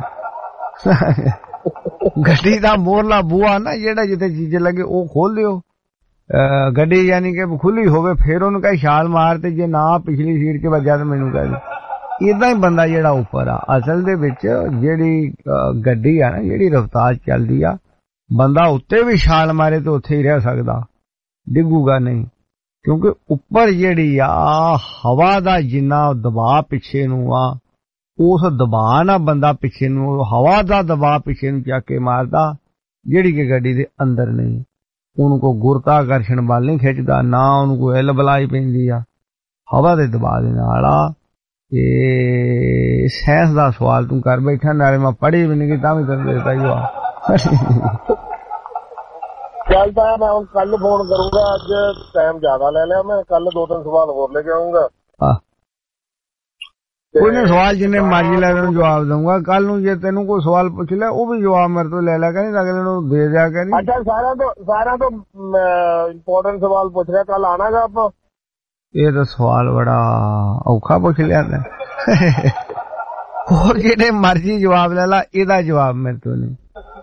ਗੱਡੀ ਦਾ ਮੋਰਲਾ ਬੂਆ ਨਾ ਜਿਹੜਾ ਜਿੱਥੇ ਚੀਜ਼ ਲੱਗੇ ਉਹ ਖੋਲ ਦਿਓ। ਗੱਡੀ ਯਾਨੀ ਕਿ ਖੁੱਲੀ ਹੋਵੇ ਫਿਰ ਉਹਨੂੰ ਕਹੇ ਛਾਲ ਮਾਰ, ਤੇ ਜੇ ਨਾ ਪਿਛਲੀ ਸੀਟ 'ਚ ਵੱਜਾ ਤਾਂ ਮੈਨੂੰ ਕਹਿੰਦੀ। ਏਦਾਂ ਹੀ ਬੰਦਾ ਜਿਹੜਾ ਉੱਪਰ ਆ, ਅਸਲ ਦੇ ਵਿੱਚ ਜਿਹੜੀ ਗੱਡੀ ਆ ਨਾ, ਜਿਹੜੀ ਰਫ਼ਤਾਰ ਚੱਲਦੀ ਆ, ਬੰਦਾ ਉੱਤੇ ਵੀ ਛਾਲ ਮਾਰੇ ਤੇ ਉੱਥੇ ਹੀ ਰਹਿ ਸਕਦਾ, ਡਿੱਗੂਗਾ ਨਹੀਂ। ਕਿਉਂਕਿ ਉੱਪਰ ਜਿਹੜੀ ਆ ਹਵਾ ਦਾ ਜਿੰਨਾ ਦਬਾਅ ਪਿੱਛੇ ਨੂੰ ਆ, ਉਸ ਦਬਾਅ ਨਾਲ ਬੰਦਾ ਪਿੱਛੇ ਨੂੰ, ਹਵਾ ਦਾ ਦਬਾਅ ਪਿੱਛੇ ਨੂੰ ਚੱਕ ਕੇ ਮਾਰਦਾ, ਜਿਹੜੀ ਕਿ ਗੱਡੀ ਦੇ ਅੰਦਰ ਨਹੀਂ। ਉਹਨੂੰ ਕੋਈ ਗੁਰਤਾਕਰਸ਼ਣ ਬਲ ਨਹੀਂ ਖਿੱਚਦਾ, ਨਾ ਉਹਨੂੰ ਕੋਈ ਹਿੱਲ ਬੁਲਾਈ ਪੈਂਦੀ ਆ, ਹਵਾ ਦੇ ਦਬਾਅ ਦੇ ਨਾਲ ਆ। ਇਹ ਸਾਇੰਸ ਦਾ ਸਵਾਲ ਤੂੰ ਕਰ ਬੈਠਾ, ਨਾਲੇ ਮੈਂ ਪੜ੍ਹੀ ਵੀ ਨਹੀਂ ਤਾਂ ਵੀ ਤੈਨੂੰ ਦੇਤਾ ਹੀ ਆ। ਚੱਲ ਤਾਂ ਮੈਂ ਹੁਣ ਕੱਲ ਫੋਨ ਕਰੂੰਗਾ, ਅੱਜ ਟਾਈਮ ਜ਼ਿਆਦਾ ਲੈ ਲਿਆ, ਮੈਂ ਕੱਲ 2-3 ਸਵਾਲ ਹੋਰ ਲੈ ਕੇ ਆਉਂਗਾ। ਕੋਈ ਨਹੀਂ, ਸਵਾਲ ਜਿੰਨੇ ਮਰਜ਼ੀ ਲੈ ਤੈਨੂੰ ਜਵਾਬ ਦਊਂਗਾ। ਕੱਲ ਨੂੰ ਜੇ ਤੈਨੂੰ ਕੋਈ ਸਵਾਲ ਪੁੱਛ ਲਿਆ ਉਹ ਵੀ ਜਵਾਬ ਮੇਰੇ ਤੋਂ ਲੈ ਲਿਆ ਕਰੀ, ਅਗਲੇ ਨੂੰ ਦੇ ਦਿਆ ਕਰੀ। ਅੱਛਾ ਸਾਰਿਆਂ ਤੋਂ ਇੰਪੋਰਟੈਂਟ ਸਵਾਲ ਪੁੱਛ ਰਿਹਾ, ਕੱਲ ਆਣਾਗਾ ਆਪਾਂ। ਇਹ ਤਾਂ ਸਵਾਲ ਬੜਾ ਔਖਾ ਪੁੱਛ ਲਿਆ ਤੈਂ। ਹੋਰ ਜਿਹੜੇ ਮਰਜ਼ੀ ਜਵਾਬ ਲੈ ਲਾ, ਇਹਦਾ ਜਵਾਬ ਮੇਰੇ ਤੋਂ ਨਹੀਂ।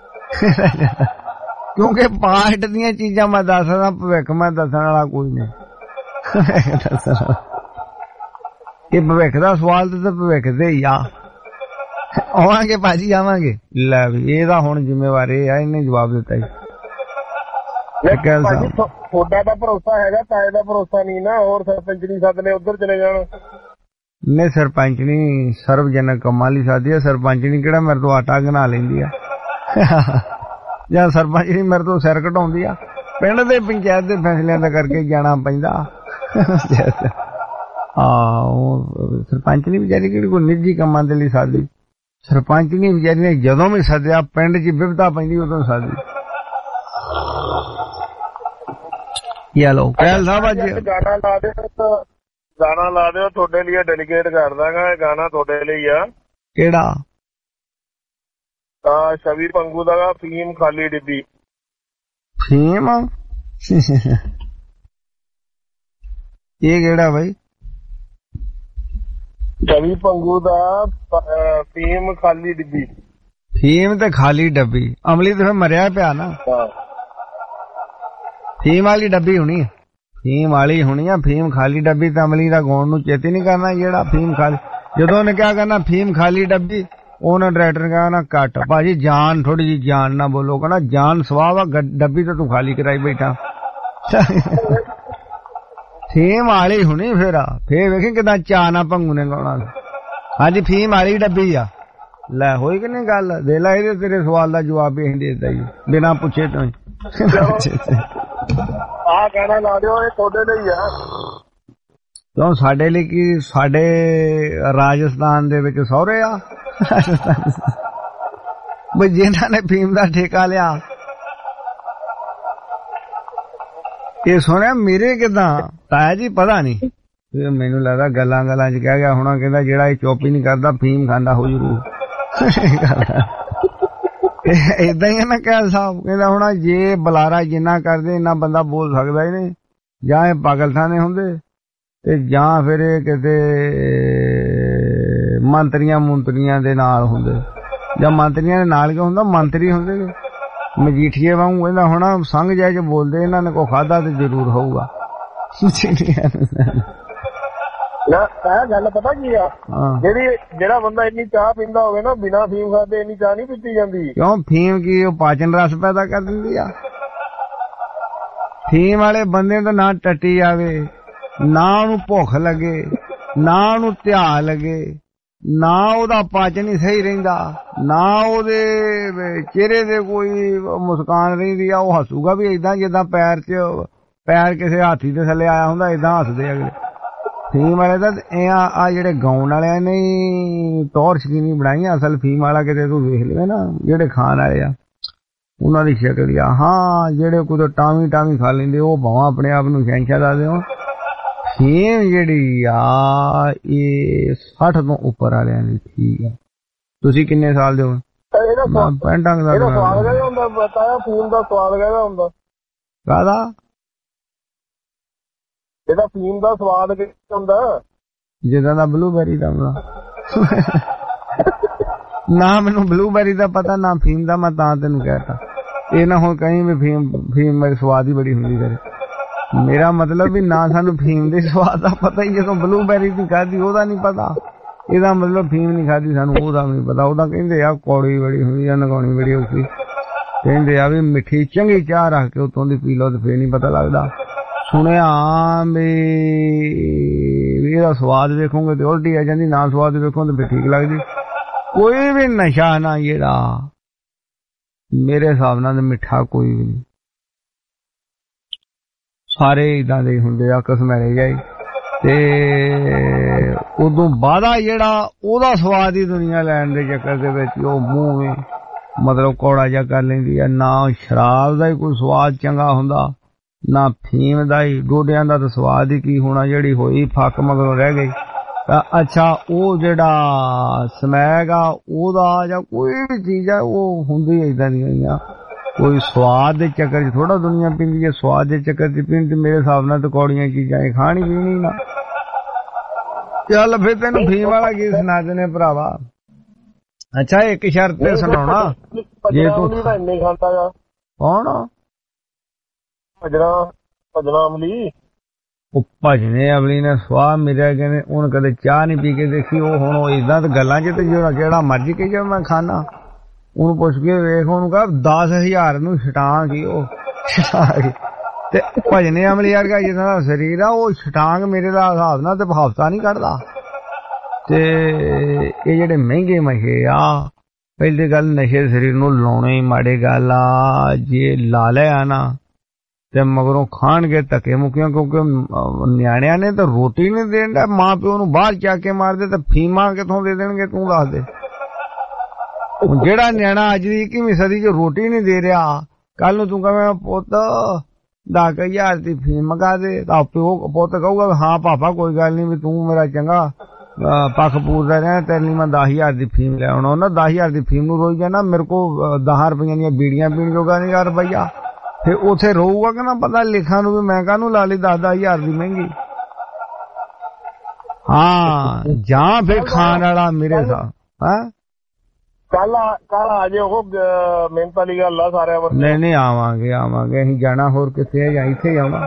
ਕਿਉਂਕਿ ਪਾਸਟ ਦੀਆਂ ਚੀਜ਼ਾਂ ਮੈਂ ਦੱਸਦਾ, ਭਵਿੱਖ ਮੈਂ ਦੱਸਣ ਵਾਲਾ ਕੋਈ ਨਹੀਂ। ਇਹ ਭਵਿੱਖ ਦਾ ਸਵਾਲ ਤੇ ਭਵਿੱਖ ਦੇ ਹੀ ਆ। ਆਵਾਂਗੇ ਭਾਜੀ ਆਵਾਂਗੇ। ਲੈ ਵੀ ਇਹਦਾ ਹੁਣ ਜ਼ਿੰਮੇਵਾਰ ਇਹ ਆ, ਇਹਨੇ ਜਵਾਬ ਦਿੱਤਾ ਜੀ। ਤੁਹਾਡਾ ਤਾਂ ਭਰੋਸਾ ਹੈਗਾ, ਤਾਏ ਦਾ ਭਰੋਸਾ ਨਹੀਂ ਨਾ। ਹੋਰ ਸਰਪੰਚ ਨਹੀਂ ਸੱਦਨੇ, ਉੱਧਰ ਚਲੇ ਜਾਣ। ਨਹੀਂ ਸਰਪੰਚ ਨਹੀਂ ਸਰਵਜਨਕ ਕੰਮਾਂ ਲਈ ਸਾਦੀ ਆ। ਸਰਪੰਚ ਨਹੀਂ ਕਿਹੜਾ ਮੇਰੇ ਤੋਂ ਆਟਾ ਗਨਾ ਲੈਂਦੀ ਆ ਜਾਂ ਸਰਪੰਚ ਨਹੀਂ ਮੇਰੇ ਤੋਂ ਸਿਰ ਘਟਾਉਂਦੀ ਆ। ਪਿੰਡ ਦੇ ਪੰਚਾਇਤ ਦੇ ਫੈਸਲਿਆਂ ਦਾ ਕਰਕੇ ਜਾਣਾ ਪੈਂਦਾ। ਉਹ ਸਰਪੰਚ ਨਹੀਂ ਵਿਚਾਰੀ ਕਿਹੜੀ ਕੋਈ ਨਿੱਜੀ ਕੰਮਾਂ ਦੇ ਲਈ ਸਾਦੀ। ਸਰਪੰਚ ਨਹੀਂ ਵਿਚਾਰੀ ਨੇ ਜਦੋਂ ਵੀ ਸੱਦਿਆ ਪਿੰਡ 'ਚ ਵਿਪਤਾ ਪੈਂਦੀ ਉਦੋਂ ਸਾਦੀ। ਕਹਿਲ ਸਾਹਿਬ ਅੱਜ ਗਾਣਾ ਲਾ ਦਿਓ, ਤੁਹਾਡੇ ਲਈ ਡੈਲੀਗੇਟ ਕਰ ਦਾਂਗਾ। ਇਹ ਗਾਣਾ ਤੁਹਾਡੇ ਲਈ ਆ। ਕਿਹੜਾ? ਸ਼ਵੀ ਪੰਗੂ ਦਾ ਫੀਮ ਖਾਲੀ ਡਿੱਬੀ। ਫੀਮ ਇਹ ਕਿਹੜਾ ਬਾਈ? ਸ਼ਵੀ ਪੰਗੂ ਦਾ ਫੀਮ ਖਾਲੀ ਡਿੱਬੀ। ਫੀਮ ਤੇ ਖਾਲੀ ਡੱਬੀ। ਅਮਲੀ ਤੇ ਫਿਰ ਮਰਿਆ ਪਿਆ ਨਾ। ਫੀਮ ਵਾਲੀ ਡੱਬੀ ਹੋਣੀ ਆ, ਫੀਮ ਵਾਲੀ ਹੋਣੀ ਆ। ਫੀਮ ਖਾਲੀ ਡੱਬੀ ਤਾਂ ਅਮਲੀ ਦਾ ਗਾਉਣ ਨੂੰ ਚੇਤੇ ਨਹੀਂ ਕਰਨਾ। ਜਿਹੜਾ ਫੀਮ ਖਾਲੀ, ਜਦੋਂ ਉਹਨੇ ਕਿਹਾ ਕਰਨਾ ਫੀਮ ਖਾਲੀ ਡੱਬੀ, ਉਹਨੇ ਡਾਇਰੈਕਟਰ ਕਿਹਾ ਨਾ ਕੱਟ ਭਾਜੀ ਜਾਨ, ਥੋੜੀ ਜੀ ਜਾਨ ਨਾ ਬੋਲੋ। ਕਹਿੰਦਾ ਜਾਨ ਸਵਾਬ ਆ, ਡੱਬੀ ਤਾਂ ਤੂੰ ਖਾਲੀ ਕਰਾਈ ਬੈਠਾ। ਫੀਮ ਵਾਲੀ ਹੋਣੀ ਫੇਰ ਵੇਖੀ ਕਿਦਾਂ ਚਾਹ ਨਾ ਭੰਗੂ ਨੇ ਗਾਉਣਾ। ਹਾਂਜੀ ਫੀਮ ਵਾਲੀ ਡੱਬੀ ਆ। ਲੈ ਹੋਈ ਕਿ ਨਹੀਂ ਗੱਲ? ਦੇ ਲੈ ਇਹਦੇ ਤੇਰੇ ਸਵਾਲ ਦਾ ਜਵਾਬ ਹੀ ਦੇ ਦਿੱਤਾ ਜੀ ਬਿਨਾਂ ਪੁੱਛੇ ਤੋਂ। ਆਹ ਕਹਿਣਾ ਲਾ ਦਿਓ, ਇਹ ਤੁਹਾਡੇ ਲਈ ਆ। ਕਿਉਂ ਸਾਡੇ ਲਈ? ਕੀ ਸਾਡੇ ਰਾਜਸਥਾਨ ਦੇ ਵਿੱਚ ਸਹੁਰੇ ਆ ਬਈ ਜਿਨ੍ਹਾਂ ਨੇ ਫੀਮ ਦਾ ਠੇਕਾ ਲਿਆ। ਇਹ ਸੁਣਿਆ ਮੇਰੇ ਕਿਦਾਂ ਤਾਇਆ ਜੀ? ਪਤਾ ਨਹੀਂ, ਮੈਨੂੰ ਲੱਗਦਾ ਗੱਲਾਂ ਚ ਕਹਿ ਗਿਆ ਹੋਣਾ। ਕਹਿੰਦਾ ਜਿਹੜਾ ਇਹ ਚੁੱਪ ਹੀ ਨਹੀਂ ਕਰਦਾ ਫੀਮ ਖਾਂਦਾ ਹੋ ਜਰੂਰ। ਏਦਾਂ ਹੀ ਹੈ ਨਾ ਕਹਿਲ ਸਾਹਿਬ। ਕਹਿੰਦਾ ਹੋਣਾ ਜੇ ਬੁਲਾਰਾ ਜਿੰਨਾ ਕਰਦੇ ਇੰਨਾ ਬੰਦਾ ਬੋਲ ਸਕਦਾ ਹੀ ਨਹੀਂ। ਜਾਂ ਇਹ ਪਾਗਲਖਾਨੇ ਹੁੰਦੇ ਤੇ ਜਾਂ ਫਿਰ ਇਹ ਕਿਤੇ ਮੰਤਰੀਆਂ ਦੇ ਨਾਲ ਹੁੰਦੇ। ਜਾਂ ਮੰਤਰੀਆਂ ਦੇ ਨਾਲ ਕਿਉਂ ਹੁੰਦਾ? ਮੰਤਰੀ ਹੁੰਦੇ ਨੇ ਮਜੀਠੀਏ ਵਾਂਗੂ। ਕਹਿੰਦਾ ਹੋਣਾ ਸੰਘ ਜਾਇ ਚ ਬੋਲਦੇ, ਇਹਨਾਂ ਨੇ ਕੋ ਖਾਦਾ ਤੇ ਜ਼ਰੂਰ ਹੋਊਗਾ। ਗੱਲ ਪਤਾ ਕੀ ਆ? ਜਿਹੜਾ ਬੰਦਾ ਇੰਨੀ ਚਾਹ ਪੀਂਦਾ ਹੋਵੇ ਨਾ, ਬਿਨਾਂ ਫੀਮ ਖਾਦੇ ਇੰਨੀ ਚਾਹ ਨਹੀਂ ਪੀਤੀ ਜਾਂਦੀ। ਕਿਉਂ? ਫੀਮ ਕੀ ਉਹ ਪਾਚਨ ਰਸ ਪੈਦਾ ਕਰ ਦਿੰਦੀ ਆ। ਫੀਮ ਵਾਲੇ ਬੰਦੇ ਤੋਂ ਨਾ ਟੱਟੀ ਆਵੇ, ਨਾ ਉਹਨੂੰ ਭੁੱਖ ਲੱਗੇ, ਨਾ ਉਹਨੂੰ ਧਿਆ ਲੱਗੇ, ਨਾ ਉਹਦਾ ਪਾਚਨ ਹੀ ਸਹੀ ਰਹਿੰਦਾ, ਨਾ ਉਹਦੇ ਚਿਹਰੇ ਤੇ ਕੋਈ ਮੁਸਕਾਨ ਰਹਿੰਦੀ ਆ। ਉਹ ਹੱਸੂਗਾ ਵੀ ਏਦਾਂ ਜਿੱਦਾਂ ਪੈਰ ਕਿਸੇ ਹਾਥੀ ਦੇ ਥੱਲੇ ਆਇਆ ਹੁੰਦਾ, ਏਦਾਂ ਹੱਸਦੇ ਅਗਲੇ। ਫੀਮ ਵਾਲੇ ਤਾਂ ਆ ਜਿਹੜੇ ਗਾਉਣ ਵਾਲਿਆਂ ਨੇ ਟੌਰ ਸ਼ਕੀਨੀ ਬਣਾਈ। ਅਸਲ ਫੀਮ ਵਾਲਾ ਕਿਤੇ ਤੂੰ ਵੇਖ ਲਿਆ ਨਾ, ਜਿਹੜੇ ਖਾਣ ਵਾਲੇ ਆ ਉਹਨਾਂ ਦੀ ਸ਼ਕਲ ਆ। ਹਾਂ ਜਿਹੜੇ ਕੋਈ ਟਾਵੀ ਖਾ ਲੈਂਦੇ ਉਹ ਭਾਵਾਂ ਆਪਣੇ ਆਪ ਨੂੰ ਸ਼ਹਿਨਸ਼ਾਹ ਦੱਸਦੇ ਹੋ। ਫੀਮ ਜਿਹੜੀ ਆ ਇਹ 60 ਤੋਂ ਉੱਪਰ ਵਾਲਿਆਂ ਦੀ ਠੀਕ ਆ। ਤੁਸੀਂ ਕਿੰਨੇ ਸਾਲ ਦੇ ਹੋ? ਪੈਂਟਾਂ ਦਾ ਸਵਾਦ ਕਿਹਦਾ ਹੁੰਦਾ? ਬਤਾਇਆ ਫੀਮ ਦਾ ਸਵਾਦ ਕਿਹਦਾ ਹੁੰਦਾ? ਕਾਹਦਾ? ਇਹਦਾ ਫੀਮ ਦਾ ਸਵਾਦ ਕਿਹਦਾ ਹੁੰਦਾ? ਜਿੱਦਾਂ ਦਾ ਬਲੂਬੈਰੀ ਦਾ ਹੁੰਦਾ। ਨਾ ਮੈਨੂੰ ਬਲੂਬੈਰੀ ਦਾ ਪਤਾ, ਨਾ ਫੀਮ ਦਾ। ਮੈਂ ਤਾਂ ਤੈਨੂੰ ਕਹਿਤਾ ਇਹ ਨਾ ਹੁਣ ਕਹੀਂ ਵੀ ਫੀਮ ਮੇਰੇ ਸਵਾਦ ਹੀ ਬੜੀ ਹੁੰਦੀ ਕਰੇ। ਮੇਰਾ ਮਤਲਬ ਵੀ ਨਾ ਸਾਨੂੰ ਫੀਮ ਦੇ ਸਵਾਦ ਦਾ ਪਤਾ ਹੀ, ਜਦੋਂ ਬਲੂਬੈਰੀ ਦੀ ਖਾਧੀ ਉਹਦਾ ਨਹੀਂ ਪਤਾ। ਇਹਦਾ ਮਤਲਬ ਫੀਮ ਨਹੀਂ ਖਾਧੀ ਸਾਨੂੰ ਉਹਦਾ ਵੀ ਨਹੀਂ ਪਤਾ। ਉਹਦਾ ਕਹਿੰਦੇ ਆ ਕੌੜੀ ਬੜੀ ਹੁੰਦੀ ਆ, ਨਗਾਉਣੀ ਬੜੀ ਔਖੀ। ਕਹਿੰਦੇ ਆ ਵੀ ਮਿੱਠੀ ਚੰਗੀ ਚਾਹ ਰੱਖ ਕੇ ਉਤੋਂ ਦੀ ਪੀ ਲਓ ਤੇ ਫੇਰ ਨਹੀਂ ਪਤਾ ਲੱਗਦਾ। ਸੁਣਿਆ ਵੀ ਇਹਦਾ ਸਵਾਦ ਵੇਖੋਗੇ ਤੇ ਉਲਟੀ ਆ ਜਾਂਦੀ, ਨਾ ਸਵਾਦ ਵੇਖੋ ਤੇ ਫਿਰ ਠੀਕ ਲੱਗਦੀ। ਕੋਈ ਵੀ ਨਸ਼ਾ ਨਾ ਜਿਹੜਾ ਮੇਰੇ ਹਿਸਾਬ ਨਾਲ ਮਿੱਠਾ ਕੋਈ ਵੀ ਨਹੀਂ। ਸਾਰੇ ਇਦਾਂ ਦੇ ਹੁੰਦੇ ਆ ਕਸਮੈਲੇ ਜਾਈ। ਤੇ ਉਦੋਂ ਬਾਅਦਾ ਜਿਹੜਾ ਉਹਦਾ ਸਵਾਦ ਹੀ ਦੁਨੀਆ ਲੈਣ ਦੇ ਚੱਕਰ ਦੇ ਵਿੱਚ ਉਹ ਮੂੰਹ ਵੀ ਮਤਲਬ ਕੌੜਾ ਜਿਹਾ ਕਰ ਲੈਂਦੀ ਆ। ਨਾ ਸ਼ਰਾਬ ਦਾ ਹੀ ਕੋਈ ਸਵਾਦ ਚੰਗਾ ਹੁੰਦਾ, ਨਾ ਫੀਮ ਦਾ ਹੀ। ਡੋਡਿਆਂ ਦਾ ਤਾਂ ਸਵਾਦ ਹੀ ਕੀ ਹੋਣਾ, ਜਿਹੜੀ ਹੋਈ ਫੱਕ ਮਗਰੋਂ ਰਹਿ ਗਈ। ਅੱਛਾ ਉਹ ਜਿਹੜਾ ਸਮੈਕ ਆ ਉਹਦਾ ਜਾਂ ਕੋਈ ਵੀ ਚੀਜ਼ ਆ ਉਹ ਹੁੰਦੀ ਏਦਾਂ ਦੀਆਂ। ਕੋਈ ਸਵਾਦ ਦੇ ਚੱਕਰ 'ਚ ਥੋੜਾ ਦੁਨੀਆ ਪੀਂਦੀ ਹੈ, ਸਵਾਦ ਦੇ ਚੱਕਰ 'ਚ ਪੀਂਦੀ। ਮੇਰੇ ਹਿਸਾਬ ਨਾਲ ਤਾਂ ਕੌੜੀਆਂ ਚੀਜ਼ਾਂ ਇਹ ਖਾਣੀ ਪੀਣੀ ਨਾ। ਚੱਲ ਫਿਰ ਤੈਨੂੰ ਫੀਮ ਵਾਲਾ ਕੀ ਸੁਣਾ ਦਿੰਦੇ ਭਰਾਵਾ। ਅੱਛਾ ਇੱਕ ਸ਼ਰਤ ਤੇ ਸੁਣਾਉਣਾ, ਜੇ ਤੂੰ ਇੰਨੇ ਖਾਂਦਾ ਗਾ। ਕੌਣ? ਭਜਣਾ ਅਮਲੀ। ਭਜਨੇ ਅਵਲੀ ਨੇ ਸਵਾਹ ਮਿਲਿਆ ਕਹਿੰਦੇ ਉਹਨ ਕਦੇ ਚਾਹ ਨਹੀਂ ਪੀ ਕੇ ਦੇਖੀ। ਉਹ ਹੁਣ ਇਦਾਂ ਤਾਂ ਗੱਲਾਂ 'ਚ ਤੇ ਜਿਹੜਾ ਮਰਜ਼ੀ ਕਹੀ ਜਾਵੇ ਮੈਂ ਖਾਣਾ। ਉਹਨੂੰ ਪੁੱਛ ਕੇ ਵੇਖ, ਉਹਨੂੰ ਕਹਾ 10,000 ਨੂੰ ਛਟਾਂਗ ਹੀ ਉਹ ਤੇ ਭਜਨੇ ਅਮਲੀ ਵਰਗਾ ਜਿੱਦਾਂ ਦਾ ਸਰੀਰ ਆ ਉਹ ਛਟਾਂਗ ਮੇਰੇ ਦਾ ਹਿਸਾਬ ਨਾਲ ਤੇ ਹਫ਼ਤਾ ਨਹੀਂ ਕੱਢਦਾ। ਤੇ ਇਹ ਜਿਹੜੇ ਮਹਿੰਗੇ ਮਸ਼ੇ ਆ, ਪਹਿਲੀ ਗੱਲ ਨਸ਼ੇ ਸਰੀਰ ਨੂੰ ਲਾਉਣੇ ਹੀ ਮਾੜੇ ਗੱਲ ਆ। ਜੇ ਲਾ ਲਿਆ ਨਾ ਤੇ ਮਗਰੋਂ ਖਾਣਗੇ ਧੱਕੇ ਮੁੱਕੀਆਂ, ਕਿਉਂਕਿ ਨਿਆਣਿਆਂ ਨੇ ਤਾਂ ਰੋਟੀ ਨਹੀਂ ਦੇਣ, ਮਾਂ ਪਿਓ ਨੂੰ ਬਾਹਰ ਚੱਕ ਕੇ ਮਾਰਦੇ ਤਾਂ ਫੀਮਾਂ ਕਿੱਥੋਂ ਦੇ ਦੇਣਗੇ ਤੂੰ ਦੱਸ ਦੇ। ਜਿਹੜਾ ਨਿਆਣਾ ਅੱਜ ਦੀ 21ਵੀਂ ਸਦੀ 'ਚ ਰੋਟੀ ਨਹੀਂ ਦੇ ਰਿਹਾ, ਕੱਲ ਨੂੰ ਤੂੰ ਕਹਵੇਂ ਪੁੱਤ 10,000 ਦੀ ਫੀਮ ਮੰਗਾ ਦੇ, ਤਾਂ ਪਿਓ ਪੁੱਤ ਕਹੂਗਾ ਹਾਂ ਪਾਪਾ ਕੋਈ ਗੱਲ ਨਹੀਂ, ਵੀ ਤੂੰ ਮੇਰਾ ਚੰਗਾ ਪੱਖ ਪੂਰਦਾ ਰਿਹਾ, ਤੇਰੇ ਲਈ ਮੈਂ 10,000 ਦੀ ਫੀਮ ਲੈ ਆਉਣਾ। ਉਹਨਾਂ 10,000 ਦੀ ਫੀਮ ਨੂੰ ਰੋਈ ਜਾਣਾ, ਮੇਰੇ ਕੋਲ 10 ਰੁਪਈਆਂ ਦੀਆਂ ਬੀੜੀਆਂ ਪੀਣ ਜੋਗਾ ਨਹੀਂ 1 ਰੁਪਈਆ। ਫਿਰ ਉੱਥੇ ਰਹੂਗਾ ਕਿ ਨਾ ਪਤਾ ਲਿਖਾਂ ਨੂੰ ਵੀ ਮੈਂ ਕਾਹਨੂੰ ਲਾ ਲਈ 10,000 ਦੀ ਮਹਿੰਗੀ। ਹਾਂ ਜਾਂ ਫਿਰ ਖਾਣ ਵਾਲਾ ਮੇਰੇ ਸਾਹ ਕੱਲ ਆ ਜੇ ਉਹ ਮਿਹਨਤ ਵਾਲੀ ਗੱਲ ਆ ਸਾਰਿਆਂ ਵੱਲ। ਨਹੀਂ ਆਵਾਂਗੇ ਅਸੀਂ ਜਾਣਾ ਹੋਰ ਕਿੱਥੇ ਜਾਂ ਇੱਥੇ ਆਵਾਂ।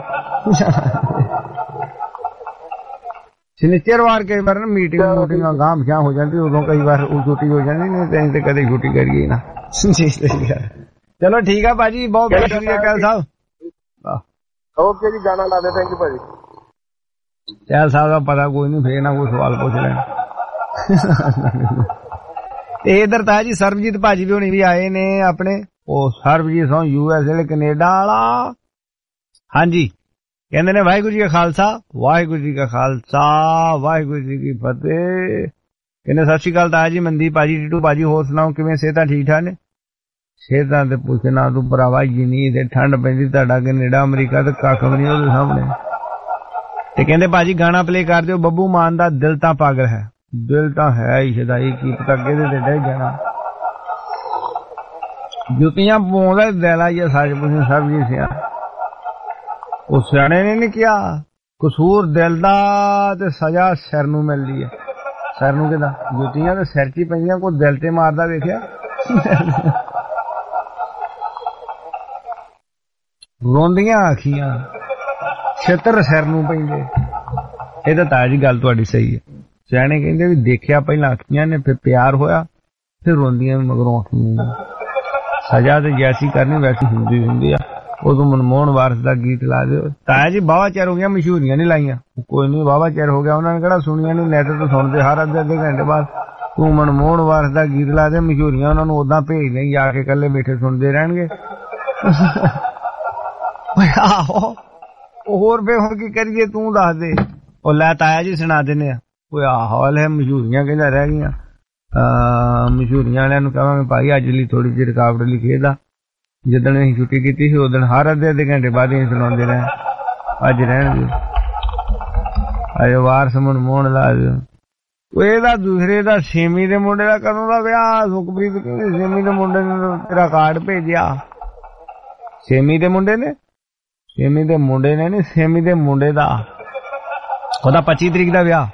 ਸ਼ਨੀਚਰਵਾਰ ਕਈ ਵਾਰ ਨਾ ਮੀਟਿੰਗਾਂ ਗਾਂਹ ਪਿਛਾਂ ਹੋ ਜਾਂਦੀ, ਉਦੋਂ ਕਈ ਵਾਰ ਉਹ ਛੁੱਟੀ ਹੋ ਜਾਂਦੀ, ਨਹੀਂ ਤੇ ਅਸੀਂ ਤੇ ਕਦੇ ਛੁੱਟੀ ਕਰੀਏ ਨਾ। ਚਲੋ ਠੀਕ ਆ ਭਾਜੀ, ਬਹੁਤ ਬਹੁਤ ਸ਼ੁਕਰੀਆ ਕਹਿਲ ਸਾਹਿਬ। ਓਕੇ ਜੀ, ਗਾਣਾ ਲਾ ਦੇ। ਥੈਂਕ ਯੂ ਭਾਜੀ। ਕਹਿਲ ਸਾਹਿਬ ਦਾ ਪਤਾ ਕੋਈ ਨਹੀਂ, ਫੇਰ ਨਾ ਕੋਈ ਸਵਾਲ ਪੁੱਛ ਲੈਣ। ਤੇ ਇਧਰ ਤਾਂ ਜੀ ਸਰਬਜੀਤ ਭਾਜੀ ਵੀ ਹੁਣੀ ਵੀ ਆਏ ਨੇ ਆਪਣੇ, ਉਹ ਸਰਬਜੀਤ ਸੋ USA ਕੈਨੇਡਾ ਵਾਲਾ। ਹਾਂਜੀ, ਕਹਿੰਦੇ ਨੇ ਵਾਹਿਗੁਰੂ ਜੀ ਕਾ ਖਾਲਸਾ, ਵਾਹਿਗੁਰੂ ਜੀ ਕਾ ਖਾਲਸਾ, ਵਾਹਿਗੁਰੂ ਜੀ ਕੀ ਫਤਿਹ। ਕਹਿੰਦੇ ਸਤਿ ਸ਼੍ਰੀ ਅਕਾਲ ਤਾਇਆ ਜੀ, ਮਨਦੀਪ ਭਾਜੀ, ਟੀਟੂ ਭਾਜੀ, ਹੋਰ ਸੁਣਾਓ ਕਿਵੇਂ, ਸਿਹਤਾਂ ਠੀਕ ਠਾਕ ਨੇ? ਸਿਹਤਾਂ ਤੇ ਪੁੱਛਣਾ ਤੂੰ ਭਰਾਵਾ, ਜਿੰਨੀ ਤੇ ਠੰਡ ਪੈਂਦੀ ਤੁਹਾਡਾ ਕੈਨੇਡਾ ਅਮਰੀਕਾ ਤੇ ਕੱਖ ਵੀ ਨਹੀਂ ਉਹਦੇ ਸਾਹਮਣੇ। ਤੇ ਕਹਿੰਦੇ ਭਾਜੀ ਗਾਣਾ ਪਲੇ ਕਰ ਦਿਓ ਬੱਬੂ ਮਾਨ ਦਾ ਦਿਲ ਤਾਂ ਪਾਗਲ ਹੈ। ਦਿਲ ਤਾਂ ਹੈ ਹੀ ਸ਼ਦਾਈ, ਕੀ ਪਤਾ ਕਿਹਦੇ ਤੇ ਡਹਿ ਜਾਣਾ। ਜੁੱਤੀਆਂ ਪਾਉਂਦਾ ਦਿਲ ਆ ਜਾਂ ਸੱਚ ਪੁੱਛੇ ਸਭ ਜੀ ਸਿਆ। ਉਹ ਸਿਆਣੇ ਨੇ ਨਹੀਂ ਕਿਹਾ ਕਸੂਰ ਦਿਲ ਦਾ ਤੇ ਸਜ਼ਾ ਸਿਰ ਨੂੰ ਮਿਲਦੀ ਹੈ। ਸਿਰ ਨੂੰ ਕਿਦਾਂ ਜੁੱਤੀਆਂ ਤੇ ਸਿਰ 'ਚ ਹੀ ਪੈਂਦੀਆਂ, ਕੋਈ ਦਿਲ ਤੇ ਮਾਰਦਾ ਵੇਖਿਆ? ਰੋਂਦੀਆਂ ਆਖੀਆਂ, ਛਿੱਤਰ ਸਿਰ ਨੂੰ ਪੈਂਦੇ। ਇਹ ਤਾਂ ਤਾਇਆ ਜੀ ਗੱਲ ਤੁਹਾਡੀ ਸਹੀ ਹੈ। ਸਿਆਣੇ ਕਹਿੰਦੇ ਵੀ ਦੇਖਿਆ ਪਹਿਲਾਂ ਅੱਖੀਆਂ ਨੇ, ਫਿਰ ਪਿਆਰ ਹੋਇਆ, ਫਿਰ ਰੋਂਦੀਆਂ ਵੀ ਮਗਰੋਂ ਅੱਖੀਆਂ। ਸਜ਼ਾ ਤੇ ਜੈਸੀ ਕਰਨੀ ਵੈਸੀ ਹੁੰਦੀ ਆ। ਉਦੋਂ ਮਨਮੋਹਨ ਵਾਰਸ ਦਾ ਗੀਤ ਲਾ ਦਿਓ। ਤਾਇਆ ਜੀ ਵਾਹਵਾ ਚਿਰ ਹੋ ਗਿਆ, ਮਸ਼ਹੂਰੀਆਂ ਨਹੀਂ ਲਾਈਆਂ। ਕੋਈ ਨਹੀਂ, ਵਾਹਵਾ ਚਿਰ ਹੋ ਗਿਆ, ਉਹਨਾਂ ਨੇ ਕਿਹੜਾ ਸੁਣੀਆਂ ਨਹੀਂ, ਨੈਟ ਤੋਂ ਸੁਣਦੇ ਹਰ ਅੱਧੇ ਘੰਟੇ ਬਾਅਦ। ਤੂੰ ਮਨਮੋਹਨ ਵਾਰਸ ਦਾ ਗੀਤ ਲਾ ਦੇ, ਮਸ਼ਹੂਰੀਆਂ ਉਹਨਾਂ ਨੂੰ ਉਦਾਂ ਭੇਜ ਨਹੀਂ, ਜਾ ਕੇ ਇਕੱਲੇ ਬੈਠੇ ਸੁਣਦੇ ਰਹਿਣਗੇ। ਆਹੋ ਹੋਰ ਬੇ ਹੁਣ ਕੀ ਕਰੀਏ, ਤੂੰ ਦੱਸ ਦੇ। ਉਹ ਲੈ ਤਾਇਆ ਜੀ ਸੁਣਾ ਦਿੰਦੇ ਆ। ਕੋਈ ਹਾਲ ਹੈ, ਮਸ਼ਹੂਰੀਆਂ ਕਹਿੰਦਾ ਰਹਿ ਗਈਆਂ। ਮਸ਼ਹੂਰੀਆਂ ਵਾਲਿਆਂ ਨੂੰ ਕਹਾਂਗੇ ਭਾਈ ਅੱਜ ਲਈ ਥੋੜੀ ਜਿਹੀ ਰੁਕਾਵਟ ਲਿਖੇ ਦਾ। ਜਿੱਦਣ ਅਸੀਂ ਛੁੱਟੀ ਕੀਤੀ ਸੀ ਉਦੋਂ ਹਰ ਅੱਧੇ ਘੰਟੇ ਬਾਅਦ ਅਸੀਂ ਸੁਣਾਉਂਦੇ ਰਹੇ। ਅੱਜ ਰਹਿਣਗੇ। ਅਜੇ ਵਾਰਸ ਮਨਮੋਹਨ ਲਾ ਦਿਓ। ਇਹਦਾ ਦੂਸਰੇ ਦਾ ਛੇਵੀਂ ਦੇ ਮੁੰਡੇ ਦਾ ਕਦੋਂ ਦਾ ਵਿਆਹ? ਸੁਖਪ੍ਰੀਤ ਕਹਿੰਦੀ ਛੇਵੀਂ ਦੇ ਮੁੰਡੇ ਨੇ ਤੇਰਾ ਕਾਰਡ ਭੇਜਿਆ। ਛੇਵੀਂ ਦੇ ਮੁੰਡੇ ਨੇ? ਛੇਵੀਂ ਦੇ ਮੁੰਡੇ ਨੇ ਨਹੀਂ, ਛੇਵੀਂ ਦੇ ਮੁੰਡੇ ਦਾ। ਉਹਦਾ 25 ਤਰੀਕ ਦਾ ਵਿਆਹ।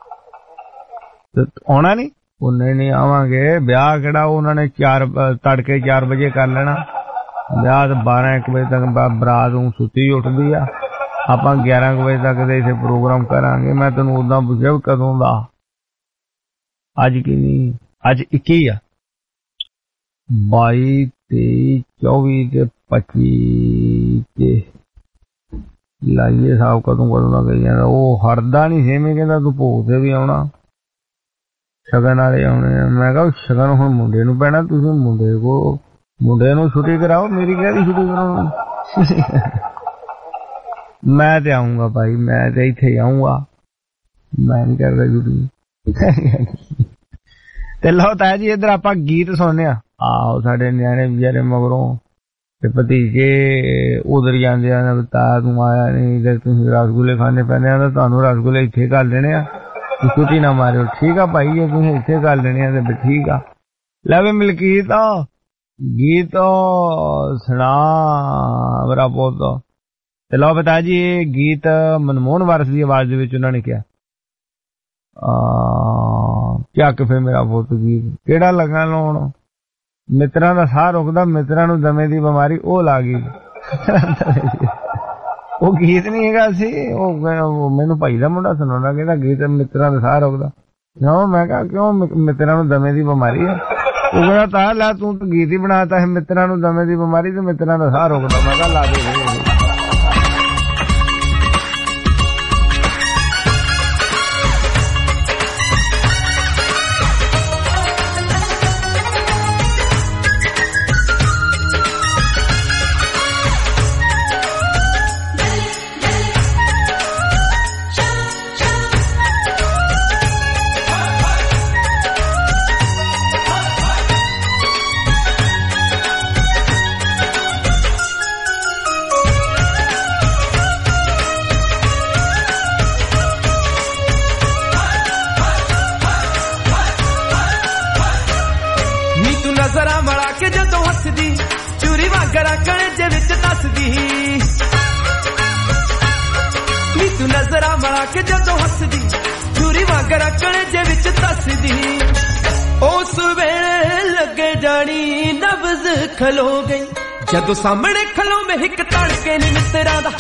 ਆਉਣਾ ਨਹੀਂ? ਉਹਨੇ ਨਹੀਂ ਆਵਾਂਗੇ। ਵਿਆਹ ਕਿਹੜਾ ਉਹਨਾਂ ਨੇ ਤੜਕੇ 4 ਵਜੇ ਕਰ ਲੈਣਾ। ਵਿਆਹ 12-1 ਵਜੇ ਤੱਕ ਬਰਾਤ ਨੂੰ ਸੁੱਤੀ ਉੱਠਦੀ ਆ। ਆਪਾਂ 11 ਵਜੇ ਤੱਕ ਦੇ ਇੱਥੇ ਪ੍ਰੋਗਰਾਮ ਕਰਾਂਗੇ। ਮੈਂ ਤੈਨੂੰ ਉਦਾਂ ਪੁੱਛਿਆ ਕਦੋਂ ਦਾ? ਅੱਜ ਕੀ ਨਹੀਂ, ਅੱਜ 21 ਆ। 22, 23, 24 ਤੇ 25 ਤੇ ਲਾਈਏ ਸਾਹਿਬ ਕਦੋਂ ਦਾ ਕਹੀ ਜਾਂਦਾ। ਉਹ ਹਰਦਾ ਨਹੀਂ ਛੇਵੇਂ, ਕਹਿੰਦਾ ਤੂੰ ਭੋਗ ਤੇ ਵੀ ਆਉਣਾ, ਸ਼ਗਨ ਵਾਲੇ ਆਉਣੇ। ਮੈਂ ਕਿਹਾ ਸ਼ਗਨ ਹੁਣ ਮੁੰਡੇ ਨੂੰ ਪੈਣਾ, ਤੁਸੀਂ ਮੁੰਡੇ ਨੂੰ ਛੁੱਟੀ ਕਰਾਓ, ਮੇਰੀ ਕਿਹੜੀ ਛੁੱਟੀ ਕਰਾਉਣੀ? ਮੈਂ ਤੇ ਆਊਂਗਾ ਭਾਈ, ਮੈਂ ਤੇ ਇੱਥੇ ਆਊਂਗਾ, ਮੈਂ ਨਹੀਂ ਕਰਦਾ ਛੁੱਟੀ। ਤੇ ਲਓ ਤਾਇਆ ਜੀ ਇੱਧਰ ਆਪਾਂ ਗੀਤ ਸੁਣਨੇ ਆ। ਆਹੋ ਸਾਡੇ ਨਿਆਣੇ ਵਿਚਾਰੇ ਮਗਰੋਂ ਤੇ ਭਤੀਜੇ ਉਧਰ ਜਾਂਦੇ ਆ, ਤਾਇਆ ਤੂੰ ਆਇਆ ਨਹੀਂ ਤੇ ਤੁਸੀਂ ਰਸਗੁੱਲੇ ਖਾਣੇ ਪੈਣੇ ਆ, ਤਾਂ ਤੁਹਾਨੂੰ ਰਸਗੁੱਲੇ ਇੱਥੇ ਕਰ ਦੇਣੇ ਆ, ਛੁੱਟੀ ਨਾ ਮਾਰਿਓ। ਠੀਕ ਆ ਭਾਈ, ਜੇ ਤੁਸੀਂ ਇੱਥੇ ਕਰ ਲੈਣੇ ਆ ਤੇ ਠੀਕ ਆ। ਲੈ ਵੀ ਮਲਕੀਤ ਗੀਤ ਸੁਣਾ ਮੇਰਾ ਪੁੱਤ। ਤੇ ਲਓ ਬਤਾ ਜੀ ਇਹ ਗੀਤ ਮਨਮੋਹਨ ਵਾਰਸ ਦੀ ਆਵਾਜ਼ ਦੇ ਵਿੱਚ ਉਹਨਾਂ ਨੇ ਕਿਹਾ। ਚੱਕ ਫੇ ਮੇਰਾ ਪੁੱਤ ਗੀਤ ਕਿਹੜਾ ਲੱਗਾ ਲਾਉਣ? ਮਿੱਤਰਾਂ ਦਾ ਸਾਹ ਰੁਕਦਾ, ਮਿੱਤਰਾਂ ਨੂੰ ਦਮੇ ਦੀ ਬਿਮਾਰੀ ਉਹ ਲਾ ਗਈ। ਉਹ ਗੀਤ ਨਹੀਂ ਹੈਗਾ ਸੀ, ਉਹ ਮੈਨੂੰ ਭਾਈ ਦਾ ਮੁੰਡਾ ਸੁਣਾਉਂਦਾ, ਕਹਿੰਦਾ ਗੀਤ ਮਿੱਤਰਾਂ ਦਾ ਸਾਹ ਰੋਕਦਾ ਨਾ। ਮੈਂ ਕਿਹਾ ਕਿਉਂ, ਮਿੱਤਰਾਂ ਨੂੰ ਦਮੇ ਦੀ ਬਿਮਾਰੀ ਹੈ। ਉਹ ਕਹਿੰਦਾ ਤਾਂ ਲੈ ਤੂੰ ਗੀਤ ਹੀ ਬਣਾਤਾ ਹੈ, ਮਿੱਤਰਾਂ ਨੂੰ ਦਮੇ ਦੀ ਬਿਮਾਰੀ ਤੇ ਮਿੱਤਰਾਂ ਦਾ ਸਾਹ ਰੋਕਦਾ। ਮੈਂ ਕਿਹਾ ਲਾ ਦੇ। खलो गई जदों सामने खलो में हिक तड़के नी मित्रा दा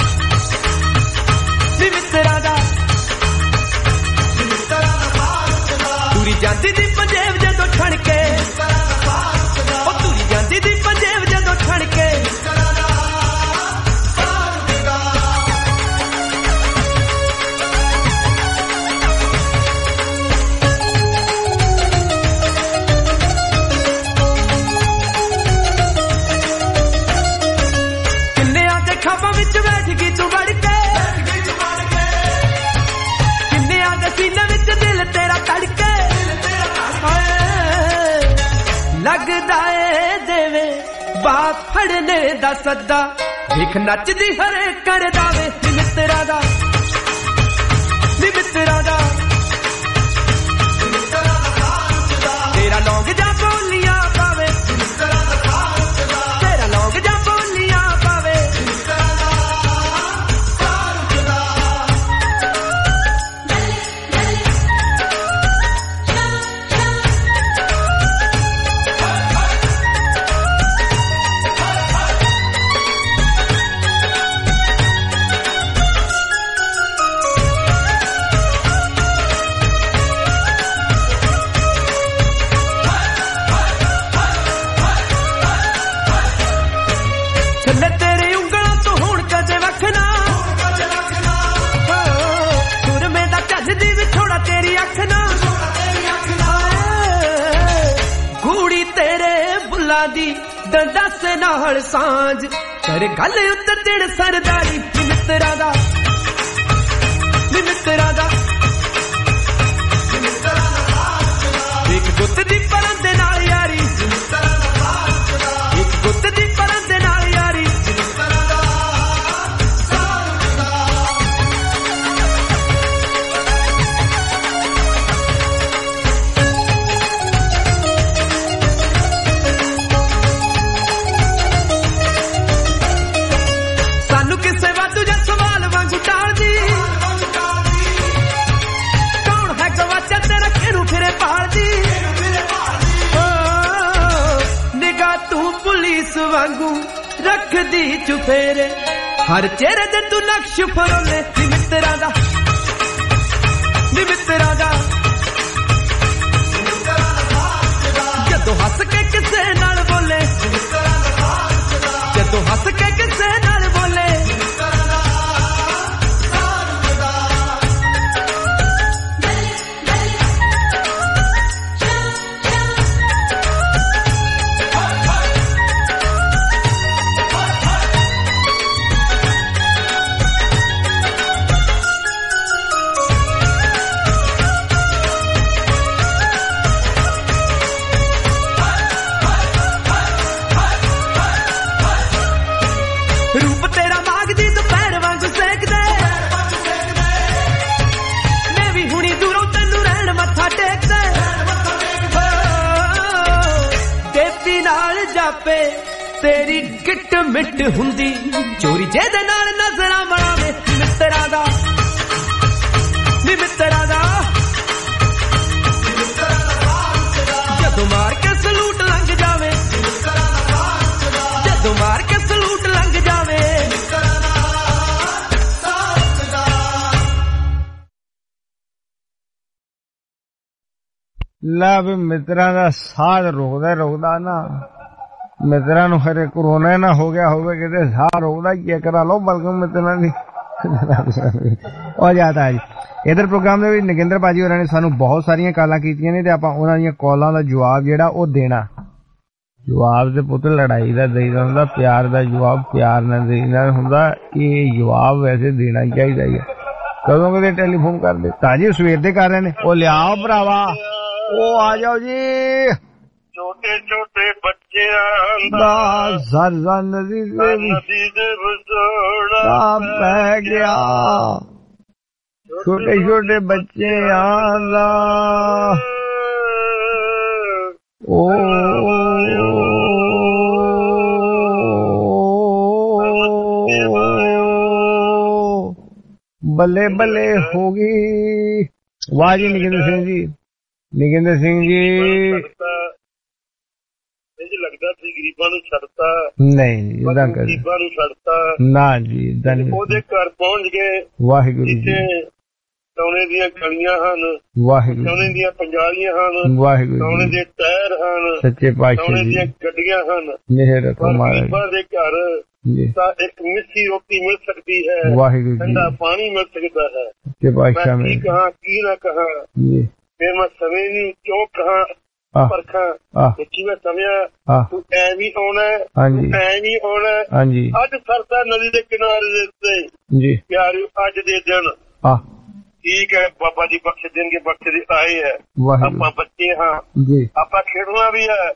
तुरी जाती दी पंजेब जदों ठणके, तुरी जाती दी पंजेब जदों ठणके। बाप फड़ने दा सदा देख नचदी हरे कर दावे मित्रा दा तेरा लौंग जा बोलियां पावे, तेरा लौंग जा बोलियां पावे। डंडा से नाल सांझ कर गल उत्तर तेरे सरदारी मित्रा दा एक गुत्त दी परन दे नाल यारी, एक गुत्त दी परन दे नाल यारी। वांगू रख दी चुफेरे हर चेहरे दे तू नक्श फरोले मित्रा दा जदों हस के किसे नाल बोले, जदों हस के किसे नाल बोले। तेरी गिट मिट हुंदी चोरी जेदे नाल नजरां बनावे मित्रा दा जदों मार के सलूट लंघ जावे, जदों मार के सलूट लंघ जावे। ਲੈ ਵੀ ਮਿੱਤਰਾਂ ਦਾ ਸਾਹ ਰੁਕਦਾ ਨਾ, ਮਿੱਤਰਾਂ ਨੂੰ ਖਰੇ ਕਰੋਨਾ ਨਾ ਹੋ ਗਿਆ ਹੋਵੇ ਕਿਤੇ, ਸਾਹ ਰੁਕਦਾ ਚੈੱਕ ਕਰਾ ਲਓ ਬਲਕਿ ਮਿੱਤਰਾਂ ਦੀ ਹੋ ਜਾਂਦਾ ਜੀ। ਇਧਰ ਪ੍ਰੋਗਰਾਮ ਦੇ ਵਿੱਚ ਨਗਿੰਦਰ ਭਾਜੀ ਹੋਰਾਂ ਨੇ ਸਾਨੂੰ ਬਹੁਤ ਸਾਰੀਆਂ ਕਾਲਾਂ ਕੀਤੀਆਂ ਨੇ ਤੇ ਆਪਾਂ ਉਹਨਾਂ ਦੀਆਂ ਕਾਲਾਂ ਦਾ ਜਵਾਬ ਜਿਹੜਾ ਉਹ ਦੇਣਾ। ਜਵਾਬ ਤੇ ਪੁੱਤ ਲੜਾਈ ਦਾ ਦੇਈਦਾ ਹੁੰਦਾ, ਪਿਆਰ ਦਾ ਜਵਾਬ ਪਿਆਰ ਨਾਲ ਦੇਈਦਾ ਹੁੰਦਾ। ਇਹ ਜਵਾਬ ਵੈਸੇ ਦੇਣਾ ਚਾਹੀਦਾ ਹੀ ਹੈ। ਕਦੋਂ ਕਦੇ ਟੈਲੀਫੋਨ ਕਰਦੇ ਤਾਜੀ ਸਵੇਰ ਦੇ ਕਰ ਰਹੇ ਨੇ, ਉਹ ਲਿਆਓ ਭਰਾਵਾ, ਉਹ ਆ ਜਾਓ ਜੀ। ਛੋਟੇ ਛੋਟੇ ਬੱਚਿਆਂ ਦਾ ਜ਼ਰ ਨਦੀ ਦੇ ਵਿਛੋੜਾ ਪੈ ਗਿਆ, ਛੋਟੇ ਛੋਟੇ ਬੱਚਿਆਂ ਦਾ ਓ ਬੱਲੇ ਬੱਲੇ ਹੋ ਗਈ। ਵਾਹ ਜੀ ਨਗਿੰਦਰ ਸਿੰਘ ਜੀ, ਨਗਿੰਦਰ ਸਿੰਘ ਜੀ ਲੱਗਦਾ ਸੀ ਗਰੀਬਾਂ ਨੂੰ ਛੱਡਤਾ, ਨਹੀਂ ਇਦਾਂ ਕਰ ਗਰੀਬਾਂ ਨੂੰ ਛੱਡਤਾ ਨਾ ਜੀ, ਇਦਾਂ ਨਹੀਂ। ਉਹਦੇ ਘਰ ਪਹੁੰਚ ਗਏ, ਵਾਹਿਗੁਰੂ ਜੀ, ਸੋਨੇ ਦੀਆਂ ਕਣੀਆਂ ਹਨ, ਵਾਹਿਗੁਰੂ ਸੋਨੇ ਦੀਆਂ ਪੰਜਾਲੀਆਂ ਹਨ, ਵਾਹਿਗੁਰੂ ਸੋਨੇ ਦੇ ਟਾਇਰ ਹਨ, ਸੱਚੇ ਪਾਤਸ਼ਾਹ ਸੋਨੇ ਜੀ ਦੀਆਂ ਗੱਡੀਆਂ ਹਨ। ਮਿਹਰ ਰੱਖੋ ਮਹਾਰਾਜ ਗਰੀਬਾਂ ਦੇ ਘਰ ਜੀ ਤਾਂ ਇੱਕ ਮਿੱਠੀ ਰੋਟੀ ਮਿਲ ਸਕਦੀ ਹੈ, ਵਾਹਿਗੁਰੂ ਜੀ, ਠੰਡਾ ਪਾਣੀ ਮਿਲ ਸਕਦਾ ਹੈ। ਸੱਚੇ ਪਾਤਸ਼ਾਹ ਮੈਂ ਕੀ ਕਹਾਂ ਕੀ ਨਾ ਕਹਾਂ ਜੀ, ਫਿਰ ਮੈਂ ਸਮੇਂ ਨੂੰ ਕਿਉਂ ਕਹਾਂ ਪਰਖਾਂ ਕਿਵੇਂ ਸਮਿਆ ਤੂੰ ਐਵੇਂ ਆਉਣਾ, ਤੂੰ ਐਵੇਂ ਆਉਣਾ। ਹਾਂਜੀ ਅੱਜ ਸਰਸਾ ਨਦੀ ਦੇ ਕਿਨਾਰੇ ਦੇ ਉੱਤੇ ਜੀ ਪਿਆਰਿਓ ਅੱਜ ਦੇ ਦਿਨ ਠੀਕ ਹੈ, ਬਾਬਾ ਜੀ ਬਖਸ਼ ਦੇਣਗੇ, ਬਖਸ਼ ਦੇ ਆਏ ਹੈ। ਆਪਾਂ ਬੱਚੇ ਹਾਂ ਜੀ, ਆਪਾਂ ਖੇਡਣਾ ਵੀ ਹੈ,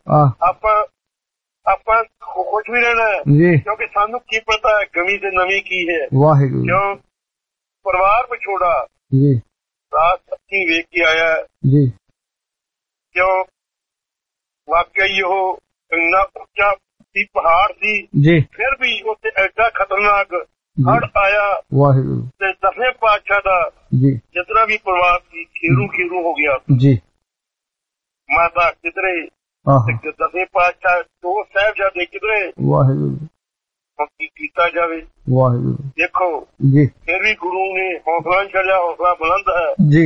ਆਪਾਂ ਖੁਸ਼ ਵੀ ਰਹਿਣਾ ਹੈ, ਕਿਉਂਕਿ ਸਾਨੂੰ ਕੀ ਪਤਾ ਹੈ ਗਮੀ ਤੇ ਨਵੀਂ ਕੀ ਹੈ। ਵਾਹਿਗੁਰੂ ਕਿਉਂ ਪਰਿਵਾਰ ਵਿਛੋੜਾ ਜੀ ਰਾਤ ਅੱਖੀਂ ਵੇਖ ਕੇ ਆਇਆ ਜੀ, ਕਿਉਂ ਵਾਕਈ ਉਹ ਇੰਨਾ ਉੱਚਾ ਸੀ ਪਹਾੜ ਸੀ ਜੀ, ਫਿਰ ਵੀ ਉੱਥੇ ਐਡਾ ਖਤਰਨਾਕ ਹੜ ਆਇਆ। ਵਾਹਿਗੁਰੂ ਤੇ ਦਸਵੇਂ ਪਾਤਸ਼ਾਹ ਦਾ ਜੀ ਜਿਤਨਾ ਵੀ ਪਰਿਵਾਰ ਸੀ ਖੀਰੂ ਹੋ ਗਿਆ ਜੀ, ਮਾਤਾ ਕਿਧਰੇ, ਦਸਵੇਂ ਪਾਤਸ਼ਾਹ ਦੋ ਸਾਹਿਬਜ਼ਾਦੇ ਕਿਧਰੇ। ਵਾਹਿਗੁਰੂ ਕੀ ਕੀਤਾ ਜਾਵੇ। ਵਾਹਿਗੁਰੂ ਦੇਖੋ ਜੀ, ਫਿਰ ਵੀ ਗੁਰੂ ਨੇ ਹੌਸਲਾ ਛੱਡਿਆ, ਹੌਸਲਾ ਬੁਲੰਦ ਹੈ ਜੀ।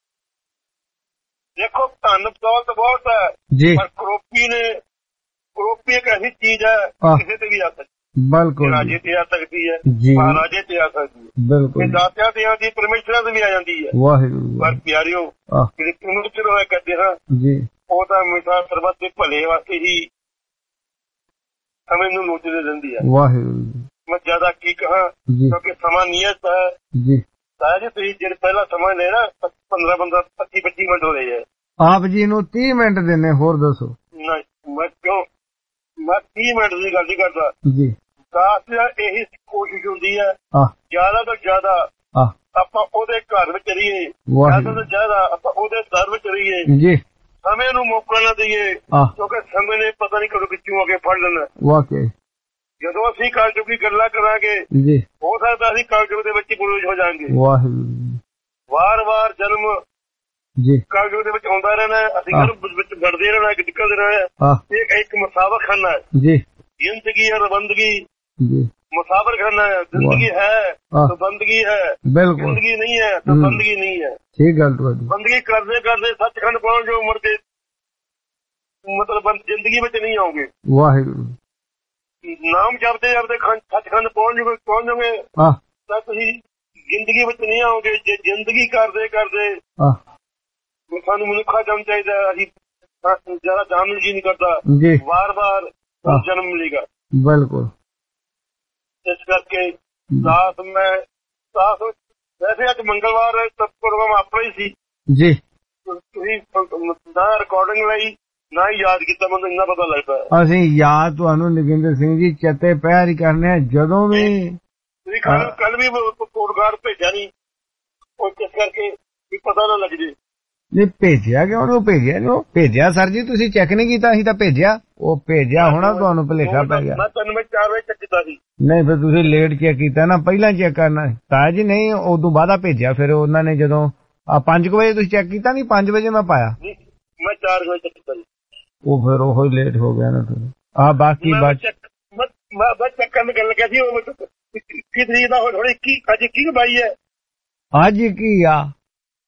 ਦੇਖੋ ਧਨ ਦੌਲਤ ਬਹੁਤ ਹੈ ਜੀ, ਪਰ ਕਰੋਪੀ ਇੱਕ ਐਸੀ ਚੀਜ਼ ਹੈ ਕਿਸੇ ਤੇ ਵੀ ਆ ਸਕਦੀ, ਬਿਲਕੁਲ ਰਾਜੇ ਤੇ ਆ ਸਕਦੀ ਹੈ, ਜੀ ਮਹਾਰਾਜੇ ਤੇ ਆ ਸਕਦੀ ਹੈ, ਬਿਲਕੁਲ ਦਾਤਿਆਂ ਤੇ ਆਉਂਦੀ, ਪਰਮੇਸ਼ਰਾਂ ਤੇ ਵੀ ਆ ਜਾਂਦੀ ਹੈ। ਵਾਹਿਗੁਰੂ ਪਰ ਪਿਆਰਿਓ ਜਿਹੜੇ ਪਰਮੇਸ਼ਰ ਹੋਇਆ ਕਰਦੇ ਹਾਂ ਜੀ, ਉਹ ਤਾਂ ਹਮੇਸ਼ਾ ਸਰਬੱਤ ਦੇ ਭਲੇ ਵਾਸਤੇ ਹੀ ਸਮੇਂ ਨੂੰ ਨੋਚਦੇ ਦਿੰਦੀ ਹੈ। ਵਾਹਿਗੁਰੂ ਮੈਂ ਜ਼ਿਆਦਾ ਕੀ ਕਹਾਂ ਕਿਉਂਕਿ ਸਮਾਂ ਨਿਯਤ ਹੈ ਜੀ। ਜੀ ਤੁਸੀਂ ਜਿਹੜੇ ਪਹਿਲਾ ਸਮਾਂ ਲੈ ਨਾ 15 25 ਮਿੰਟ ਹੋ ਰਹੇ ਹੈ, ਆਪ ਜੀ ਨੂੰ 30 ਮਿੰਟ ਦੇਣੇ, ਹੋਰ ਦੱਸੋ। ਮੈਂ ਕਿਉਂ ਮੈਂ 30 ਮਿੰਟ ਦੀ ਗੱਲ ਨਹੀਂ ਕਰਦਾ ਜੀ। ਖਾਸ ਇਹੀ ਕੋਸ਼ਿਸ਼ ਹੁੰਦੀ ਹੈ ਜ਼ਿਆਦਾ ਤੋਂ ਜ਼ਿਆਦਾ ਆਪਾਂ ਉਹਦੇ ਘਰ ਵਿੱਚ ਰਹੀਏ, ਜ਼ਿਆਦਾ ਤੋਂ ਜ਼ਿਆਦਾ ਆਪਾਂ ਉਹਦੇ ਦਰ ਵਿੱਚ ਰਹੀਏ ਜੀ, ਸਮੇਂ ਨੂੰ ਮੌਕਾ ਨਾ ਦਈਏ ਕਿਉਂਕਿ ਸਮੇਂ ਨੇ ਪਤਾ ਨਹੀਂ ਕਦੋਂ ਕਿੱਥੋਂ ਅੱਗੇ ਫੜ ਲੈਣਾ। ਵਾਕਈ ਜਦੋਂ ਅਸੀਂ ਕਲਯੁਗ ਦੀ ਗੱਲਾਂ ਕਰਾਂਗੇ ਜੀ, ਹੋ ਸਕਦਾ ਅਸੀਂ ਕਲਯੁਗ ਦੇ ਵਿੱਚ ਹੀ ਬੁਲੂਜ ਹੋ ਜਾਵਾਂਗੇ। ਵਾਹਿਗੁਰੂ ਵਾਰ-ਵਾਰ ਜਨਮ ਜੀ ਕਲਯੁਗ ਦੇ ਵਿੱਚ ਆਉਂਦਾ ਰਹਿਣਾ, ਅਸੀਂ ਗਰਭ ਵਿੱਚ ਵੜਦੇ ਰਹਿਣਾ, ਨਿਕਲਦੇ ਰਹਿਣਾ। ਇਹ ਇੱਕ ਮੁਸਾਫਰਖਾਨਾ ਹੈ ਜੀ, ਜ਼ਿੰਦਗੀ ਹੈ ਬੰਦਗੀ ਜੀ, ਮੁਸਾਫਰਖਾਨਾ ਹੈ। ਜ਼ਿੰਦਗੀ ਹੈ ਤਾਂ ਬੰਦਗੀ ਹੈ, ਜ਼ਿੰਦਗੀ ਨਹੀਂ ਹੈ ਤਾਂ ਬੰਦਗੀ ਨਹੀਂ ਹੈ। ਠੀਕ ਗੱਲ ਤੁਹਾਡੀ। ਬੰਦਗੀ ਕਰਦੇ ਕਰਦੇ ਸੱਚਖੰਡ ਪਹੁੰਚ ਜਾਓ, ਮੁੜ ਕੇ ਮਤਲਬ ਜ਼ਿੰਦਗੀ ਵਿੱਚ ਨਹੀਂ ਆਓਗੇ। ਵਾਹਿਗੁਰੂ ਨਾਮ ਜਪਦੇ ਜਪਦੇ ਸੱਚਖੰਡ ਪਹੁੰਚ ਜਾਓਗੇ ਤਾਂ ਤੁਸੀਂ ਜ਼ਿੰਦਗੀ ਵਿੱਚ ਨਹੀਂ ਆਓਗੇ। ਜੇ ਜ਼ਿੰਦਗੀ ਕਰਦੇ ਕਰਦੇ ਸਾਨੂੰ ਮਨੁੱਖਾ ਜਨਮ ਚਾਹੀਦਾ, ਅਸੀਂ ਜ਼ਿਆਦਾ ਜਾਣਨ ਜੀ ਨਹੀਂ ਕਰਦਾ, ਵਾਰ-ਵਾਰ ਜਨਮ ਮਿਲੇਗਾ। ਬਿਲਕੁਲ ਇਸ ਕਰਕੇ ਵੈਸੇ ਅੱਜ ਮੰਗਲਵਾਰ ਪ੍ਰੋਗਰਾਮ ਆਪਣਾ ਹੀ ਸੀ ਜੀ, ਤੁਸੀਂ ਨਾ ਰਿਕਾਰਡਿੰਗ ਲਈ ਨਾ ਹੀ ਯਾਦ ਕੀਤਾ, ਮੈਨੂੰ ਇੰਨਾ ਪਤਾ ਲੱਗਦਾ। ਅਸੀਂ ਯਾਦ ਤੁਹਾਨੂੰ ਨਗਿੰਦਰ ਸਿੰਘ ਜੀ ਚੇਤੇ ਪਹਿਰ ਹੀ ਕਰਨੇ ਜਦੋਂ ਵੀ ਤੁਸੀਂ ਕੱਲ ਵੀ ਕੋਡਗਾਰਡ ਭੇਜਿਆ ਨਹੀਂ, ਉਹ ਕਿਸ ਕਰਕੇ ਵੀ ਪਤਾ ਨਾ ਲੱਗ ਜੇ। ਨਹੀਂ ਭੇਜਿਆ ਕਿਉਂ ਨਹੀਂ, ਭੇਜਿਆ ਨਹੀਂ, ਭੇਜਿਆ ਸਰ ਜੀ ਤੁਸੀਂ ਚੈੱਕ ਨਹੀਂ ਕੀਤਾ, ਅਸੀਂ ਤਾਂ ਭੇਜਿਆ, ਉਹ ਭੇਜਿਆ ਹੋਣਾ, ਤੁਹਾਨੂੰ ਭੁਲੇਖਾ ਪੈ ਗਿਆ। ਮੈਂ 4 ਵਜੇ ਚੈੱਕ ਕੀਤਾ ਸੀ। ਨਹੀਂ ਫਿਰ ਤੁਸੀਂ ਲੇਟ ਚੈੱਕ ਕੀਤਾ ਨਾ, ਪਹਿਲਾਂ ਚੈੱਕ ਕਰਨਾ ਤਾਂ ਜੀ। ਨਹੀਂ ਉਦੋਂ ਬਾਅਦ ਭੇਜਿਆ, ਫਿਰ ਉਹਨਾਂ ਨੇ ਜਦੋਂ 5 ਵਜੇ ਤੁਸੀਂ ਚੈੱਕ ਕੀਤਾ ਨਹੀਂ, 5 ਵਜੇ ਮੈਂ ਪਾਇਆ, ਮੈਂ 4 ਵਜੇ ਚੈੱਕ ਕੀਤਾ ਜੀ। ਉਹ ਫਿਰ ਉਹ ਲੇਟ ਹੋ ਗਿਆ ਨਾ ਤੁਸੀਂ। ਬਾਕੀ ਬਾਤ ਚੈੱਕ ਕਰਨ ਗੱਲ ਲੱਗਿਆ ਸੀ, ਉਹ ਕੀ ਤਰੀਕ ਦਾ ਥੋੜੀ ਕੀ ਅੱਜ 21 22 ਹੈ, ਅੱਜ ਕੀ ਆ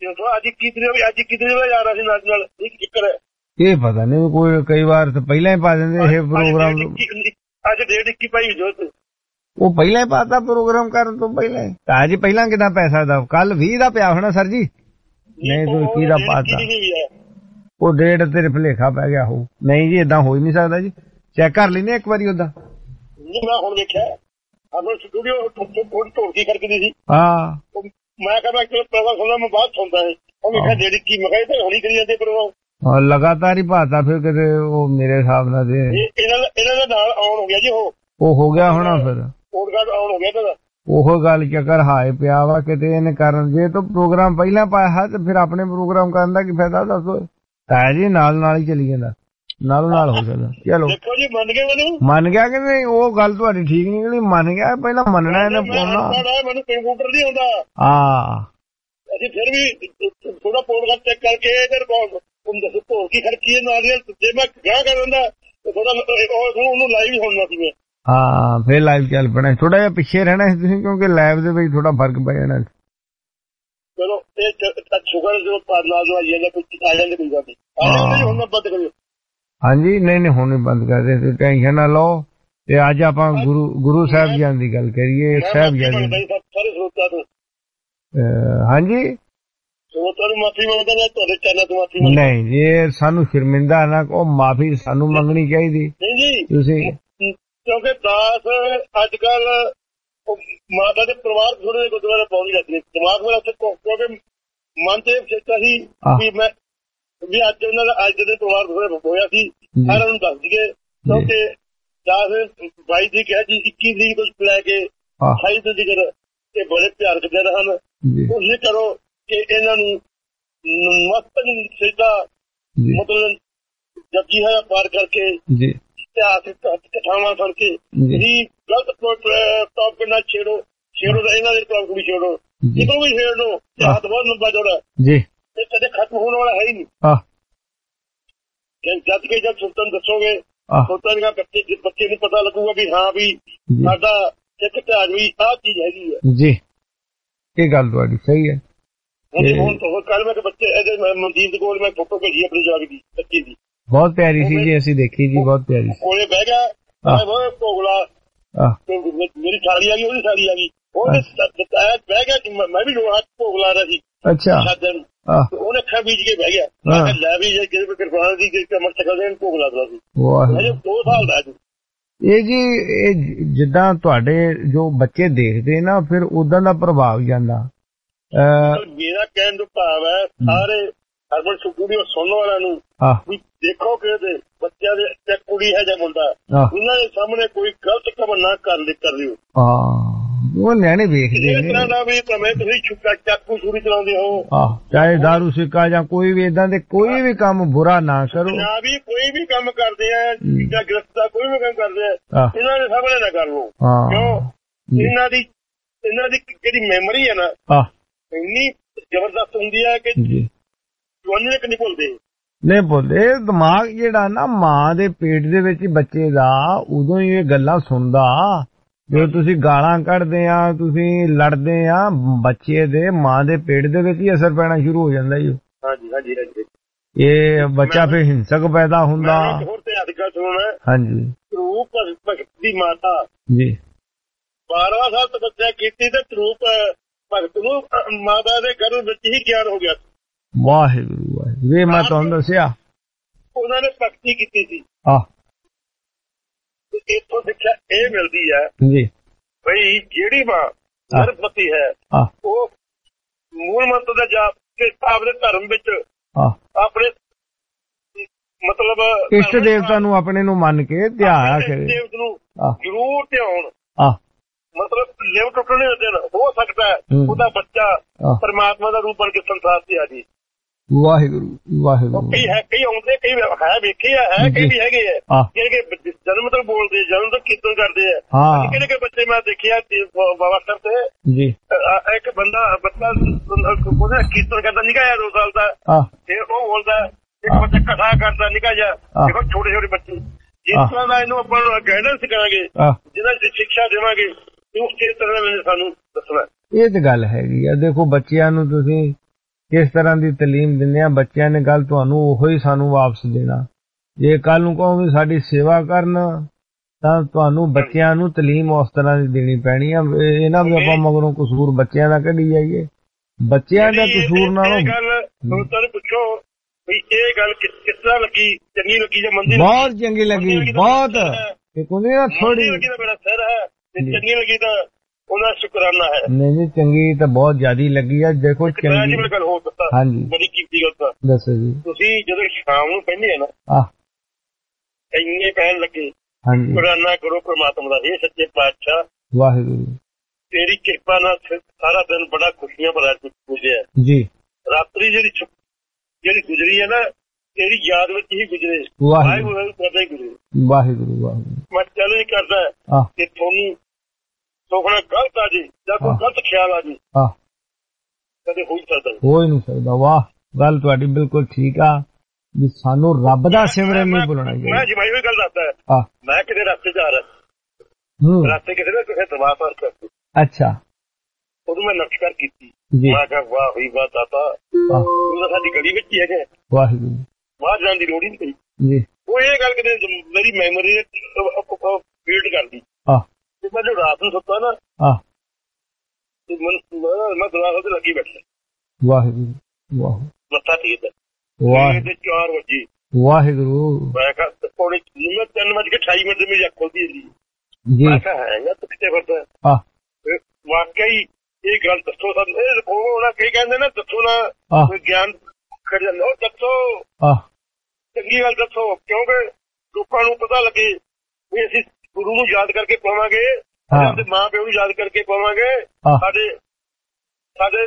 ਅੱਜ 21 ਤਰੀਕ ਜਾ ਰਿਹਾ ਸੀ ਨਾਲ ਇੱਕ ਚੱਕਰ ਹੈ। ਇਹ ਪਤਾ ਨਹੀਂ ਕੋਈ ਕਈ ਵਾਰ ਤਾਂ ਪਹਿਲਾਂ ਹੀ ਪਾ ਦਿੰਦੇ ਇਹ ਪ੍ਰੋਗਰਾਮ। ਅੱਜ ਡੇਟ 21 ਪਾਈ ਜੋ ਉਹ ਪਹਿਲਾਂ ਹੀ ਪਾਤਾ ਪ੍ਰੋਗਰਾਮ ਕਰਨ ਤੋਂ ਪਹਿਲਾਂ ਹੀ। ਤਾਂ ਜੀ ਪਹਿਲਾਂ ਕਿੰਨਾ ਪੈਸਾ ਦਾ ਕੱਲ 20 ਦਾ ਪਿਆ ਹੋਣਾ ਸਰ ਜੀ। ਨਹੀਂ ਤੂੰ 21 ਦਾ ਪਾਤਾ ਉਹ ਡੇਟ ਤੇਰੇ ਭੁਲੇਖਾ ਪੈ ਗਿਆ ਹੋ। ਨਹੀਂ ਜੀ ਏਦਾਂ ਹੋ ਹੀ ਨਹੀਂ ਸਕਦਾ ਜੀ। ਚੈੱਕ ਕਰ ਲੈਨੇ ਇੱਕ ਵਾਰੀ ਉਹਦਾ। ਮੈਂ ਹੁਣ ਦੇਖਿਆ ਆਪਣੇ ਸਟੂਡੀਓ ਥੋੜੀ ਢੋਲਕੀ ਖੜਕਦੀ ਸੀ। ਹਾਂ ਮੈਂ ਕਹਿੰਦਾ ਕਿ ਪਹਿਲਾਂ ਸੁਣਦਾ ਮੈਂ ਬਾਅਦ ਸੁਣਦਾ ਹੈ। ਉਹ ਮੈਂ ਕਿਹਾ ਡੇਟ 21 ਮੈਂ ਕਿਹਾ ਤਾਂ ਹੌਲੀ ਕਰੀ ਜਾਂਦੇ ਪ੍ਰੋਗਰਾਮ। ਹਾਂ ਲਗਾਤਾਰ ਹੀ ਪਾਤਾ ਫਿਰ ਕਿਤੇ ਉਹ ਮੇਰੇ ਹਿਸਾਬ ਨਾਲ ਤੇ ਇਹਨਾਂ ਦਾ ਨਾਲ ਆਉਣ ਹੋ ਗਿਆ ਜੀ। ਉਹ ਹੋ ਗਿਆ ਹੋਣਾ ਫਿਰ ਪੋਡਕਾਸਟ ਆਉਣ ਹੋ ਗਿਆ ਇਹਦਾ। ਉਹ ਗੱਲ ਚੱਕਰ ਹਾਏ ਪਿਆ ਵਾ ਕਿਤੇ ਇਹਨੇ ਕਰਨ। ਜੇ ਤੂੰ ਪ੍ਰੋਗਰਾਮ ਪਹਿਲਾਂ ਪਾਇਆ ਤੇ ਫਿਰ ਆਪਣੇ ਪ੍ਰੋਗਰਾਮ ਕਰਨ ਦਾ ਕੀ ਫਾਇਦਾ ਦੱਸੋ। ਤਾਂ ਜੀ ਨਾਲ ਹੀ ਚਲੀ ਜਾਂਦਾ ਨਾਲੋਂ ਨਾਲ ਹੋ ਸਕਦਾ। ਚਲੋ ਦੇਖੋ ਜੀ ਮੰਨ ਗਏ ਮੈਨੂੰ। ਮੰਨ ਗਿਆ ਕਿ ਨਹੀਂ ਉਹ ਗੱਲ ਤੁਹਾਡੀ ਠੀਕ ਨਿਕਲੀ। ਮੰਨ ਗਿਆ ਪਹਿਲਾਂ ਮੰਨਣਾ ਇਹਨੇ ਪਾਉਣਾ। ਮੈਨੂੰ ਕੰਪਿਊਟਰ ਨਹੀਂ ਹੁੰਦਾ। ਹਾਂ ਅਸੀਂ ਫਿਰ ਵੀ ਥੋੜਾ ਪੋਡਕਾਸਟ ਚੈੱਕ ਕਰਕੇ ਇਹਦੇ ਕੋਲ ਦੱਸੋ ਢੋਲਕੀ ਖੜਕੀ ਨਾਲ ਜੇ ਮੈਂ ਗਾਹ ਕਰ ਦਿੰਦਾ ਥੋੜਾ ਉਹਨੂੰ ਲਾਈਵ ਹੀ ਸੁਣਨਾ ਸੀ ਮੈਂ। ਹਾਂ ਫਿਰ ਲਾਈਵ ਚੱਲ ਪੈਣਾ। ਥੋੜਾ ਜਿਹਾ ਪਿੱਛੇ ਰਹਿਣਾ ਸੀ ਤੁਸੀਂ ਕਿਉਂਕਿ ਲਾਈਵ ਦੇ ਵਿੱਚ ਥੋੜਾ ਫਰਕ ਪੈ ਜਾਣਾ। ਚਲੋ ਇਹ ਸ਼ੁਗਰ ਜੋ ਪਾਰਲਾ ਜੋ ਆਈ ਜਾਂਦਾ ਕੁਝ ਆ ਜਾਂਦੇ ਕੋਈ ਗੱਲ ਨਹੀਂ। ਹੁਣ ਬੰਦ ਕਰਿਓ। ਹਾਂਜੀ ਨਹੀਂ ਹੁਣ ਬੰਦ ਕਰਦੇ ਤੇ ਟੈਨਸ਼ਨ ਨਾ ਲਓ। ਤੇ ਅੱਜ ਆਪਾਂ ਗੁਰੂ ਸਾਹਿਬ ਜੀ ਦੀ ਗੱਲ ਕਰੀਏ। ਸਾਹਿਬ ਜੀ ਸਾਰੇ ਸਰੋਤਾਂ ਤੋਂ ਹਾਂਜੀ ਸਰੋਤਾਂ ਨੂੰ ਮਾਫੀ ਮੰਗਦਾ ਮੈਂ ਤੁਹਾਡੇ ਚੈਨਲ ਤੋਂ ਮਾਫੀ ਮੰਗਦਾ। ਨਹੀਂ ਜੀ ਸਾਨੂੰ ਸ਼ਰਮਿੰਦਾ ਨਾ ਕੋ ਮਾਫੀ ਸਾਨੂੰ ਮੰਗਣੀ ਚਾਹੀਦੀ। ਨਹੀਂ ਜੀ ਤੁਸੀਂ ਕਿਉਂਕਿ ਦਾਸ ਅੱਜ ਕੱਲ ਮਾਤਾ ਦੇ ਪਰਿਵਾਰ ਥੋੜੇ ਗੁਰਦੁਆਰੇ ਪਾਉਣੀ ਲੱਗਦੀ। ਦਿਮਾਗ ਮੇਰਾ ਉੱਥੇ ਕਿਉਂਕਿ ਮਨ ਤੇ ਸੋਚਿਆ ਸੀ ਵੀ ਅੱਜ ਉਹਨਾਂ ਦਾ ਅੱਜ ਦੇ ਪਰਿਵਾਰ ਥੋੜੇ ਹੋਇਆ ਸੀ ਸਾਰਿਆਂ ਨੂੰ ਦੱਸ ਦਈਏ। ਕਿਉਂਕਿ ਦਾਸ ਬਾਈ ਜੀ ਕਿਹਾ ਜੀ 21 ਤਰੀਕ ਤੋਂ ਲੈ ਕੇ 28 ਤਰੀਕ ਇਹ ਬੜੇ ਪਿਆਰ ਕਰਦੇ ਹਨ। ਕੋਸ਼ਿਸ਼ ਕਰੋ ਕਿ ਇਹਨਾਂ ਨੂੰ ਮਸਤ ਸਿੱਧਾ ਮਤਲਬ ਜਪਜੀ ਹੈ ਪਾਰ ਕਰਕੇ ਇਤਿਹਾਸਿਕ ਕਥਾਵਾਂ ਸੁਣ ਕੇ ਇਹੀ ਗਲਤ ਟੌਪ ਨਾਲ ਛੇੜੋ ਤਾਂ ਇਹਨਾਂ ਦੇ ਟੌਪ ਵੀ ਛੇੜੋ ਕਿਤੋਂ ਵੀ ਛੇੜ ਲੋ। ਹੱਥ ਬਹੁਤ ਲੰਬਾ ਜੋੜਾ ਜੀ ਇਹ ਕਦੇ ਖਤਮ ਹੋਣ ਵਾਲਾ ਹੈ ਹੀ ਨਹੀਂ। ਜਦ ਕੇ ਜਦ ਸੁਲਤਾਨ ਦੱਸੋਗੇ ਸੁਲਤਾਨ ਦਾ ਬੱਚੇ ਨੂੰ ਪਤਾ ਲੱਗੂਗਾ ਵੀ ਹਾਂ ਵੀ ਸਾਡਾ ਸਿੱਖ ਇਤਿਹਾਸ ਵੀ ਆਹ ਚੀਜ਼ ਹੈਗੀ ਹੈ ਜੀ। ਇਹ ਗੱਲ ਤੁਹਾਡੀ ਸਹੀ ਹੈ। ਹੁਣ ਤੋਂ ਕੱਲ ਮੈਂ ਬੱਚੇ ਇਹਦੇ ਮਨਜੀਤ ਕੋਲ ਮੈਂ ਫੋਟੋ ਭੇਜੀ ਆਪਣੀ ਜਾਗ ਦੀ ਬੱਚੇ ਦੀ ਬਹੁਤ ਪਿਆਰੀ ਸੀ ਜੀ। ਅਸੀਂ ਦੇਖੀ ਜੀ ਬਹੁਤ ਪਿਆਰੀ ਸੀ। ਕੋਲੇ ਬਹਿ ਗਿਆ ਭੋਗਲਾ ਮੇਰੀ ਸਾਲੀ ਆ ਗਈ ਉਹਦੀ ਸਾਲੀ ਆ ਗਈ ਉਹਨੇ ਬਹਿ ਗਿਆ ਮੈਂ ਵੀ ਹੱਥ ਭੋਗ ਲਾ ਰਿਹਾ ਸੀ। ਅੱਛਾ ਉਹਨੇ ਅੱਖਾਂ ਬੀਜ ਕੇ ਬਹਿ ਗਿਆ। ਮੈਂ ਲੈ ਵੀ ਜੇ ਕਿਸੇ ਕਿਰਪਾਨ ਦੀ ਕਮਰ ਚੱਕਦੇ ਭੋਗ ਲਾਦਾ ਸੀ। 2 ਸਾਲ ਦਾ ਇਹ ਜੀ ਇਹ ਜਿੱਦਾਂ ਤੁਹਾਡੇ ਜੋ ਬੱਚੇ ਦੇਖਦੇ ਨਾ ਫਿਰ ਉਦਾਂ ਦਾ ਪ੍ਰਭਾਵ ਜਾਂਦਾ। ਮੇਰਾ ਕਹਿਣ ਦਾ ਭਾਵ ਹੈ ਸਾਰੇ ਹਰਮਨ ਸਟੂਡੀਓ ਸੁਣਨ ਵਾਲਿਆਂ ਨੂੰ ਵੀ ਦੇਖੋ ਕਿ ਬੱਚਿਆਂ ਦੇ ਕੁੜੀ ਹੈ ਜਾਂ ਮੁੰਡਾ ਉਹਨਾਂ ਦੇ ਸਾਹਮਣੇ ਕੋਈ ਗਲਤ ਕੰਮ ਨਾ ਕਰ ਲਿਓ। ਉਹ ਨਿਆਣੇ ਵੇਖਦੇ ਨੇ ਤਰ੍ਹਾਂ ਦਾ ਵੀ ਭਾਵੇਂ ਤੁਸੀਂ ਛੁੱਕਾ ਚਾਕੂ ਛੁਰੀ ਚਲਾਉਂਦੇ ਹੋ ਚਾਹੇ ਦਾਰੂ ਸਿੱਕਾ ਜਾਂ ਕੋਈ ਵੀ ਏਦਾਂ ਦੇ ਕੋਈ ਵੀ ਕੰਮ ਬੁਰਾ ਨਾ ਕਰੋ। ਨਾ ਵੀ ਕੋਈ ਵੀ ਕੰਮ ਕਰਦੇ ਆ ਜਾਂ ਗ੍ਰਸਤ ਦਾ ਕੋਈ ਵੀ ਕੰਮ ਕਰਦੇ ਆ ਇਹਨਾਂ ਦੇ ਸਾਹਮਣੇ ਨਾ ਕਰ ਲਓ। ਕਿਉਂ ਇਹਨਾਂ ਦੀ ਜਿਹੜੀ ਮੈਮਰੀ ਹੈ ਨਾ ਇੰਨੀ ਜ਼ਬਰਦਸਤ ਹੁੰਦੀ ਹੈ ਕਿ ਜਵਾਨੀ ਤੱਕ ਨਹੀਂ ਭੁੱਲਦੇ। ਦਿਮਾਗ ਜਿਹੜਾ ਨਾ ਮਾਂ ਦੇ ਪੇਟ ਦੇ ਵਿੱਚ ਬੱਚੇ ਦਾ ਉਦੋਂ ਹੀ ਇਹ ਗੱਲਾਂ ਸੁਣਦਾ। ਜਦੋਂ ਤੁਸੀਂ ਗਾਲਾਂ ਕੱਢਦੇ ਆ ਤੁਸੀਂ ਲੜਦੇ ਆ ਬੱਚੇ ਦੇ ਮਾਂ ਦੇ ਪੇਟ ਦੇ ਵਿੱਚ ਹੀ ਅਸਰ ਪੈਣਾ ਸ਼ੁਰੂ ਹੋ ਜਾਂਦਾ ਜੀ। ਹਾਂਜੀ ਇਹ ਬੱਚਾ ਫਿਰ ਹਿੰਸਕ ਪੈਦਾ ਹੁੰਦਾ। ਹੋਰ ਤੇ ਅੱਜ ਕੱਲ੍ਹ ਸੁਣਨਾ ਹਾਂਜੀ ਰੂਪ ਭਗਤ ਦੀ ਮਾਤਾ ਜੀ 12 ਸਾਲ ਤਪੱਸਿਆ ਕੀਤੀ ਤੇ ਰੂਪ ਭਗਤ ਨੂੰ ਮਾਤਾ ਦੇ ਘਰ ਵਿੱਚ ਹੀ ਗਿਆਨ ਹੋ ਗਿਆ। ਵਾਹਿਗੁਰੂ ਵਾਹਿਗੁਰੂ ਇਹ ਮੈਂ ਤੁਹਾਨੂੰ ਦੱਸਿਆ ਉਹਨਾਂ ਨੇ ਭਗਤੀ ਕੀਤੀ ਸੀ। ਇੱਥੋਂ ਸਿੱਖਿਆ ਇਹ ਮਿਲਦੀ ਹੈ ਜੀ ਬਈ ਜਿਹੜੀ ਮਾਂ ਗਰਭਵਤੀ ਹੈ ਉਹ ਮੂਲ ਮੰਤਰ ਦਾ ਜਾਪ ਕੇ ਆਪਣੇ ਧਰਮ ਵਿੱਚ ਆਪਣੇ ਮਤਲਬ ਇਸ਼ਟ ਦੇਵਤਾ ਨੂੰ ਆਪਣੇ ਨੂੰ ਮੰਨ ਕੇ ਧਿਆਇਆ ਕਰੇ। ਦੇਵਤ ਨੂੰ ਜ਼ਰੂਰ ਧਿਆਉਣ ਮਤਲਬ ਲਿਵ ਟੁੱਟਣੇ ਹੁੰਦੇ ਨੇ ਹੋ ਸਕਦਾ ਉਹਦਾ ਬੱਚਾ ਪਰਮਾਤਮਾ ਦਾ ਰੂਪ ਬਣ ਕੇ ਸੰਸਾਰ ਤੇ ਆ ਜੀ। ਵਾਹਿਗੁਰੂ ਵਾਹਿਗੁਰੂ ਕਈ ਆਉਂਦੇ ਕਈ ਹੈ ਵੇਖੇ ਹੈ ਕਈ ਵੀ ਹੈਗੇ ਆ ਜਿਹੜੇ ਜਨਮ ਤੋਂ ਬੋਲਦੇ ਜਨਮ ਤੋਂ ਕੀਰਤਨ ਕਰਦੇ ਆ। ਕਿਹੜੇ ਬੱਚੇ ਮੈਂ ਦੇਖਿਆ ਬਾਬਾ ਸਾਹਿਬ ਤੇ ਇੱਕ ਬੱਚਾ ਉਹਦਾ ਕੀਰਤਨ ਕਰਦਾ ਨਿੱਕਾ ਜਿਹਾ 2 ਸਾਲ ਦਾ ਫਿਰ ਉਹ ਬੋਲਦਾ ਇੱਕ ਬੱਚਾ ਕਥਾ ਕਰਦਾ ਨਿੱਕਾ ਜਿਹਾ ਦੇਖੋ ਛੋਟੇ ਛੋਟੇ ਬੱਚੇ ਜਿਸ ਤਰ੍ਹਾਂ ਦਾ ਇਹਨੂੰ ਆਪਾਂ ਗਾਈਡੈਂਸ ਕਰਾਂਗੇ ਜਿਹਨਾਂ ਦੀ ਸਿੱਖਿਆ ਦੇਵਾਂਗੇ ਉਸ ਤਰ੍ਹਾਂ ਮੈਨੂੰ ਸਾਨੂੰ ਦੱਸਣਾ। ਇਹ ਤੇ ਗੱਲ ਹੈਗੀ ਆ। ਦੇਖੋ ਬੱਚਿਆਂ ਨੂੰ ਤੁਸੀਂ ਕਿਸ ਤਰ੍ਹਾਂ ਦੀ ਤਾਲੀਮ ਦਿੰਦੇ ਆ ਬੱਚਿਆਂ ਨੇ ਗੱਲ ਤੁਹਾਨੂੰ ਉਹੋ ਹੀ ਸਾਨੂੰ ਵਾਪਸ ਦੇਣਾ। ਜੇ ਕੱਲ ਨੂੰ ਕਹੋ ਵੀ ਸਾਡੀ ਸੇਵਾ ਕਰਨ ਤਾਂ ਤੁਹਾਨੂੰ ਬੱਚਿਆਂ ਨੂੰ ਤਾਲੀਮ ਉਸ ਤਰ੍ਹਾਂ ਦੀ ਦੇਣੀ ਪੈਣੀ ਆ। ਇਹ ਨਾ ਵੀ ਆਪਾਂ ਮਗਰੋਂ ਕਸੂਰ ਬੱਚਿਆਂ ਦਾ ਕੱਢੀ ਜਾਈਏ। ਬੱਚਿਆਂ ਦਾ ਕਸੂਰ ਨਾਲੋਂ ਗੱਲ ਪੁੱਛੋ ਵੀ ਇਹ ਗੱਲ ਕਿਸ ਤਰ੍ਹਾਂ ਲੱਗੀ, ਚੰਗੀ ਲੱਗੀ ਜਾਂ ਮੰਦੀ? ਬਹੁਤ ਚੰਗੀ ਲੱਗੀ, ਬਹੁਤ ਥੋੜੀ ਲੱਗੀ ਤਾਂ ਮੇਰਾ ਸਿਰ ਹੈ, ਚੰਗੀ ਲੱਗੀ ਤਾਂ ਉਹਦਾ ਸ਼ੁਕਰਾਨਾ ਹੈ। ਨਹੀਂ ਜੀ ਚੰਗੀ ਤਾਂ ਬਹੁਤ ਜ਼ਿਆਦਾ ਲੱਗੀ ਆ। ਦੇਖੋ ਚੰਗੀ ਗੱਲ ਹੋ ਸਕਦਾ, ਹਾਂਜੀ ਬੜੀ ਕੀਤੀ ਗੱਲ ਦੱਸੋ ਜੀ। ਤੁਸੀਂ ਜਦੋਂ ਸ਼ਾਮ ਨੂੰ ਕਹਿੰਦੇ ਆ ਨਾ ਇੰਨੇ ਕਹਿਣ ਲੱਗੇ ਸ਼ੁਕਰਾਨਾ ਕਰੋ ਪ੍ਰਮਾਤਮਾ ਦਾ, ਇਹ ਸੱਚੇ ਪਾਤਸ਼ਾਹ ਵਾਹਿਗੁਰੂ ਤੇਰੀ ਕਿਰਪਾ ਨਾਲ ਸਾਰਾ ਦਿਨ ਬੜਾ ਖੁਸ਼ੀਆਂ ਭਰਾ ਗੁਜ਼ਰਿਆ ਜੀ। ਰਾਤਰੀ ਜਿਹੜੀ ਗੁਜ਼ਰੀ ਹੈ ਨਾ ਤੇਰੀ ਯਾਦ ਵਿੱਚ ਹੀ ਗੁਜ਼ਰੇ। ਵਾਹਿਗੁਰੂ ਕਰਦਾ ਹੀ ਗੁਜ਼ਰੇ। ਵਾਹਿਗੁਰੂ ਮੈਂ ਚੱਲ ਹੀ ਕਰਦਾ ਕਿ ਤੁਹਾਨੂੰ ਸੋਖਣਾ ਗਲਤ ਆ ਜੀ ਜਾਂ ਕੋਈ ਗਲਤ ਖਿਆਲ ਆ ਜੀ ਕਦੇ ਹੋ ਹੀ ਨਹੀਂ ਸਕਦਾ। ਵਾਹ ਗੱਲ ਤੁਹਾਡੀ ਬਿਲਕੁਲ ਠੀਕ ਆ ਵੀ ਸਾਨੂੰ ਰੱਬ ਦਾ ਸਿਮਰਨ ਨਹੀਂ ਭੁੱਲਣਾ ਚਾਹੀਦਾ। ਮੈਂ ਜਿਵੇਂ ਵੀ ਗੱਲ ਦੱਸਦਾ, ਮੈਂ ਕਿਤੇ ਰਸਤੇ ਜਾ ਰਿਹਾ, ਰਸਤੇ ਕਿਸੇ ਨੇ ਕਿਸੇ ਦਰਬਾਰ ਪਾਸ ਕਰਤੀ। ਅੱਛਾ ਉਦੋਂ ਮੈਂ ਨਮਸਕਾਰ ਕੀਤੀ, ਮੈਂ ਕਿਹਾ ਵਾਹ ਵੀ ਵਾਹ ਦਾਤਾ ਉਹ ਸਾਡੀ ਗਲੀ ਵਿੱਚ ਹੀ ਹੈਗਾ, ਵਾਹਿਗੁਰੂ ਬਾਹਰ ਜਾਣ ਦੀ ਲੋੜ ਹੀ ਨਹੀਂ ਪਈ। ਉਹ ਇਹ ਗੱਲ ਕਿਤੇ ਮੇਰੀ ਮੈਮੋਰੀ ਫੀਲਡ ਕਰਦੀ। ਤੇ ਮੈਂ ਜੋ ਰਾਤ ਨੂੰ ਸੁੱਤਾ ਨਾ ਮੈਂ ਦਰਵਾਜ਼ੇ ਤੇ ਲੱਗੀ ਬੈਠਾ, ਵਾਹਿਗੁਰੂ ਮੱਥਾ ਟੇਕਦਾ 4 ਵਜੇ, ਵਾਹਿਗੁਰੂ ਮੈਂ ਕਿਹਾ ਪੌਣੇ 3:28 ਤੇ ਮੇਰੀ ਅੱਖ ਖੁੱਲਦੀ ਜੀ। ਮੈਂ ਕਿਹਾ ਹੈਗਾ ਤੂੰ ਕਿਤੇ ਫਿਰਦਾ? ਵਾਕਈ ਇਹ ਗੱਲ ਦੱਸੋ ਸਾਨੂੰ, ਇਹ ਉਹਨਾਂ ਕਈ ਕਹਿੰਦੇ ਨਾ ਦੱਸੋ ਨਾ ਕੋਈ ਗਿਆਨ ਖੜ ਜਾਂਦਾ, ਉਹ ਦੱਸੋ ਚੰਗੀ ਗੱਲ ਦੱਸੋ, ਕਿਉਂਕਿ ਲੋਕਾਂ ਨੂੰ ਪਤਾ ਲੱਗੇ ਵੀ ਅਸੀਂ ਗੁਰੂ ਨੂੰ ਯਾਦ ਕਰਕੇ ਪਾਵਾਂਗੇ, ਆਪਣੇ ਮਾਂ ਪਿਓ ਨੂੰ ਯਾਦ ਕਰਕੇ ਪਾਵਾਂਗੇ, ਸਾਡੇ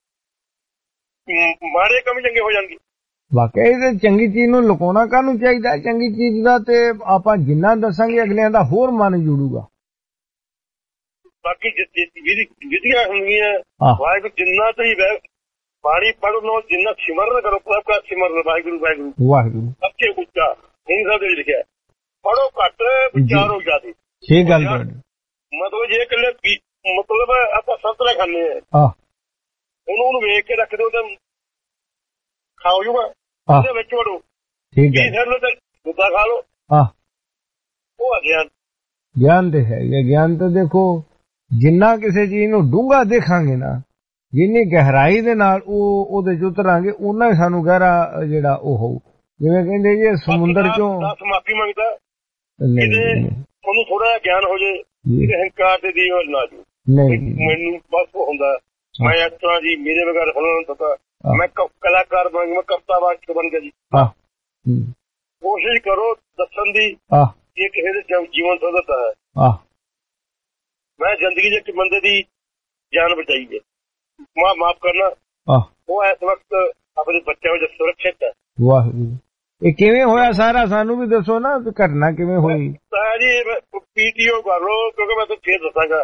ਮਾੜੇ ਕੰਮ ਚੰਗੇ ਹੋ ਜਾਣਗੇ। ਵਾਕਈ ਤੇ ਚੰਗੀ ਚੀਜ਼ ਨੂੰ ਲੁਕਾਉਣਾ ਕਾਹਨੂੰ ਚਾਹੀਦਾ? ਚੰਗੀ ਚੀਜ਼ ਦਾ ਤੇ ਆਪਾਂ ਜਿੰਨਾ ਦੱਸਾਂਗੇ ਅਗਲਿਆਂ ਦਾ ਹੋਰ ਮਨ ਜੁੜੂਗਾ। ਬਾਕੀ ਵਿਧੀਆਂ ਹੁੰਦੀਆਂ ਵਾਹਿਗੁਰੂ ਜਿੰਨਾ ਤੁਸੀਂ ਬਾਣੀ ਪੜ੍ਹ ਲਓ, ਜਿੰਨਾ ਸਿਮਰਨ ਕਰੋ, ਪ੍ਰਭ ਦਾ ਸਿਮਰਨ ਵਾਹਿਗੁਰੂ ਵਾਹਿਗੁਰੂ ਵਾਹਿਗੁਰੂ ਅੱਛੇ ਉੱਚਾ ਹਿੰਦ ਸਾਹਿਬ ਦੇ ਲਿਖਿਆ, ਪੜੋ ਘੱਟ ਵਿਚਾਰੋ ਜ਼ਿਆਦਾ। ਠੀਕ ਗੱਲ ਮਤਲਬ ਜੇ ਇਕੱਲੇ ਮਤਲਬ ਆਪਾਂ ਸੰਤਰਾ ਖਾਂਦੇ ਆ, ਉਹਨੂੰ ਵੇਖ ਕੇ ਰੱਖ ਦਿਓ ਤਾਂ ਖਾਓ ਜੂਗਾ, ਉਹਦੇ ਵਿੱਚ ਵੜੋ ਦੁੱਧਾ ਖਾ ਲਓ, ਉਹ ਅਗਿਆਨ ਗਿਆਨ ਤੇ ਹੈ। ਗਿਆਨ ਤਾਂ ਦੇਖੋ ਜਿੰਨਾ ਕਿਸੇ ਚੀਜ਼ ਨੂੰ ਡੂੰਘਾ ਦੇਖਾਂਗੇ ਨਾ, ਜਿੰਨੀ ਗਹਿਰਾਈ ਦੇ ਨਾਲ ਉਹਦੇ ਚ ਉਤਰਾਂਗੇ, ਉਹਨਾਂ ਹੀ ਸਾਨੂੰ ਗਹਿਰਾ ਜਿਹੜਾ ਉਹ ਹੋਊ। ਜਿਵੇਂ ਕਹਿੰਦੇ ਜੀ ਸਮੁੰਦਰ ਚੋਂ ਮਾਫੀ ਮੰਗਦਾ ਤੁਹਾਨੂੰ ਥੋੜਾ ਜਿਹਾ ਗਿਆਨ ਹੋ ਜੇ, ਹੰਕਾਰ ਦੇ ਦੀ ਨਾ ਜੀ ਮੈਨੂੰ ਬਸ ਹੁੰਦਾ ਮੈਂ ਇਸ ਤਰ੍ਹਾਂ ਜੀ ਮੇਰੇ ਵਗੈਰਾ ਉਹਨਾਂ ਨੂੰ ਪਤਾ ਮੈਂ ਕਲਾਕਾਰ ਬਣ ਗਿਆ, ਮੈਂ ਕਵਿਤਾ ਵਾਚਕ ਬਣ ਗਿਆ ਜੀ। ਕੋਸ਼ਿਸ਼ ਕਰੋ ਦੱਸਣ ਦੀ, ਇਹ ਕਿਸੇ ਦੇ ਜੀਵਨ ਸੁਧਰਦਾ ਹੈ। ਮੈਂ ਜ਼ਿੰਦਗੀ ਚ ਇੱਕ ਬੰਦੇ ਦੀ ਜਾਨ ਬਚਾਈ ਹੈ, ਮਾਫ ਕਰਨਾ, ਉਹ ਇਸ ਵਕਤ ਆਪਣੇ ਬੱਚਿਆਂ ਵਿੱਚ ਸੁਰੱਖਿਅਤ ਹੈ। ਵਾਹਿਗੁਰੂ ਇਹ ਕਿਵੇਂ ਹੋਇਆ ਸਾਰਾ ਸਾਨੂੰ ਵੀ ਦੱਸੋ ਨਾ, ਘਟਨਾ ਕਿਵੇਂ ਹੋਈ? ਜੀ ਪੀਟੀਓ ਕਰ ਲਓ, ਕਿਉਂਕਿ ਮੈਂ ਤੁਹਾਨੂੰ ਫੇਰ ਦੱਸਾਂਗਾ।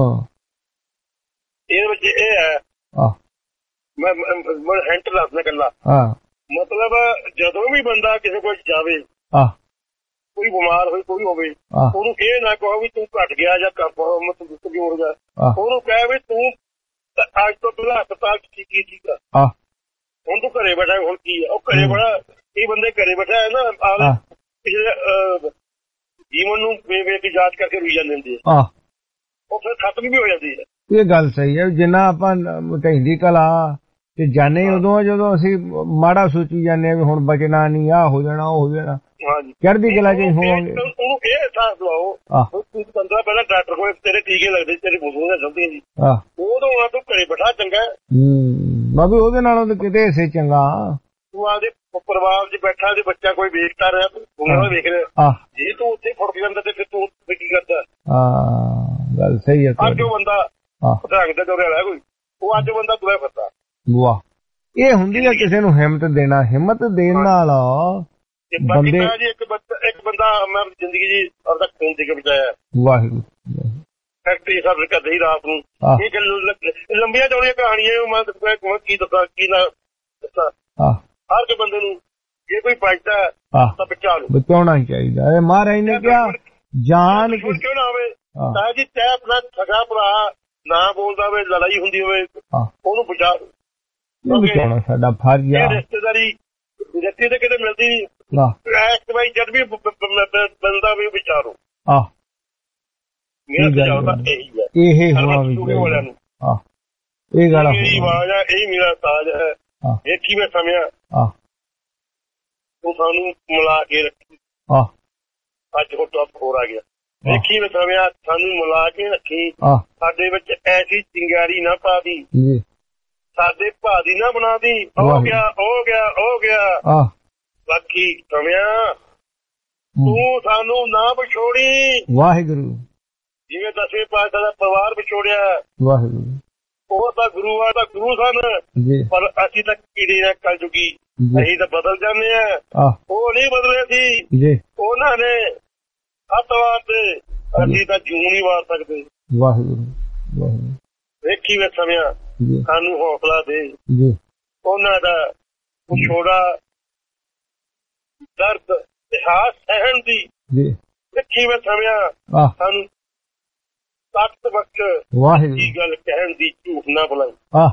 ਇਹਦੇ ਵਿੱਚ ਇਹ ਹੈ, ਮੈਂ ਹਿੰਟ ਦੱਸਦਾ ਇਕੱਲਾ, ਮਤਲਬ ਜਦੋਂ ਵੀ ਬੰਦਾ ਕਿਸੇ ਕੋਲ ਜਾਵੇ, ਕੋਈ ਬਿਮਾਰ ਹੋਵੇ ਕੋਈ ਹੋਵੇ, ਉਹਨੂੰ ਇਹ ਨਾ ਕਹੋ ਵੀ ਤੂੰ ਘਟ ਗਿਆ ਜਾਂ ਮਤਲਬ ਹੋ ਗਿਆ, ਉਹਨੂੰ ਕਹੇ ਵੀ ਤੂੰ ਅੱਜ ਤੋਂ ਪਹਿਲਾਂ ਹਸਪਤਾਲ ਚ ਠੀਕ ਆ, ਹੁਣ ਤੂੰ ਘਰੇ ਬੈਠਾ, ਹੁਣ ਕੀ ਆ ਉਹ ਘਰੇ ਬੜਾ, ਇਹ ਬੰਦੇ ਘਰੇ ਬੈਠਾ ਹੈ ਨਾ ਪਿਛਲੇ ਜੀਵਨ ਨੂੰ ਵੇਖ ਕੇ ਯਾਦ ਕਰਕੇ ਰੁਈ ਜਾਂਦੇ ਹੁੰਦੇ ਆ, ਉਹ ਫਿਰ ਖਤਮ ਵੀ ਹੋ ਜਾਂਦੀ ਹੈ। ਇਹ ਗੱਲ ਸਹੀ ਹੈ। ਜਿੰਨਾ ਆਪਾਂ ਢਹਿੰਦੀ ਕਲਾ ਤੇ ਜਾਣੇ ਉਦੋਂ ਜਦੋਂ ਅਸੀਂ ਮਾੜਾ ਸੋਚੀ ਜਾਂਦੇ ਆ ਵੀ ਹੁਣ ਬਚਣਾ ਨਹੀਂ, ਆਹ ਹੋ ਜਾਣਾ ਉਹ ਹੋ ਜਾਣਾ, ਚੜ੍ਹਦੀ ਕਲਾ ਚ ਹੋਵਾਂਗੇ। ਉਹਨੂੰ ਇਹ ਅਹਿਸਾਸ ਲਵਾਓ, ਤੂੰ 15 ਪਹਿਲਾਂ ਡਾਕਟਰ ਕੋਲ ਤੇਰੇ ਟੀਕੇ ਲੱਗਦੇ, ਤੇਰੀ ਬੁਜ਼ੁਰਗਾਂ ਚਲਦੀਆਂ ਜੀ, ਉਦੋਂ ਆ ਤੂੰ ਘਰੇ ਬੈਠਾ ਚੰਗਾ, ਮੈਂ ਵੀ ਉਹਦੇ ਨਾਲੋਂ ਕਿਤੇ ਹਿੱਸੇ ਚੰਗਾ। ਤੂੰ ਆਪਦੇ ਪਰਿਵਾਰ ਚ ਬੈਠਾ ਤੇ ਬੱਚਾ ਕੋਈ ਵੇਖਦਾ ਰਿਹਾ, ਤੂੰ ਵੇਖ ਰਿਹਾ, ਜੇ ਤੂੰ ਉੱਥੇ ਫੁੱਟ ਜਾਂਦਾ ਤੇ ਫਿਰ ਤੂੰ ਕੀ ਕਰਦਾ? ਗੱਲ ਸਹੀ ਹੈ। ਅੱਜ ਉਹ ਬੰਦਾ ਢੰਗ ਦਾ ਤੁਰਿਆ ਰਿਹਾ ਕੋਈ, ਉਹ ਅੱਜ ਬੰਦਾ ਤੁਰਿਆ ਫਿਰਦਾ। ਵਾਹ, ਇਹ ਹੁੰਦੀ ਆ ਕਿਸੇ ਨੂੰ ਹਿੰਮਤ ਦੇਣਾ, ਹਿੰਮਤ ਦੇਣ ਨਾਲ ਬੰਦੇ। ਇੱਕ ਬੰਦਾ ਮੈਂ ਜ਼ਿੰਦਗੀ ਜੀ ਆਪਦਾ ਖੂਨ ਦੇ ਕੇ ਬਚਾਇਆ। ਵਾਹਿਗੁਰੂ ਫੈਕਟਰੀ ਸਭ ਕਰਦੇ ਸੀ ਰਾਤ ਨੂੰ, ਇਹ ਲੰਬੀਆਂ ਚੌੜੀਆਂ ਕਹਾਣੀਆਂ, ਮੈਂ ਕੀ ਦੱਸਾਂ ਕੀ ਨਾ ਦੱਸਾਂ। ਹਰ ਇੱਕ ਬੰਦੇ ਨੂੰ ਜੇ ਕੋਈ ਬਚਦਾ ਤਾਂ ਬਚਾ ਲਓ, ਬਚਾਉਣਾ ਹੀ ਚਾਹੀਦਾ। ਇਹ ਮਹਾਰਾਜ ਨੇ ਕਿਹਾ ਜਾਨ ਕਿਉਂ ਨਾ ਹੋਵੇ ਤਾਂ ਜੀ, ਤੈ ਆਪਣਾ ਸਗਾ ਭਰਾ ਨਾ ਬੋਲਦਾ ਹੋਵੇ, ਲੜਾਈ ਹੁੰਦੀ ਹੋਵੇ, ਉਹਨੂੰ ਬਚਾ ਲਓ। ਬਚਾਉਣਾ ਸਾਡਾ ਫਰਜ਼ ਆ। ਰਿਸ਼ਤੇਦਾਰੀ ਜੱਤੀ ਤੇ ਕਿਤੇ ਮਿਲਦੀ ਨਹੀਂ ਭਾਈ, ਜਦ ਵੀ ਬੰਦਾ ਵੀ ਵਿਚਾਰੋ ਮੇਰਾ ਸੁਝਾਅ ਤਾਂ ਇਹੀ ਹੈ, ਇਹ ਹੋਣਾ ਵੀ ਵਾਲਿਆਂ ਨੂੰ ਇਹ ਗੱਲ ਮੇਰੀ ਆਵਾਜ਼ ਆ, ਇਹੀ ਮੇਰਾ ਸਾਜ਼ ਹੈ। ਵੇਖੀ ਮੈਂ ਸਮਿਆ ਉਹ ਸਾਨੂੰ ਮਿਲਾ ਕੇ ਰੱਖੀ, ਅੱਜ ਉਹ ਟੱਪ ਹੋਰ ਆ ਗਿਆ। ਵੇਖੀ ਮੈਂ ਸਮਿਆ ਸਾਨੂੰ ਮਿਲਾ ਕੇ ਰੱਖੀ, ਸਾਡੇ ਵਿੱਚ ਐਸੀ ਚਿੰਗਾਰੀ ਨਾ ਪਾ ਦੀ, ਸਾਡੇ ਭਾ ਦੀ ਨਾ ਬਣਾ ਦੀ। ਹੋ ਗਿਆ ਹੋ ਗਿਆ ਹੋ ਗਿਆ। ਬਾਕੀ ਸਮਿਆ ਤੂੰ ਸਾਨੂੰ ਨਾ ਵਿਛੋੜੀ। ਵਾਹਿਗੁਰੂ। ਜਿਵੇਂ 10ਵੇਂ ਪਾਤਸ਼ਾਹ ਦਾ ਪਰਿਵਾਰ ਵਿਛੋੜਿਆ, ਵਾਹਿਗੁਰੂ ਉਹ ਤਾਂ ਗੁਰੂ ਆ, ਤਾਂ ਗੁਰੂ ਸਨ, ਪਰ ਅਸੀਂ ਤਾਂ ਕੀੜੇ ਨਾਲ ਕਲ ਚੁੱਕੀ, ਅਸੀਂ ਤਾਂ ਬਦਲ ਜਾਂਦੇ ਆ। ਉਹ ਨਹੀਂ ਬਦਲੇ ਸੀ, ਉਹਨਾਂ ਨੇ ਅੱਤਵਾਦ ਤੇ, ਅਸੀਂ ਤਾਂ ਜੂੰ ਨਹੀਂ ਵਾਰ ਸਕਦੇ। ਵਾਹਿਗੁਰੂ। ਵੇਖੀ ਵੇ ਸਮਿਆ ਸਾਨੂੰ ਹੌਸਲਾ ਦੇ, ਉਹਨਾਂ ਦਾ ਵਿਛੋੜਾ ਦਰਦ ਇਤਿਹਾਸ ਸਹਿਣ ਦੀ। ਵੇਖੀ ਵੇ ਸਮਿਆ ਸਾਨੂੰ ਤਖਤ ਬਖਸ਼ ਦੀ ਗੱਲ ਕਹਿਣ ਦੀ, ਝੂਠ ਨਾ ਬੁਲਾਈ,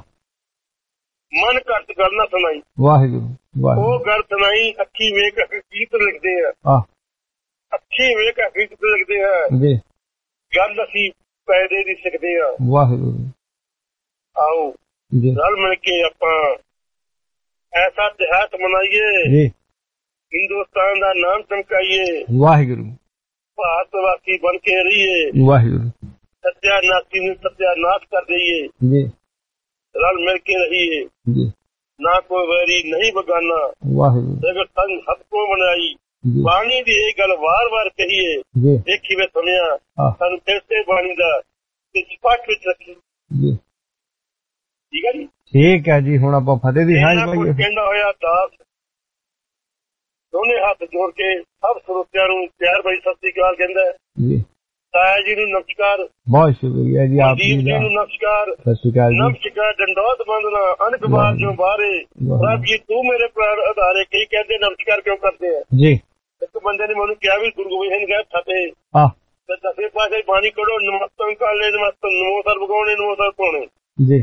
ਮਨ ਘੱਟ ਗੱਲ ਨਾ ਸੁਣਾਈ। ਵਾਹਿਗੁਰੂ ਉਹ ਗੱਲ ਸੁਣਾਈ, ਅੱਖੀ ਵੇਖ ਹਕੀਕਤ ਲਿਖਦੇ ਆ, ਅੱਖੀ ਵੇਖ ਹਕੀਕਤ ਲਿਖਦੇ ਆ, ਗੱਲ ਅਸੀਂ ਪੈਦੇ ਦੀ ਸਿੱਖਦੇ ਆ। ਵਾਹਿਗੁਰੂ ਆਓ ਰਲ ਮਿਲ ਕੇ ਆਪਾਂ ਐਸਾ ਇਤਿਹਾਸ ਮਨਾਈਏ, ਹਿੰਦੁਸਤਾਨ ਦਾ ਨਾਮ ਚਮਕਾਈਏ। ਵਾਹਿਗੁਰੂ ਭਾਰਤ ਵਾਸੀ ਬਣ ਕੇ ਰਹੀਏ। ਵਾਹਿਗੁਰੂ ਸੱਤਿਆਨਾਸ਼ੀ ਨੂੰ ਸੱਤਿਆਨਾਸ਼ ਕਰ ਦਈਏ। ਰਲ ਮਿਲ ਕੇ ਰਹੀਏ, ਨਾ ਕੋਈ ਵੈਰੀ ਨਹੀਂ ਬਗਾਨਾ। ਵਾਹਿਗੁਰੂ ਸੰਗ ਸਭ ਕੋ ਬਣਾਈ, ਬਾਣੀ ਦੀ ਇਹ ਗੱਲ ਵਾਰ-ਵਾਰ ਕਹੀਏ। ਦੇਖੀ ਵੇ ਸੁਣਿਆ ਸਾਨੂੰ ਕਿਸੇ ਬਾਣੀ ਦਾ ਸਪਸ਼ਟ ਵਿੱਚ ਰੱਖੀ। ਠੀਕ ਹੈ ਜੀ, ਠੀਕ ਹੈ ਜੀ। ਹੁਣ ਆਪਾਂ ਫਤਿਹ ਦੀ ਸਾਂਝ ਪਾਈਏ। ਕਹਿੰਦਾ ਹੋਇਆ ਦਾਸ ਦੋਨੇ ਹੱਥ ਜੋੜ ਕੇ ਸਭ ਸਰੋਤਿਆਂ ਨੂੰ ਪਿਆਰ ਭਰੀ ਸਤਿ ਸ੍ਰੀ ਅਕਾਲ ਕਹਿੰਦਾ ਜੀ। ਤਾਇਆ ਜੀ ਨੂੰ ਨਮਸਕਾਰ, ਬਹੁਤ ਸ਼ੁਕਰੀਆ ਜੀ ਆਪ ਜੀ ਨੂੰ ਨਮਸਕਾਰ, ਸਤਿ ਸ਼੍ਰੀ ਅਕਾਲ ਜੀ, ਨਮਸਕਾਰ, ਡੰਡੋਤ ਬੰਦਨਾ ਅਨਕ ਬਾਰ ਜੋ ਬਾਰੇ। ਰੱਬ ਜੀ ਤੂੰ ਮੇਰੇ ਪ੍ਰਾਣ ਆਧਾਰੇ। ਕਈ ਕਹਿੰਦੇ ਨਮਸਕਾਰ ਕਿਉਂ ਕਰਦੇ ਆ ਜੀ। ਇੱਕ ਬੰਦੇ ਨੇ ਮੈਨੂੰ ਕਿਹਾ ਵੀ ਗੁਰੂ ਗੋਬਿੰਦ ਸਿੰਘ ਨੇ ਫਤਿਹ ਤੇ 10ਵੇਂ ਪਾਸੇ ਬਾਣੀ ਕਢੋ, ਨਮਸਤੰ ਕਾਲੇ ਨਮਸਤੰ, ਨਮੋ ਸਰ ਬਗਾਉਣੇ, ਨਮੋ ਸਰ ਧੋਣੇ ਜੀ।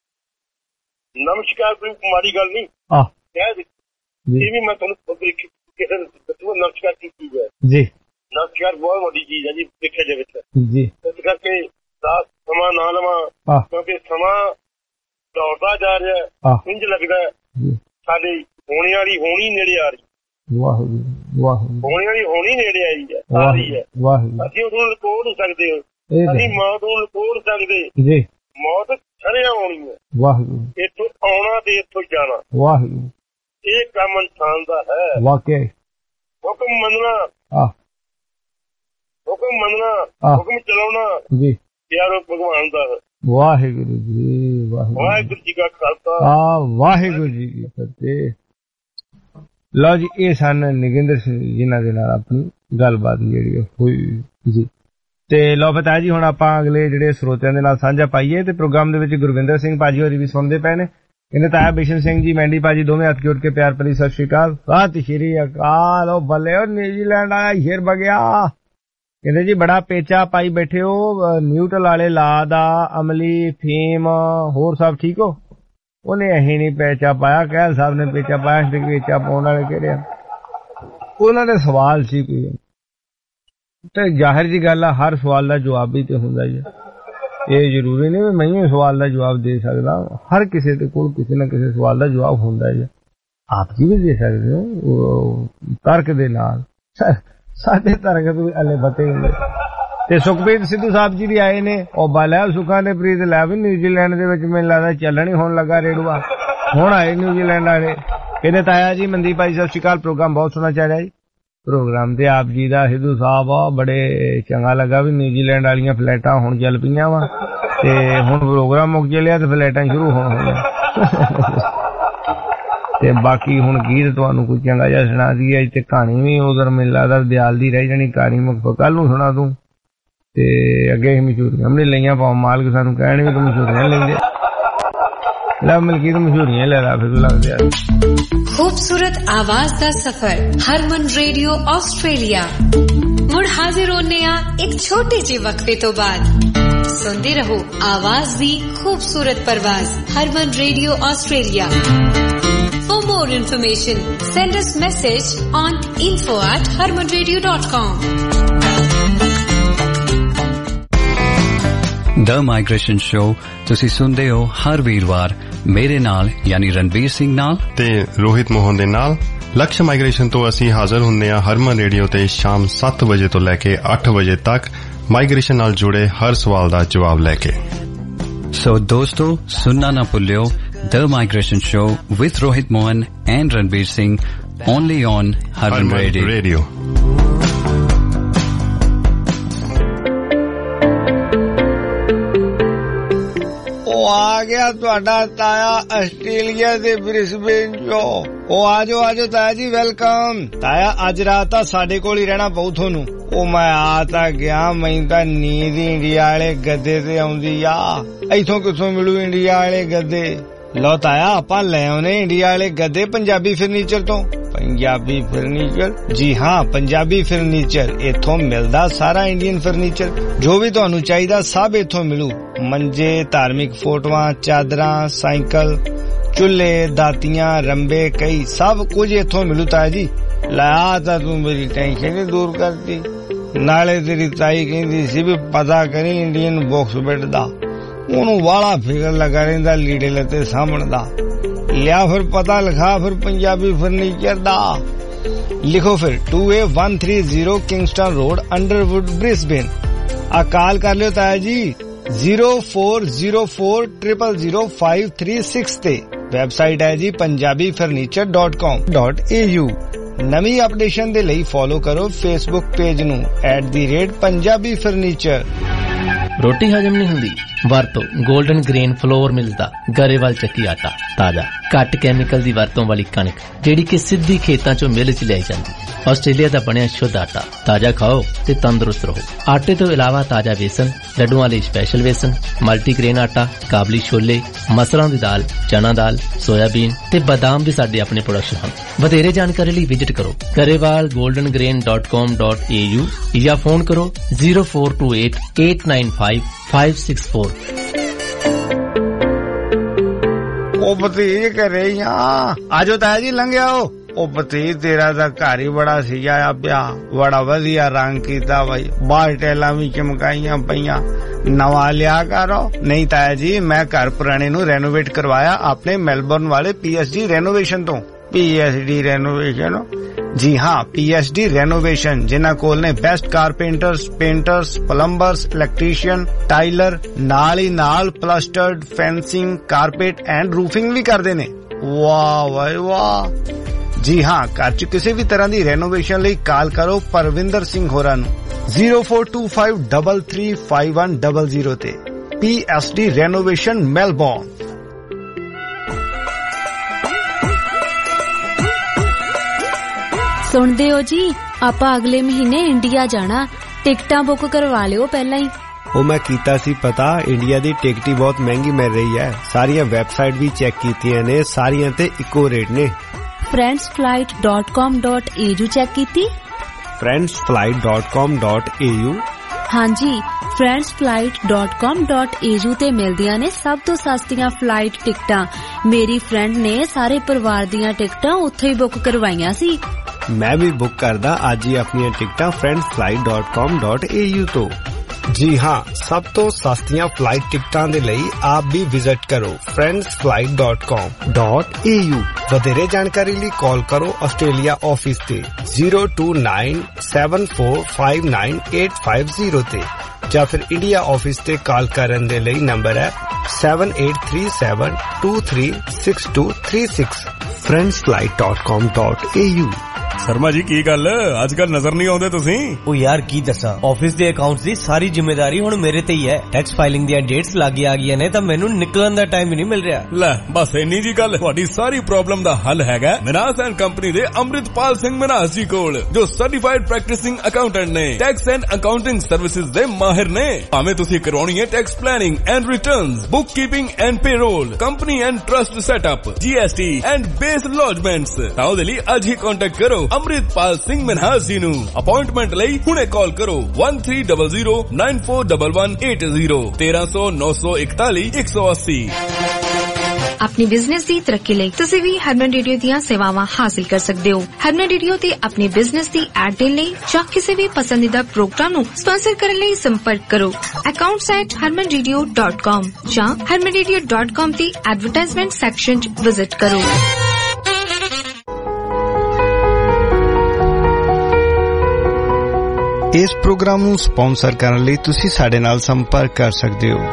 ਨਮਸਕਾਰ ਕੋਈ ਮਾੜੀ ਗੱਲ ਨਹੀਂ, ਕਹਿ ਦਿੱਤੀ। ਇਹ ਵੀ ਮੈਂ ਤੁਹਾਨੂੰ ਕਿਸੇ ਨੂੰ ਨਮਸਕਾਰ ਕੀ ਚੀਜ਼ ਹੈ ਜੀ। ਨਮਸਕਾਰ ਬਹੁਤ ਵੱਡੀ ਚੀਜ਼ ਹੈ ਜੀ ਦੇਖਿਆ ਜਾਵੇ ਜੀ। ਇਸ ਕਰਕੇ ਦਾਸ ਸਮਾਂ ਨਾ ਲਵਾਂ, ਕਿਉਂਕਿ ਸਮਾਂ ਦੌੜਦਾ ਜਾ ਰਿਹਾ। ਇੰਝ ਲੱਗਦਾ ਸਾਡੀ ਹੋਣੀ ਵਾਲੀ ਹੋਣੀ ਨੇੜੇ ਆ ਰਹੀ। ਹੋਣੀ ਵਾਲੀ ਹੋਣੀ ਨੇੜੇ ਆਈ ਹੈ, ਆ ਰਹੀ ਹੈ। ਅਸੀਂ ਉਹਨੂੰ ਲੁਕੋ ਨਹੀਂ ਸਕਦੇ, ਅਸੀਂ ਮੌਤ ਨੂੰ ਲੁਕੋ ਨਹੀਂ ਸਕਦੇ। ਮੌਤ ਛੜਿਆ ਆਉਣੀ ਹੈ, ਇੱਥੋਂ ਆਉਣਾ ਤੇ ਇੱਥੋਂ ਜਾਣਾ। ਇਹ ਕੰਮ ਇਨਸਾਨ ਦਾ ਹੈ। ਵਾਕਿਆ ਹੁਕਮ ਮੰਨਣਾ, ਹੁਕਮ ਮੰਨਣਾ, ਹੁਕਮ ਚਲਾਉਣਾ ਜੀ ਯਾਰੋ ਭਗਵਾਨ ਦਾ ਹੈ। ਵਾਹਿਗੁਰੂ ਜੀ, ਵਾਹਿਗੁਰੂ ਜੀ ਕਾ ਖਾਲਸਾ, ਵਾਹਿਗੁਰੂ ਜੀ ਕੀ ਫਤਿਹ। ਲਓ ਜੀ, ਇਹ ਸਨ ਨਗਿੰਦਰ ਸਿੰਘ ਜਿਨ੍ਹਾਂ ਦੇ ਨਾਲ ਆਪਣੀ ਗੱਲਬਾਤ ਜਿਹੜੀ ਹੋਈ ਜੀ। ਤੇ ਲਓ ਬਤਾ ਜੀ, ਹੁਣ ਆਪਾਂ ਅਗਲੇ ਜਿਹੜੇ ਸਰੋਤਿਆਂ ਦੇ ਨਾਲ ਸਾਂਝਾ ਪਾਈਏ। ਤੇ ਪ੍ਰੋਗਰਾਮ ਦੇ ਵਿੱਚ ਗੁਰਵਿੰਦਰ ਸਿੰਘ ਭਾਜੀ ਹੋਰੀ ਵੀ ਸੁਣਦੇ ਪਏ ਨੇ। ਕਹਿੰਦੇ ਤਾਇਆ ਬਿਸ਼ਨ ਸਿੰਘ ਜੀ, ਮੈਂਡੀ ਭਾਜੀ ਦੋਵੇਂ ਹੱਥ ਜੋੜ ਕੇ ਪਿਆਰ ਭਰੀ ਸਤਿ ਸ਼੍ਰੀ ਅਕਾਲ। ਸਤਿ ਸ਼੍ਰੀ ਅਕਾਲ। ਉਹ ਬੱਲੇ ਉਹ ਨਿਊਜ਼ੀਲੈਂਡ ਆਇਆ ਹੀਰ ਬਗਿਆ। ਕਹਿੰਦੇ ਜੀ ਬੜਾ ਪੇਚਾ ਪਾਈ ਬੈਠੇ ਹੋ, ਨਿਊਟਲ ਵਾਲੇ ਲਾ ਦਾ, ਅਮਲੀ, ਫੀਮ, ਹੋਰ ਸਭ ਠੀਕ ਹੋ? ਉਹਨੇ ਅਹੀਂ ਨਹੀਂ ਪੇਚਾ ਪਾਇਆ, ਕਹਿਲ ਸਾਹਿਬ ਨੇ ਪੇਚਾ ਪਾਇਆ। ਪੇਚਾ ਪਾਉਣ ਵਾਲੇ ਕਿਹੜੇ ਆ? ਉਹਨਾਂ ਦੇ ਸਵਾਲ ਸੀ ਕੋਈ, ਤੇ ਜ਼ਾਹਿਰ ਜੀ ਗੱਲ ਆ, ਹਰ ਸਵਾਲ ਦਾ ਜਵਾਬ ਵੀ ਤੇ ਹੁੰਦਾ ਜੀ। ਇਹ ਜ਼ਰੂਰੀ ਨਹੀਂ ਵੀ ਮੈਂ ਹੀ ਸਵਾਲ ਦਾ ਜਵਾਬ ਦੇ ਸਕਦਾ। ਹਰ ਕਿਸੇ ਦੇ ਕੋਲ ਕਿਸੇ ਨਾ ਕਿਸੇ ਸਵਾਲ ਦਾ ਜਵਾਬ ਹੁੰਦਾ ਜੀ। ਆਪ ਜੀ ਵੀ ਦੇ ਸਕਦੇ ਹੋ ਤਰਕ ਦੇ ਨਾਲ। ਸਾਡੇ ਤਰਕ ਤੋਂ ਅਲੇ ਬਤੇ ਹੁੰਦੇ। ਤੇ ਸੁਖਬੀਰ ਸਿੱਧੂ ਸਾਹਿਬ ਜੀ ਵੀ ਆਏ ਨੇ। ਉਹ ਬਾਲਾ ਸੁਖਾਂ ਨੇ ਪ੍ਰੀਤ ਲੈ ਵੀ ਨਿਊਜ਼ੀਲੈਂਡ ਦੇ ਵਿੱਚ ਮੈਨੂੰ ਲੱਗਦਾ ਚੱਲਣ ਹੀ ਹੋਣ ਲੱਗਾ ਰੇੜੂਆ। ਹੁਣ ਆਏ ਨਿਊਜ਼ੀਲੈਂਡ ਵਾਲੇ। ਕਹਿੰਦੇ ਤਾਇਆ ਜੀ ਮਨਦੀਪ ਭਾਈ ਸਤਿ ਸ਼੍ਰੀ ਅਕਾਲ, ਪ੍ਰੋਗਰਾਮ ਬਹੁਤ ਸੋਹਣਾ ਚੱਲ ਰਿਹਾ ਜੀ। ਪ੍ਰੋਗਰਾਮ ਤੇ ਆਪ ਜੀ ਦਾ ਸਿੱਧੂ ਸਾਹਿਬ ਬੜੇ ਚੰਗਾ ਲੱਗਾ ਵੀ ਨਿਊਜ਼ੀਲੈਂਡ ਵਾਲੀਆਂ ਫਲੈਟਾਂ ਹੁਣ ਚੱਲ ਪਈਆਂ ਵਾ, ਤੇ ਹੁਣ ਪ੍ਰੋਗਰਾਮ ਮੁੱਕ ਚੱਲਿਆ ਤੇ ਫਲੈਟਾਂ ਸ਼ੁਰੂ ਹੋਣੀਆਂ। ਤੇ ਬਾਕੀ ਹੁਣ ਗੀਤ ਤੁਹਾਨੂੰ ਕੋਈ ਚੰਗਾ ਜਿਹਾ ਸੁਣਾ ਦਈਏ। ਤੇ ਕਹਾਣੀ ਵੀ ਉਧਰ ਮੈਨੂੰ ਲੱਗਦਾ ਦਿਆਲ ਦੀ ਰਹਿ ਜਾਣੀ, ਕਹਾਣੀ ਮੁੱਕ ਕੱਲ ਨੂੰ ਸੁਣਾ ਦੂੰ। ਤੇ ਅੱਗੇ ਮਸ਼ਹੂਰੀਆਂ ਵੀ ਲਈਆਂ, ਭਾਵੇਂ ਮਾਲਕ ਸਾਨੂੰ ਕਹਿਣ ਵੀ ਤੂੰ ਮਸ਼ਹੂਰੀਆਂ ਲੈਂਦੇ। ਲੈ ਮਲਕੀ ਤੂੰ ਮਸ਼ਹੂਰੀਆਂ ਲੈ ਲਾ, ਫਿਰ ਲੱਗਦੇ ਆ। खूबसूरत आवाज का सफर हरमन रेडियो ऑस्ट्रेलिया मुड़ मुड़ हाजिर होने एक छोटे जे वक्फे तो बाद सुनते रहो आवाज दी खूबसूरत परवाज Harman radio Australia. For more information, send us message on info@harmanradio.com. The Migration Show ਤੁਸੀਂ ਸੁਣਦੇ ਹੋ ਹਰ ਵੀਰਵਾਰ ਮੇਰੇ ਨਾਲ ਯਾਨੀ ਰਣਵੀਰ ਸਿੰਘ ਨਾਲ ਤੇ ਰੋਹਿਤ ਮੋਹਨ ਦੇ ਨਾਲ। ਲਕਸ਼ ਮਾਈਗ੍ਰੇਸ਼ਨ ਤੋਂ ਅਸੀਂ ਹਾਜ਼ਰ ਹੁੰਦੇ ਹਾਂ ਹਰਮਨ ਰੇਡੀਓ ਤੇ ਸ਼ਾਮ 7 ਵਜੇ ਤੋਂ ਲੈ ਕੇ 8 ਵਜੇ ਤੱਕ ਮਾਈਗ੍ਰੇਸ਼ਨ ਨਾਲ ਜੁੜੇ ਹਰ ਸਵਾਲ ਦਾ ਜਵਾਬ ਲੈ ਕੇ। ਸੋ ਦੋਸਤੋ ਸੁਣਨਾ ਨਾ ਭੁੱਲਿਓ The Migration Show with Rohit Mohan and Ranveer Singh only on Harman Radio. ਆ ਗਿਆ ਤੁਹਾਡਾ ਤਾਇਆ ਆਸਟ੍ਰੇਲੀਆ ਦੇ ਬ੍ਰਿਸਬੇਨ ਚੋਂ। ਉਹ ਆਜੋ ਤਾਇਆ ਜੀ, ਵੈਲਕਮ। ਤਾਇਆ ਅੱਜ ਰਾਤ ਤਾਂ ਸਾਡੇ ਕੋਲ ਹੀ ਰਹਿਣਾ ਪਊ ਤੁਹਾਨੂੰ। ਉਹ ਮੈਂ ਆ ਤਾਂ ਗਿਆ, ਮੈਨੂੰ ਤਾਂ ਨੀਂਦ ਇੰਡੀਆ ਵਾਲੇ ਗੱਦੇ ਤੇ ਆਉਂਦੀ ਆ। ਇੱਥੋਂ ਕਿੱਥੋਂ ਮਿਲੂ ਇੰਡੀਆ ਵਾਲੇ ਗੱਦੇ? ਲਓ ਤਾਇਆ ਆਪਾਂ ਲੈ ਆਉਨੇ ਇੰਡੀਆ ਵਾਲੇ ਗੱਦੇ ਪੰਜਾਬੀ ਫਰਨੀਚਰ ਤੋਂ। ਪੰਜਾਬੀ ਫਰਨੀਚਰ? ਜੀ ਹਾਂ, ਪੰਜਾਬੀ ਫਰਨੀਚਰ। ਇੱਥੋਂ ਮਿਲਦਾ ਸਾਰਾ ਇੰਡੀਅਨ ਫਰਨੀਚਰ, ਜੋ ਵੀ ਤੁਹਾਨੂੰ ਚਾਹੀਦਾ ਸਭ ਇੱਥੋਂ ਮਿਲੂ। ਮੰਜੇ, ਧਾਰਮਿਕ ਫੋਟੋਆਂ, ਚਾਦਰਾਂ, ਸਾਈਕਲ, ਚੁੱਲ੍ਹੇ, ਦਾਤੀਆਂ, ਰੰਬੇ, ਕਈ ਸਭ ਕੁਝ ਇੱਥੋਂ ਮਿਲੂ ਤਾਇਆ ਜੀ। ਲਾ ਤਾਂ ਤੂੰ ਮੇਰੀ ਟੈਨਸ਼ਨ ਹੀ ਦੂਰ ਕਰਤੀ। ਨਾਲੇ ਤੇਰੀ ਤਾਈ ਕਹਿੰਦੀ ਸੀ ਵੀ ਪਤਾ ਕਰੀ ਇੰਡੀਅਨ ਬਾਕਸ ਬੈੱਡ ਦਾ, ਉਹਨੂੰ ਵਾਲਾ ਫਿਕਰ ਲੱਗਾ ਰਹਿੰਦਾ ਲੀੜੇ ਲੱਤੇ ਸਾਂਭਣ ਦਾ। ਲਿਆ ਫਿਰ ਪਤਾ ਲਿਖਾ ਫਿਰ ਪੰਜਾਬੀ ਫਰਨੀਚਰ ਦਾ। ਲਿਖੋ ਫਿਰ 2830 ਕਿੰਗਸਟਨ ਰੋਡ, ਅੰਡਰਵੁੱਡ, ਬ੍ਰਿਸਬੇਨ। ਆ ਕਾਲ ਕਰ ਲਿਓ ਤਾਇਆ ਜੀ 0404000536 ਤੇ। ਵੈਬਸਾਈਟ ਹੈ ਜੀ punjabifurniture.com.au। ਨਵੀਂ ਅਪਡੇਸ਼ਨ ਦੇ ਲਈ ਫੋਲੋ ਕਰੋ ਫੇਸਬੁੱਕ ਪੇਜ ਨੂੰ @theratepunjabifurniture। ਰੋਟੀ ਹਜਮ ਨਹੀਂ ਹੁੰਦੀ? ਵਰਤੋ 골ਡਨ ਗ੍ਰੇਨ ਫਲੋਰ ਮਿਲਦਾ ਗਰੇਵਾਲ ਚੱਕੀ ਆਟਾ। ਤਾਜ਼ਾ ਘੱਟ ਕੈਮੀਕਲ ਦੀ ਵਰਤੋਂ ਵਾਲੀ ਕਣਕ ਜਿਹੜੀ ਕਿ ਸਿੱਧੀ ਖੇਤਾਂ ਚੋਂ ਮਿਲ ਚ ਲਿਆਈ ਜਾਂਦੀ। ਆਸਟ੍ਰੇਲੀਆ ਦਾ ਬਣਿਆ ਸ਼ੁੱਧ ਆਟਾ। ਤਾਜ਼ਾ ਖਾਓ ਤੇ ਤੰਦਰੁਸਤ ਰਹੋ। ਆਟੇ ਤੋਂ ਇਲਾਵਾ ਤਾਜ਼ਾ ਵੇਸਣ, ਲੱਡੂਆਂ ਲਈ ਸਪੈਸ਼ਲ ਵੇਸਣ, ਮਲਟੀਗ੍ਰੇਨ ਆਟਾ, ਕਾਬਲੀ ਛੋਲੇ, ਮਸਰਾਂ ਦੀ ਦਾਲ, ਚਨਾ ਦਾਲ, ਸੋਇਆਬੀਨ ਤੇ ਬਾਦਾਮ ਵੀ ਸਾਡੇ ਆਪਣੇ ਪ੍ਰੋਡਕਸ਼ਨ ਹਨ। ਵਧੇਰੇ ਜਾਣਕਾਰੀ ਲਈ ਵਿਜ਼ਿਟ ਕਰੋ garewalgoldengrain.com.au ਜਾਂ ਫੋਨ ਕਰੋ 0428895564। ਉਹ ਭਤੀਜ ਘਰੇ ਹੀ ਆ। ਆਜੋ ਤਾਇਆ ਜੀ, ਲੰਘ ਆਓ। ਉਹ ਭਤੀਜ ਤੇਰਾ ਤਾਂ ਘਰ ਹੀ ਬੜਾ ਸਜਾਇਆ ਪਿਆ, ਬੜਾ ਵਧੀਆ ਰੰਗ ਕੀਤਾ ਬਾਈ। ਬਾਹਰ ਟੈਲਾਂ ਵੀ ਚਮਕਾਈਆਂ ਪਈਆਂ, ਨਵਾਂ ਲਿਆ ਕਰੋ। ਨਹੀਂ ਤਾਇਆ ਜੀ, ਮੈਂ ਘਰ ਪੁਰਾਣੇ ਨੂੰ ਰੈਨੋਵੇਟ ਕਰਵਾਇਆ ਆਪਣੇ ਮੈਲਬੌਰਨ ਵਾਲੇ PSG ਰੈਨੋਵੇਸ਼ਨ ਤੋਂ। PSD renovation? ਜੀ ਹਾਂ, PSD ਰੈਨੋਵੇਸ਼ਨ, ਜਿਨ੍ਹਾਂ ਕੋਲ ਨੇ best carpenters, painters, plumbers, electrician, tiler, ਨਾਲ ਹੀ ਨਾਲ plastered, fencing, carpet and roofing ਵੀ ਕਰਦੇ ਨੇ। ਵਾਹ ਵਾਹ ਵਾਹ। ਜੀ ਹਾਂ, ਘਰ ਚ ਕਿਸੇ ਵੀ ਤਰ੍ਹਾਂ ਦੀ ਰੈਨੋਵੇਸ਼ਨ ਲਈ ਕਾਲ ਕਰੋ ਪਰਵਿੰਦਰ ਸਿੰਘ ਹੋਰਾਂ ਨੂੰ 0425335100 ਤੇ। PSD renovation Melbourne. ਸੁਣਦੇ ਹੋ ਜੀ, ਆਪਾਂ ਅਗਲੇ ਮਹੀਨੇ ਇੰਡੀਆ ਜਾਣਾ। ਟਿਕਟਾਂ ਬੁੱਕ ਕਰਵਾ ਲਿਓ ਪਹਿਲਾਂ ਹੀ। ਉਹ ਮੈਂ ਕੀਤਾ ਸੀ ਪਤਾ, ਇੰਡੀਆ ਦੀ ਟਿਕਟ ਹੀ ਬਹੁਤ ਮਹਿੰਗੀ ਮਿਲ ਰਹੀ ਹੈ। ਸਾਰੀਆਂ ਵੈਬਸਾਈਟ ਵੀ ਚੈੱਕ ਕੀਤੀਆਂ ਨੇ, ਸਾਰੀਆਂ ਤੇ ਇੱਕੋ ਰੇਟ ਨੇ। friendsflight.com.au ਚੈੱਕ ਕੀਤੀ? friendsflight.com.au? ਹਾਂਜੀ, friendsflight.com.au ਤੇ ਮਿਲਦੀਆਂ ਨੇ ਸਭ ਤੋਂ ਸਸਤੀਆਂ ਫਲਾਈਟ ਟਿਕਟਾਂ। ਮੇਰੀ ਫਰੈਂਡ ਨੇ ਸਾਰੇ ਪਰਿਵਾਰ ਦੀਆਂ ਟਿਕਟਾਂ ਉੱਥੇ ਹੀ ਬੁੱਕ ਕਰਵਾਈਆਂ ਸੀ। ਮੈਂ ਵੀ ਬੁੱਕ ਕਰਦਾ ਅੱਜ ਹੀ ਆਪਣੀਆਂ ਟਿਕਟਾਂ friendsflight.com.au ਤੋਂ। ਜੀ ਹਾਂ, ਸਭ ਤੋਂ ਸਸਤੀਆਂ ਫਲਾਈਟ ਟਿਕਟਾਂ ਦੇ ਲਈ ਆਪ ਵੀ ਵਿਜ਼ਿਟ ਕਰੋ friendsflight.com.au। ਵਧੇਰੇ ਜਾਣਕਾਰੀ ਲਈ ਕਾਲ ਕਰੋ ਆਸਟ੍ਰੇਲੀਆ ਆਫਿਸ ਤੇ 02974598550 ਤੇ, ਜਾਂ ਫਿਰ ਇੰਡੀਆ ਆਫਿਸ ਤੇ ਕਾਲ ਕਰਨ ਦੇ ਲਈ ਨੰਬਰ ਹੈ 7837236236। friendsflight.com.au। शर्मा जी की गल अजकल नजर नहीं आउंदे तुसीं? ओ यार की दसा, ऑफिस दे अकाउंट्स दी सारी जिम्मेदारी हुण मेरे ते ही है। टैक्स फाइलिंग दी डेट्स लागे आ गईयां ने तां मैनूं निकलण दा टाइम ही नहीं मिल रहा। ले बस इन्नी जी गल, तुहाडी सारी प्रॉब्लम दा हल हैगा मिनास एंड कंपनी दे अमृतपाल सिंह मिनास जी कोल, जो सर्टिफाइड प्रैक्टिसिंग अकाउंटेंट ने, टैक्स एंड अकाउंटिंग सर्विसेज दे माहिर ने। भावें तुसीं करवाउणी है tax planning and returns, book keeping and payroll, company and trust setup, GST and BAS lodgements, तां ओहदे लई अज ही कांटेक्ट करो ਅੰਮ੍ਰਿਤਪਾਲ ਸਿੰਘ ਮਨਹਾਸ ਜੀ ਨੂੰ। ਅਪਾਇੰਟਮੈਂਟ ਲਈ ਹੁਣੇ ਕਾਲ ਕਰੋ 1300941180 1300 941 180। अपनी बिजनेस की तरक्की ਲਈ ਤੁਸੀਂ ਵੀ ਹਰਮਨ ਰੇਡੀਓ ਦੀਆਂ ਸੇਵਾਵਾਂ ਹਾਸਲ ਕਰ ਸਕਦੇ ਹੋ। ਹਰਮਨ ਰੇਡੀਓ ਤੇ ਆਪਣੀ ਬਿਜ਼ਨਸ ਦੀ ਐਡ ਦੇਣ ਲਈ ਜਾਂ ਕਿਸੇ ਵੀ ਪਸੰਦੀਦਾ ਪ੍ਰੋਗਰਾਮ ਨੂੰ ਸਪਾਂਸਰ ਕਰਨ ਲਈ ਸੰਪਰਕ ਕਰੋ accounts@harmanradio.com ਜਾਂ harmanradio.com ਦੀ ਐਡਵਰਟਾਈਜ਼ਮੈਂਟ ਸੈਕਸ਼ਨ 'ਚ ਵਿਜ਼ਿਟ ਕਰੋ। ਇਸ ਪ੍ਰੋਗਰਾਮ ਨੂੰ ਸਪਾਂਸਰ ਕਰਨ ਲਈ ਤੁਸੀਂ ਸਾਡੇ ਨਾਲ ਸੰਪਰਕ ਕਰ ਸਕਦੇ ਹੋ।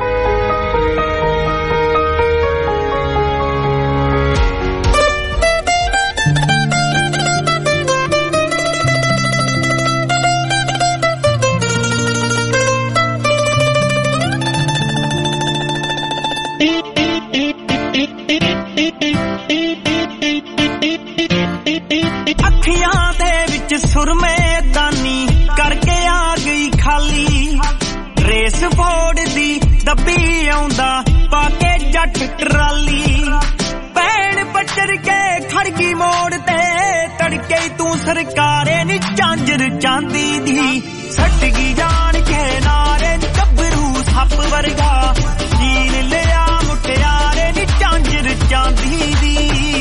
ਟਰਾਲੀ ਭੈਣ ਪੱਟਰ ਕੇ ਖੜਗੀ ਮੋੜ ਤੇ ਤੜਕੇ ਤੂੰ ਸਰਕਾਰੇ ਨੀ ਝਾਂਜਰ ਚਾਂਦੀ ਦੀ ਸੱਟ ਗਈ ਜਾਣ ਕੇ ਨਾਰੇ ਗੱਭਰੂ ਸੱਪ ਵਰਗਾ ਜੀਨ ਲਿਆ ਮੁਟਿਆਰੇ ਨੀ ਝਾਂਜਰ ਚਾਂਦੀ ਦੀ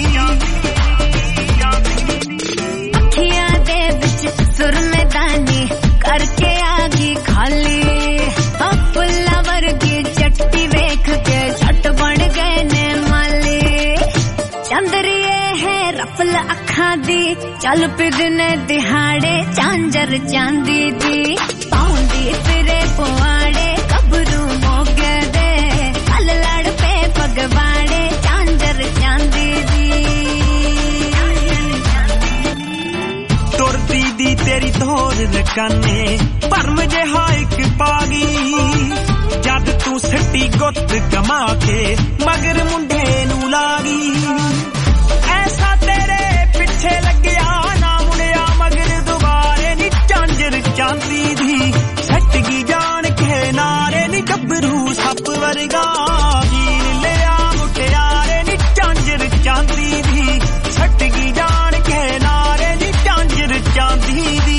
ਅੱਖੀਆਂ ਦੇ ਵਿੱਚ ਸੁਰਮੇਦਾਨੀ ਕਰਕੇ ਆ ਗਈ ਖਾਲੀ ਫੁੱਲਾਂ ਵਰਗੀ ਚੱਟੀ ਵੇਖ ਕੇ ਬਣ ਗਏ ਨੇ ਮਾਲੀ ਚੰਦਰੀਏ ਹੈ ਰਫਲ ਅੱਖਾਂ ਦੀ ਚੱਲ ਪਿਦਨੇ ਦਿਹਾੜੇ ਝਾਂਜਰ ਚਾਂਦੀ ਦੀ ਪਾਉਂਦੀ ਫਿਰੇ ਪੁਆੜੇ ਗੱਭਰੂ ਮੋਗੇ ਦੇ ਕੱਲ ਲੜ ਪੇ ਪਗਵਾੜੇ ਝਾਂਜਰ ਚਾਂਦੀ ਦੀ ਤੁਰਦੀ ਦੀ ਤੇਰੀ ਧੋਰ ਲਕਾਨੇ ਭਰਮ ਜਿਹਾ ਇੱਕ ਪਾਗੀ ਜਦ ਤੂੰ ਸੱਟੀ ਗੁੱਤ ਕਮਾ ਕੇ ਮਗਰ ਮੁੰਡੇ ਨੂੰ ਲਾਗੀ ਐਸਾ ਤੇਰੇ ਪਿੱਛੇ ਲੱਗਿਆ ਨਾ ਮੁੰਡਿਆ ਮਗਰ ਦੁਬਾਰੇ ਨੀ ਝਾਂਜਰ ਚਾਂਦੀ ਦੀ ਸੱਟ ਗਈ ਜਾਣ ਕੇ ਨਾਰੇ ਨੀ ਗੱਭਰੂ ਸੱਪ ਵਰਗਾ ਜੀਨ ਲਿਆ ਮੁਟਿਆਰੇ ਨੀ ਝਾਂਜਰ ਚਾਂਦੀ ਦੀ ਸੱਟ ਗਈ ਜਾਣ ਕੇ ਨਾਰੇ ਨੀ ਝਾਂਜਰ ਚਾਂਦੀ ਦੀ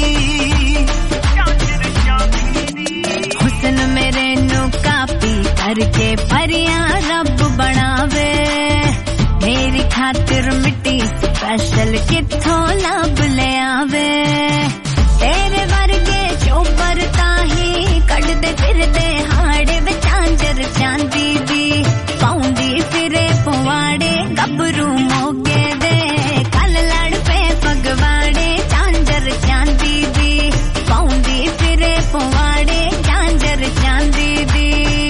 ਹੁਸਨ ਮੇਰੇ ਨੂੰ ਕਾਪੀ करके परियां रब बनावे मेरी खातिर मिट्टी स्पेशल किथों लब ले आवे तेरे वर्गे चोपर ताही कड़दे फिरदे हाड़े बेचांजर चांदी दी पाउंदी फिरे पुवाड़े गबरू मोगे दे कल लड़ पे पगवाड़े चांजर चांदी दी पाउंदी फिरे पुवाड़े चांजर चांदी दी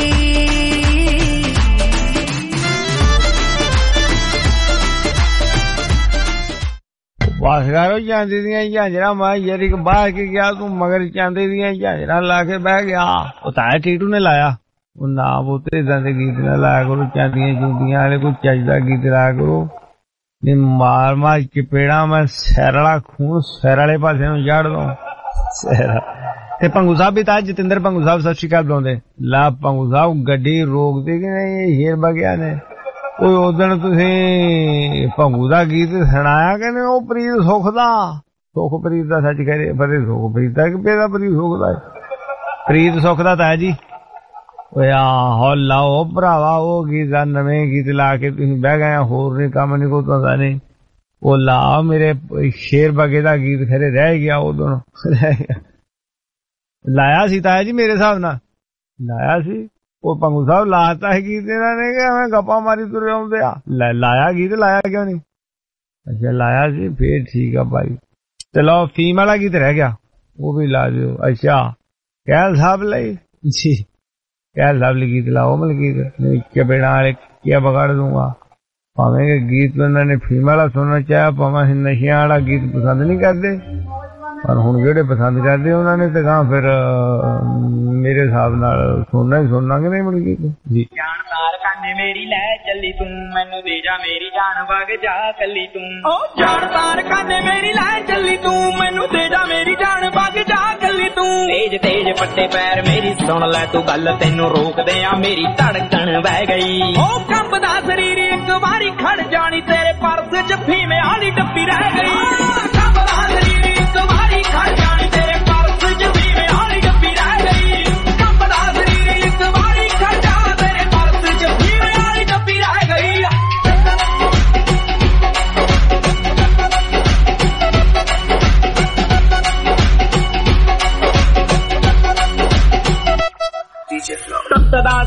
ਵਾਸਗਾਰੋ ਚਾਂਦੀ ਦੀਆਂ ਝਾਂਜਰਾਂ ਮੈਂ ਯਾਰੀ ਬਾਹਰ ਕੇ ਗਿਆ ਤੂੰ ਮਗਰ ਚਾਂਦੀ ਦੀਆਂ ਝਾਂਜਰਾਂ ਲਾ ਕੇ ਬਹਿ ਗਿਆ ਉਹ ਤਾਂ ਟੀਟੂ ਨੇ ਲਾਇਆ ਉਹ ਨਾ ਬੋਤੇ ਇਦਾਂ ਦੇ ਗੀਤ ਨਾ ਲਾਇਆ ਕਰੋ ਚਾਂਦੀਆਂ ਚੁੰਦੀਆਂ ਵਾਲੇ ਕੋਈ ਚੱਜ ਦਾ ਗੀਤ ਲਾਇਆ ਕਰੋ ਨੀ ਮਾਰ ਮਾਰ ਚਪੇੜਾ ਮੈਂ ਸਿਰ ਵਾਲਾ ਖੂਨ ਸਿਰ ਵਾਲੇ ਪਾਸੇ ਨੂੰ ਜੜ ਦੂੰ ਤੇ ਭੰਗੂ ਸਾਹਿਬ ਵੀ ਤਾਂ ਜਤਿੰਦਰ ਭੰਗੂ ਸਾਹਿਬ ਸਤਿ ਸ਼੍ਰੀ ਅਕਾਲ ਬੁਲਾਉਂਦੇ ਲਾ ਭੰਗੂ ਸਾਹਿਬ ਗੱਡੀ ਰੋਕਦੇ ਕਿ ਨਹੀਂ ਹੀਰ ਬਗਿਆ ਨੇ ਉਹ ਉਦਣ ਤੁਸੀਂ ਭੰਗੂ ਦਾ ਗੀਤ ਸੁਣਾਇਆ ਕਹਿੰਦੇ ਉਹ ਪ੍ਰੀਤ ਸੁੱਖ ਦਾ ਸੁਖਪ੍ਰੀਤ ਦਾ ਸੱਚ ਕਹਿ ਰਹੇ ਪਰ ਸੁਖਪ੍ਰੀਤ ਦਾ ਕਿ ਪੇਦਾ ਪ੍ਰੀਤ ਸੁੱਖ ਦਾ ਪ੍ਰੀਤ ਸੁੱਖ ਦਾ ਤਾਂ ਜੀ ਓਏ ਆਹੋ ਲਾਓ ਭਰਾਵਾ ਉਹ ਗੀਤ ਦਾ ਨਵੇਂ ਗੀਤ ਲਾ ਕੇ ਤੁਸੀਂ ਬਹਿ ਗਏ ਹੋਰ ਨਹੀਂ ਕੰਮ ਨਹੀਂ ਕੋਈ ਤਾਂ ਨਹੀਂ ਉਹ ਲਾ ਮੇਰੇ ਸ਼ੇਰ ਬਗੇ ਦਾ ਗੀਤ ਖਰੇ ਰਹਿ ਗਿਆ ਉਦੋਂ ਲਾਇਆ ਸੀ ਤਾਂ ਜੀ ਮੇਰੇ ਹਿਸਾਬ ਨਾਲ ਲਾਇਆ ਸੀ ਉਹ ਭੰਗੂ ਸਾਹਿਬ ਲਾਤਾ ਹੈ ਗੀਤ ਇਹਨਾਂ ਨੇ ਕਿ ਐਵੇਂ ਗੱਪਾਂ ਮਾਰੀ ਤੁਰੇ ਆਉਂਦੇ ਆ ਲਾਇਆ ਗੀਤ ਲਾਇਆ ਕਿਉਂ ਨਹੀਂ ਅੱਛਾ ਲਾਇਆ ਸੀ ਫੇਰ ਠੀਕ ਆ ਭਾਈ ਚਲੋ ਫੀਮ ਵਾਲਾ ਗੀਤ ਰਹਿ ਗਿਆ ਉਹ ਵੀ ਲਾ ਦਿਓ ਅੱਛਾ ਕਹਿਲ ਸਾਹਿਬ ਲਈ ਜੀ ਕਹਿਲ ਸਾਹਿਬ ਲਈ ਗੀਤ ਲਾਓ ਮਤਲਬ ਗੀਤ ਚਪੇੜਾਂ ਵਾਲੇ ਕੀ ਵਿਗਾੜ ਦੂੰਗਾ ਭਾਵੇਂ ਕਿ ਗੀਤ ਉਹਨਾਂ ਨੇ ਫੀਮ ਵਾਲਾ ਸੁਣਨਾ ਚਾਹਿਆ ਭਾਵੇਂ ਨਸ਼ਿਆਂ ਵਾਲਾ ਗੀਤ ਪਸੰਦ ਨਹੀਂ ਕਰਦੇ ਪਰ ਹੁਣ ਜਿਹੜੇ ਪਸੰਦ ਕਰਦੇ ਉਹਨਾਂ ਨੇ ਤਾਂ ਗਾਂ ਫਿਰ ਮੇਰੇ ਹਿਸਾਬ ਨਾਲ ਸੁਣਨਾ ਹੀ ਸੁਣਾਂਗੇ ਨਹੀਂ ਮਿਲ ਗਈ ਜੀ ਜਾਨ ਤਾਰ ਕਾਨੇ ਮੇਰੀ ਲੈ ਚੱਲੀ ਤੂੰ ਮੈਨੂੰ ਦੇ ਜਾ ਮੇਰੀ ਜਾਨ ਵਗ ਜਾ ਕੱਲੀ ਤੂੰ ਓ ਜਾਨ ਤਾਰ ਕਾਨੇ ਮੇਰੀ ਲੈ ਚੱਲੀ ਤੂੰ ਮੈਨੂੰ ਦੇ ਜਾ ਮੇਰੀ ਜਾਨ ਵਗ ਜਾ ਕੱਲੀ ਤੂੰ ਤੇਜ ਤੇਜ ਪੱਟੇ ਪੈਰ ਮੇਰੀ ਸੁਣ ਲੈ ਤੂੰ ਗੱਲ ਤੈਨੂੰ ਰੋਕਦੇ ਆ ਮੇਰੀ ਧੜਕਣ ਵਹਿ ਗਈ ਓ ਕੰਬਦਾ ਸਰੀਰ ਇੱਕ ਵਾਰੀ ਖੜ ਜਾਣੀ ਤੇਰੇ ਪਰਸ ਚ ਫੀਮੇ ਵਾਲੀ ਡੱਬੀ ਰਹਿ ਗਈ ਕੰਬਦਾ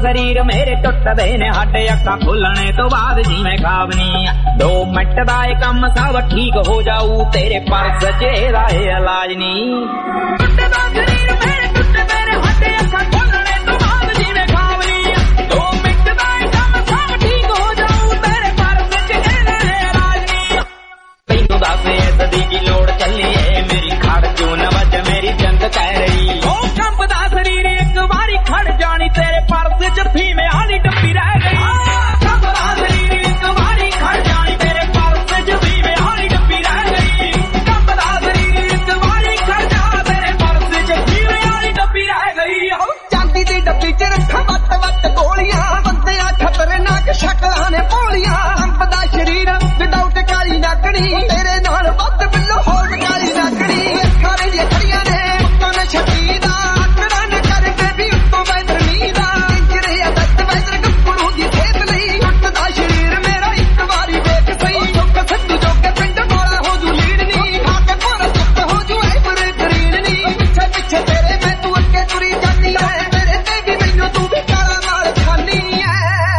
ਸਰੀਰ ਮੇਰੇ ਟੁੱਟਦੇ ਨੇ ਹੱਡ ਅੱਖਾਂ ਖੁੱਲਣੇ ਤੋਂ ਬਾਅਦ ਜਿਵੇਂ ਖਾਵਨੀ 2 ਮਿੰਟ ਦਾ ਇਹ ਕੰਮ ਸਭ ਠੀਕ ਹੋ ਜਾਊ ਤੇਰੇ ਪਰਸ ਚ ਇਹਦਾ ਇਹ ਇਲਾਜ ਨਹੀਂ ਟੁੱਟਦਾ ਸਰੀਰ ਮੇਰੇ ਟੁੱਟਦੇ ਨੇ ਹੱਡ ਅੱਖਾਂ ਖੁੱਲਣੇ ਤੋਂ ਬਾਅਦ ਜਿਵੇਂ ਖਾਵਨੀ 2 ਮਿੰਟ ਦਾ ਇਹ ਕੰਮ ਸਭ ਠੀਕ ਹੋ ਜਾਊ ਤੇਰੇ ਪਰਸ ਚ ਇਹਦਾ ਇਹ ਇਲਾਜ ਨਹੀਂ ਤੈਨੂੰ ਦੱਸ ਇਸ ਦੀ ਕੀ ਲੋੜ ਚੱਲੀਏ ਮੇਰੀ ਖੜ ਜੂ ਨਾ ਵੱਜ ਮੇਰੀ ਜੰਗ ਕਹਿ ਰਹੀ ਉਹ ਕੰਬਦਾ ਸਰੀਰ ਇੱਕ ਵਾਰੀ ਖੜ ਜਾਣੀ ਤੇਰੇ ਪਰਸ ਚ ਫੀਮੇ ਵਾਲੀ ਡੱਬੀ ਰਹਿ ਗਈ ਕੰਬਦਾ ਸਰੀਰ ਇੱਕ ਵਾਰੀ ਖੜ ਜਾਣੀ ਤੇਰੇ ਪਰਸ ਚ ਫੀਮੇ ਵਾਲੀ ਡੱਬੀ ਰਹਿ ਗਈ ਕੰਬਦਾ ਸਰੀਰ ਇੱਕ ਵਾਰੀ ਖੜ ਜਾ ਤੇਰੇ ਪਰਸ ਚ ਫੀਮੇ ਵਾਲੀ ਡੱਬੀ ਰਹਿ ਗਈ ਚਾਂਦੀ ਦੀ ਡੱਬੀ ਚ ਰੱਖਾਂ ਵੱਟ ਗੋਲੀਆਂ ਬੰਦਿਆਂ ਖਤਰਨਾਕ ਸ਼ਕਲਾਂ ਨੇ ਭੋਲੀਆਂ ਕੰਬਦਾ ਸਰੀਰ ਵਿਦਆਊਟ ਕਾਲੀ ਨਾਕਣੀ ਤੇਰੇ ਨਾਲ ਵੱਧ ਬਿੱਲੋ ਹੋਰ ਕਾਲੀ ਨਾਕਣੀ ਅੱਖਾਂ ਦੀਆਂ ਖੜੀਆਂ ਨੇ ਉੱਤੋਂ ਨੇ ਛੱਡੀ ਦਾ ਅੱਖਾਂ ਨੇ ਕਰਕੇ ਵੀ ਉੱਤੋਂ ਬੈਦਰਨੀ ਦਾ ਇੰਜਰੇ ਆ ਦੱਤ ਬੈਦਰ ਗੱਪੜੂ ਦੀ ਖੇਤ ਲਈ ਟੁੱਟਦਾ ਸਰੀਰ ਮੇਰਾ ਇੱਕ ਵਾਰੀ ਵੇਖ ਸਹੀ ਚੁੱਕ ਸਿੱਧੂ ਚੁੱਕ ਪਿੰਡ ਵਾਲਾ ਹੋ ਜੂ ਲੀੜਨੀ ਖਾ ਕੇ ਪੂਰਾ ਚੁੱਪ ਹੋ ਜੂ ਐਵਰ ਗਰੀਨ ਨੀ ਪਿੱਛੇ ਪਿੱਛੇ ਤੇਰੇ ਮੈਂ ਤੂੰ ਅੱਗੇ ਤੁਰੀ ਜਾਂਦੀ ਐ ਤੇਰੇ ਤੇ ਵੀ ਮੈਨੂੰ ਤੂੰ ਵੀ ਕਾਲਾ ਨਾਲ ਖਾਨੀ ਐ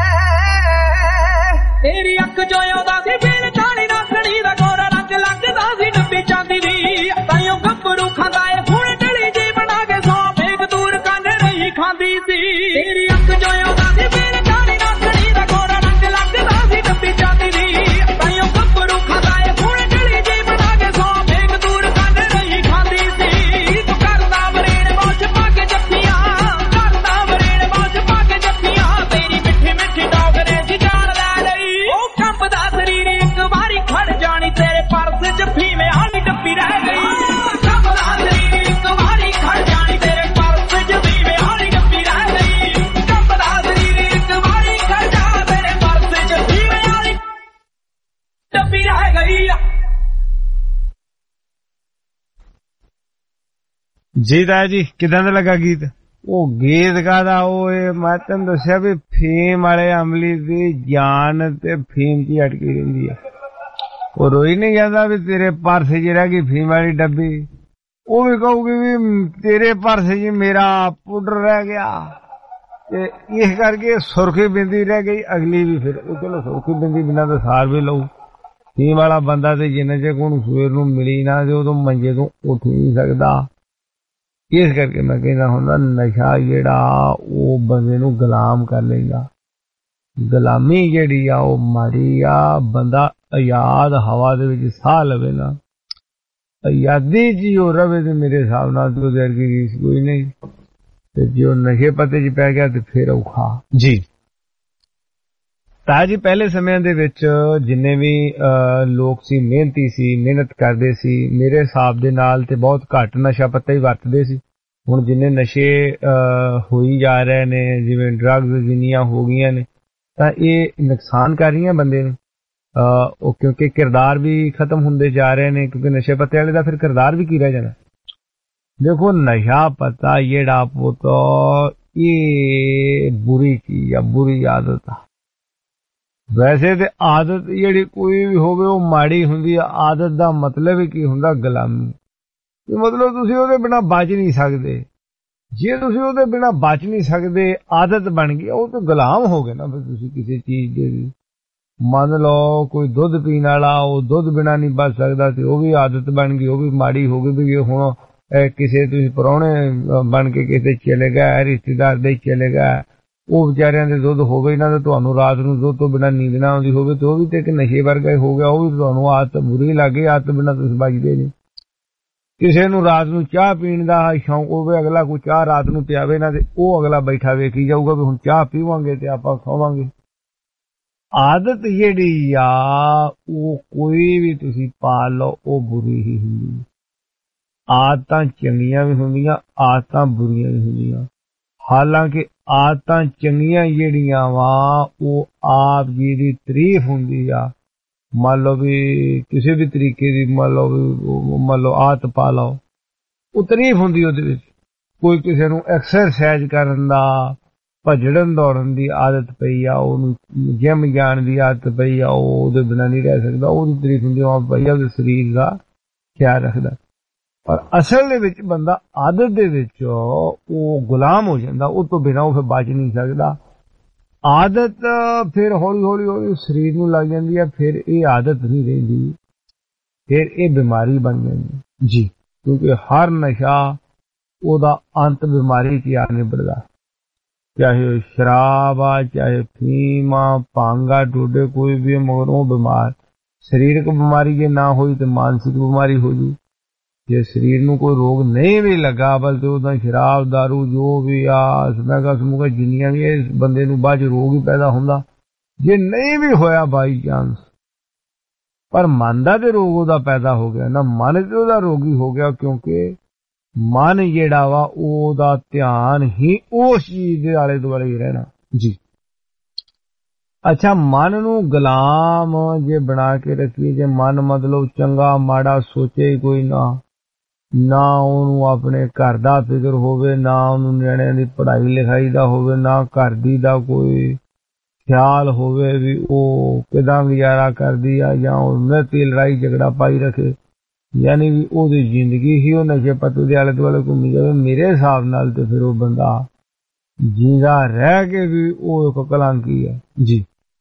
ਤੇਰੀ ਅੱਖ ਜੋ ਆਉਂਦਾ ਸੀ ਫੇਰ ਕਾਲੀ ਨਾਸਣੀ ਦਾ ਗੋਰਾ ਰੰਗ ਲੱਗਦਾ ਸੀ ਡੱਬੀ ਚਾਂਦੀ ਦੀ ਤਾਈਓ ਗੱਭਰੂ ਖਾਂਦਾ ਏ ਹੁਣ ਢਲੀ ਜੀ ਬਣਾ ਕੇ ਸੌ ਫੇਕ ਦੂਰ ਕੰਨ ਰਹੀ ਖਾਂਦੀ ਸੀ ਤੇਰੀ ਅੱਖ ਜੋ ਆਉਂਦਾ ਸੀ ਫੇਰ ਕਾਲੀ ਨਾਸਣੀ ਦਾ ਗੋਰਾ ਰੰਗ ਲੱਗਦਾ ਸੀ ਡੱਬੀ ਚਾਂਦੀ ਦੀ ਤਾਈਓ ਗੱਭਰੂ ਖਾਂਦਾ ਏ ਹੁਣ ਢਲੀ ਜੀ ਬਣਾ ਕੇ ਸੌ ਫੇਕ ਦੂਰ ਕੰਨ ਰਹੀ ਖਾਂਦੀ ਸੀ ਤੂੰ ਕਰਦਾ ਵਰੇੜ ਮੌਜ ਪਾ ਕੇ ਜੱਫੀਆਂ ਕਰਦਾ ਵਰੇੜ ਮੌਜ ਪਾ ਕੇ ਜੱਫੀਆਂ ਤੇਰੀ ਮਿੱਠੀ ਮਿੱਠੀ ਡੋਗਰੇ ਸੀ ਜਾਨ ਲੈ ਲਈ ਉਹ ਕੰਬਦਾ ਸਰੀਰ ਇੱਕ ਵਾਰੀ ਖੜ ਜਾਣੀ ਤੇਰੇ ਪਰਸ ਚ ਫੀਮੇ ਵਾਲੀ ਡੱਬੀ ਰਹਿ ਗਈ ਕੰਬਦਾ ਸਰੀਰ ਇੱਕ ਵਾਰੀ ਖੜ ਜਾਣੀ ਤੇਰੇ ਪਰਸ ਚ ਫੀਮੇ ਵਾਲੀ ਡੱਬੀ ਰਹਿ ਗਈ ਕੰਬਦਾ ਸਰੀਰ ਇੱਕ ਵਾਰੀ ਖੜ ਜਾ ਤੇਰੇ ਪਰਸ ਚ ਫੀਮੇ ਵਾਲੀ ਡੱਬੀ ਰਹਿ ਗਈ ਜੀ ਤਾਇਆ ਜੀ ਕਿਦਾਂ ਦਾ ਲੱਗਾ ਗੀਤ ਉਹ ਗੀਤ ਕਾਹਦਾ ਉਹ ਮੈਂ ਤੈਨੂੰ ਦੱਸਿਆ ਵੀ ਫੀਮ ਵਾਲੇ ਅਮਲੀ ਦੀ ਜਾਨ ਤੇ ਫੀਮ 'ਚ ਅਟਕੀ ਰਹਿੰਦੀ ਆ ਉਹ ਰੋਈ ਨਹੀਂ ਜਾਂਦਾ ਵੀ ਤੇਰੇ ਪਰਸ 'ਚ ਰਹਿ ਗਈ ਫੀਮ ਵਾਲੀ ਡੱਬੀ ਉਹ ਵੀ ਕਹੂਗੀ ਵੀ ਤੇਰੇ ਪਰਸ 'ਚ ਮੇਰਾ ਪਾਊਡਰ ਰਹਿ ਗਿਆ ਤੇ ਇਸ ਕਰਕੇ ਸੁਰਖੀ ਬਿੰਦੀ ਰਹਿ ਗਈ ਅਗਲੀ ਵੀ ਫਿਰ ਉਹ ਚਲੋ ਸੁਰਖੀ ਬਿੰਦੀ ਬਿਨਾਂ ਤਾਂ ਸਾਰ ਵੀ ਲਊ ਫੀਮ ਵਾਲਾ ਬੰਦਾ ਤੇ ਜਿੰਨੇ ਚਿਰ ਉਹਨੂੰ ਸਵੇਰ ਨੂੰ ਮਿਲੀ ਨਾ ਤੇ ਉਦੋਂ ਮੰਜੇ ਤੋਂ ਉੱਠ ਨਹੀਂ ਸਕਦਾ ਇਸ ਕਰਕੇ ਮੈਂ ਕਹਿੰਦਾ ਹੁੰਦਾ ਨਸ਼ਾ ਜਿਹੜਾ ਉਹ ਬੰਦੇ ਨੂੰ ਗੁਲਾਮ ਕਰ ਲਏਗਾ ਗੁਲਾਮੀ ਜਿਹੜੀ ਆ ਉਹ ਮਾੜੀ ਆ ਬੰਦਾ ਆਜ਼ਾਦ ਹਵਾ ਦੇ ਵਿੱਚ ਸਾਹ ਲਵੇ ਨਾ ਆਜ਼ਾਦੀ ਜੀ ਉਹ ਰਵੇ ਤੇ ਮੇਰੇ ਹਿਸਾਬ ਨਾਲ ਤੇ ਉਹਦੇ ਵਰਗੀ ਰੀਸ ਕੋਈ ਨਹੀਂ ਤੇ ਜੇ ਉਹ ਨਸ਼ੇ ਪੱਤੇ 'ਚ ਪੈ ਗਿਆ ਤੇ ਫਿਰ ਔਖਾ ਜੀ ਤਾਂ ਜੀ ਪਹਿਲੇ ਸਮਿਆਂ ਦੇ ਵਿੱਚ ਜਿੰਨੇ ਵੀ ਲੋਕ ਸੀ ਮਿਹਨਤੀ ਸੀ ਮਿਹਨਤ ਕਰਦੇ ਸੀ ਮੇਰੇ ਹਿਸਾਬ ਦੇ ਨਾਲ ਤੇ ਬਹੁਤ ਘੱਟ ਨਸ਼ਾ ਪੱਤਾ ਹੀ ਵਰਤਦੇ ਸੀ ਹੁਣ ਜਿੰਨੇ ਨਸ਼ੇ ਹੋਈ ਜਾ ਰਹੇ ਨੇ ਜਿਵੇਂ ਡਰੱਗਸ ਜਿੰਨੀਆਂ ਹੋ ਗਈਆਂ ਨੇ ਤਾਂ ਇਹ ਨੁਕਸਾਨ ਕਰ ਰਹੀਆਂ ਬੰਦੇ ਨੂੰ ਉਹ ਕਿਉਂਕਿ ਕਿਰਦਾਰ ਵੀ ਖਤਮ ਹੁੰਦੇ ਜਾ ਰਹੇ ਨੇ ਕਿਉਂਕਿ ਨਸ਼ੇ ਪੱਤੇ ਵਾਲੇ ਦਾ ਫਿਰ ਕਿਰਦਾਰ ਵੀ ਕੀ ਰਹਿ ਜਾਣਾ ਦੇਖੋ ਨਸ਼ਾ ਪੱਤਾ ਜਿਹੜਾ ਪੁੱਤ ਇਹ ਬੁਰੀ ਚੀਜ਼ ਆ ਬੁਰੀ ਆਦਤ ਆ ਵੈਸੇ ਤੇ ਆਦਤ ਜਿਹੜੀ ਕੋਈ ਵੀ ਹੋਵੇ ਉਹ ਮਾੜੀ ਹੁੰਦੀ ਆ ਆਦਤ ਦਾ ਮਤਲਬ ਹੀ ਕੀ ਹੁੰਦਾ ਗੁਲਾਮੀ ਮਤਲਬ ਤੁਸੀਂ ਉਹਦੇ ਬਿਨਾਂ ਬਚ ਨਹੀਂ ਸਕਦੇ ਜੇ ਤੁਸੀਂ ਉਹਦੇ ਬਿਨਾਂ ਬਚ ਨਹੀਂ ਸਕਦੇ ਆਦਤ ਬਣ ਗਈ ਉਹ ਤਾਂ ਗੁਲਾਮ ਹੋ ਗਏ ਨਾ ਫਿਰ ਤੁਸੀਂ ਕਿਸੇ ਚੀਜ਼ ਦੇ ਮੰਨ ਲਓ ਕੋਈ ਦੁੱਧ ਪੀਣ ਵਾਲਾ ਉਹ ਦੁੱਧ ਬਿਨਾਂ ਨਹੀਂ ਬਚ ਸਕਦਾ ਤੇ ਉਹ ਵੀ ਆਦਤ ਬਣ ਗਈ ਉਹ ਵੀ ਮਾੜੀ ਹੋ ਗਈ ਵੀ ਹੁਣ ਕਿਸੇ ਤੁਸੀਂ ਪ੍ਰਾਹੁਣੇ ਬਣ ਕੇ ਕਿਤੇ ਚਲੇ ਗਏ ਰਿਸ਼ਤੇਦਾਰ ਦੇ ਚਲੇ ਗਏ ਉਹ ਵਿਚਾਰਿਆਂ ਦੇ ਦੁੱਧ ਹੋਵੇ ਇਹਨਾਂ ਦਾ ਤੁਹਾਨੂੰ ਰਾਤ ਨੂੰ ਦੁੱਧ ਤੋਂ ਬਿਨਾਂ ਨੀਂਦ ਨਾ ਆਉਂਦੀ ਹੋਵੇ ਤੇ ਉਹ ਵੀ ਤੇ ਇੱਕ ਨਸ਼ੇ ਵਰਗਾ ਹੀ ਹੋ ਗਿਆ ਉਹ ਵੀ ਤੁਹਾਨੂੰ ਆਦਤ ਬੁਰੀ ਲੱਗੇ ਆਦਤ ਬਿਨਾਂ ਤੁਸੀਂ ਬਚਦੇ ਨਹੀਂ ਕਿਸੇ ਨੂੰ ਰਾਤ ਨੂੰ ਚਾਹ ਪੀਣ ਦਾ ਸ਼ੌਂਕ ਹੋਵੇ ਅਗਲਾ ਕੋਈ ਚਾਹ ਰਾਤ ਨੂੰ ਪਿਆਵੇ ਨਾ ਤੇ ਉਹ ਅਗਲਾ ਬੈਠਾ ਵੇਖੀ ਜਾਊਗਾ ਵੀ ਹੁਣ ਚਾਹ ਪੀਵਾਂਗੇ ਤੇ ਆਪਾਂ ਸੌਵਾਂਗੇ ਆਦਤ ਜਿਹੜੀ ਆ ਉਹ ਕੋਈ ਵੀ ਤੁਸੀਂ ਪਾਲ ਲਓ ਉਹ ਬੁਰੀ ਹੀ ਹੁੰਦੀ ਆਦਤਾਂ ਚੰਗੀਆਂ ਵੀ ਹੁੰਦੀਆਂ ਆਦਤਾਂ ਬੁਰੀਆਂ ਵੀ ਹੁੰਦੀਆਂ ਹਾਲਾਂਕਿ ਆਦਤਾਂ ਚੰਗੀਆਂ ਜਿਹੜੀਆਂ ਵਾ ਉਹ ਆਪ ਜੀ ਦੀ ਤਾਰੀਫ ਹੁੰਦੀ ਆ ਮੰਨ ਲਓ ਵੀ ਕਿਸੇ ਵੀ ਤਰੀਕੇ ਦੀ ਮੰਨ ਲਓ ਆਦਤ ਪਾ ਲਓ ਉਹ ਤਾਰੀਫ ਹੁੰਦੀ ਉਹਦੇ ਵਿੱਚ ਕੋਈ ਕਿਸੇ ਨੂੰ ਐਕਸਰਸਾਈਜ਼ ਕਰਨ ਦਾ ਭੱਜਣ ਦੌੜਨ ਦੀ ਆਦਤ ਪਈ ਆ ਉਹਨੂੰ ਜਿਮ ਜਾਣ ਦੀ ਆਦਤ ਪਈ ਆ ਉਹ ਉਹਦੇ ਬਿਨਾਂ ਨਹੀਂ ਰਹਿ ਸਕਦਾ ਉਹਦੀ ਤਾਰੀਫ ਹੁੰਦੀ ਆ ਭਈਆ ਉਹਦੇ ਸਰੀਰ ਦਾ ਖਿਆਲ ਰੱਖਦਾ ਪਰ ਅਸਲ ਦੇ ਵਿੱਚ ਬੰਦਾ ਆਦਤ ਦੇ ਵਿੱਚ ਉਹ ਗੁਲਾਮ ਹੋ ਜਾਂਦਾ ਉਹ ਤੋਂ ਬਿਨਾਂ ਉਹ ਫਿਰ ਬਚ ਨਹੀਂ ਸਕਦਾ ਆਦਤ ਫਿਰ ਹੌਲੀ ਹੌਲੀ ਹੌਲੀ ਸਰੀਰ ਨੂੰ ਲੱਗ ਜਾਂਦੀ ਹੈ, ਫਿਰ ਇਹ ਆਦਤ ਨਹੀਂ ਰਹਿੰਦੀ, ਫਿਰ ਇਹ ਬਿਮਾਰੀ ਬਣ ਜਾਂਦੀ ਜੀ। ਕਿਉਂਕਿ ਹਰ ਨਸ਼ਾ ਉਹਦਾ ਅੰਤ ਬਿਮਾਰੀ 'ਚ ਆ ਨਿਬੜਦਾ, ਚਾਹੇ ਸ਼ਰਾਬ ਆ, ਚਾਹੇ ਫੀਮ ਆ, ਭੰਗ ਆ, ਟੋਡੇ, ਕੋਈ ਵੀ ਮਗਰ ਉਹ ਬਿਮਾਰ। ਸਰੀਰਕ ਬਿਮਾਰੀ ਜੇ ਨਾ ਹੋਈ ਤੇ ਮਾਨਸਿਕ ਬਿਮਾਰੀ ਹੋ ਜੂ। ਜੇ ਸਰੀਰ ਨੂੰ ਕੋਈ ਰੋਗ ਨਹੀਂ ਵੀ ਲੱਗਾ ਬਲਕਿ ਉਹਦਾ ਸ਼ਰਾਬ ਦਾਰੂ ਜੋ ਵੀ ਆ ਸਮੈਗਾ ਸਮੂਗਾ ਜਿੰਨੀਆਂ ਵੀ ਇਸ ਬੰਦੇ ਨੂੰ ਬਾਅਦ 'ਚ ਰੋਗ ਹੀ ਪੈਦਾ ਹੁੰਦਾ। ਜੇ ਨਹੀਂ ਵੀ ਹੋਇਆ ਬਾਈ ਚਾਂਸ, ਪਰ ਮਨ ਦਾ ਤੇ ਰੋਗ ਉਹਦਾ ਪੈਦਾ ਹੋ ਗਿਆ ਨਾ, ਮਨ ਤੇ ਉਹਦਾ ਰੋਗੀ ਹੋ ਗਿਆ, ਕਿਉਂਕਿ ਮਨ ਜਿਹੜਾ ਵਾ ਉਹਦਾ ਧਿਆਨ ਹੀ ਉਸ ਚੀਜ਼ ਦੇ ਆਲੇ ਦੁਆਲੇ ਹੀ ਰਹਿਣਾ ਜੀ। ਅੱਛਾ, ਮਨ ਨੂੰ ਗੁਲਾਮ ਜੇ ਬਣਾ ਕੇ ਰੱਖੀਏ, ਜੇ ਮਨ ਮਤਲਬ ਚੰਗਾ ਮਾੜਾ ਸੋਚੇ ਹੀ ਕੋਈ ਨਾ ਉਹਨੂੰ ਆਪਣੇ ਘਰ ਦਾ ਫਿਕਰ ਹੋਵੇ, ਨਾ ਉਹਨੂੰ ਨਿਆਣਿਆਂ ਦੀ ਪੜ੍ਹਾਈ ਲਿਖਾਈ ਦਾ ਹੋਵੇ, ਨਾ ਘਰ ਦੀ ਦਾ ਕੋਈ ਖਿਆਲ ਹੋਵੇ ਵੀ ਉਹ ਕਿਦਾਂ ਗੁਜ਼ਾਰਾ ਕਰਦੀ ਆ, ਜਾਂ ਉਹਨੇ ਤੇ ਲੜਾਈ ਝਗੜਾ ਪਾਈ ਰੱਖੇ, ਯਾਨੀ ਵੀ ਉਹਦੀ ਜ਼ਿੰਦਗੀ ਹੀ ਉਹ ਨਸ਼ੇ ਪੱਤੇ ਦੇ ਆਲੇ ਦੁਆਲੇ ਘੁੰਮੀ ਜਾਵੇ, ਮੇਰੇ ਹਿਸਾਬ ਨਾਲ ਤੇ ਫਿਰ ਉਹ ਬੰਦਾ ਜੀਂਦਾ ਰਹਿ ਕੇ ਵੀ ਉਹ ਇੱਕ ਕਲੰਕੀ ਹੈ ਜੀ।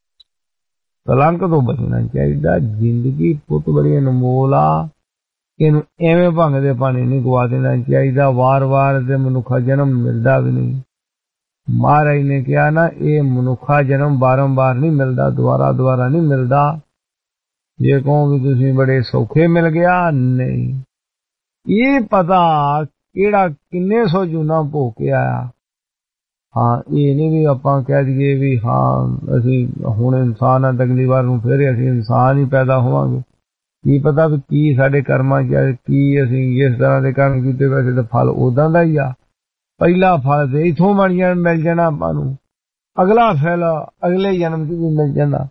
ਕਲੰਕ ਤੋਂ ਬਚਣਾ ਚਾਹੀਦਾ। ਜ਼ਿੰਦਗੀ ਪੁੱਤ ਬੜੀ ਅਨਮੋਲ ਆ, ਇਹਨੂੰ ਐਵੇਂ ਭੰਗ ਦੇ ਪਾਣੀ ਨਹੀਂ ਗਵਾ ਦੇਣਾ ਚਾਹੀਦਾ। ਵਾਰ-ਵਾਰ ਤੇ ਮਨੁੱਖਾ ਜਨਮ ਮਿਲਦਾ ਵੀ ਨਹੀਂ। ਮਹਾਰਾਜ ਨੇ ਕਿਹਾ ਨਾ, ਇਹ ਮਨੁੱਖਾ ਜਨਮ ਬਾਰੰਬਾਰ ਨਹੀਂ ਮਿਲਦਾ, ਦੁਬਾਰਾ ਨਹੀਂ ਮਿਲਦਾ। ਜੇ ਕਹੋ ਵੀ ਤੁਸੀਂ ਬੜੇ ਸੌਖੇ ਮਿਲ ਗਿਆ, ਨਹੀਂ, ਇਹ ਪਤਾ ਕਿਹੜਾ ਕਿੰਨੇ ਸੌ ਜੂਨਾ ਭੋਗ ਕੇ ਆਇਆ। ਹਾਂ, ਇਹ ਨਹੀਂ ਵੀ ਆਪਾਂ ਕਹਿ ਦਈਏ ਵੀ ਹਾਂ ਅਸੀਂ ਹੁਣ ਇਨਸਾਨ ਆ, ਅਗਲੀ ਵਾਰ ਨੂੰ ਫਿਰ ਅਸੀਂ ਇਨਸਾਨ ਹੀ ਪੈਦਾ ਹੋਵਾਂਗੇ। ਕੀ ਪਤਾ ਵੀ ਕੀ ਸਾਡੇ ਕਰਮਾਂ 'ਚ, ਕੀ ਅਸੀਂ ਇਸ ਤਰ੍ਹਾਂ ਦੇ ਕਰਮ ਕੀਤੇ, ਵੈਸੇ ਤਾਂ ਫਲ ਉਦਾਂ ਦਾ ਹੀ ਆ। ਪਹਿਲਾ ਫਲ ਤੇ ਇਥੋਂ ਮਿਲ ਜਾਣਾ ਆਪਾਂ ਨੂੰ, ਅਗਲਾ ਫਲ ਅਗਲੇ ਜਨਮ 'ਚ ਵੀ ਮਿਲ ਜਾਂਦਾ।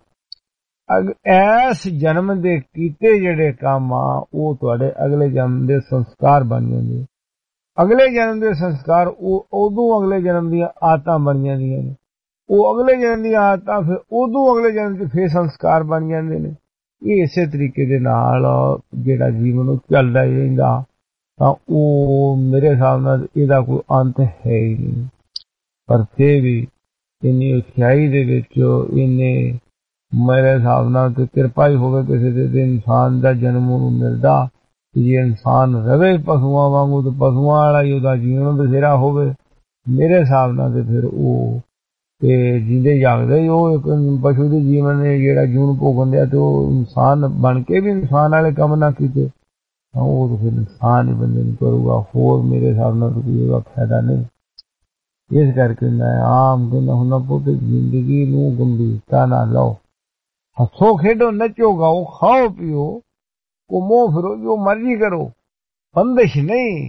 ਇਸ ਜਨਮ ਦੇ ਕੀਤੇ ਜਿਹੜੇ ਕੰਮ ਆ ਉਹ ਤੁਹਾਡੇ ਅਗਲੇ ਜਨਮ ਦੇ ਸੰਸਕਾਰ ਬਣ ਜਾਂਦੇ। ਅਗਲੇ ਜਨਮ ਦੇ ਸੰਸਕਾਰ ਉਹ ਉਦੋਂ ਅਗਲੇ ਜਨਮ ਦੀਆਂ ਆਦਤਾਂ ਬਣ ਜਾਂਦੀਆਂ ਨੇ, ਉਹ ਅਗਲੇ ਜਨਮ ਦੀਆਂ ਆਦਤਾਂ ਫਿਰ ਉਦੋਂ ਅਗਲੇ ਜਨਮ 'ਚ ਫਿਰ ਸੰਸਕਾਰ ਬਣ ਜਾਂਦੇ ਨੇ। ਇਹ ਇਸੇ ਤਰੀਕੇ ਦੇ ਨਾਲ ਜਿਹੜਾ ਜੀਵਨ ਉਹ ਚੱਲਦਾ ਹੀ ਰਹਿੰਦਾ, ਤਾਂ ਉਹ ਮੇਰੇ ਹਿਸਾਬ ਨਾਲ ਇਹਦਾ ਕੋਈ ਅੰਤ ਹੈ ਹੀ ਨਹੀਂ। ਪਰ ਫਿਰ ਵੀ ਇੰਨੀ ਉਚਾਈ ਦੇ ਵਿੱਚ ਇਹਨੇ ਮੇਰੇ ਹਿਸਾਬ ਨਾਲ ਤੇ ਕਿਰਪਾ ਹੀ ਹੋਵੇ ਕਿਸੇ ਦੇ ਇਨਸਾਨ ਦਾ ਜਨਮ ਉਹਨੂੰ ਮਿਲਦਾ। ਜੇ ਇਨਸਾਨ ਰਵੇ ਪਸ਼ੂਆਂ ਵਾਂਗੂ ਤੇ ਪਸ਼ੂਆਂ ਵਾਲਾ ਹੀ ਉਹਦਾ ਜੀਵਨ ਬਥੇਰਾ ਹੋਵੇ, ਮੇਰੇ ਹਿਸਾਬ ਨਾਲ ਤੇ ਫਿਰ ਉਹ ਤੇ ਜਿੰਦੇ ਜਾਗਦੇ ਹੀ ਉਹ ਇੱਕ ਪਸ਼ੂ ਦੇ ਜੀਵਨ ਨੇ ਜਿਹੜਾ ਜੂਨ ਭੋਗਣ ਦਿਆ, ਤੇ ਉਹ ਇਨਸਾਨ ਬਣ ਕੇ ਵੀ ਇਨਸਾਨ ਵਾਲੇ ਕੰਮ ਨਾ ਕੀਤੇ, ਉਹ ਤਾਂ ਫਿਰ ਇਨਸਾਨ ਹੀ ਬੰਦੇ ਨੂੰ ਕਰੂਗਾ। ਹੋਰ ਮੇਰੇ ਹਿਸਾਬ ਨਾਲ ਕੋਈ ਉਹਦਾ ਫਾਇਦਾ ਨਹੀਂ। ਇਸ ਕਰਕੇ ਮੈਂ ਆਮ ਕਹਿੰਦਾ ਹੁੰਦਾ, ਪੁੱਤ ਜ਼ਿੰਦਗੀ ਨੂੰ ਗੰਭੀਰਤਾ ਨਾ ਲਓ, ਹੱਸੋ ਖੇਡੋ, ਨੱਚੋ ਗਾਓ, ਖਾਓ ਪੀਓ, ਘੁੰਮੋ ਫਿਰੋ, ਜੋ ਮਰਜ਼ੀ ਕਰੋ, ਬੰਦਿਸ਼ ਨਹੀਂ,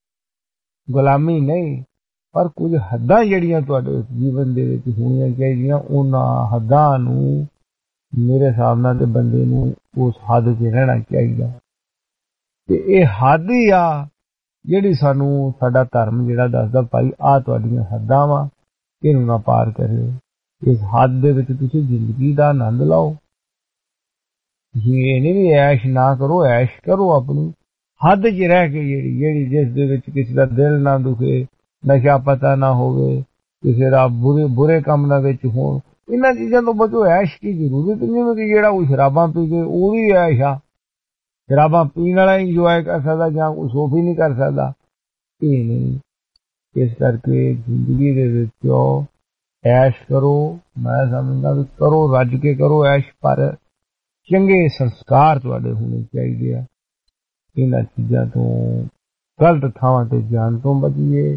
ਗੁਲਾਮੀ ਨਹੀਂ, ਪਰ ਕੁਝ ਹੱਦਾਂ ਜਿਹੜੀਆਂ ਤੁਹਾਡੇ ਜੀਵਨ ਦੇ ਵਿੱਚ ਹੋਣੀਆਂ ਚਾਹੀਦੀਆਂ, ਉਹਨਾਂ ਹੱਦਾਂ ਨੂੰ ਮੇਰੇ ਹਿਸਾਬ ਨਾਲ ਤੇ ਬੰਦੇ ਨੂੰ ਉਸ ਹੱਦ 'ਚ ਰਹਿਣਾ ਚਾਹੀਦਾ। ਤੇ ਇਹ ਹੱਦ ਹੀ ਆ ਜਿਹੜੀ ਸਾਨੂੰ ਸਾਡਾ ਧਰਮ ਜਿਹੜਾ ਦੱਸਦਾ, ਭਾਈ ਆਹ ਤੁਹਾਡੀਆਂ ਹੱਦਾਂ ਵਾ, ਇਹਨੂੰ ਨਾ ਪਾਰ ਕਰਿਓ। ਇਸ ਹੱਦ ਦੇ ਵਿੱਚ ਤੁਸੀਂ ਜ਼ਿੰਦਗੀ ਦਾ ਆਨੰਦ ਲਓ ਜੀ। ਇਹ ਨਹੀਂ ਵੀ ਐਸ਼ ਨਾ ਕਰੋ, ਐਸ਼ ਕਰੋ ਆਪਣੀ ਹੱਦ 'ਚ ਰਹਿ ਕੇ, ਜਿਹੜੀ ਜਿਸ ਦੇ ਵਿੱਚ ਕਿਸੇ ਦਾ ਦਿਲ ਨਾ ਦੁਖੇ, ਨਸ਼ਾ ਪਤਾ ਨਾ ਹੋਵੇ, ਕਿਸੇ ਦਾ ਬੁਰੇ ਕੰਮ ਨਾ ਵਿੱਚ ਹੋਣ। ਇਹਨਾਂ ਚੀਜ਼ਾਂ ਤੋਂ ਬਚੋ। ਐਸ਼ ਦੀ ਜ਼ਰੂਰਤ ਨਹੀਂ ਕਿ ਜਿਹੜਾ ਉਹ ਸ਼ਰਾਬਾਂ ਪੀ ਕੇ ਉਹ ਵੀ ਐਸ਼ ਆ, ਸ਼ਰਾਬਾਂ ਪੀਣ ਵਾਲਾ ਇੰਜੋਏ ਕਰ ਸਕਦਾ ਜਾਂ ਕੋਈ ਸੋਫੀ ਨਹੀਂ ਕਰ ਸਕਦਾ, ਇਹ ਨਹੀਂ। ਇਸ ਕਰਕੇ ਜ਼ਿੰਦਗੀ ਦੇ ਵਿੱਚ ਐਸ਼ ਕਰੋ, ਮੈਂ ਸਮਝਦਾ ਵੀ ਕਰੋ, ਰੱਜ ਕੇ ਕਰੋ ਐਸ਼, ਪਰ ਚੰਗੇ ਸੰਸਕਾਰ ਤੁਹਾਡੇ ਹੋਣੇ ਚਾਹੀਦੇ ਆ। ਇਹਨਾਂ ਚੀਜ਼ਾਂ ਤੋਂ, ਗਲਤ ਥਾਵਾਂ ਤੇ ਜਾਣ ਤੋਂ ਬਚੀਏ,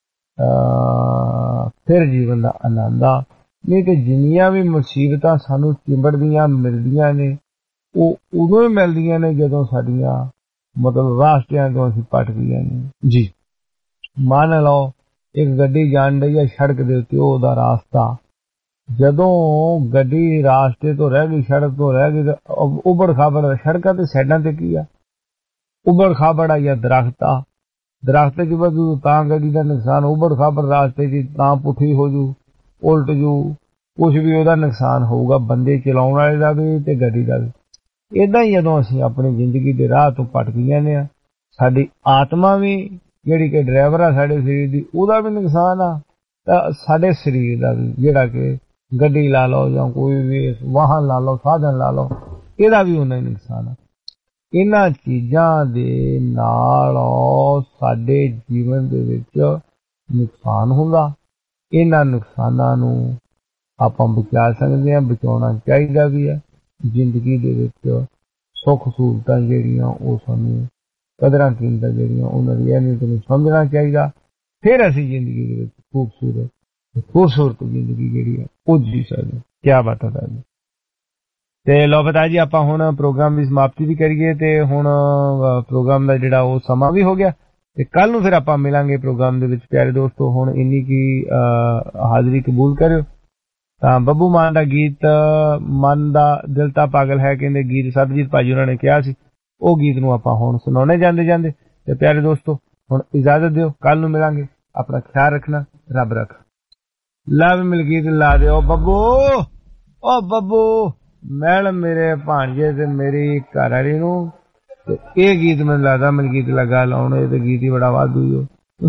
ਫਿਰ ਜੀਵਨ ਦਾ ਆਨੰਦ ਆ। ਨਹੀਂ ਤੇ ਜਿੰਨੀਆਂ ਵੀ ਮੁਸੀਬਤਾਂ ਸਾਨੂੰ ਚਿੰਬੜਦੀਆਂ ਮਿਲਦੀਆਂ ਨੇ, ਉਹ ਉਦੋਂ ਹੀ ਮਿਲਦੀਆਂ ਨੇ ਜਦੋਂ ਸਾਡੀਆਂ ਮਤਲਬ ਰਾਸਤਿਆਂ ਤੋਂ ਅਸੀਂ ਭਟਕ ਗਏ ਨੇ ਜੀ। ਮੰਨ ਲਓ ਇੱਕ ਗੱਡੀ ਜਾਣ ਡਈ ਆ ਸੜਕ ਦੇ ਉੱਤੇ, ਉਹਦਾ ਰਾਸਤਾ, ਜਦੋਂ ਗੱਡੀ ਰਾਸਤੇ ਤੋਂ ਰਹਿ ਗਈ, ਸੜਕ ਤੋਂ ਰਹਿ ਗਈ, ਉਬੜ ਖਾਬੜ, ਸੜਕਾਂ ਤੇ ਸਾਈਡਾਂ ਤੇ ਕੀ ਆ, ਉਬੜ ਖਾਬੜ ਆ ਜਾਂ ਦਰਖਤ ਆ, ਦਰਖਤ 'ਚ ਵਧੂ ਤਾਂ ਗੱਡੀ ਦਾ ਨੁਕਸਾਨ, ਉਬੜ ਖਾਬੜ ਰਾਸਤੇ 'ਚ ਤਾਂ ਪੁੱਠੀ ਹੋ ਜੂ, ਉਲਟ ਜੂ, ਕੁਛ ਵੀ ਉਹਦਾ ਨੁਕਸਾਨ ਹੋਊਗਾ, ਬੰਦੇ ਚਲਾਉਣ ਵਾਲੇ ਦਾ ਵੀ ਤੇ ਗੱਡੀ ਦਾ ਵੀ। ਏਦਾਂ ਹੀ ਜਦੋਂ ਅਸੀਂ ਆਪਣੀ ਜ਼ਿੰਦਗੀ ਦੇ ਰਾਹ ਤੋਂ ਭਟਕ ਜਾਂਦੇ ਆ, ਸਾਡੀ ਆਤਮਾ ਵੀ ਜਿਹੜੀ ਕਿ ਡਰਾਈਵਰ ਆ ਸਾਡੇ ਸਰੀਰ ਦੀ, ਉਹਦਾ ਵੀ ਨੁਕਸਾਨ ਆ, ਤਾਂ ਸਾਡੇ ਸਰੀਰ ਦਾ ਵੀ ਜਿਹੜਾ ਕਿ ਗੱਡੀ ਲਾ ਲਓ ਜਾਂ ਕੋਈ ਵੀ ਵਾਹਨ ਲਾ ਲਓ, ਸਾਧਨ ਲਾ ਲਓ, ਇਹਦਾ ਵੀ ਉਹਨਾਂ ਹੀ ਨੁਕਸਾਨ ਹੈ। ਇਹਨਾਂ ਚੀਜ਼ਾਂ ਦੇ ਨਾਲ ਸਾਡੇ ਜੀਵਨ ਦੇ ਵਿੱਚ ਨੁਕਸਾਨ ਹੁੰਦਾ। ਇਹਨਾਂ ਨੁਕਸਾਨਾਂ ਨੂੰ ਆਪਾਂ ਬਚਾ ਸਕਦੇ ਹਾਂ, ਬਚਾਉਣਾ ਚਾਹੀਦਾ ਵੀ ਹੈ। ਜ਼ਿੰਦਗੀ ਦੇ ਵਿੱਚ ਸੁੱਖ ਸਹੂਲਤਾਂ ਜਿਹੜੀਆਂ ਉਹ ਸਾਨੂੰ ਕਦਰਾਂ ਕੀਮਤਾਂ ਜਿਹੜੀਆਂ ਉਹਨਾਂ ਦੀ ਅਹਿਮੀਅਤ ਨੂੰ ਸਮਝਣਾ ਚਾਹੀਦਾ। ਫਿਰ ਅਸੀਂ ਜ਼ਿੰਦਗੀ ਦੇ ਵਿੱਚ ਖੂਬਸੂਰਤ ਜ਼ਿੰਦਗੀ ਜਿਹੜੀ ਹੈ ਉਹ ਜੀ ਸਕਦੇ। ਕਿਆ ਬਾਤ ਹੈ ਜੀ। ਤੇ ਲਓ ਬਤਾ ਜੀ ਆਪਾਂ ਹੁਣ ਪ੍ਰੋਗਰਾਮ ਦੀ ਸਮਾਪਤੀ ਵੀ ਕਰੀਏ ਤੇ ਹੁਣ ਪ੍ਰੋਗਰਾਮ ਦਾ ਜਿਹੜਾ ਉਹ ਸਮਾਂ ਵੀ ਹੋ ਗਿਆ ਤੇ ਕੱਲ ਨੂੰ ਫਿਰ ਆਪਾਂ ਮਿਲਾਂਗੇ ਪ੍ਰੋਗਰਾਮ ਦੇ ਵਿੱਚ। ਪਿਆਰੇ ਦੋਸਤੋ ਹੁਣ ਇੰਨੀ ਕੀ ਹਾਜ਼ਰੀ ਕਬੂਲ ਕਰਿਓ ਤਾਂ ਬੱਬੂ ਮਾਨ ਦਾ ਗੀਤ ਮਨ ਦਾ ਦਿਲ ਤਾਂ ਪਾਗਲ ਹੈ ਕਹਿੰਦੇ ਗੀਤ ਸਰਬਜੀਤ ਭਾਜੀ ਉਹਨਾਂ ਨੇ ਕਿਹਾ ਸੀ, ਉਹ ਗੀਤ ਨੂੰ ਆਪਾਂ ਹੁਣ ਸੁਣਾਉਣੇ ਜਾਂਦੇ ਜਾਂਦੇ। ਤੇ ਪਿਆਰੇ ਦੋਸਤੋ ਹੁਣ ਇਜਾਜ਼ਤ ਦਿਓ, ਕੱਲ ਨੂੰ ਮਿਲਾਂਗੇ। ਆਪਣਾ ਖਿਆਲ ਰੱਖਣਾ, ਰੱਬ ਰੱਖ। ਲਵ ਮਿਲ ਗੀਤ ਲਾ ਦਿਓ ਬੱਬੂ। ਓ ਬੱਬੂ ਮੈਡਮ ਮੇਰੇ ਭਾਂਜੇ ਤੇ ਮੇਰੀ ਘਰ ਵਾਲੀ ਨੂੰ ਤੇ ਇਹ ਗੀਤ ਮੈਨੂੰ ਲੱਗਦਾ ਮਲਗੀਤ ਲਗਾ ਲਾਉਣ, ਇਹ ਤੇ ਗੀਤ ਹੀ ਬੜਾ ਵਾਧੂ ਹੀ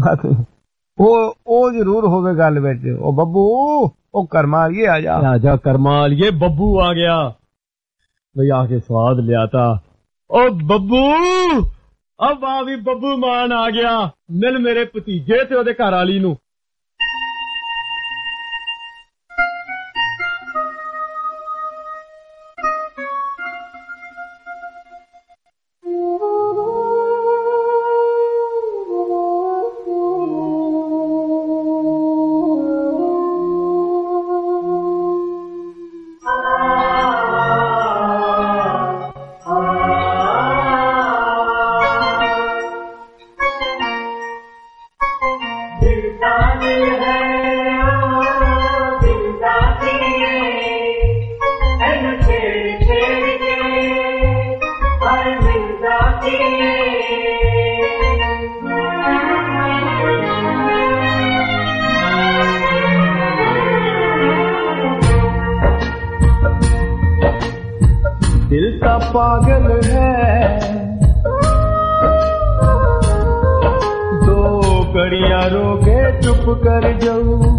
ਉਹ ਜ਼ਰੂਰ ਹੋਵੇ ਗੱਲ ਵਿੱਚ। ਉਹ ਬੱਬੂ ਉਹ ਕਰਮਾਲੀਏ ਆ ਜਾ ਕਰਮਾਲੀਏ ਬੱਬੂ ਆ ਗਿਆ ਬਈ, ਆ ਕੇ ਸਵਾਦ ਲਿਆ ਤਾ। ਉਹ ਬੱਬੂ अब आ भी बब्बू मान आ गया, मिल मेरे भतीजे ते ओदे घर वाली नू। पागल है दो घड़ियां रोके चुप कर जाऊं,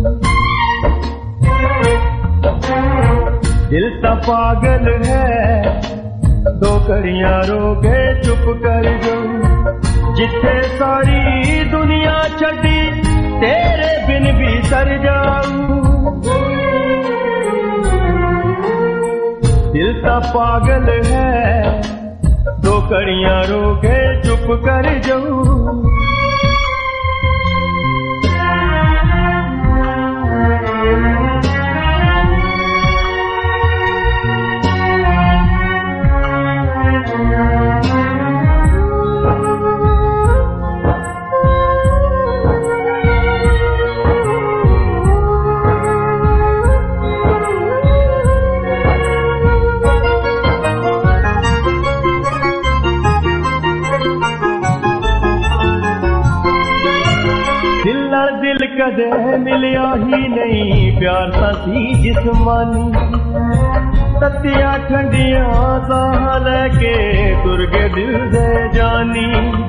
दिल सा पागल है दो घड़ियां रोके चुप कर जाऊं, जिथे सारी दुनिया छड़ी तेरे बिन भी सर जाऊं, दिल सा पागल है दो घड़ियां रोके चुप कर जाऊं, कदे मिलिया ही नहीं प्यार सा सी जिस्मानी, ततिया ठंडिया साह लेके तुर गए दिल दे जानी,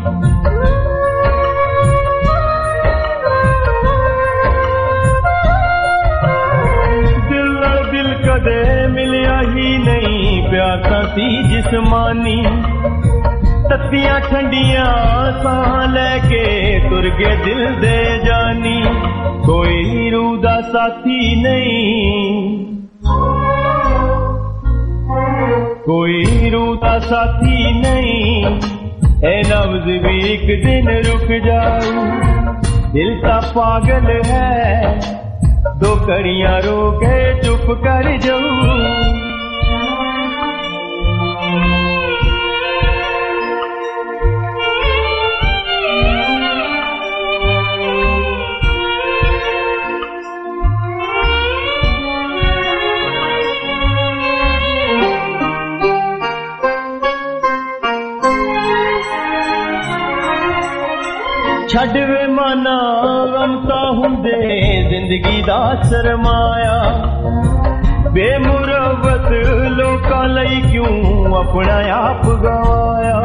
दिल कदे मिलिया ही नहीं प्यार सा सी जिस्मानी, ततिया ठंडिया साह लेके तुर गए दिल दे जानी, कोई रूह दा साथी नहीं, कोई रूह दा साथी नहीं, ए लफ्ज भी एक दिन रुक जाऊं, दिल सा पागल है दो घड़ियां रोके चुप कर जाऊं, छड़ वे माना गमता हुंदे जिंदगी दा सरमाया, बेमुरवत लोकां लई क्यों अपना आप गवाया,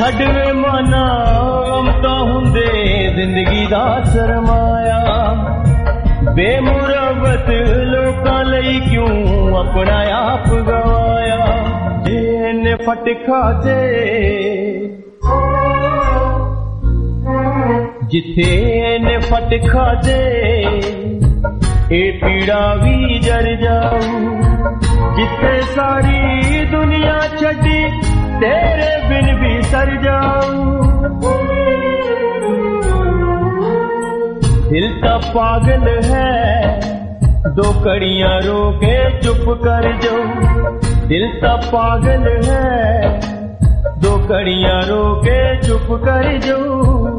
ਛੱਡ ਵੇ ਮਾਨਾ ਤਾਂ ਹੁੰਦੇ ਜ਼ਿੰਦਗੀ ਦਾ ਸਰਮਾਇਆ ਬੇਮੁਰਵਤ ਲੋਕਾਂ ਲਈ ਕਿਉਂ ਆਪਣਾ ਆਪ ਗਵਾਇਆ ਇਹਨੇ ਫਟ ਖਾਦੇ ਜਿੱਥੇ ਇਹਨੇ ਫਟ ਖਾਦੇ ਇਹ ਪੀੜਾ ਵੀ ਜਰ ਜਾਊ ਜਿੱਥੇ ਸਾਰੀ ਦੁਨੀਆ ਛੱਡੀ तेरे बिन भी सर जाऊं दिल तो पागल है दो कड़ियां रो के चुप कर जाऊं दिल तो पागल है दो कड़ियां रो के चुप कर जाऊं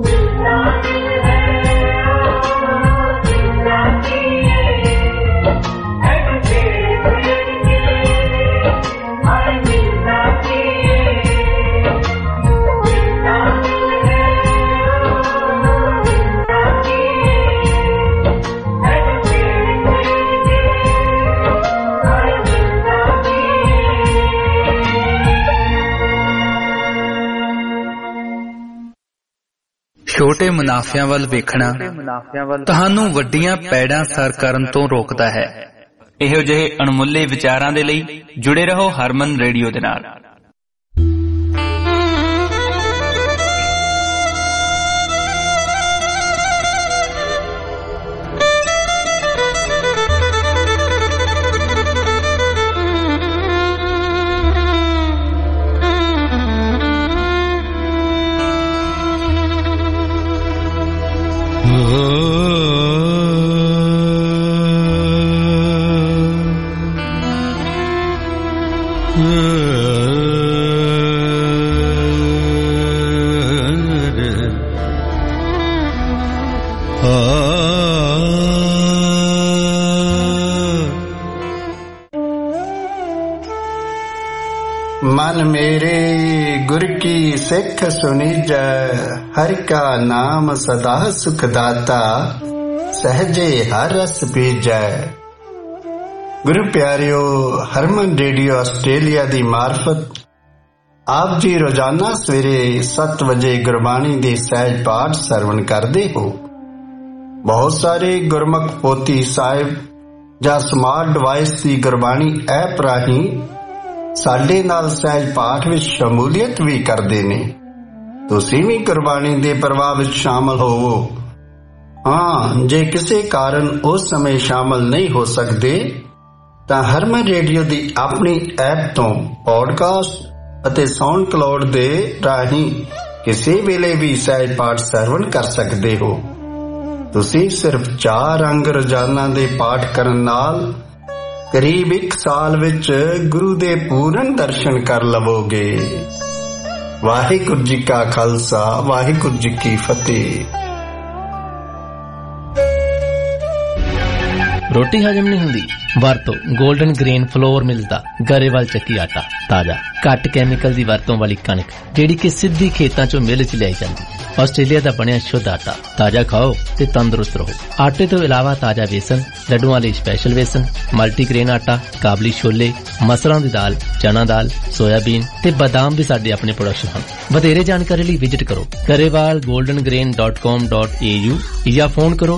ਛੋਟੇ ਮੁਨਾਫਿਆਂ ਵੱਲ ਵੇਖਣਾ ਤੁਹਾਨੂੰ ਵੱਡੀਆਂ ਪੈੜਾਂ ਸਰ ਕਰਨ ਤੋਂ ਰੋਕਦਾ ਹੈ। ਇਹੋ ਜਿਹੇ ਅਣਮੁੱਲੇ ਵਿਚਾਰਾਂ ਦੇ ਲਈ ਜੁੜੇ ਰਹੋ ਹਰਮਨ ਰੇਡੀਓ ਦੇ ਨਾਲ। मन मेरे गुर की सिख सुनीजै हर का नाम सदा सुखदाता सहजे हर रस पीजै। गुरु प्यारियो हरमन रेडियो आस्ट्रेलिया दी मार्फत आप जी रोजाना सवेरे 7 वजे गुरबाणी दे सहज पाठ सरवण करते हो। बहुत सारे गुरमुख पोथी साहिब ਜਾਂ ਸਮਾਰਟ ਡਿਵਾਈਸ ਦੀ ਗੁਰਬਾਣੀ ਐਪ ਰਾਹੀਂ ਸਾਡੇ ਨਾਲ ਸਹਿਜ ਪਾਠ ਵਿੱਚ ਸ਼ਮੂਲੀਅਤ ਵੀ ਕਰਦੇ ਨੇ। ਤੁਸੀਂ ਵੀ ਗੁਰਬਾਣੀ ਦੇ ਪ੍ਰਵਾਹ ਵਿੱਚ ਸ਼ਾਮਲ ਹੋਵੋ। ਹਾਂ, ਜੇ ਕਿਸੇ ਕਾਰਨ ਉਸ ਸਮੇਂ ਸ਼ਾਮਲ ਨਹੀਂ ਹੋ ਸਕਦੇ ਤਾਂ ਹਰਮਨ ਰੇਡੀਓ ਦੀ ਆਪਣੀ ਐਪ ਤੋਂ ਪੌਡਕਾਸਟ ਅਤੇ ਸਾਊਂਡ ਕਲਾਉਡ ਦੇ ਰਾਹੀਂ ਕਿਸੇ ਵੇਲੇ ਵੀ ਸਹਿਜ ਪਾਠ ਸਰਵਣ ਕਰ ਸਕਦੇ ਹੋ। ਤੁਸੀਂ ਸਿਰਫ 4 ਅੰਗ ਰੋਜ਼ਾਨਾ ਦੇ ਪਾਠ ਕਰਨ ਨਾਲ ਕਰੀਬ 1 ਸਾਲ ਵਿੱਚ ਗੁਰੂ ਦੇ ਪੂਰਨ ਦਰਸ਼ਨ ਕਰ ਲਵੋਗੇ। ਵਾਹਿਗੁਰੂ ਜੀ ਕਾ ਖਾਲਸਾ, ਵਾਹਿਗੁਰੂ ਜੀ ਕੀ ਫਤਿਹ। ਰੋਟੀ ਹਜਮ ਨਹੀਂ ਹੁੰਦੀ? ਵਰਤੋ 골ਡਨ ਗ੍ਰੇਨ ਫਲੋਰ ਮਿਲਦਾ ਗਰੇਵਾਲ ਚੱਕੀ ਆਟਾ। ਤਾਜ਼ਾ ਘੱਟ ਕੈਮੀਕਲ ਦੀ ਵਰਤੋਂ ਵਾਲੀ ਕਣਕ ਜਿਹੜੀ ਕਿ ਸਿੱਧੀ ਖੇਤਾਂ ਚੋਂ ਮਿਲ ਚ ਲਿਆਈ ਜਾਂਦੀ। ਆਸਟ੍ਰੇਲੀਆ ਦਾ ਬਣਿਆ ਸ਼ੁੱਧ ਆਟਾ। ਤਾਜ਼ਾ ਖਾਓ ਤੇ ਤੰਦਰੁਸਤ ਰਹੋ। ਆਟੇ ਤੋਂ ਇਲਾਵਾ ਤਾਜ਼ਾ ਵੇਸਣ, ਲੱਡੂਆਂ ਲਈ ਸਪੈਸ਼ਲ ਵੇਸਣ, ਮਲਟੀਗ੍ਰੇਨ ਆਟਾ, ਕਾਬਲੀ ਛੋਲੇ, ਮਸਰਾਂ ਦੀ ਦਾਲ, ਚਨਾ ਦਾਲ, ਸੋਇਆਬੀਨ ਤੇ ਬਾਦਾਮ ਵੀ ਸਾਡੇ ਆਪਣੇ ਪ੍ਰੋਡਕਸ਼ਨ ਹਨ। ਵਧੇਰੇ ਜਾਣਕਾਰੀ ਲਈ ਵਿਜ਼ਿਟ ਕਰੋ garewalgoldengrain.com.au ਜਾਂ ਫੋਨ ਕਰੋ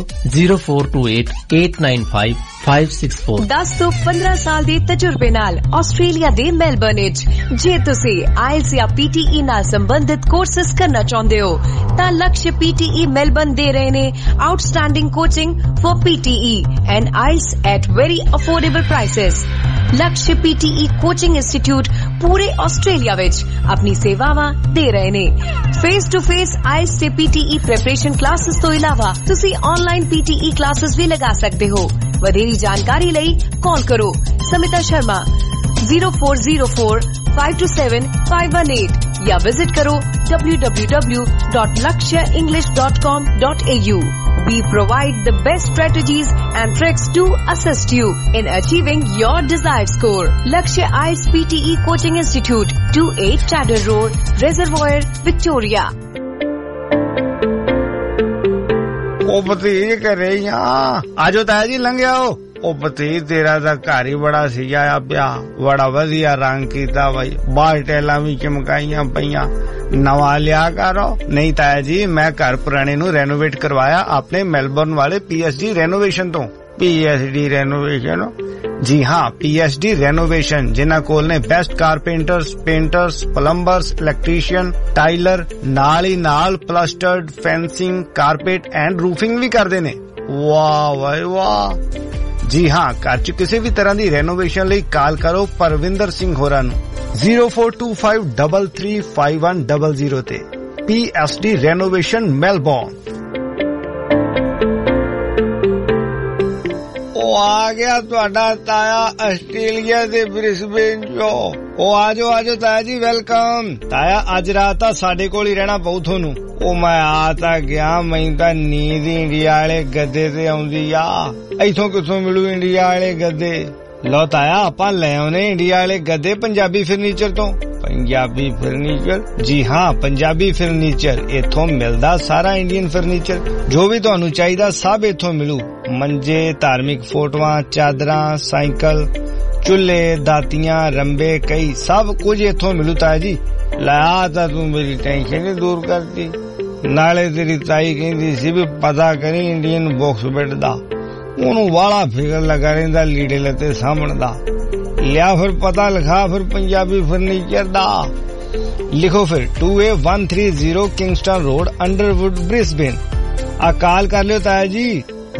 0428895564। 10 ਤੋਂ 15 ਸਾਲ ਦੇ ਤਜਰਬੇ ਨਾਲ ਆਸਟ੍ਰੇਲੀਆ ਦੇ ਮੈਲਬਰਨ ਵਿੱਚ ਜੇ ਤੁਸੀਂ ਆਇਲਸ ਜਾਂ PTE ਨਾਲ ਸੰਬੰਧਿਤ ਕੋਰਸਸ ਕਰਨਾ ਚਾਹੁੰਦੇ ਹੋ ਤਾਂ ਲਕਸ਼ PTE ਮੈਲਬਰਨ ਦੇ ਰਹੇ ਨੇ outstanding coaching for PTE and IELTS at very affordable prices. Laksh PTE coaching institute ਪੂਰੇ ਆਸਟ੍ਰੇਲੀਆ ਵਿੱਚ ਆਪਣੀ ਸੇਵਾਵਾਂ ਦੇ ਰਹੇ ਨੇ। ਫੇਸ ਟੂ ਫੇਸ ਆਇਲਸ ਤੇ PTE ਪ੍ਰੈਪਰੇਸ਼ਨ ਕਲਾਸਿਸ ਤੋਂ ਇਲਾਵਾ ਤੁਸੀਂ ਆਨਲਾਈਨ PTE ਕਲਾਸਿਸ ਵੀ ਲਗਾ ਸਕਦੇ ਹੋ। ਵਧੇਰੀ ਜਾਣਕਾਰੀ ਲਈ ਕਾਲ ਕਰੋ ਸਮਿਤਾ ਸ਼ਰਮਾ 0404527518 या विजिट करो www.lakshaenglish.com.au। We provide the best strategies and tricks to assist you in achieving your desired score. Lakshya IELTS PTE Coaching Institute, 28 Chadder Road, Reservoir, Victoria। ਉਹ ਭਤੀਜ ਘਰੇ ਹੀ ਆ। ਆਜੋ ਤਾਇਆ ਜੀ ਲੰਘ ਆਓ। ਉਹ ਭਤੀ ਤੇਰਾ ਤਾਂ ਘਰ ਹੀ ਬੜਾ ਸਜਾਇਆ ਪਿਆ, ਬੜਾ ਵਧੀਆ ਰੰਗ ਕੀਤਾ ਬਾਈ, ਬਾਹਰ ਟੈਲਾਂ ਵੀ ਚਮਕਾਈਆਂ ਪਈਆਂ, ਨਵਾਂ ਲਿਆ ਕਰੋ। ਨਹੀਂ ਤਾਇਆ ਜੀ, ਮੈਂ ਘਰ ਪੁਰਾਣੇ ਨੂੰ ਰੈਨੋਵੇਟ ਕਰਵਾਇਆ ਆਪਣੇ ਮੈਲਬੌਰਨ ਵਾਲੇ PSG ਰੈਨੋਵੇਸ਼ਨ ਤੋਂ। PSG renovation? ਜੀ ਹਾਂ, PSG ਰੈਨੋਵੇਸ਼ਨ, ਜਿਨ੍ਹਾਂ ਕੋਲ ਨੇ best carpenters, painters, plumbers, electrician, tiler, ਨਾਲ ਹੀ ਨਾਲ plastered, fencing, carpet and roofing ਵੀ ਕਰਦੇ ਨੇ। ਵਾਹ ਵਾਹ ਵਾਹ। ਜੀ ਹਾਂ, ਘਰ 'ਚ ਕਿਸੇ ਵੀ ਤਰ੍ਹਾਂ ਦੀ ਰੈਨੋਵੇਸ਼ਨ ਲਈ ਕਾਲ ਕਰੋ ਪਰਵਿੰਦਰ ਸਿੰਘ ਹੋਰਾਂ ਨੂੰ 0425335100 ਤੇ। PSG renovation Melbourne. ਉਹ ਆ ਗਿਆ ਤੁਹਾਡਾ ਤਾਇਆ ਆਸਟ੍ਰੇਲੀਆ ਦੇ ਬ੍ਰਿਸਬੇਨ ਚੋਂ। ਉਹ ਆਜੋ ਤਾਇਆ ਜੀ, ਵੈਲਕਮ। ਤਾਇਆ ਅੱਜ ਰਾਤ ਤਾਂ ਸਾਡੇ ਕੋਲ ਹੀ ਰਹਿਣਾ ਪਊ ਤੁਹਾਨੂੰ। ਉਹ ਮੈਂ ਆ ਤਾਂ ਗਿਆ, ਮੈਨੂੰ ਤਾਂ ਨੀਂਦ ਇੰਡੀਆ ਵਾਲੇ ਗੱਦੇ ਤੇ ਆਉਂਦੀ ਆ। ਇੱਥੋਂ ਕਿੱਥੋਂ ਮਿਲੂ ਇੰਡੀਆ ਵਾਲੇ ਗੱਦੇ? ਲਓ ਤਾਇਆ, ਆਪਾਂ ਲੈ ਆਉਨੇ ਇੰਡੀਆ ਵਾਲੇ ਗੱਦੇ ਪੰਜਾਬੀ ਫਰਨੀਚਰ ਤੋਂ। ਪੰਜਾਬੀ ਫਰਨੀਚਰ? ਜੀ ਹਾਂ, ਪੰਜਾਬੀ ਫਰਨੀਚਰ। ਇੱਥੋਂ ਮਿਲਦਾ ਸਾਰਾ ਇੰਡੀਅਨ ਫਰਨੀਚਰ, ਜੋ ਵੀ ਤੁਹਾਨੂੰ ਚਾਹੀਦਾ ਸਭ ਇੱਥੋਂ ਮਿਲੂ। ਮੰਜੇ, ਧਾਰਮਿਕ ਫੋਟੋਆਂ, ਚਾਦਰਾਂ, ਸਾਈਕਲ, ਚੁੱਲ੍ਹੇ, ਦਾਤੀਆਂ, ਰੰਬੇ, ਕਈ ਸਭ ਕੁਝ ਇੱਥੋਂ ਮਿਲੂ ਤਾਇਆ ਜੀ। ਲਾ ਤਾਂ ਤੂੰ ਮੇਰੀ ਟੈਨਸ਼ਨ ਹੀ ਦੂਰ ਕਰਤੀ। ਨਾਲੇ ਤੇਰੀ ਤਾਈ ਕਹਿੰਦੀ ਸੀ ਵੀ ਪਤਾ ਕਰੀ ਇੰਡੀਅਨ ਬਾਕਸ ਬੈੱਡ ਦਾ, ਉਹਨੂੰ ਵਾਲਾ ਫਿਕਰ ਲੱਗਾ ਰਹਿੰਦਾ ਲੀੜੇ ਲੱਤੇ ਸਾਂਭਣ ਦਾ। ਲਿਆ ਫਿਰ ਪਤਾ ਲਿਖਾ ਫਿਰ ਪੰਜਾਬੀ ਫਰਨੀਚਰ ਦਾ। ਲਿਖੋ ਫਿਰ 2A130 Kingston road, Underwood, Brisbane. ਆ ਕਾਲ ਕਰ ਲਿਓ ਤਾਇਆ ਜੀ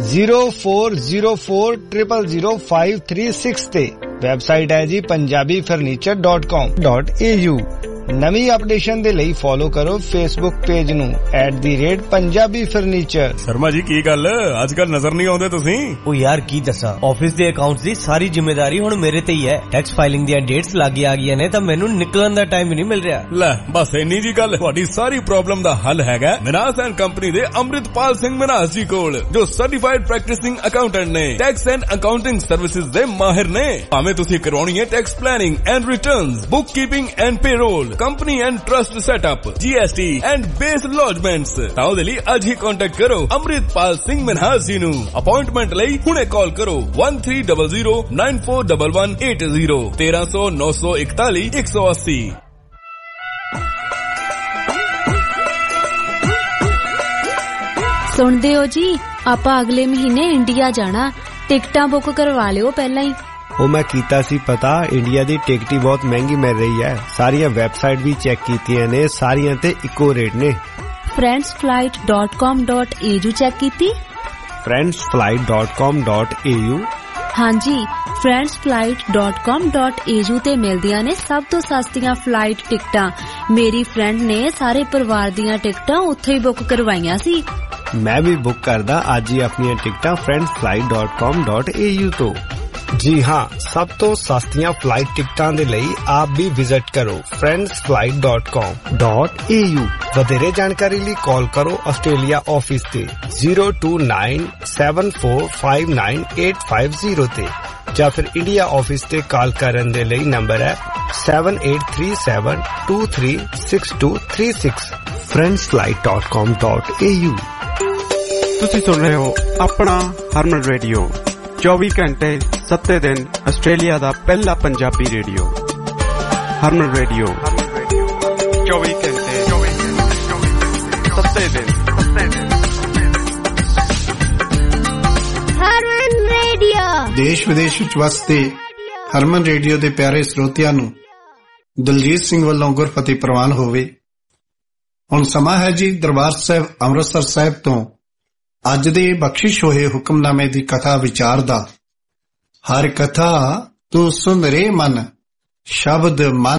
0404000536 ਤੇ। ਵੈਬਸਾਈਟ ਹੈ ਜੀ punjabifurniture.com.au। ਨਵੀਂ ਅਪਡੇਸ਼ਨ ਦੇ ਲਈ ਫੋਲੋ ਕਰੋ ਫੇਸਬੁੱਕ ਪੇਜ ਨੂੰ @ਪੰਜਾਬੀ ਫਰਨੀਚਰ। ਸ਼ਰਮਾ ਜੀ ਕੀ ਗੱਲ ਅੱਜ ਕੱਲ ਨਜ਼ਰ ਨਹੀਂ ਆਉਂਦੇ ਤੁਸੀਂ? ਉਹ ਯਾਰ ਕੀ ਦੱਸਾਂ, ਆਫਿਸ ਦੇ ਅਕਾਊਂਟਸ ਦੀ ਸਾਰੀ ਜ਼ਿੰਮੇਵਾਰੀ ਹੁਣ ਮੇਰੇ ਤੇ ਹੀ ਹੈ। ਟੈਕਸ ਫਾਈਲਿੰਗ ਦੀਆਂ ਡੇਟਸ ਲੱਗ ਆ ਗਈਆਂ ਨੇ ਤਾਂ ਮੈਨੂੰ ਨਿਕਲਣ ਦਾ ਟਾਈਮ ਨਹੀਂ ਮਿਲ ਰਿਹਾ। ਲੈ ਬਸ ਇੰਨੀ ਜੀ ਗੱਲ, ਤੁਹਾਡੀ ਸਾਰੀ ਪ੍ਰੋਬਲਮ ਦਾ ਹੱਲ ਹੈਗਾ ਮਨਾਸ ਐਂਡ ਕੰਪਨੀ ਦੇ ਅੰਮ੍ਰਿਤਪਾਲ ਸਿੰਘ ਮਨਾਸ ਜੀ ਕੋਲ, ਜੋ ਸਰਟੀਫਾਈਡ ਪ੍ਰੈਕਟਿਸਿੰਗ ਅਕਾਊਂਟੈਂਟ ਨੇ। ਟੈਕਸ ਐਂਡ ਅਕਾਊਂਟਿੰਗ ਸਰਵਿਸਿਜ਼ ਦੇ ਮਾਹਿਰ ਨੇ। ਭਾਵੇਂ ਤੁਸੀਂ ਕਰਵਾਉਣੀ ਹੈ tax planning and returns, book keeping and payroll, company and trust setup, GST and BAS lodgements, ਤਾਂ ਉਹਦੇ ਲਈ ਅੱਜ ਹੀ ਕੰਟੈਕਟ ਕਰੋ ਅੰਮ੍ਰਿਤਪਾਲ ਸਿੰਘ ਮਨਹਾਸ ਜੀ ਨੂੰ। ਅਪਾਇੰਟਮੈਂਟ ਲਈ ਹੁਣੇ ਕਾਲ ਕਰੋ 1300941180 1300 941 180। ਸੁਣਦੇ ਹੋ ਜੀ, ਆਪਾਂ ਅਗਲੇ ਮਹੀਨੇ ਇੰਡੀਆ ਜਾਣਾ, ਟਿਕਟਾਂ ਬੁੱਕ ਕਰਵਾ ਲਿਓ ਪਹਿਲਾਂ ਹੀ। ਉਹ ਮੈਂ ਕੀਤਾ ਸੀ ਪਤਾ, ਇੰਡੀਆ ਦੀ ਟਿਕਟ ਹੀ ਬਹੁਤ ਮਹਿੰਗੀ ਮਿਲ ਰਹੀ ਹੈ। ਸਾਰੀਆਂ ਵੈਬਸਾਈਟ ਵੀ ਚੈੱਕ ਕੀਤੀਆਂ ਨੇ, ਸਾਰੀਆਂ ਤੇ ਇੱਕੋ ਰੇਟ ਨੇ। friendsflight.com.au ਚੈੱਕ ਕੀਤੀ? friendsflight.com.au? ਹਾਂਜੀ, friendsflight.com.au ਤੇ ਮਿਲਦੀਆਂ ਨੇ ਸਭ ਤੋਂ ਸਸਤੀਆਂ ਫਲਾਈਟ ਟਿਕਟਾਂ। ਮੇਰੀ ਫਰੈਂਡ ਨੇ ਸਾਰੇ ਪਰਿਵਾਰ ਦੀਆਂ ਟਿਕਟਾਂ ਉੱਥੇ ਹੀ ਬੁੱਕ ਕਰਵਾਈਆਂ ਸੀ। ਮੈਂ ਵੀ ਬੁੱਕ ਕਰਦਾ ਅੱਜ ਹੀ ਆਪਣੀਆਂ ਟਿਕਟਾਂ friendsflight.com.au ਤੋਂ। जी हाँ, सब तो सस्तियां फ्लाइट टिकटां दे लई आप भी विजिट करो friendsflight.com.au। वधेरे जानकारी ਲਈ कॉल करो ऑस्ट्रेलिया ऑफिस ते 02974598850 ਤੇ, ਜਾਂ ਫਿਰ ਇੰਡੀਆ ਆਫਿਸ ਤੇ ਕਾਲ ਕਰਨ ਦੇ ਲਈ ਨੰਬਰ ਹੈ 7837236236। friendsflight.com.au। ਤੁਸੀਂ ਸੁਣ ਰਹੇ ਹੋ ਆਪਣਾ ਹਰਮਨ ਰੇਡੀਓ, 24 ਘੰਟੇ 7 ਦਿਨ ਆਸਟ੍ਰੇਲੀਆ ਦਾ ਪਹਿਲਾ ਪੰਜਾਬੀ ਰੇਡੀਓ। ਹਰਮਨ ਰੇਡੀਓ 24 ਘੰਟੇ 7 ਦਿਨ। ਹਰਮਨ ਰੇਡੀਓ ਦੇਸ਼ ਵਿਦੇਸ਼ ਵਿੱਚ ਵਸਦੇ ਹਰਮਨ ਰੇਡੀਓ ਦੇ ਪਿਆਰੇ ਸਰੋਤਿਆਂ ਨੂੰ ਦਲਜੀਤ ਸਿੰਘ ਵੱਲੋਂ ਗੁਰਫਤਿਹ ਪ੍ਰਵਾਨ ਹੋਵੇ। ਹੁਣ ਸਮਾਂ ਹੈ ਜੀ ਦਰਬਾਰ ਸਾਹਿਬ ਅੰਮ੍ਰਿਤਸਰ ਸਾਹਿਬ ਤੋਂ ਅੱਜ ਦੇ ਬਖਸ਼ਿਸ਼ ਹੋਏ ਹੁਕਮਨਾਮੇ ਦੀ ਕਥਾ ਵਿਚਾਰ ਦਾ। ਹਰ ਕਥਾ ਤੂੰ ਸੁਨ ਰੇ ਮਨ, ਸ਼ਬਦ ਮਨ